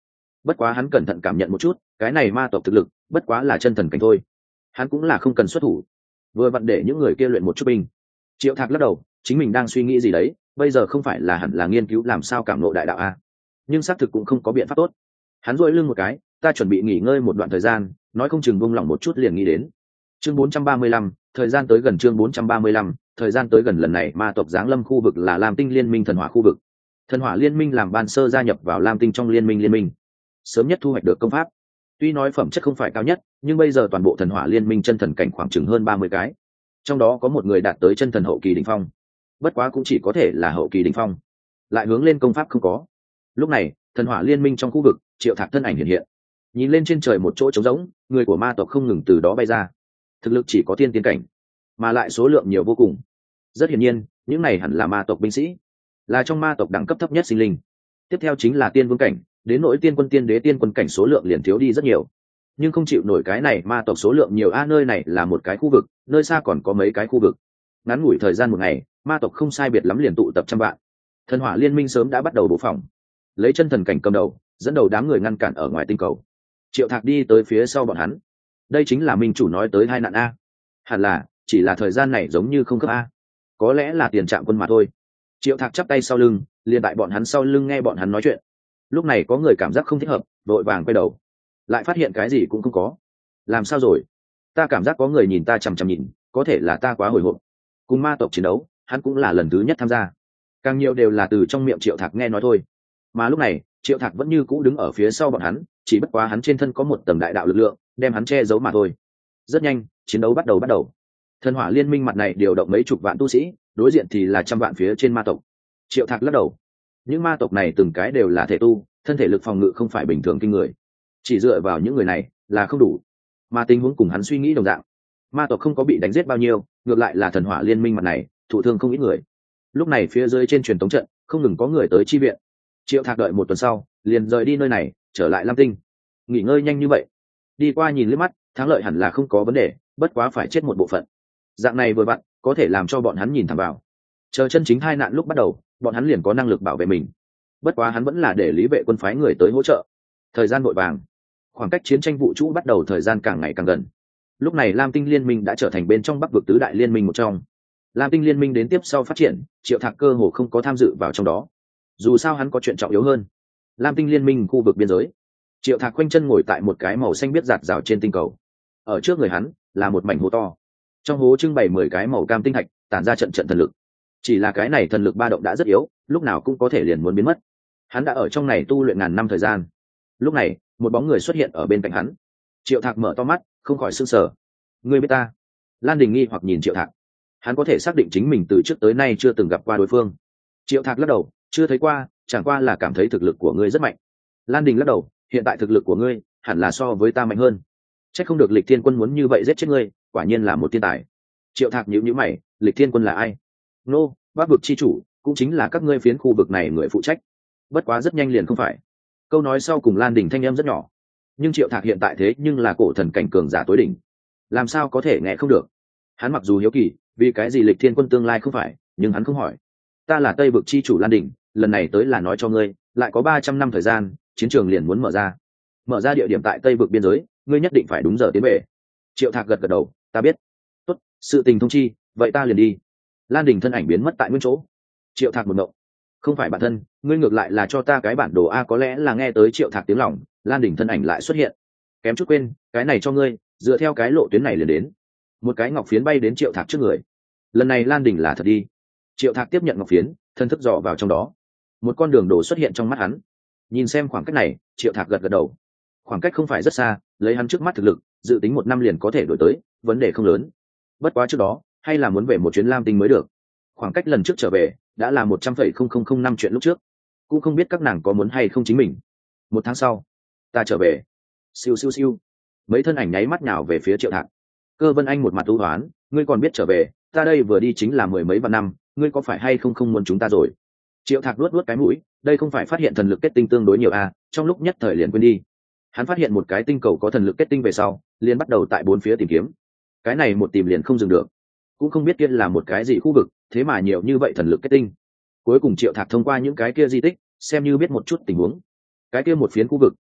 bất quá hắn cẩn thận cảm nhận một chút, cái này ma tộc thực lực bất quá là chân thần cảnh thôi, hắn cũng là không cần xuất thủ, vừa vặn để những người kia luyện một chút binh. Triệu Thạc lắc đầu, chính mình đang suy nghĩ gì đấy, bây giờ không phải là hẳn là nghiên cứu làm sao cảm ngộ đại đạo a, nhưng xác thực cũng không có biện pháp tốt. Hắn duỗi lưng một cái, ta chuẩn bị nghỉ ngơi một đoạn thời gian, nói không chừng buông lỏng một chút liền nghĩ đến. Chương bốn trăm ba mươi lăm, thời gian tới gần. Chương bốn trăm ba mươi lăm, thời gian tới gần. Lần này ma tộc giáng lâm khu vực là Lam Tinh Liên minh thần hỏa khu vực. Thần hỏa liên minh làm ban sơ gia nhập vào Lam Tinh trong liên minh liên minh, sớm nhất thu hoạch được công pháp. Tuy nói phẩm chất không phải cao nhất, nhưng bây giờ toàn bộ thần hỏa liên minh chân thần cảnh khoảng chừng hơn ba mươi cái, trong đó có một người đạt tới chân thần hậu kỳ đỉnh phong, bất quá cũng chỉ có thể là hậu kỳ đỉnh phong, lại hướng lên công pháp không có. Lúc này thần hỏa liên minh trong khu vực, Triệu Thạc thân ảnh hiện hiện, nhìn lên trên trời một chỗ trống rỗng, người của ma tộc không ngừng từ đó bay ra, thực lực chỉ có tiên tiên cảnh, mà lại số lượng nhiều vô cùng. Rất hiển nhiên những này hẳn là ma tộc binh sĩ, là trong ma tộc đẳng cấp thấp nhất sinh linh. Tiếp theo chính là tiên vương cảnh, đến nỗi tiên quân tiên đế tiên quân cảnh số lượng liền thiếu đi rất nhiều, nhưng không chịu nổi cái này ma tộc số lượng nhiều a. Nơi này là một cái khu vực, nơi xa còn có mấy cái khu vực. Ngắn ngủi thời gian một ngày, ma tộc không sai biệt lắm liền tụ tập trăm vạn. Thần hỏa liên minh sớm đã bắt đầu bố phòng, lấy chân thần cảnh cầm đầu, dẫn đầu đám người ngăn cản ở ngoài tinh cầu. Triệu Thạc đi tới phía sau bọn hắn, đây chính là minh chủ nói tới hai nạn a. Hẳn là chỉ là thời gian này giống như không cấp a, có lẽ là tiền trạm quân mà thôi. Triệu Thạc chắp tay sau lưng, liền tại bọn hắn sau lưng nghe bọn hắn nói chuyện. Lúc này có người cảm giác không thích hợp, vội vàng quay đầu, lại phát hiện cái gì cũng không có. Làm sao rồi? Ta cảm giác có người nhìn ta chằm chằm nhìn, có thể là ta quá hồi hộp. Cùng ma tộc chiến đấu, hắn cũng là lần thứ nhất tham gia, càng nhiều đều là từ trong miệng Triệu Thạc nghe nói thôi. Mà lúc này Triệu Thạc vẫn như cũ đứng ở phía sau bọn hắn, chỉ bất quá hắn trên thân có một tầng đại đạo lực lượng đem hắn che giấu mà thôi. Rất nhanh chiến đấu bắt đầu bắt đầu. Thần hỏa liên minh mặt này điều động mấy chục vạn tu sĩ, đối diện thì là trăm vạn phía trên ma tộc. Triệu Thạc lắc đầu, những ma tộc này từng cái đều là thể tu, thân thể lực phòng ngự không phải bình thường kinh người, chỉ dựa vào những người này là không đủ. Mà tình huống cùng hắn suy nghĩ đồng dạng, ma tộc không có bị đánh giết bao nhiêu, ngược lại là thần hỏa liên minh mặt này thụ thương không ít người. Lúc này phía dưới trên truyền tống trận không ngừng có người tới chi viện. Triệu Thạc đợi một tuần sau liền rời đi nơi này, trở lại Lam Tinh. Nghỉ ngơi nhanh như vậy? Đi qua nhìn liếc mắt, thắng lợi hẳn là không có vấn đề, bất quá phải chết một bộ phận. Dạng này vừa vặn có thể làm cho bọn hắn nhìn thẳng vào, chờ chân chính hai nạn lúc bắt đầu, bọn hắn liền có năng lực bảo vệ mình. Bất quá hắn vẫn là để Lý Vệ Quân phái người tới hỗ trợ. Thời gian vội vàng, khoảng cách chiến tranh vũ trụ bắt đầu thời gian càng ngày càng gần. Lúc này Lam Tinh liên minh đã trở thành bên trong Bắc vực tứ đại liên minh một trong. Lam Tinh liên minh đến tiếp sau phát triển, Triệu Thạc cơ hồ không có tham dự vào trong đó, dù sao hắn có chuyện trọng yếu hơn. Lam Tinh liên minh khu vực biên giới, Triệu Thạc quanh chân ngồi tại một cái màu xanh biếc rạt rào trên tinh cầu. Ở trước người hắn là một mảnh hố to, trong hố trưng bày mười cái màu cam tinh thạch, tản ra trận trận thần lực. Chỉ là cái này thần lực ba động đã rất yếu, lúc nào cũng có thể liền muốn biến mất. Hắn đã ở trong này tu luyện ngàn năm thời gian. Lúc này một bóng người xuất hiện ở bên cạnh hắn. Triệu Thạc mở to mắt, không khỏi sửng sở. Ngươi biết ta? Lan Đình nghi hoặc nhìn Triệu Thạc. Hắn có thể xác định chính mình từ trước tới nay chưa từng gặp qua đối phương. Triệu Thạc lắc đầu, chưa thấy qua, chẳng qua là cảm thấy thực lực của ngươi rất mạnh. Lan Đình lắc đầu, hiện tại thực lực của ngươi hẳn là so với ta mạnh hơn. Chắc không được Lịch Thiên Quân muốn như vậy giết chết ngươi, quả nhiên là một thiên tài. Triệu Thạc nhíu nhíu mày, Lịch Thiên Quân là ai? Nô, Bắc vực chi chủ, cũng chính là các ngươi phiến khu vực này người phụ trách. Bất quá rất nhanh liền không phải. Câu nói sau cùng Lan Đình thanh âm rất nhỏ, nhưng Triệu Thạc hiện tại thế nhưng là cổ thần cảnh cường giả tối đỉnh, làm sao có thể nghe không được. Hắn mặc dù hiếu kỳ vì cái gì Lịch Thiên Quân tương lai không phải, nhưng hắn không hỏi. Ta là Tây vực chi chủ Lan Đình, lần này tới là nói cho ngươi, lại có ba trăm năm thời gian, chiến trường liền muốn mở ra. Mở ra địa điểm tại Tây vực biên giới, ngươi nhất định phải đúng giờ tiến về. Triệu Thạc gật gật đầu, ta biết. Tốt, sự tình thông chi, vậy ta liền đi. Lan Đình thân ảnh biến mất tại nguyên chỗ. Triệu Thạc một ngộng, không phải bản thân, ngươi ngược lại là cho ta cái bản đồ a. Có lẽ là nghe tới Triệu Thạc tiếng lòng, Lan Đình thân ảnh lại xuất hiện. Kém chút quên, cái này cho ngươi, dựa theo cái lộ tuyến này liền đến. Một cái ngọc phiến bay đến Triệu Thạc trước người. Lần này Lan Đình là thật đi. Triệu Thạc tiếp nhận ngọc phiến, thân thức dò vào trong đó. Một con đường đổ xuất hiện trong mắt hắn. Nhìn xem khoảng cách này, Triệu Thạc gật gật đầu. Khoảng cách không phải rất xa, lấy hắn trước mắt thực lực, dự tính một năm liền có thể đổi tới, vấn đề không lớn. Bất quá trước đó hay là muốn về một chuyến Lam Tinh mới được. Khoảng cách lần trước trở về đã là một trăm phẩy không không không năm chuyện lúc trước, cũng không biết các nàng có muốn hay không chính mình. Một tháng sau ta trở về. Siêu siêu siêu, mấy thân ảnh nháy mắt nhào về phía Triệu Thạc. Cơ Vân Anh một mặt u hoán, ngươi còn biết trở về, ta đây vừa đi chính là mười mấy vạn năm, ngươi có phải hay không không muốn chúng ta rồi? Triệu Thạc luốt luốt cái mũi, đây không phải phát hiện thần lực kết tinh tương đối nhiều à, trong lúc nhất thời liền quên đi. Hắn phát hiện một cái tinh cầu có thần lực kết tinh về sau, liền bắt đầu tại bốn phía tìm kiếm. Cái này một tìm liền không dừng được, cũng không biết kia là một cái gì khu vực, thế mà nhiều như vậy thần lực kết tinh. Cuối cùng Triệu Thạc thông qua những cái kia di tích, xem như biết một chút tình huống. Cái kia một phiến khu vực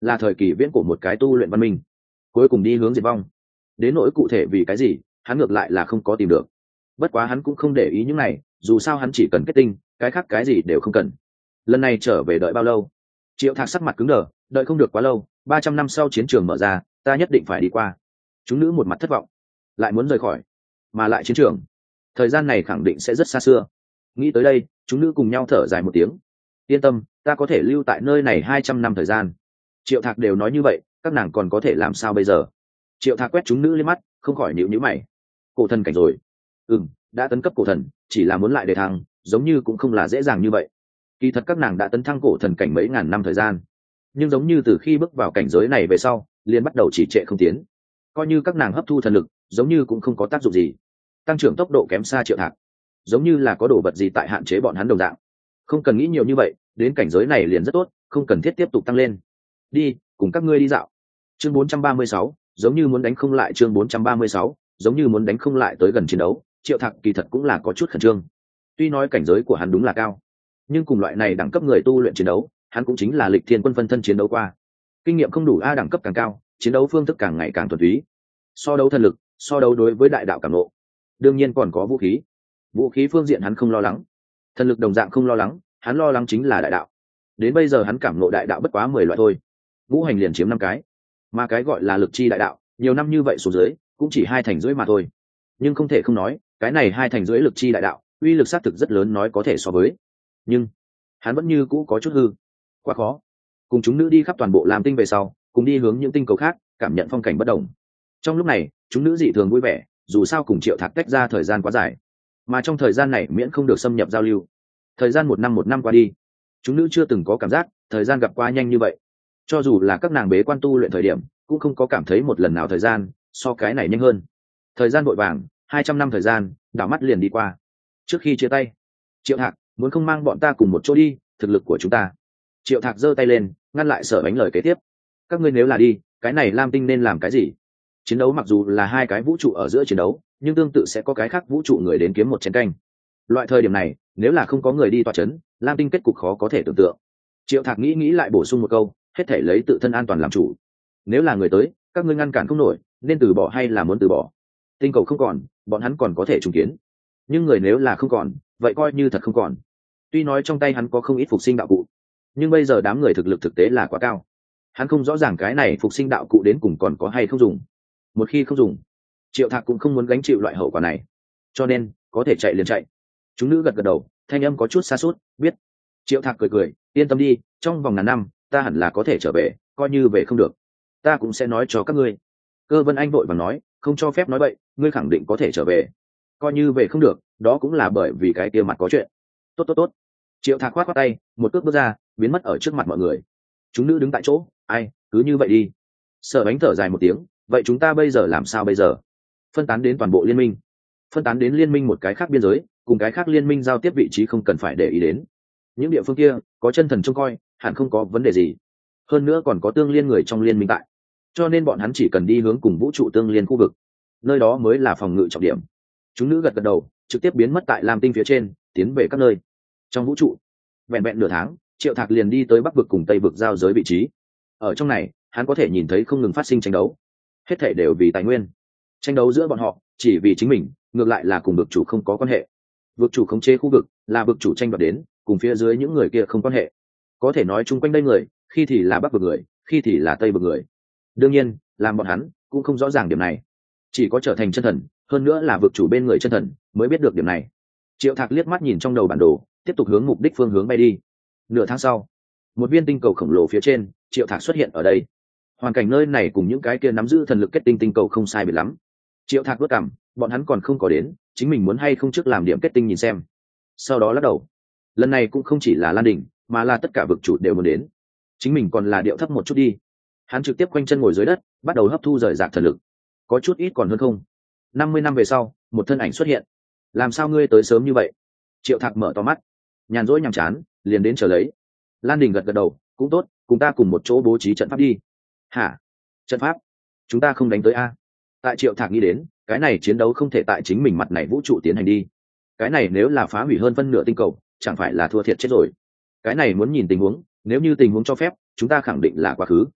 là thời kỳ viễn cổ một cái tu luyện văn minh, cuối cùng đi hướng diệt vong. Đến nỗi cụ thể vì cái gì, hắn ngược lại là không có tìm được. Bất quá hắn cũng không để ý những này, dù sao hắn chỉ cần kết tinh, cái khác cái gì đều không cần. Lần này trở về đợi bao lâu? Triệu Thạc sắc mặt cứng đờ, đợi không được quá lâu, ba trăm năm sau chiến trường mở ra, ta nhất định phải đi qua. Chúng nữ một mặt thất vọng, lại muốn rời khỏi, mà lại chiến trường, thời gian này khẳng định sẽ rất xa xưa. Nghĩ tới đây, chúng nữ cùng nhau thở dài một tiếng. Yên tâm, ta có thể lưu tại nơi này hai trăm năm thời gian. Triệu Thạc đều nói như vậy, các nàng còn có thể làm sao bây giờ? Triệu Thạc quét chúng nữ lên mắt, không khỏi nhíu nhíu mày. Cổ thần cảnh rồi. Ừm, đã tấn cấp cổ thần, chỉ là muốn lại để thăng, giống như cũng không là dễ dàng như vậy. Kỳ thật các nàng đã tấn thăng cổ thần cảnh mấy ngàn năm thời gian, nhưng giống như từ khi bước vào cảnh giới này về sau, liền bắt đầu chỉ trệ không tiến. Coi như các nàng hấp thu thần lực, giống như cũng không có tác dụng gì. Tăng trưởng tốc độ kém xa Triệu Thạc, giống như là có đồ vật gì tại hạn chế bọn hắn đồng dạng. Không cần nghĩ nhiều như vậy, đến cảnh giới này liền rất tốt, không cần thiết tiếp tục tăng lên. Đi, cùng các ngươi đi dạo. Chương bốn trăm ba mươi sáu, giống như muốn đánh không lại. Chương bốn trăm ba mươi sáu, giống như muốn đánh không lại. Tới gần chiến đấu, Triệu Thạc kỳ thật cũng là có chút khẩn trương. Tuy nói cảnh giới của hắn đúng là cao, nhưng cùng loại này đẳng cấp người tu luyện chiến đấu, hắn cũng chính là lịch thiên quân phân thân chiến đấu qua, kinh nghiệm không đủ. A đẳng cấp càng cao, chiến đấu phương thức càng ngày càng thuần túy, so đấu thần lực, so đấu đối với đại đạo cảm ngộ. Đương nhiên còn có vũ khí, vũ khí phương diện hắn không lo lắng, thần lực đồng dạng không lo lắng, hắn lo lắng chính là đại đạo. Đến bây giờ hắn cảm ngộ đại đạo bất quá mười loại thôi, ngũ hành liền chiếm năm cái, mà cái gọi là lực chi đại đạo, nhiều năm như vậy xuống dưới cũng chỉ hai thành rưỡi mà thôi. Nhưng không thể không nói, cái này hai thành rưỡi lực chi đại đạo uy lực xác thực rất lớn, nói có thể so với, nhưng hắn vẫn như cũ có chút hư, quá khó. Cùng chúng nữ đi khắp toàn bộ Lam Tinh về sau, cùng đi hướng những tinh cầu khác, cảm nhận phong cảnh bất đồng. Trong lúc này, chúng nữ dị thường vui vẻ, dù sao cùng Triệu Thạc tách ra thời gian quá dài, mà trong thời gian này miễn không được xâm nhập giao lưu. Thời gian một năm một năm qua đi, chúng nữ chưa từng có cảm giác thời gian gặp qua nhanh như vậy. Cho dù là các nàng bế quan tu luyện thời điểm, cũng không có cảm thấy một lần nào thời gian so cái này nhanh hơn. Thời gian vội vàng, hai trăm năm thời gian đảo mắt liền đi qua. Trước khi chia tay, Triệu Thạc muốn không mang bọn ta cùng một chỗ đi, thực lực của chúng ta. Triệu Thạc giơ tay lên ngăn lại Sở Bánh lời kế tiếp. Các ngươi nếu là đi, cái này Lam Tinh nên làm cái gì? Chiến đấu mặc dù là hai cái vũ trụ ở giữa chiến đấu, nhưng tương tự sẽ có cái khác vũ trụ người đến kiếm một chén canh. Loại thời điểm này, nếu là không có người đi tọa chấn, Lam Tinh kết cục khó có thể tưởng tượng. Triệu Thạc nghĩ nghĩ lại bổ sung một câu, hết thể lấy tự thân an toàn làm chủ. Nếu là người tới, các ngươi ngăn cản không nổi, nên từ bỏ hay là muốn từ bỏ? Tinh cầu không còn, bọn hắn còn có thể trùng kiến, nhưng người nếu là không còn, vậy coi như thật không còn. Tuy nói trong tay hắn có không ít phục sinh đạo cụ, nhưng bây giờ đám người thực lực thực tế là quá cao, hắn không rõ ràng cái này phục sinh đạo cụ đến cùng còn có hay không dùng. Một khi không dùng, Triệu Thạc cũng không muốn gánh chịu loại hậu quả này, cho nên có thể chạy liền chạy. Chúng nữ gật gật đầu, thanh âm có chút xa suốt, biết. Triệu Thạc cười cười, yên tâm đi, trong vòng ngàn năm ta hẳn là có thể trở về, coi như về không được, ta cũng sẽ nói cho các ngươi. Cơ Vân Anh vội vàng nói, không cho phép nói bậy, ngươi khẳng định có thể trở về. Coi như về không được, đó cũng là bởi vì cái kia mặt có chuyện. Tốt tốt tốt. Triệu Thạc khoát khoát tay, một cước bước ra, biến mất ở trước mặt mọi người. Chúng nữ đứng tại chỗ, ai, cứ như vậy đi. Sở Bánh thở dài một tiếng, vậy chúng ta bây giờ làm sao bây giờ? Phân tán đến toàn bộ liên minh, phân tán đến liên minh một cái khác biên giới, cùng cái khác liên minh giao tiếp vị trí không cần phải để ý đến. Những địa phương kia có chân thần trông coi, hẳn không có vấn đề gì. Hơn nữa còn có tương liên người trong liên minh tại, cho nên bọn hắn chỉ cần đi hướng cùng vũ trụ tương liên khu vực, nơi đó mới là phòng ngự trọng điểm. Chúng nữ gật gật đầu, trực tiếp biến mất tại Lam Tinh phía trên, tiến về các nơi trong vũ trụ. Vẹn vẹn nửa tháng, Triệu Thạc liền đi tới Bắc vực cùng Tây vực giao giới vị trí. Ở trong này, hắn có thể nhìn thấy không ngừng phát sinh tranh đấu, hết thảy đều vì tài nguyên. Tranh đấu giữa bọn họ chỉ vì chính mình, ngược lại là cùng vực chủ không có quan hệ. Vực chủ khống chế khu vực là vực chủ tranh đoạt đến, cùng phía dưới những người kia không quan hệ. Có thể nói chung quanh đây người, khi thì là Bắc vực người, khi thì là Tây vực người. Đương nhiên, làm bọn hắn cũng không rõ ràng điểm này. Chỉ có trở thành chân thần, hơn nữa là vực chủ bên người chân thần, mới biết được điểm này. Triệu Thạc liếc mắt nhìn trong đầu bản đồ, tiếp tục hướng mục đích phương hướng bay đi. Nửa tháng sau, một viên tinh cầu khổng lồ phía trên, Triệu Thạc xuất hiện ở đây. Hoàn cảnh nơi này cùng những cái kia nắm giữ thần lực kết tinh tinh cầu không sai biệt lắm. Triệu Thạc đốt cảm, bọn hắn còn không có đến, chính mình muốn hay không trước làm điểm kết tinh nhìn xem. Sau đó lắc đầu. Lần này cũng không chỉ là Lan Đình, mà là tất cả vực chủ đều muốn đến. Chính mình còn là điệu thấp một chút đi. Hắn trực tiếp quanh chân ngồi dưới đất, bắt đầu hấp thu rời rạc thần lực. Có chút ít còn hơn không. Năm mươi năm về sau, một thân ảnh xuất hiện. Làm sao ngươi tới sớm như vậy? Triệu Thạc mở to mắt, nhàn rỗi nhàm chán, liền đến chờ lấy. Lan Đình gật gật đầu, cũng tốt, cùng ta cùng một chỗ bố trí trận pháp đi. Hả? Trận pháp? Chúng ta không đánh tới a? Tại Triệu Thạc nghĩ đến, cái này chiến đấu không thể tại chính mình mặt này vũ trụ tiến hành đi. Cái này nếu là phá hủy hơn phân nửa tinh cầu, chẳng phải là thua thiệt chết rồi. Cái này muốn nhìn tình huống, nếu như tình huống cho phép, chúng ta khẳng định là quá khứ.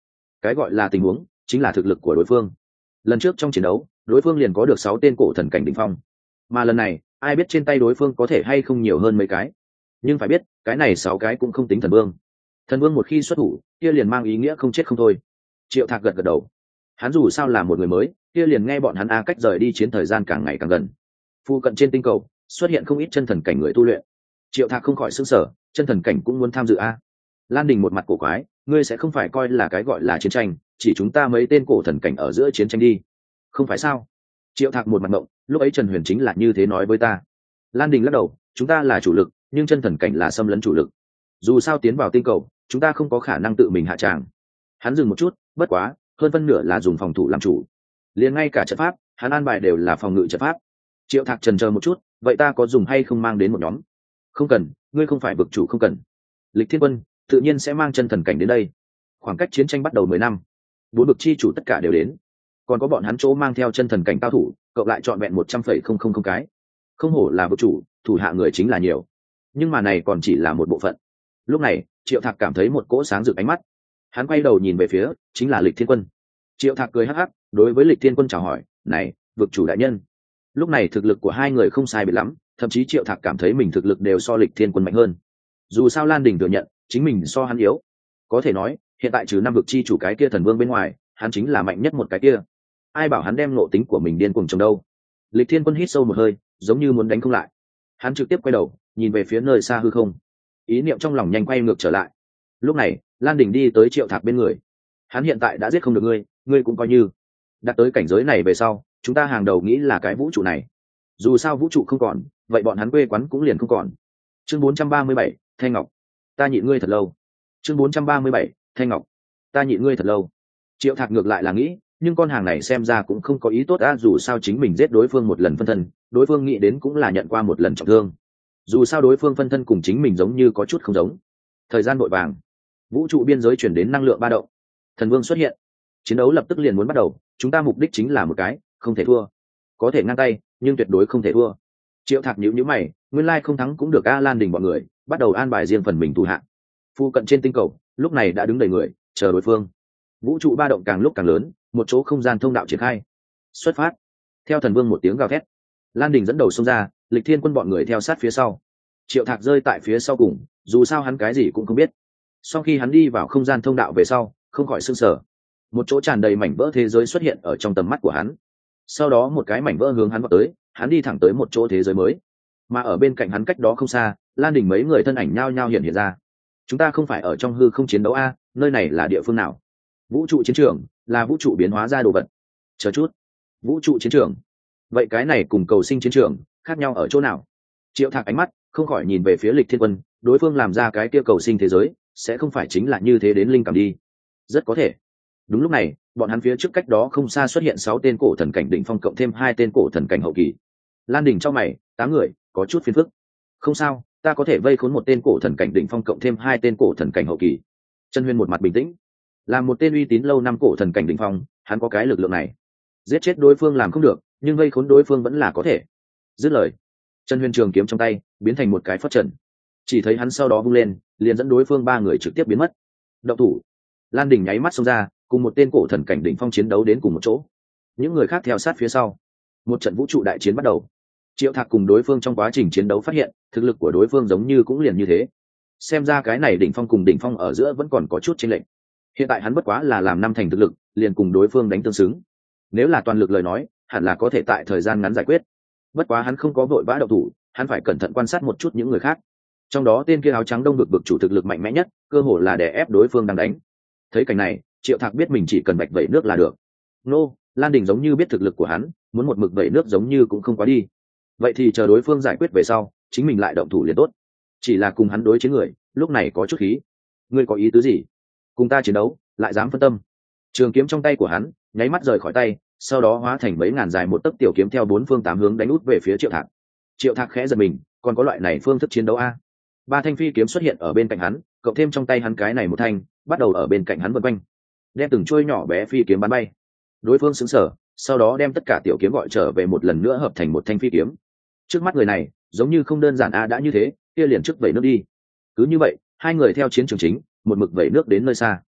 cái gọi là tình huống chính là thực lực của đối phương. Lần trước trong chiến đấu đối phương liền có được sáu tên cổ thần cảnh đỉnh phong, mà lần này ai biết trên tay đối phương có thể hay không nhiều hơn mấy cái. Nhưng phải biết cái này sáu cái cũng không tính thần vương. Thần vương một khi xuất thủ kia liền mang ý nghĩa không chết không thôi. Triệu Thạc gật gật đầu, hắn dù sao là một người mới, kia liền nghe bọn hắn a cách rời đi chiến thời gian càng ngày càng gần. Phu cận trên tinh cầu xuất hiện không ít chân thần cảnh người tu luyện. Triệu Thạc không khỏi sững sờ, chân thần cảnh cũng muốn tham dự a? Lan Đình một mặt cổ quái, ngươi sẽ không phải coi là cái gọi là chiến tranh chỉ chúng ta mấy tên cổ thần cảnh ở giữa chiến tranh đi? Không phải sao? Triệu Thạc một mặt ngộng, lúc ấy Trần Huyền chính là như thế nói với ta. Lan Đình lắc đầu, chúng ta là chủ lực, nhưng chân thần cảnh là xâm lấn chủ lực. Dù sao tiến vào tinh cầu, chúng ta không có khả năng tự mình hạ tràng. Hắn dừng một chút, bất quá, hơn phân nửa là dùng phòng thủ làm chủ. Liền ngay cả trận pháp, hắn an bài đều là phòng ngự trận pháp. Triệu Thạc chần chờ một chút, vậy ta có dùng hay không mang đến một nhóm? Không cần, ngươi không phải vực chủ, không cần. Lịch Thiên Quân tự nhiên sẽ mang chân thần cảnh đến đây. Khoảng cách chiến tranh bắt đầu mười năm, bốn vực chi chủ tất cả đều đến, còn có bọn hắn chỗ mang theo chân thần cảnh cao thủ, cộng lại trọn vẹn một trăm phẩy không không không cái. Không hổ là vực chủ, thủ hạ người chính là nhiều. Nhưng mà này còn chỉ là một bộ phận. Lúc này, Triệu Thạc cảm thấy một cỗ sáng rực ánh mắt. Hắn quay đầu nhìn về phía, chính là Lịch Thiên Quân. Triệu Thạc cười hắc hắc, đối với Lịch Thiên Quân chào hỏi, "Này, vực chủ đại nhân." Lúc này thực lực của hai người không sai biệt lắm, thậm chí Triệu Thạc cảm thấy mình thực lực đều so Lịch Thiên Quân mạnh hơn. Dù sao Lan Đình thừa nhận, chính mình so hắn yếu. Có thể nói, hiện tại trừ năm vực chi chủ cái kia thần vương bên ngoài, hắn chính là mạnh nhất một cái kia. Ai bảo hắn đem nộ tính của mình điên cuồng trồng đâu. Lịch Thiên Quân hít sâu một hơi, giống như muốn đánh không lại. Hắn trực tiếp quay đầu, nhìn về phía nơi xa hư không. Ý niệm trong lòng nhanh quay ngược trở lại. Lúc này, Lan Đình đi tới Triệu Thạc bên người. Hắn hiện tại đã giết không được ngươi, ngươi cũng coi như đạt tới cảnh giới này về sau, chúng ta hàng đầu nghĩ là cái vũ trụ này. Dù sao vũ trụ không còn, vậy bọn hắn quê quán cũng liền không còn. Chương bốn trăm ba mươi bảy, Thanh Ngọc. Ta nhịn ngươi thật lâu. Chương bốn trăm ba mươi bảy, Thanh Ngọc. Ta nhịn ngươi thật lâu. Triệu Thạc ngược lại là nghĩ, nhưng con hàng này xem ra cũng không có ý tốt á, dù sao chính mình giết đối phương một lần phân thân, đối phương nghĩ đến cũng là nhận qua một lần trọng thương. Dù sao đối phương phân thân cùng chính mình giống như có chút không giống. Thời gian vội vàng, vũ trụ biên giới chuyển đến năng lượng ba động. Thần vương xuất hiện, chiến đấu lập tức liền muốn bắt đầu, chúng ta mục đích chính là một cái, không thể thua. Có thể ngang tay, nhưng tuyệt đối không thể thua. Triệu Thạc nhíu nhíu mày, nguyên lai không thắng cũng được a. Lan Đình bọn người bắt đầu an bài riêng phần mình tù hạ. Phu cận trên tinh cầu lúc này đã đứng đầy người chờ đối phương. Vũ trụ ba động càng lúc càng lớn, một chỗ không gian thông đạo triển khai. Xuất phát. Theo thần vương một tiếng gào thét, Lan Đình dẫn đầu xông ra, Lịch Thiên Quân bọn người theo sát phía sau. Triệu Thạc rơi tại phía sau cùng, dù sao hắn cái gì cũng không biết. Sau khi hắn đi vào không gian thông đạo về sau, không khỏi sửng sở. Một chỗ tràn đầy mảnh vỡ thế giới xuất hiện ở trong tầm mắt của hắn. Sau đó một cái mảnh vỡ hướng hắn vào tới, hắn đi thẳng tới một chỗ thế giới mới. Mà ở bên cạnh hắn cách đó không xa, Lan Đình mấy người thân ảnh nhao nhao hiện hiện ra. Chúng ta không phải ở trong hư không chiến đấu a, nơi này là địa phương nào? Vũ trụ chiến trường, là vũ trụ biến hóa ra đồ vật. Chờ chút, vũ trụ chiến trường, vậy cái này cùng cầu sinh chiến trường khác nhau ở chỗ nào? Triệu Thạc ánh mắt không khỏi nhìn về phía Lịch Thiên Quân, đối phương làm ra cái kia cầu sinh thế giới, sẽ không phải chính là như thế đến linh cảm đi. Rất có thể. Đúng lúc này, bọn hắn phía trước cách đó không xa xuất hiện sáu tên cổ thần cảnh đỉnh phong cộng thêm hai tên cổ thần cảnh hậu kỳ. Lan Đình trong mày, tám người, có chút phiền phức. Không sao, ta có thể vây khốn một tên cổ thần cảnh đỉnh phong cộng thêm hai tên cổ thần cảnh hậu kỳ. Trần Huyền một mặt bình tĩnh, là một tên uy tín lâu năm cổ thần cảnh đỉnh phong, hắn có cái lực lượng này. Giết chết đối phương làm không được, nhưng vây khốn đối phương vẫn là có thể. Dứt lời, Trần Huyền trường kiếm trong tay biến thành một cái phất trần. Chỉ thấy hắn sau đó vung lên, liền dẫn đối phương ba người trực tiếp biến mất. Động thủ. Lan Đình nháy mắt xông ra, cùng một tên cổ thần cảnh đỉnh phong chiến đấu đến cùng một chỗ. Những người khác theo sát phía sau. Một trận vũ trụ đại chiến bắt đầu. Triệu Thạc cùng đối phương trong quá trình chiến đấu phát hiện, thực lực của đối phương giống như cũng liền như thế. Xem ra cái này đỉnh phong cùng đỉnh phong ở giữa vẫn còn có chút chênh lệch. Hiện tại hắn bất quá là làm năm thành thực lực, liền cùng đối phương đánh tương xứng. Nếu là toàn lực lời nói, hẳn là có thể tại thời gian ngắn giải quyết. Bất quá hắn không có vội vã động thủ, hắn phải cẩn thận quan sát một chút những người khác. Trong đó tên kia áo trắng đông vực vực chủ thực lực mạnh mẽ nhất, cơ hồ là đè ép đối phương đang đánh. Thấy cảnh này, Triệu Thạc biết mình chỉ cần bạch vẩy nước là được. Nô, Lan Đình giống như biết thực lực của hắn, muốn một mực vẩy nước giống như cũng không quá đi. Vậy thì chờ đối phương giải quyết về sau, chính mình lại động thủ liền tốt. Chỉ là cùng hắn đối chiến người, lúc này có chút khí. Ngươi có ý tứ gì? Cùng ta chiến đấu, lại dám phân tâm? Trường kiếm trong tay của hắn nháy mắt rời khỏi tay, sau đó hóa thành mấy ngàn dài một tấc tiểu kiếm theo bốn phương tám hướng đánh út về phía Triệu Thạc. Triệu Thạc khẽ giật mình, còn có loại này phương thức chiến đấu a? Ba thanh phi kiếm xuất hiện ở bên cạnh hắn, cộng thêm trong tay hắn cái này một thanh, bắt đầu ở bên cạnh hắn vần quanh, đem từng chuôi nhỏ bé phi kiếm bắn bay. Đối phương sững sờ, sau đó đem tất cả tiểu kiếm gọi trở về một lần nữa hợp thành một thanh phi kiếm. Trước mắt người này giống như không đơn giản a, đã như thế, kia liền trước vẩy nước đi. Cứ như vậy, hai người theo chiến trường chính, một mực vẩy nước đến nơi xa.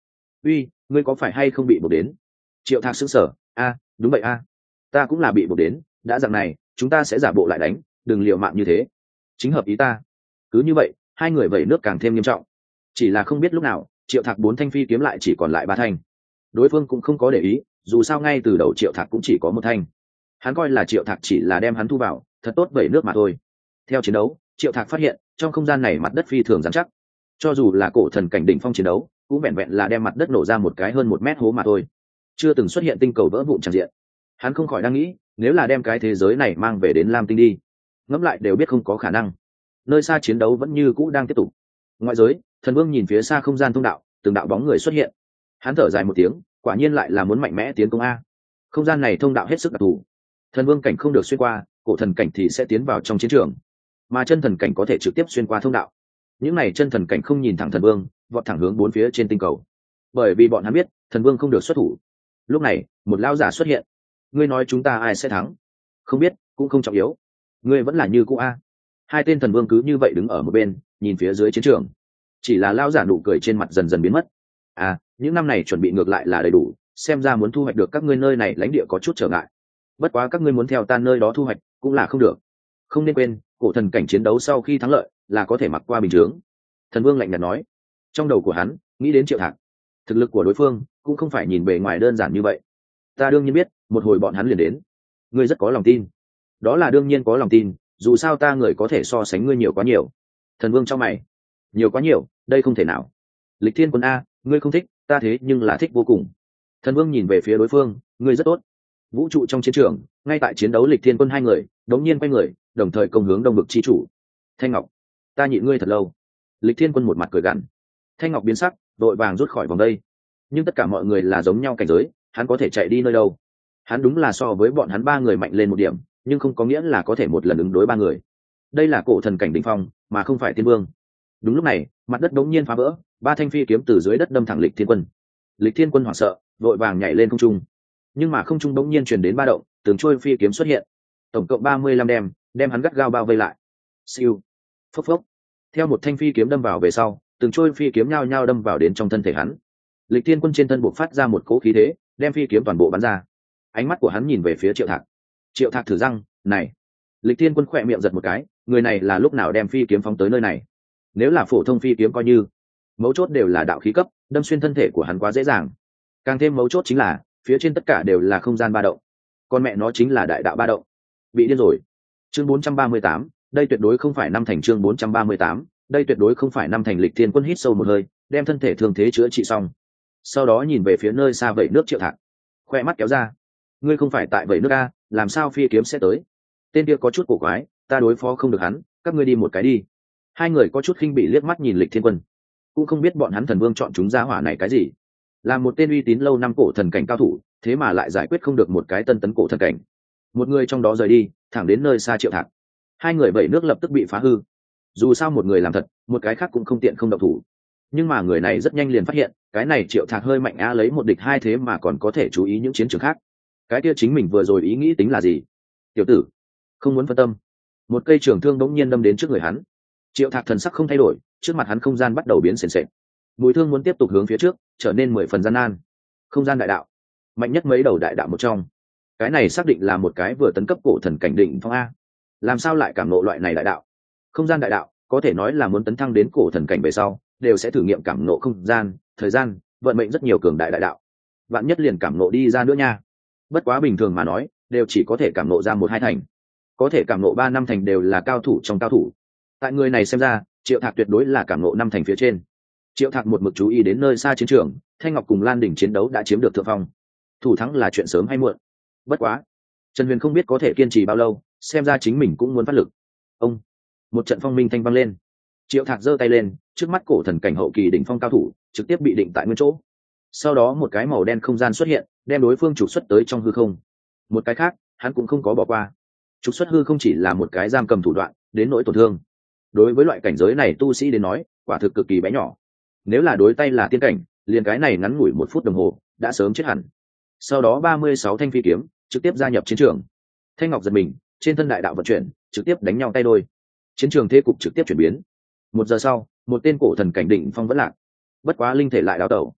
uy, ngươi có phải hay không bị buộc đến? Triệu Thạc sững sờ. A, đúng vậy a, ta cũng là bị buộc đến. Đã dạng này, chúng ta sẽ giả bộ lại đánh, đừng liều mạng như thế. Chính hợp ý ta. Cứ như vậy, hai người vẩy nước càng thêm nghiêm trọng. Chỉ là không biết lúc nào, Triệu Thạc bốn thanh phi kiếm lại chỉ còn lại ba thanh. Đối phương cũng không có để ý, dù sao ngay từ đầu Triệu Thạc cũng chỉ có một thanh. Hắn coi là Triệu Thạc chỉ là đem hắn thu vào, thật tốt vẩy nước mà thôi. Theo chiến đấu, Triệu Thạc phát hiện trong không gian này mặt đất phi thường rắn chắc, cho dù là cổ thần cảnh đỉnh phong chiến đấu cũng vẹn vẹn là đem mặt đất nổ ra một cái hơn một mét hố mà thôi, chưa từng xuất hiện tinh cầu vỡ vụn tràn diện. Hắn không khỏi đang nghĩ, nếu là đem cái thế giới này mang về đến Lam Tinh đi, ngẫm lại đều biết không có khả năng. Nơi xa chiến đấu vẫn như cũ đang tiếp tục. Ngoại giới, Thần Vương nhìn phía xa không gian thông đạo, từng đạo bóng người xuất hiện. Hắn thở dài một tiếng, quả nhiên lại là muốn mạnh mẽ tiến công a. Không gian này thông đạo hết sức đặc thù, Thần Vương cảnh không được xuyên qua, cổ thần cảnh thì sẽ tiến vào trong chiến trường, mà chân thần cảnh có thể trực tiếp xuyên qua thông đạo. Những này chân thần cảnh không nhìn thẳng Thần Vương, vọt thẳng hướng bốn phía trên tinh cầu, bởi vì bọn hắn biết Thần Vương không được xuất thủ. Lúc này, một lão giả xuất hiện. Ngươi nói chúng ta ai sẽ thắng? Không biết, cũng không trọng yếu. Ngươi vẫn là như cũ a. Hai tên Thần Vương cứ như vậy đứng ở một bên, nhìn phía dưới chiến trường. Chỉ là lão giả nụ cười trên mặt dần dần biến mất. À, những năm này chuẩn bị ngược lại là đầy đủ, xem ra muốn thu hoạch được các ngươi nơi này lãnh địa có chút trở ngại. Bất quá các ngươi muốn theo ta nơi đó thu hoạch cũng là không được. Không nên quên, cổ thần cảnh chiến đấu sau khi thắng lợi là có thể mặc qua bình chướng. Thần Vương lạnh nhạt nói. Trong đầu của hắn nghĩ đến Triệu Thạc, thực lực của đối phương cũng không phải nhìn bề ngoài đơn giản như vậy. Ta đương nhiên biết, một hồi bọn hắn liền đến. Ngươi rất có lòng tin. Đó là đương nhiên có lòng tin, dù sao ta người có thể so sánh ngươi nhiều quá nhiều. Thần Vương trong mày. Nhiều quá nhiều, đây không thể nào. Lịch Thiên Quân a, ngươi không thích, ta thế nhưng là thích vô cùng. Thần Vương nhìn về phía đối phương, ngươi rất tốt. Vũ trụ trong chiến trường, ngay tại chiến đấu Lịch Thiên Quân hai người đống nhiên quay người, đồng thời công hướng Đông Vực chi chủ. Thanh Ngọc, ta nhịn ngươi thật lâu. Lịch Thiên Quân một mặt cười gằn. Thanh Ngọc biến sắc, đội vàng rút khỏi vòng đây. Nhưng tất cả mọi người là giống nhau cảnh giới, hắn có thể chạy đi nơi đâu? Hắn đúng là so với bọn hắn ba người mạnh lên một điểm, nhưng không có nghĩa là có thể một lần ứng đối ba người. Đây là cổ thần cảnh đỉnh phong, mà không phải tiên vương. Đúng lúc này, mặt đất đống nhiên phá vỡ, ba thanh phi kiếm từ dưới đất đâm thẳng Lịch Thiên Quân. Lịch Thiên Quân hoảng sợ, đội vàng nhảy lên không trung. Nhưng mà không trung đống nhiên truyền đến ba động, từng trôi phi kiếm xuất hiện. Tổng cộng ba mươi lăm đem, đem hắn gắt gao bao vây lại. Siêu, phốc phốc. Theo một thanh phi kiếm đâm vào về sau, từng trôi phi kiếm nhao nhao đâm vào đến trong thân thể hắn. Lịch Thiên Quân trên thân bộc phát ra một cỗ khí thế, đem phi kiếm toàn bộ bắn ra. Ánh mắt của hắn nhìn về phía Triệu Thạc. Triệu Thạc thử răng, này. Lịch Thiên Quân khỏe miệng giật một cái, người này là lúc nào đem phi kiếm phóng tới nơi này? Nếu là phổ thông phi kiếm coi như, mấu chốt đều là đạo khí cấp, đâm xuyên thân thể của hắn quá dễ dàng. Càng thêm mấu chốt chính là, phía trên tất cả đều là không gian ba động. Con mẹ nó chính là đại đạo ba động. Bị điên rồi. Chương bốn trăm ba mươi tám, đây tuyệt đối không phải năm thành. Chương bốn trăm ba mươi tám, đây tuyệt đối không phải năm thành. Lịch Thiên Quân hít sâu một hơi, đem thân thể thương thế chữa trị xong. Sau đó nhìn về phía nơi xa vẩy nước Triệu Thạc, khoe mắt kéo ra. Ngươi không phải tại vẩy nước a, làm sao phi kiếm sẽ tới? Tên kia có chút cổ quái, ta đối phó không được hắn, các ngươi đi một cái đi. Hai người có chút khinh bị liếc mắt nhìn Lịch Thiên Quân, cũng không biết bọn hắn Thần Vương chọn chúng ra hỏa này cái gì. Là một tên uy tín lâu năm cổ thần cảnh cao thủ, thế mà lại giải quyết không được một cái tân tấn cổ thần cảnh. Một người trong đó rời đi, thẳng đến nơi xa Triệu Thạc. Hai người vẩy nước lập tức bị phá hư. Dù sao một người làm thật, một cái khác cũng không tiện không động thủ. Nhưng mà người này rất nhanh liền phát hiện, cái này Triệu Thạc hơi mạnh á, lấy một địch hai thế mà còn có thể chú ý những chiến trường khác. Cái kia chính mình vừa rồi ý nghĩ tính là gì? Tiểu tử, không muốn phân tâm. Một cây trường thương đống nhiên đâm đến trước người hắn. Triệu Thạc thần sắc không thay đổi, trước mặt hắn không gian bắt đầu biến sền sệt. Mùi thương muốn tiếp tục hướng phía trước, trở nên mười phần gian nan. Không gian đại đạo, mạnh nhất mấy đầu đại đạo một trong. Cái này xác định là một cái vừa tấn cấp cổ thần cảnh định phong a. Làm sao lại cảm ngộ loại này đại đạo? Không gian đại đạo, có thể nói là muốn tấn thăng đến cổ thần cảnh về sau, đều sẽ thử nghiệm cảm ngộ không gian, thời gian, vận mệnh rất nhiều cường đại đại đạo. Vạn nhất liền cảm ngộ đi ra nữa nha. Bất quá bình thường mà nói, đều chỉ có thể cảm ngộ ra một hai thành. Có thể cảm ngộ ba năm thành đều là cao thủ trong cao thủ. Tại người này xem ra, Triệu Thạc tuyệt đối là cảm ngộ năm thành phía trên. Triệu Thạc một mực chú ý đến nơi xa chiến trường, Thanh Ngọc cùng Lan Đỉnh chiến đấu đã chiếm được thượng phong. Thủ thắng là chuyện sớm hay muộn. Bất quá, Trần Huyền không biết có thể kiên trì bao lâu, xem ra chính mình cũng muốn phát lực. Ông, một trận phong minh thanh vang lên. Triệu Thạc giơ tay lên, trước mắt cổ thần cảnh hậu kỳ đỉnh phong cao thủ trực tiếp bị định tại nguyên chỗ. Sau đó một cái màu đen không gian xuất hiện, đem đối phương trục xuất tới trong hư không. Một cái khác, hắn cũng không có bỏ qua. Trục xuất hư không chỉ là một cái giam cầm thủ đoạn, đến nỗi tổn thương, đối với loại cảnh giới này tu sĩ đến nói, quả thực cực kỳ bé nhỏ. Nếu là đối tay là tiên cảnh, liền cái này ngắn ngủi một phút đồng hồ đã sớm chết hẳn. Sau đó ba mươi sáu thanh phi kiếm trực tiếp gia nhập chiến trường. Thanh Ngọc giật mình, trên thân đại đạo vận chuyển, trực tiếp đánh nhau tay đôi. Chiến trường thế cục trực tiếp chuyển biến. Một giờ sau, một tên cổ thần cảnh định phong vẫn lạc. Bất quá linh thể lại đào tẩu.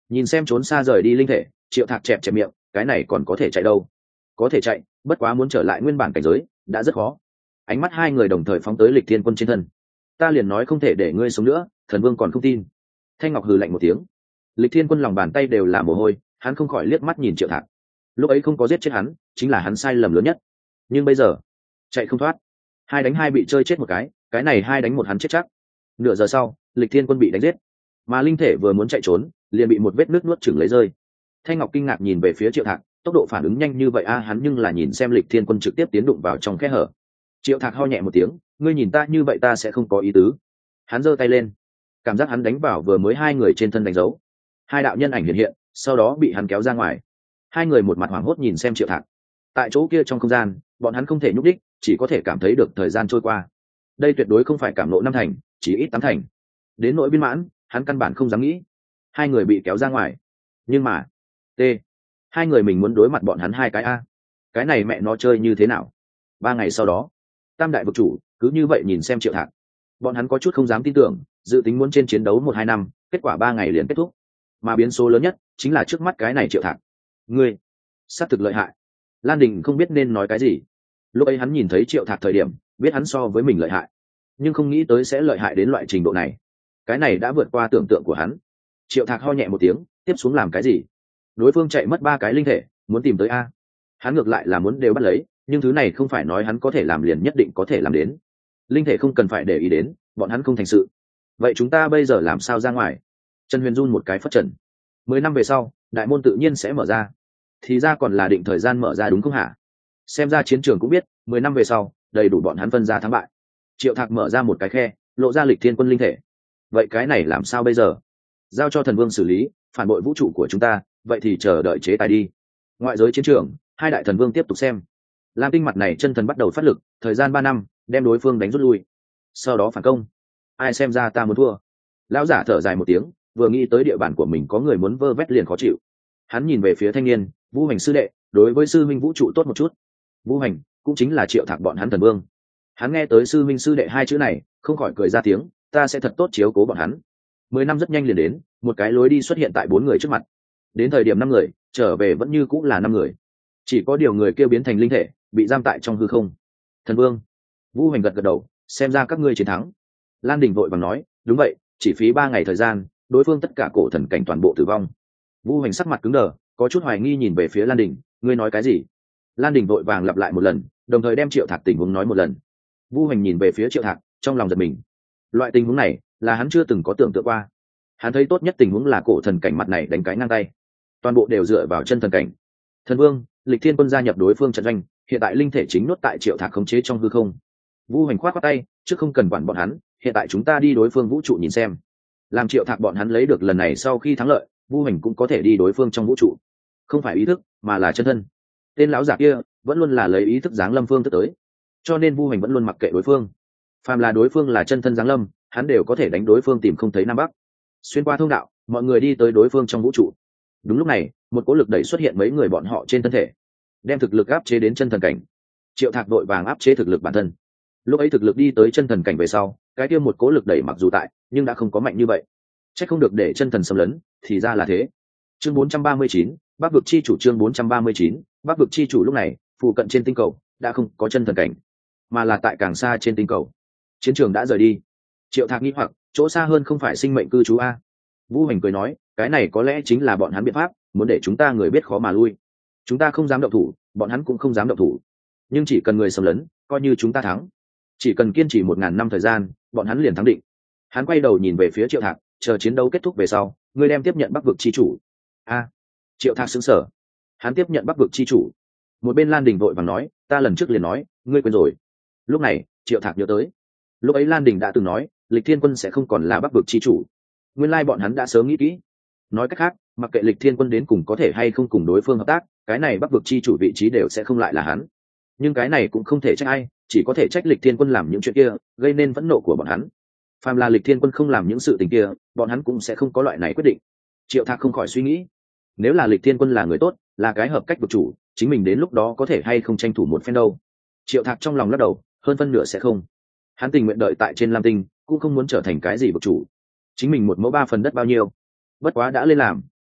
Nhìn xem trốn xa rời đi linh thể, Triệu Thạc chẹp chẹp miệng, cái này còn có thể chạy đâu? Có thể chạy, bất quá muốn trở lại nguyên bản cảnh giới đã rất khó. Ánh mắt hai người đồng thời phóng tới Lịch Thiên Quân trên thân. Ta liền nói không thể để ngươi sống nữa, thần vương còn không tin. Thanh Ngọc hừ lạnh một tiếng. Lịch Thiên Quân lòng bàn tay đều là mồ hôi, hắn không khỏi liếc mắt nhìn Triệu Thạc. Lúc ấy không có giết chết hắn, chính là hắn sai lầm lớn nhất. Nhưng bây giờ, chạy không thoát. Hai đánh hai bị chơi chết một cái, cái này hai đánh một hắn chết chắc. Nửa giờ sau, Lịch Thiên Quân bị đánh giết, mà linh thể vừa muốn chạy trốn, liền bị một vết nước nuốt chửng lấy rơi. Thanh Ngọc kinh ngạc nhìn về phía Triệu Thạc, tốc độ phản ứng nhanh như vậy a à, hắn nhưng là nhìn xem Lịch Thiên Quân trực tiếp tiến đụng vào trong khe hở. Triệu Thạc ho nhẹ một tiếng, ngươi nhìn ta như vậy ta sẽ không có ý tứ. Hắn giơ tay lên, cảm giác hắn đánh vào vừa mới hai người trên thân đánh dấu. Hai đạo nhân ảnh hiện hiện, sau đó bị hắn kéo ra ngoài. Hai người một mặt hoảng hốt nhìn xem Triệu Thạc. Tại chỗ kia trong không gian, bọn hắn không thể nhúc đích, chỉ có thể cảm thấy được thời gian trôi qua. Đây tuyệt đối không phải cảm nộ năm thành, chỉ ít tám thành. Đến nỗi viên mãn, hắn căn bản không dám nghĩ. Hai người bị kéo ra ngoài, nhưng mà t hai người mình muốn đối mặt bọn hắn hai cái a, cái này mẹ nó chơi như thế nào? Ba ngày sau đó, tam đại vực chủ cứ như vậy nhìn xem Triệu Thạc, bọn hắn có chút không dám tin tưởng, dự tính muốn trên chiến đấu một hai năm, kết quả ba ngày liền kết thúc. Mà biến số lớn nhất chính là trước mắt cái này Triệu Thạc, ngươi xác thực lợi hại. Lan Đình không biết nên nói cái gì. Lúc ấy hắn nhìn thấy Triệu Thạc thời điểm, biết hắn so với mình lợi hại, nhưng không nghĩ tới sẽ lợi hại đến loại trình độ này. Cái này đã vượt qua tưởng tượng của hắn. Triệu Thạc ho nhẹ một tiếng, tiếp xuống làm cái gì? Đối phương chạy mất ba cái linh thể, muốn tìm tới a. Hắn ngược lại là muốn đều bắt lấy, nhưng thứ này không phải nói hắn có thể làm liền nhất định có thể làm đến. Linh thể không cần phải để ý đến, bọn hắn không thành sự. Vậy chúng ta bây giờ làm sao ra ngoài? Trần Huyền run một cái phất trần. Mười năm về sau, đại môn tự nhiên sẽ mở ra. Thì ra còn là định thời gian mở ra đúng không hả? Xem ra chiến trường cũng biết, mười năm về sau, đầy đủ bọn hắn phân ra thắng bại. Triệu Thạc mở ra một cái khe, lộ ra Lịch Thiên Quân linh thể. Vậy cái này làm sao bây giờ? Giao cho thần vương xử lý, phản bội vũ trụ của chúng ta, vậy thì chờ đợi chế tài đi. Ngoại giới chiến trường, hai đại thần vương tiếp tục xem. Lam Tinh mặt này chân thần bắt đầu phát lực, thời gian ba năm, đem đối phương đánh rút lui. Sau đó phản công. Ai xem ra ta muốn thua. Lão giả thở dài một tiếng, vừa nghĩ tới địa bàn của mình có người muốn vơ vét liền khó chịu. Hắn nhìn về phía thanh niên, Vũ Hành sư đệ, đối với sư minh vũ trụ tốt một chút. Vũ Hành cũng chính là Triệu Thạc bọn hắn thần vương. Hắn nghe tới sư minh sư đệ hai chữ này, không khỏi cười ra tiếng, ta sẽ thật tốt chiếu cố bọn hắn. Mười năm rất nhanh liền đến, một cái lối đi xuất hiện tại bốn người trước mặt. Đến thời điểm năm người trở về vẫn như cũng là năm người, chỉ có điều người kêu biến thành linh thể, bị giam tại trong hư không. Thần vương. Vũ Hành gật gật đầu, xem ra các ngươi chiến thắng. Lan Đình vội vàng nói, đúng vậy, chỉ phí ba ngày thời gian, đối phương tất cả cổ thần cảnh toàn bộ tử vong. Vũ Hành sắc mặt cứng đờ, có chút hoài nghi nhìn về phía Lan Đình, ngươi nói cái gì? Lan Đình vội vàng lặp lại một lần, đồng thời đem Triệu Thạc tình huống nói một lần. Vũ Hành nhìn về phía Triệu Thạc, trong lòng giật mình. Loại tình huống này là hắn chưa từng có tưởng tượng qua. Hắn thấy tốt nhất tình huống là cổ thần cảnh mặt này đánh cái ngang tay, toàn bộ đều dựa vào chân thần cảnh. Thần vương, Lịch Thiên Quân gia nhập đối phương trận doanh, hiện tại linh thể chính nốt tại Triệu Thạc khống chế trong hư không. Vũ Hành khoát khoát tay, trước không cần quản bọn hắn, hiện tại chúng ta đi đối phương vũ trụ nhìn xem. Làm Triệu Thạc bọn hắn lấy được lần này sau khi thắng lợi, Vũ Hành cũng có thể đi đối phương trong vũ trụ. Không phải ý thức, mà là chân thân. Tên lão giả kia vẫn luôn là lấy ý thức giáng lâm phương thức tới, cho nên Vũ Hành vẫn luôn mặc kệ đối phương. Phàm là đối phương là chân thân giáng lâm, hắn đều có thể đánh đối phương tìm không thấy nam bắc. Xuyên qua thông đạo, mọi người đi tới đối phương trong vũ trụ. Đúng lúc này, một cỗ lực đẩy xuất hiện mấy người bọn họ trên thân thể, đem thực lực áp chế đến chân thần cảnh. Triệu Thạc đội vàng áp chế thực lực bản thân. Lúc ấy thực lực đi tới chân thần cảnh về sau, cái kia một cỗ lực đẩy mặc dù tại, nhưng đã không có mạnh như vậy. Chắc không được để chân thần xâm lấn, thì ra là thế. Chương bốn trăm ba mươi chín, Bắc vực chi chủ. Chương bốn trăm ba mươi chín, Bắc vực chi chủ. Lúc này, phụ cận trên tinh cầu đã không có chân thần cảnh, mà là tại càng xa trên tinh cầu. Chiến trường đã rời đi. Triệu Thạc nghĩ hoặc, chỗ xa hơn không phải sinh mệnh cư trú a? Vũ Hành cười nói, cái này có lẽ chính là bọn hắn biện pháp, muốn để chúng ta người biết khó mà lui. Chúng ta không dám động thủ, bọn hắn cũng không dám động thủ. Nhưng chỉ cần người xâm lấn, coi như chúng ta thắng. Chỉ cần kiên trì một ngàn năm thời gian, bọn hắn liền thắng định. Hắn quay đầu nhìn về phía Triệu Thạc, chờ chiến đấu kết thúc về sau, ngươi đem tiếp nhận Bắc vực chi chủ. A. Triệu Thạc sững sờ. Hắn tiếp nhận Bắc vực chi chủ. Một bên Lan Đình vội vàng nói, ta lần trước liền nói, ngươi quên rồi. Lúc này, Triệu Thạc nhớ tới, lúc ấy Lan Đình đã từng nói, Lịch Thiên Quân sẽ không còn là Bắc vực chi chủ. Nguyên lai bọn hắn đã sớm nghĩ kỹ. Nói cách khác, mặc kệ Lịch Thiên Quân đến cùng có thể hay không cùng đối phương hợp tác, cái này Bắc vực chi chủ vị trí đều sẽ không lại là hắn. Nhưng cái này cũng không thể trách ai, chỉ có thể trách Lịch Thiên Quân làm những chuyện kia, gây nên phẫn nộ của bọn hắn. Phàm là Lịch Thiên Quân không làm những sự tình kia, bọn hắn cũng sẽ không có loại này quyết định. Triệu Thạc không khỏi suy nghĩ, nếu là Lịch Thiên Quân là người tốt, là cái hợp cách vực chủ, chính mình đến lúc đó có thể hay không tranh thủ một phen đâu. Triệu Thạc trong lòng lắc đầu, hơn phân nửa sẽ không. Hắn tình nguyện đợi tại trên Lam Tinh, cũng không muốn trở thành cái gì vực chủ. Chính mình một mẫu ba phần đất bao nhiêu, bất quá đã lên làm,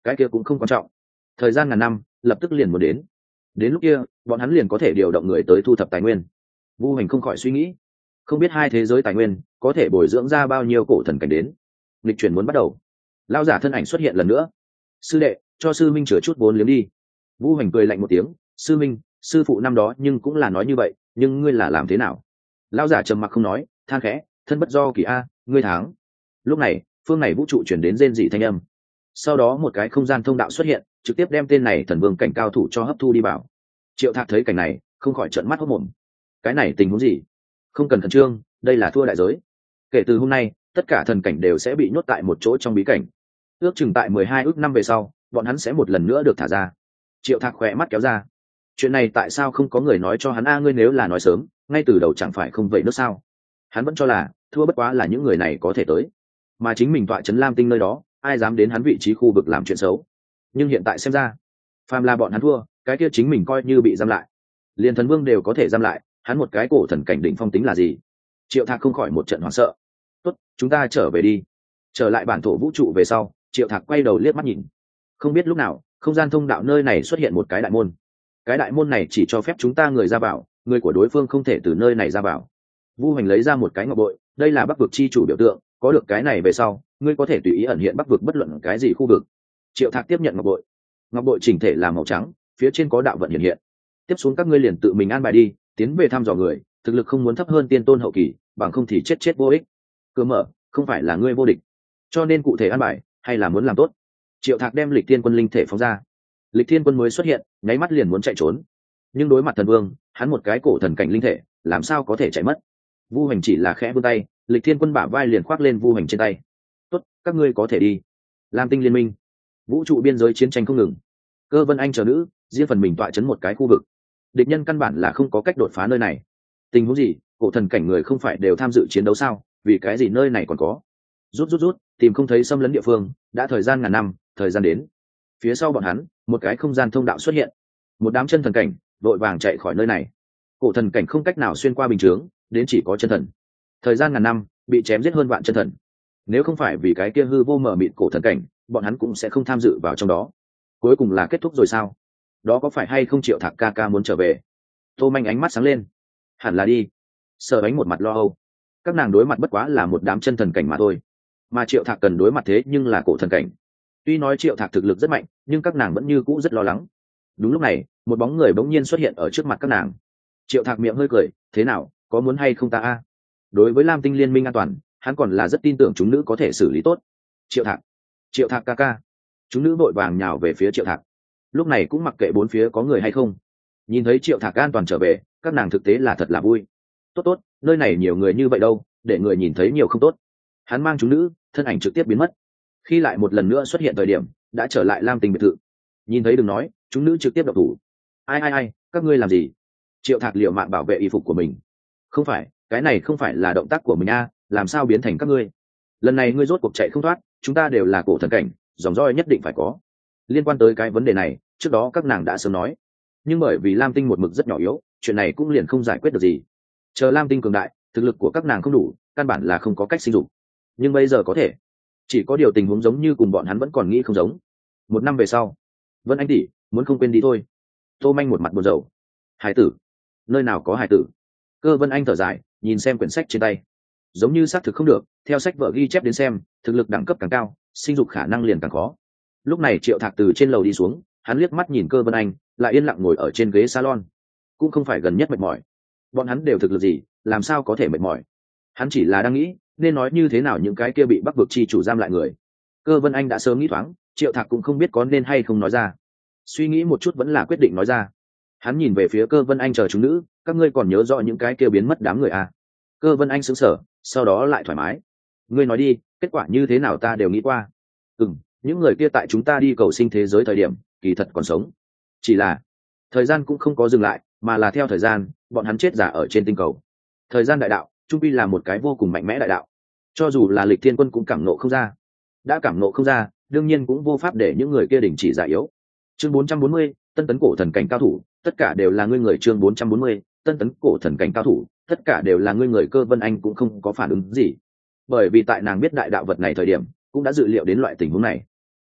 cái kia cũng không quan trọng. Thời gian ngàn năm lập tức liền muốn đến, đến lúc kia bọn hắn liền có thể điều động người tới thu thập tài nguyên. Vu Hành không khỏi suy nghĩ, không biết hai thế giới tài nguyên có thể bồi dưỡng ra bao nhiêu cổ thần cảnh đến. Lịch chuyển muốn bắt đầu, lao giả thân ảnh xuất hiện lần nữa. Sư đệ, cho sư minh chừa chút vốn liếm đi. Vu Hành cười lạnh một tiếng, sư minh, sư phụ năm đó nhưng cũng là nói như vậy, nhưng ngươi là làm thế nào? Lao giả trầm mặc không nói, than khẽ, thân bất do kỳ a, ngươi thắng. Lúc này phương này vũ trụ chuyển đến rên dị thanh âm, sau đó một cái không gian thông đạo xuất hiện, trực tiếp đem tên này thần vương cảnh cao thủ cho hấp thu đi vào. Triệu Thạc thấy cảnh này không khỏi trợn mắt hốt mồm, cái này tình huống gì? Không cần khẩn trương, đây là thua đại giới. Kể từ hôm nay tất cả thần cảnh đều sẽ bị nhốt tại một chỗ trong bí cảnh, ước chừng tại mười hai ước năm về sau bọn hắn sẽ một lần nữa được thả ra. Triệu Thạc khỏe mắt kéo ra, chuyện này tại sao không có người nói cho hắn a? Ngươi nếu là nói sớm ngay từ đầu chẳng phải không vậy nữa sao? Hắn vẫn cho là thua bất quá là những người này có thể tới, mà chính mình tọa trấn Lam Tinh nơi đó ai dám đến hắn vị trí khu vực làm chuyện xấu. Nhưng hiện tại xem ra phàm là bọn hắn thua, cái kia chính mình coi như bị giam lại. Liên thần vương đều có thể giam lại, hắn một cái cổ thần cảnh đỉnh phong tính là gì? Triệu Thạc không khỏi một trận hoảng sợ. Tốt, chúng ta trở về đi. Trở lại bản thổ vũ trụ về sau, Triệu Thạc quay đầu liếc mắt nhìn, không biết lúc nào không gian thông đạo nơi này xuất hiện một cái đại môn. Cái đại môn này chỉ cho phép chúng ta người ra vào, người của đối phương không thể từ nơi này ra vào. Vu Hành lấy ra một cái ngọc bội, đây là Bắc vực chi chủ biểu tượng, có được cái này về sau ngươi có thể tùy ý ẩn hiện Bắc vực bất luận cái gì khu vực. Triệu Thạc tiếp nhận ngọc bội, ngọc bội chỉnh thể là màu trắng, phía trên có đạo vận hiện hiện. Tiếp xuống các ngươi liền tự mình an bài đi, tiến về thăm dò người, thực lực không muốn thấp hơn tiên tôn hậu kỳ, bằng không thì chết chết vô ích. Cửa mở, không phải là ngươi vô địch, cho nên cụ thể an bài hay là muốn làm tốt. Triệu Thạc đem Lịch Thiên Quân linh thể phóng ra. Lịch Thiên Quân mới xuất hiện nháy mắt liền muốn chạy trốn, nhưng đối mặt thần vương, hắn một cái cổ thần cảnh linh thể làm sao có thể chạy mất. Vu Hành chỉ là khẽ vươn tay, Lịch Thiên Quân bả vai liền khoác lên Vu Hành trên tay. Tốt, các ngươi có thể đi. Lam Tinh liên minh, vũ trụ biên giới chiến tranh không ngừng, Cơ Vân Anh chờ nữ riêng phần mình tọa chấn một cái khu vực, địch nhân căn bản là không có cách đột phá nơi này. Tình huống gì? Cổ thần cảnh người không phải đều tham dự chiến đấu sao? Vì cái gì nơi này còn có? Rút rút rút, tìm không thấy xâm lấn địa phương, đã thời gian ngàn năm, thời gian đến. Phía sau bọn hắn một cái không gian thông đạo xuất hiện, một đám chân thần cảnh vội vàng chạy khỏi nơi này. Cổ thần cảnh không cách nào xuyên qua bình chướng, đến chỉ có chân thần. Thời gian ngàn năm bị chém giết hơn vạn chân thần, nếu không phải vì cái kia hư vô mở mịt cổ thần cảnh, bọn hắn cũng sẽ không tham dự vào trong đó. Cuối cùng là kết thúc rồi sao? Đó có phải hay không Triệu Thạc ca ca muốn trở về? Tô Manh ánh mắt sáng lên, hẳn là đi. Sở Ánh một mặt lo âu, các nàng đối mặt bất quá là một đám chân thần cảnh mà thôi, mà Triệu Thạc cần đối mặt thế nhưng là cổ thần cảnh. Tuy nói Triệu Thạc thực lực rất mạnh, nhưng các nàng vẫn như cũ rất lo lắng. Đúng lúc này một bóng người bỗng nhiên xuất hiện ở trước mặt các nàng. Triệu Thạc miệng hơi cười, thế nào, có muốn hay không ta a? Đối với Lam Tinh liên minh an toàn, hắn còn là rất tin tưởng chúng nữ có thể xử lý tốt. Triệu Thạc, Triệu Thạc ca ca. Chúng nữ vội vàng nhào về phía Triệu Thạc, lúc này cũng mặc kệ bốn phía có người hay không. Nhìn thấy Triệu Thạc an toàn trở về, các nàng thực tế là thật là vui. Tốt tốt, nơi này nhiều người như vậy đâu, để người nhìn thấy nhiều không tốt. Hắn mang chúng nữ thân ảnh trực tiếp biến mất, khi lại một lần nữa xuất hiện thời điểm đã trở lại Lam Tinh biệt thự. Nhìn thấy đừng nói, chúng nữ trực tiếp độc thủ. Ai ai ai, các ngươi làm gì? Triệu Thạc liều mạng bảo vệ y phục của mình. Không phải, cái này không phải là động tác của mình a, làm sao biến thành các ngươi? Lần này ngươi rốt cuộc chạy không thoát, chúng ta đều là cổ thần cảnh, dòng roi nhất định phải có. Liên quan tới cái vấn đề này, trước đó các nàng đã sớm nói, nhưng bởi vì Lam Tinh một mực rất nhỏ yếu, chuyện này cũng liền không giải quyết được gì. Chờ Lam Tinh cường đại, thực lực của các nàng không đủ, căn bản là không có cách sinh dụng. Nhưng bây giờ có thể. Chỉ có điều tình huống giống như cùng bọn hắn vẫn còn nghĩ không giống. Một năm về sau, Vân Anh tỷ, muốn không quên đi thôi. Tô Manh một mặt buồn rầu. Hải tử? Nơi nào có hải tử? Cơ Vân Anh thở dài, nhìn xem quyển sách trên tay, giống như xác thực không được. Theo sách vợ ghi chép đến xem, thực lực đẳng cấp càng cao, sinh dục khả năng liền càng khó. Lúc này Triệu Thạc từ trên lầu đi xuống, hắn liếc mắt nhìn Cơ Vân Anh, lại yên lặng ngồi ở trên ghế salon. Cũng không phải gần nhất mệt mỏi, bọn hắn đều thực lực gì, làm sao có thể mệt mỏi? Hắn chỉ là đang nghĩ nên nói như thế nào những cái kia bị Bắc vực chi chủ giam lại người. Cơ Vân Anh đã sớm nghĩ thoáng, Triệu Thạc cũng không biết có nên hay không nói ra. Suy nghĩ một chút vẫn là quyết định nói ra. Hắn nhìn về phía Cơ Vân Anh chờ chúng nữ, các ngươi còn nhớ rõ những cái kia biến mất đám người à? Cơ Vân Anh sững sờ, sau đó lại thoải mái. Ngươi nói đi, kết quả như thế nào ta đều nghĩ qua. Ừm, những người kia tại chúng ta đi cầu sinh thế giới thời điểm, kỳ thật còn sống. Chỉ là thời gian cũng không có dừng lại, mà là theo thời gian, bọn hắn chết giả ở trên tinh cầu. Thời gian đại đạo, trung quy là một cái vô cùng mạnh mẽ đại đạo. Cho dù là Lịch Thiên Quân cũng cảm nộ không ra. Đã cảm nộ không ra, đương nhiên cũng vô pháp để những người kia đình chỉ giải yếu. Chương bốn trăm bốn mươi, tân tấn cổ thần cảnh cao thủ, tất cả đều là ngươi người. Chương bốn trăm bốn mươi, tân tấn cổ thần cảnh cao thủ, tất cả đều là ngươi người. Cơ Vân Anh cũng không có phản ứng gì, bởi vì tại nàng biết đại đạo vật này thời điểm, cũng đã dự liệu đến loại tình huống này.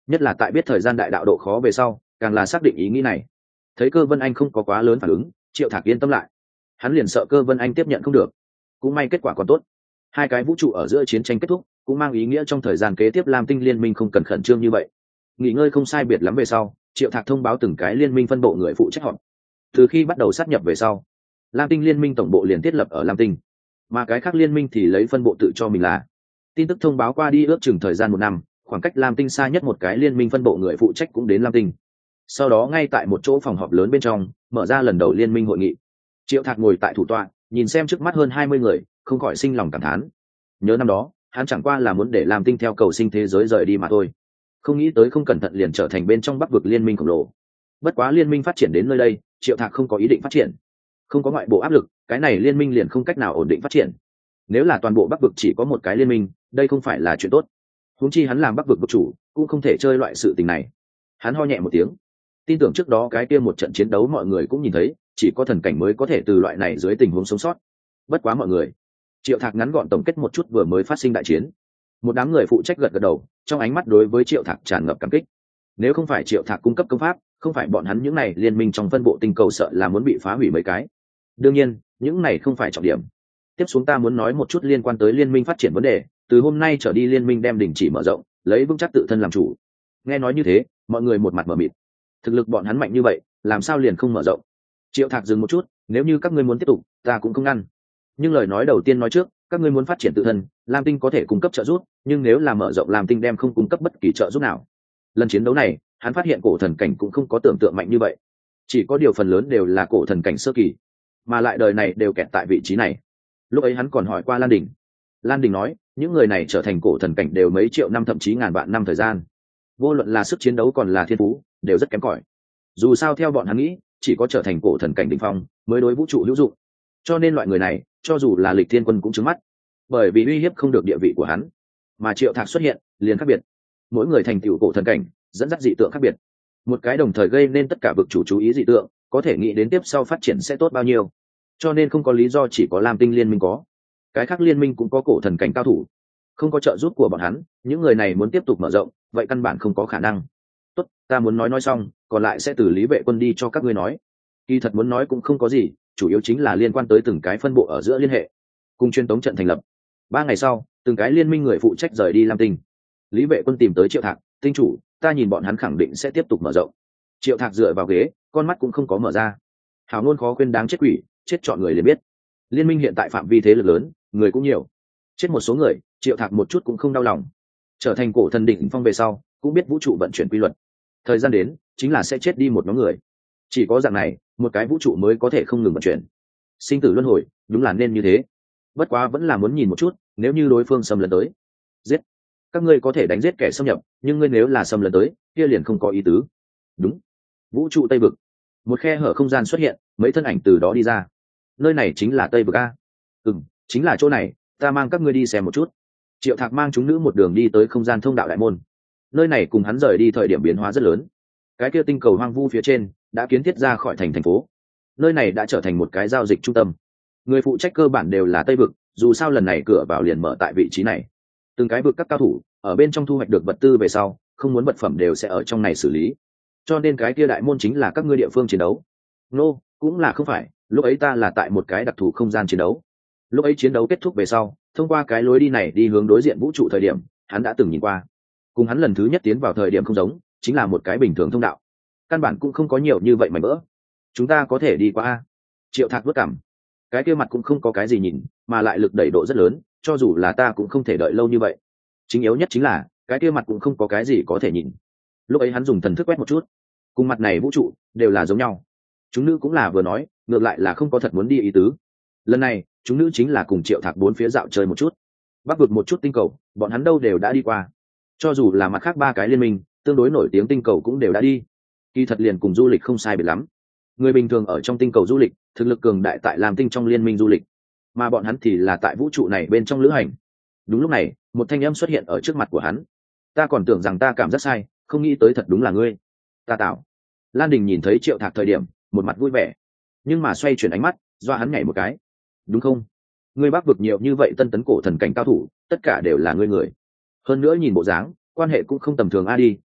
nhất là tại biết thời gian đại đạo độ khó về sau càng là xác định ý nghĩ này. Thấy Cơ Vân Anh không có quá lớn phản ứng, Triệu Thạc yên tâm lại. Hắn liền sợ Cơ Vân Anh tiếp nhận không được, cũng may kết quả còn tốt. Hai cái vũ trụ ở giữa chiến tranh kết thúc, cũng mang ý nghĩa trong thời gian kế tiếp Lam Tinh liên minh không cần khẩn trương như vậy. Nghỉ ngơi không sai biệt lắm về sau, Triệu Thạc thông báo từng cái liên minh phân bộ người phụ trách họp. Từ khi bắt đầu sát nhập về sau, Lam Tinh liên minh tổng bộ liền thiết lập ở Lam Tinh, mà cái khác liên minh thì lấy phân bộ tự cho mình là. Tin tức thông báo qua đi ước chừng thời gian một năm, khoảng cách Lam Tinh xa nhất một cái liên minh phân bộ người phụ trách cũng đến Lam Tinh. Sau đó ngay tại một chỗ phòng họp lớn bên trong, mở ra lần đầu liên minh hội nghị. Triệu Thạc ngồi tại thủ tọa, nhìn xem trước mắt hơn hai mươi người, không khỏi sinh lòng cảm thán. Nhớ năm đó, hắn chẳng qua là muốn để Lam Tinh theo cầu sinh thế giới rời đi mà thôi. Không nghĩ tới không cẩn thận liền trở thành bên trong Bắc vực liên minh khổng lồ. Bất quá liên minh phát triển đến nơi đây, Triệu Thạc không có ý định phát triển. Không có ngoại bộ áp lực, cái này liên minh liền không cách nào ổn định phát triển. Nếu là toàn bộ Bắc vực chỉ có một cái liên minh, đây không phải là chuyện tốt. Huống chi hắn làm Bắc vực vực chủ, cũng không thể chơi loại sự tình này. Hắn ho nhẹ một tiếng. Tin tưởng trước đó cái kia một trận chiến đấu mọi người cũng nhìn thấy, chỉ có thần cảnh mới có thể từ loại này dưới tình huống sống sót. Bất quá mọi người, Triệu Thạc ngắn gọn tổng kết một chút vừa mới phát sinh đại chiến. Một đám người phụ trách gật gật đầu, trong ánh mắt đối với Triệu Thạc tràn ngập cảm kích. Nếu không phải Triệu Thạc cung cấp công pháp, không phải bọn hắn những này liên minh trong phân bộ tinh cầu sợ là muốn bị phá hủy mấy cái. Đương nhiên, những này không phải trọng điểm. Tiếp xuống ta muốn nói một chút liên quan tới liên minh phát triển vấn đề, từ hôm nay trở đi liên minh đem đình chỉ mở rộng, lấy vững chắc tự thân làm chủ. Nghe nói như thế, mọi người một mặt mở mịt. Thực lực bọn hắn mạnh như vậy, làm sao liền không mở rộng? Triệu Thạc dừng một chút, nếu như các ngươi muốn tiếp tục, ta cũng không ngăn. Nhưng lời nói đầu tiên nói trước, các ngươi muốn phát triển tự thân, Lam Tinh có thể cung cấp trợ giúp, nhưng nếu là mở rộng Lam Tinh đem không cung cấp bất kỳ trợ giúp nào. Lần chiến đấu này, hắn phát hiện cổ thần cảnh cũng không có tưởng tượng mạnh như vậy, chỉ có điều phần lớn đều là cổ thần cảnh sơ kỳ, mà lại đời này đều kẹt tại vị trí này. Lúc ấy hắn còn hỏi qua Lan Đình, Lan Đình nói những người này trở thành cổ thần cảnh đều mấy triệu năm thậm chí ngàn vạn năm thời gian, vô luận là sức chiến đấu còn là thiên phú đều rất kém cỏi. Dù sao theo bọn hắn nghĩ, chỉ có trở thành cổ thần cảnh đỉnh phong mới đối vũ trụ hữu dụng, cho nên loại người này cho dù là Lịch Thiên Quân cũng trứng mắt, bởi vì uy hiếp không được địa vị của hắn. Mà Triệu Thạc xuất hiện liền khác biệt, mỗi người thành tựu cổ thần cảnh dẫn dắt dị tượng khác biệt, một cái đồng thời gây nên tất cả vực chủ chú ý dị tượng, có thể nghĩ đến tiếp sau phát triển sẽ tốt bao nhiêu. Cho nên không có lý do chỉ có Lam Tinh liên minh có, cái khác liên minh cũng có cổ thần cảnh cao thủ. Không có trợ giúp của bọn hắn, những người này muốn tiếp tục mở rộng vậy căn bản không có khả năng. Tốt, ta muốn nói nói xong, còn lại sẽ từ Lý Vệ Quân đi cho các ngươi nói. Kỳ thật muốn nói cũng không có gì, chủ yếu chính là liên quan tới từng cái phân bộ ở giữa liên hệ, cùng truyền tống trận thành lập. Ba ngày sau, từng cái liên minh người phụ trách rời đi Lam Tinh. Lý Vệ Quân tìm tới Triệu Thạc, tinh chủ, ta nhìn bọn hắn khẳng định sẽ tiếp tục mở rộng. Triệu Thạc dựa vào ghế, con mắt cũng không có mở ra. Hào ngôn khó khuyên đáng chết quỷ, chết chọn người liền biết. Liên minh hiện tại phạm vi thế lực lớn, người cũng nhiều, chết một số người, Triệu Thạc một chút cũng không đau lòng. Trở thành cổ thần đỉnh phong về sau, cũng biết vũ trụ vận chuyển quy luật, thời gian đến chính là sẽ chết đi một nhóm người. Chỉ có dạng này, một cái vũ trụ mới có thể không ngừng vận chuyển. Sinh tử luân hồi, đúng là nên như thế. Bất quá vẫn là muốn nhìn một chút, nếu như đối phương xâm lấn tới, giết. Các ngươi có thể đánh giết kẻ xâm nhập, nhưng ngươi nếu là xâm lấn tới, kia liền không có ý tứ. Đúng. Vũ trụ Tây vực, một khe hở không gian xuất hiện, mấy thân ảnh từ đó đi ra. Nơi này chính là Tây vực a? Ừm, chính là chỗ này, ta mang các ngươi đi xem một chút. Triệu Thạc mang chúng nữ một đường đi tới không gian thông đạo đại môn. Nơi này cùng hắn rời đi thời điểm biến hóa rất lớn. Cái kia tinh cầu hoang vu phía trên đã kiến thiết ra khỏi thành thành phố. Nơi này đã trở thành một cái giao dịch trung tâm. Người phụ trách cơ bản đều là Tây vực, dù sao lần này cửa vào liền mở tại vị trí này. Từng cái vực các cao thủ ở bên trong thu hoạch được vật tư về sau, không muốn vật phẩm đều sẽ ở trong này xử lý. Cho nên cái kia đại môn chính là các ngươi địa phương chiến đấu. Nô, no, cũng là không phải, lúc ấy ta là tại một cái đặc thù không gian chiến đấu. Lúc ấy chiến đấu kết thúc về sau, thông qua cái lối đi này đi hướng đối diện vũ trụ thời điểm, hắn đã từng nhìn qua. Cùng hắn lần thứ nhất tiến vào thời điểm không giống, chính là một cái bình thường thông đạo, căn bản cũng không có nhiều như vậy mảnh vỡ. Chúng ta có thể đi qua a? Triệu Thạc vất cảm, cái kia mặt cũng không có cái gì nhìn, mà lại lực đẩy độ rất lớn, cho dù là ta cũng không thể đợi lâu như vậy. Chính yếu nhất chính là cái kia mặt cũng không có cái gì có thể nhìn. Lúc ấy hắn dùng thần thức quét một chút, cùng mặt này vũ trụ đều là giống nhau. Chúng nữ cũng là vừa nói, ngược lại là không có thật muốn đi ý tứ. Lần này chúng nữ chính là cùng Triệu Thạc bốn phía dạo chơi một chút, bắc vực một chút tinh cầu bọn hắn đâu đều đã đi qua, cho dù là mặt khác ba cái liên minh tương đối nổi tiếng tinh cầu cũng đều đã đi. Kỳ thật liền cùng du lịch không sai biệt lắm. Người bình thường ở trong tinh cầu du lịch, thực lực cường đại tại làm tinh trong liên minh du lịch, mà bọn hắn thì là tại vũ trụ này bên trong lữ hành. Đúng lúc này, một thanh âm xuất hiện ở trước mặt của hắn. Ta còn tưởng rằng ta cảm giác sai, không nghĩ tới thật đúng là ngươi. Ta tạo. Lan Đình nhìn thấy Triệu Thạc thời điểm, một mặt vui vẻ, nhưng mà xoay chuyển ánh mắt, do hắn nhảy một cái. Đúng không? Ngươi bắc vực nhiều như vậy tân tấn cổ thần cảnh cao thủ, tất cả đều là ngươi người. Hơn nữa nhìn bộ dáng, quan hệ cũng không tầm thường a đi,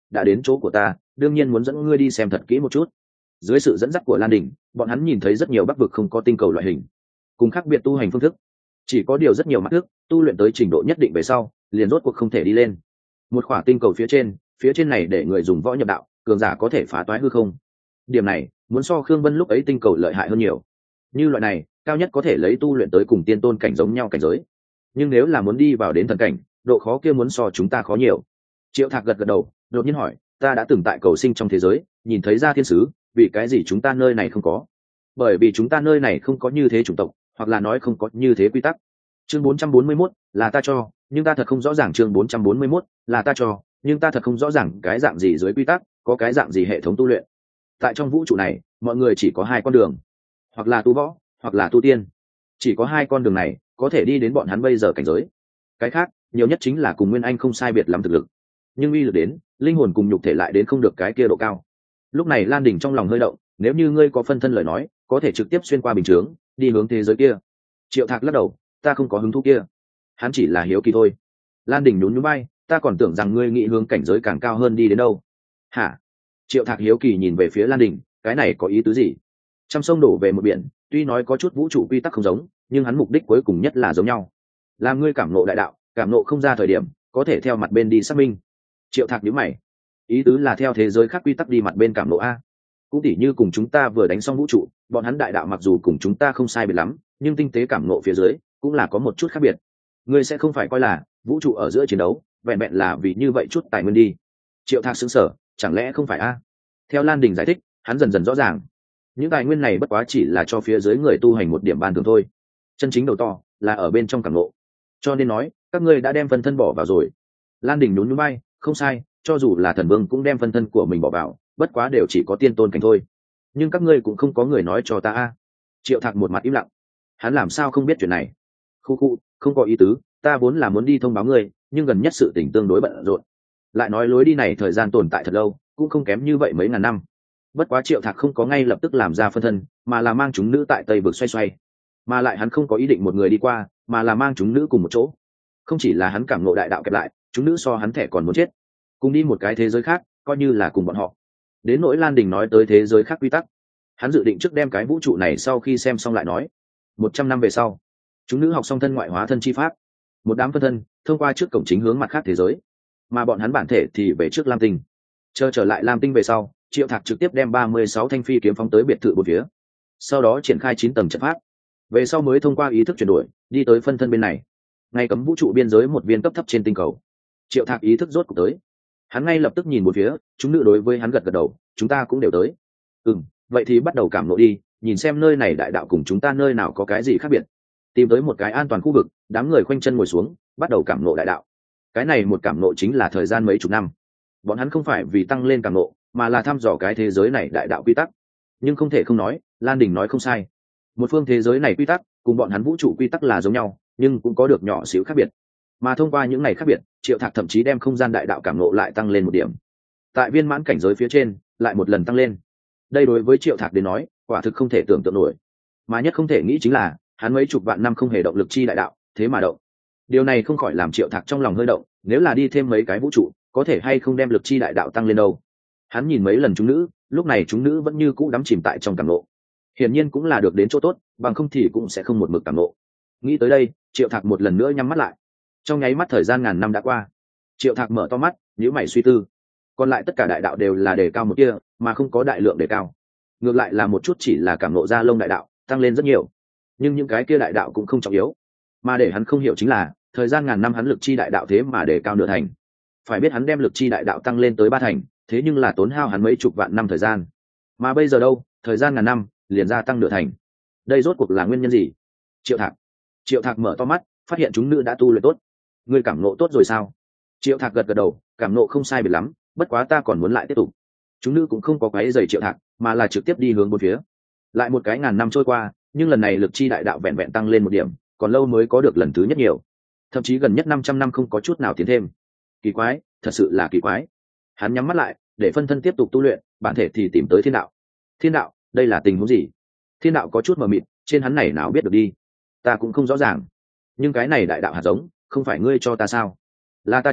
đã đến chỗ của ta đương nhiên muốn dẫn ngươi đi xem thật kỹ một chút. Dưới sự dẫn dắt của Lan Đình, bọn hắn nhìn thấy rất nhiều bắc vực không có tinh cầu loại hình cùng khác biệt tu hành phương thức, chỉ có điều rất nhiều mặt thức tu luyện tới trình độ nhất định về sau liền rốt cuộc không thể đi lên một khỏa tinh cầu phía trên. Phía trên này để người dùng võ nhập đạo, cường giả có thể phá toái hư không. Điểm này muốn so Khương Vân lúc ấy tinh cầu lợi hại hơn nhiều. Như loại này cao nhất có thể lấy tu luyện tới cùng tiên tôn cảnh giống nhau cảnh giới, nhưng nếu là muốn đi vào đến thần cảnh, độ khó kia muốn so chúng ta khó nhiều. Triệu Thạc gật gật đầu, đột nhiên hỏi, ta đã từng tại cầu sinh trong thế giới nhìn thấy ra thiên sứ, vì cái gì chúng ta nơi này không có? Bởi vì chúng ta nơi này không có như thế chủng tộc, hoặc là nói không có như thế quy tắc. Chương bốn trăm bốn mươi mốt là ta cho, nhưng ta thật không rõ ràng. Chương bốn trăm bốn mươi mốt là ta cho, nhưng ta thật không rõ ràng cái dạng gì dưới quy tắc, có cái dạng gì hệ thống tu luyện. Tại trong vũ trụ này, mọi người chỉ có hai con đường, hoặc là tu võ, hoặc là tu tiên. Chỉ có hai con đường này có thể đi đến bọn hắn bây giờ cảnh giới. Cái khác, nhiều nhất chính là cùng Nguyên Anh không sai biệt lắm thực lực, nhưng uy lực đến, linh hồn cùng nhục thể lại đến không được cái kia độ cao. Lúc này Lan Đình trong lòng hơi động, nếu như ngươi có phân thân lời nói, có thể trực tiếp xuyên qua bình chướng, đi hướng thế giới kia. Triệu Thạc lắc đầu, ta không có hứng thú kia. Hắn chỉ là hiếu kỳ thôi. Lan Đình nhún nhún vai, ta còn tưởng rằng ngươi nghĩ hướng cảnh giới càng cao hơn đi đến đâu. Hả? Triệu Thạc hiếu kỳ nhìn về phía Lan Đình, cái này có ý tứ gì? Trăm sông đổ về một biển, tuy nói có chút vũ trụ quy tắc không giống, nhưng hắn mục đích cuối cùng nhất là giống nhau. Làm ngươi cảm ngộ đại đạo, cảm ngộ không ra thời điểm, có thể theo mặt bên đi xác minh. Triệu Thạc nhíu mày, ý tứ là theo thế giới khác quy tắc đi mặt bên cảm ngộ a. Cũng tỉ như cùng chúng ta vừa đánh xong vũ trụ, bọn hắn đại đạo mặc dù cùng chúng ta không sai biệt lắm, nhưng tinh tế cảm ngộ phía dưới cũng là có một chút khác biệt. Ngươi sẽ không phải coi là vũ trụ ở giữa chiến đấu vẹn vẹn là vì như vậy chút tài nguyên đi. Triệu Thạc sững sờ, chẳng lẽ không phải a? Theo Lan Đình giải thích, hắn dần dần rõ ràng, những tài nguyên này bất quá chỉ là cho phía dưới người tu hành một điểm ban thưởng thôi, chân chính đầu to là ở bên trong cảm ngộ. Cho nên nói, các ngươi đã đem phân thân bỏ vào rồi. Lan Đình nhún nhún vai, không sai, cho dù là thần vương cũng đem phân thân của mình bỏ vào, bất quá đều chỉ có tiên tôn cảnh thôi. Nhưng các ngươi cũng không có người nói cho ta a. Triệu Thạc một mặt im lặng, hắn làm sao không biết chuyện này? Khu khu, không có ý tứ, ta vốn là muốn đi thông báo ngươi, nhưng gần nhất sự tình tương đối bận rộn. Lại nói lối đi này thời gian tồn tại thật lâu, cũng không kém như vậy mấy ngàn năm. Bất quá Triệu Thạc không có ngay lập tức làm ra phân thân, mà là mang chúng nữ tại Tây vực xoay xoay. Mà lại hắn không có ý định một người đi qua, mà là mang chúng nữ cùng một chỗ. Không chỉ là hắn cảm ngộ đại đạo kẹp lại, chúng nữ so hắn thẻ còn muốn chết, cùng đi một cái thế giới khác, coi như là cùng bọn họ. Đến nỗi Lan Đình nói tới thế giới khác quy tắc, hắn dự định trước đem cái vũ trụ này sau khi xem xong lại nói. Một trăm năm về sau, chúng nữ học xong thân ngoại hóa thân chi pháp, một đám phân thân thông qua trước cổng chính hướng mặt khác thế giới, mà bọn hắn bản thể thì về trước Lam Tinh. Chờ trở lại Lam Tinh về sau, Triệu Thạc trực tiếp đem ba mươi sáu thanh phi kiếm phóng tới biệt thự bốn phía, sau đó triển khai chín tầng trận pháp, về sau mới thông qua ý thức chuyển đổi đi tới phân thân bên này, ngay cấm vũ trụ biên giới một viên cấp thấp trên tinh cầu. Triệu Thạc ý thức rốt cuộc tới, hắn ngay lập tức nhìn một phía, chúng nữ đối với hắn gật gật đầu, chúng ta cũng đều tới. Ừm, vậy thì bắt đầu cảm ngộ đi, nhìn xem nơi này đại đạo cùng chúng ta nơi nào có cái gì khác biệt. Tìm tới một cái an toàn khu vực, đám người khoanh chân ngồi xuống, bắt đầu cảm ngộ đại đạo. Cái này một cảm ngộ chính là thời gian mấy chục năm. Bọn hắn không phải vì tăng lên cảm ngộ, mà là thăm dò cái thế giới này đại đạo quy tắc. Nhưng không thể không nói, Lan Đình nói không sai. Một phương thế giới này quy tắc cùng bọn hắn vũ trụ quy tắc là giống nhau, nhưng cũng có được nhỏ xíu khác biệt. Mà thông qua những này khác biệt, Triệu Thạc thậm chí đem không gian đại đạo cảm ngộ lại tăng lên một điểm. Tại viên mãn cảnh giới phía trên, lại một lần tăng lên. Đây đối với Triệu Thạc đến nói, quả thực không thể tưởng tượng nổi. Mà nhất không thể nghĩ chính là, hắn mấy chục vạn năm không hề động lực chi đại đạo, thế mà động. Điều này không khỏi làm Triệu Thạc trong lòng hơi động, nếu là đi thêm mấy cái vũ trụ, có thể hay không đem lực chi đại đạo tăng lên đâu. Hắn nhìn mấy lần chúng nữ, lúc này chúng nữ vẫn như cũ đắm chìm tại trong cảm ngộ. Hiển nhiên cũng là được đến chỗ tốt, bằng không thì cũng sẽ không một mực cảm ngộ. Nghĩ tới đây, Triệu Thạc một lần nữa nhắm mắt lại. Trong nháy mắt thời gian ngàn năm đã qua, Triệu Thạc mở to mắt, nhíu mày suy tư. Còn lại tất cả đại đạo đều là đề cao một kia, mà không có đại lượng đề cao. Ngược lại là một chút chỉ là cảm ngộ ra lông đại đạo, tăng lên rất nhiều. Nhưng những cái kia đại đạo cũng không trọng yếu, mà để hắn không hiểu chính là, thời gian ngàn năm hắn lực chi đại đạo thế mà đề cao nửa thành. Phải biết hắn đem lực chi đại đạo tăng lên tới ba thành, thế nhưng là tốn hao hắn mấy chục vạn năm thời gian. Mà bây giờ đâu, thời gian ngàn năm, liền gia tăng nửa thành. Đây rốt cuộc là nguyên nhân gì? Triệu Thạc. Triệu Thạc mở to mắt, phát hiện chúng nữ đã tu luyện tốt. Ngươi cảm ngộ tốt rồi sao? Triệu Thạc gật gật đầu, cảm ngộ không sai biệt lắm, bất quá ta còn muốn lại tiếp tục. Chúng nữ cũng không có quấy rầy Triệu Thạc, mà là trực tiếp đi hướng bốn phía. Lại một cái ngàn năm trôi qua, nhưng lần này lực chi đại đạo vẹn vẹn tăng lên một điểm, còn lâu mới có được lần thứ nhất nhiều. Thậm chí gần nhất năm trăm năm không có chút nào tiến thêm. Kỳ quái, thật sự là kỳ quái. Hắn nhắm mắt lại, để phân thân tiếp tục tu luyện, bản thể thì tìm tới thiên đạo. Thiên đạo, đây là tình huống gì? Thiên đạo có chút mờ mịt, trên hắn này nào biết được đi. Ta cũng không rõ ràng. Nhưng cái này đại đạo hạt giống, không phải ngươi cho ta sao? Là ta cho,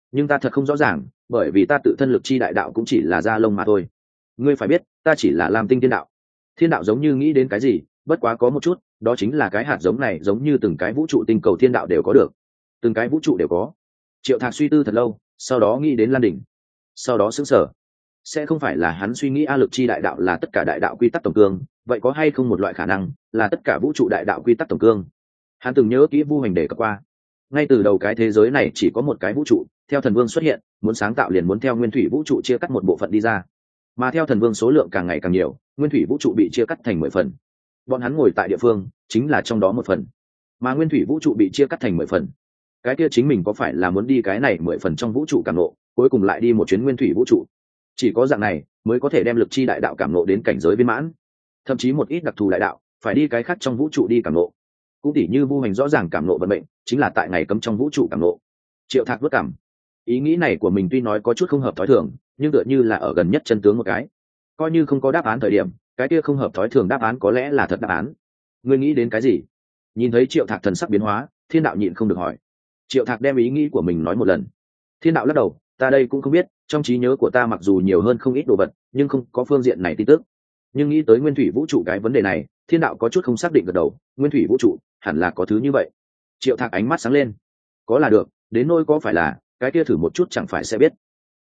nhưng ta thật không rõ ràng, bởi vì ta tự thân lực chi đại đạo cũng chỉ là da lông mà thôi. Ngươi phải biết, ta chỉ là lam tinh thiên đạo. Thiên đạo giống như nghĩ đến cái gì, bất quá có một chút, đó chính là cái hạt giống này giống như từng cái vũ trụ tinh cầu thiên đạo đều có được, từng cái vũ trụ đều có. Triệu Thạc suy tư thật lâu, sau đó nghĩ đến Lan Đỉnh, sau đó sững sờ. Sẽ không phải là hắn suy nghĩ a lực chi đại đạo là tất cả đại đạo quy tắc tổng cương, vậy có hay không một loại khả năng là tất cả vũ trụ đại đạo quy tắc tổng cương? Hắn từng nhớ kỹ Vu Hành đề cập qua, ngay từ đầu cái thế giới này chỉ có một cái vũ trụ, theo thần vương xuất hiện, muốn sáng tạo liền muốn theo nguyên thủy vũ trụ chia cắt một bộ phận đi ra, mà theo thần vương số lượng càng ngày càng nhiều, nguyên thủy vũ trụ bị chia cắt thành mười phần. Bọn hắn ngồi tại địa phương chính là trong đó một phần, mà nguyên thủy vũ trụ bị chia cắt thành mười phần. Cái kia chính mình có phải là muốn đi cái này mười phần trong vũ trụ cảm nộ, cuối cùng lại đi một chuyến nguyên thủy vũ trụ? Chỉ có dạng này mới có thể đem lực chi đại đạo cảm nộ đến cảnh giới viên mãn. Thậm chí một ít đặc thù đại đạo phải đi cái khác trong vũ trụ đi cảm nộ. Cũng tỉ như Vu Hành rõ ràng cảm nộ vận mệnh chính là tại ngày cấm trong vũ trụ cảm nộ. Triệu Thạc vất cảm, ý nghĩ này của mình tuy nói có chút không hợp thói thường, nhưng tựa như là ở gần nhất chân tướng một cái. Coi như không có đáp án thời điểm, cái kia không hợp thói thường đáp án có lẽ là thật đáp án. Ngươi nghĩ đến cái gì? Nhìn thấy Triệu Thạc thần sắc biến hóa, Thiên đạo nhịn không được hỏi. Triệu Thạc đem ý nghĩ của mình nói một lần. Thiên đạo lắc đầu, ta đây cũng không biết, trong trí nhớ của ta mặc dù nhiều hơn không ít đồ vật, nhưng không có phương diện này tin tức. Nhưng nghĩ tới nguyên thủy vũ trụ cái vấn đề này, Thiên đạo có chút không xác định gật đầu, nguyên thủy vũ trụ hẳn là có thứ như vậy. Triệu Thạc ánh mắt sáng lên, có là được, đến nỗi có phải là cái kia thử một chút chẳng phải sẽ biết.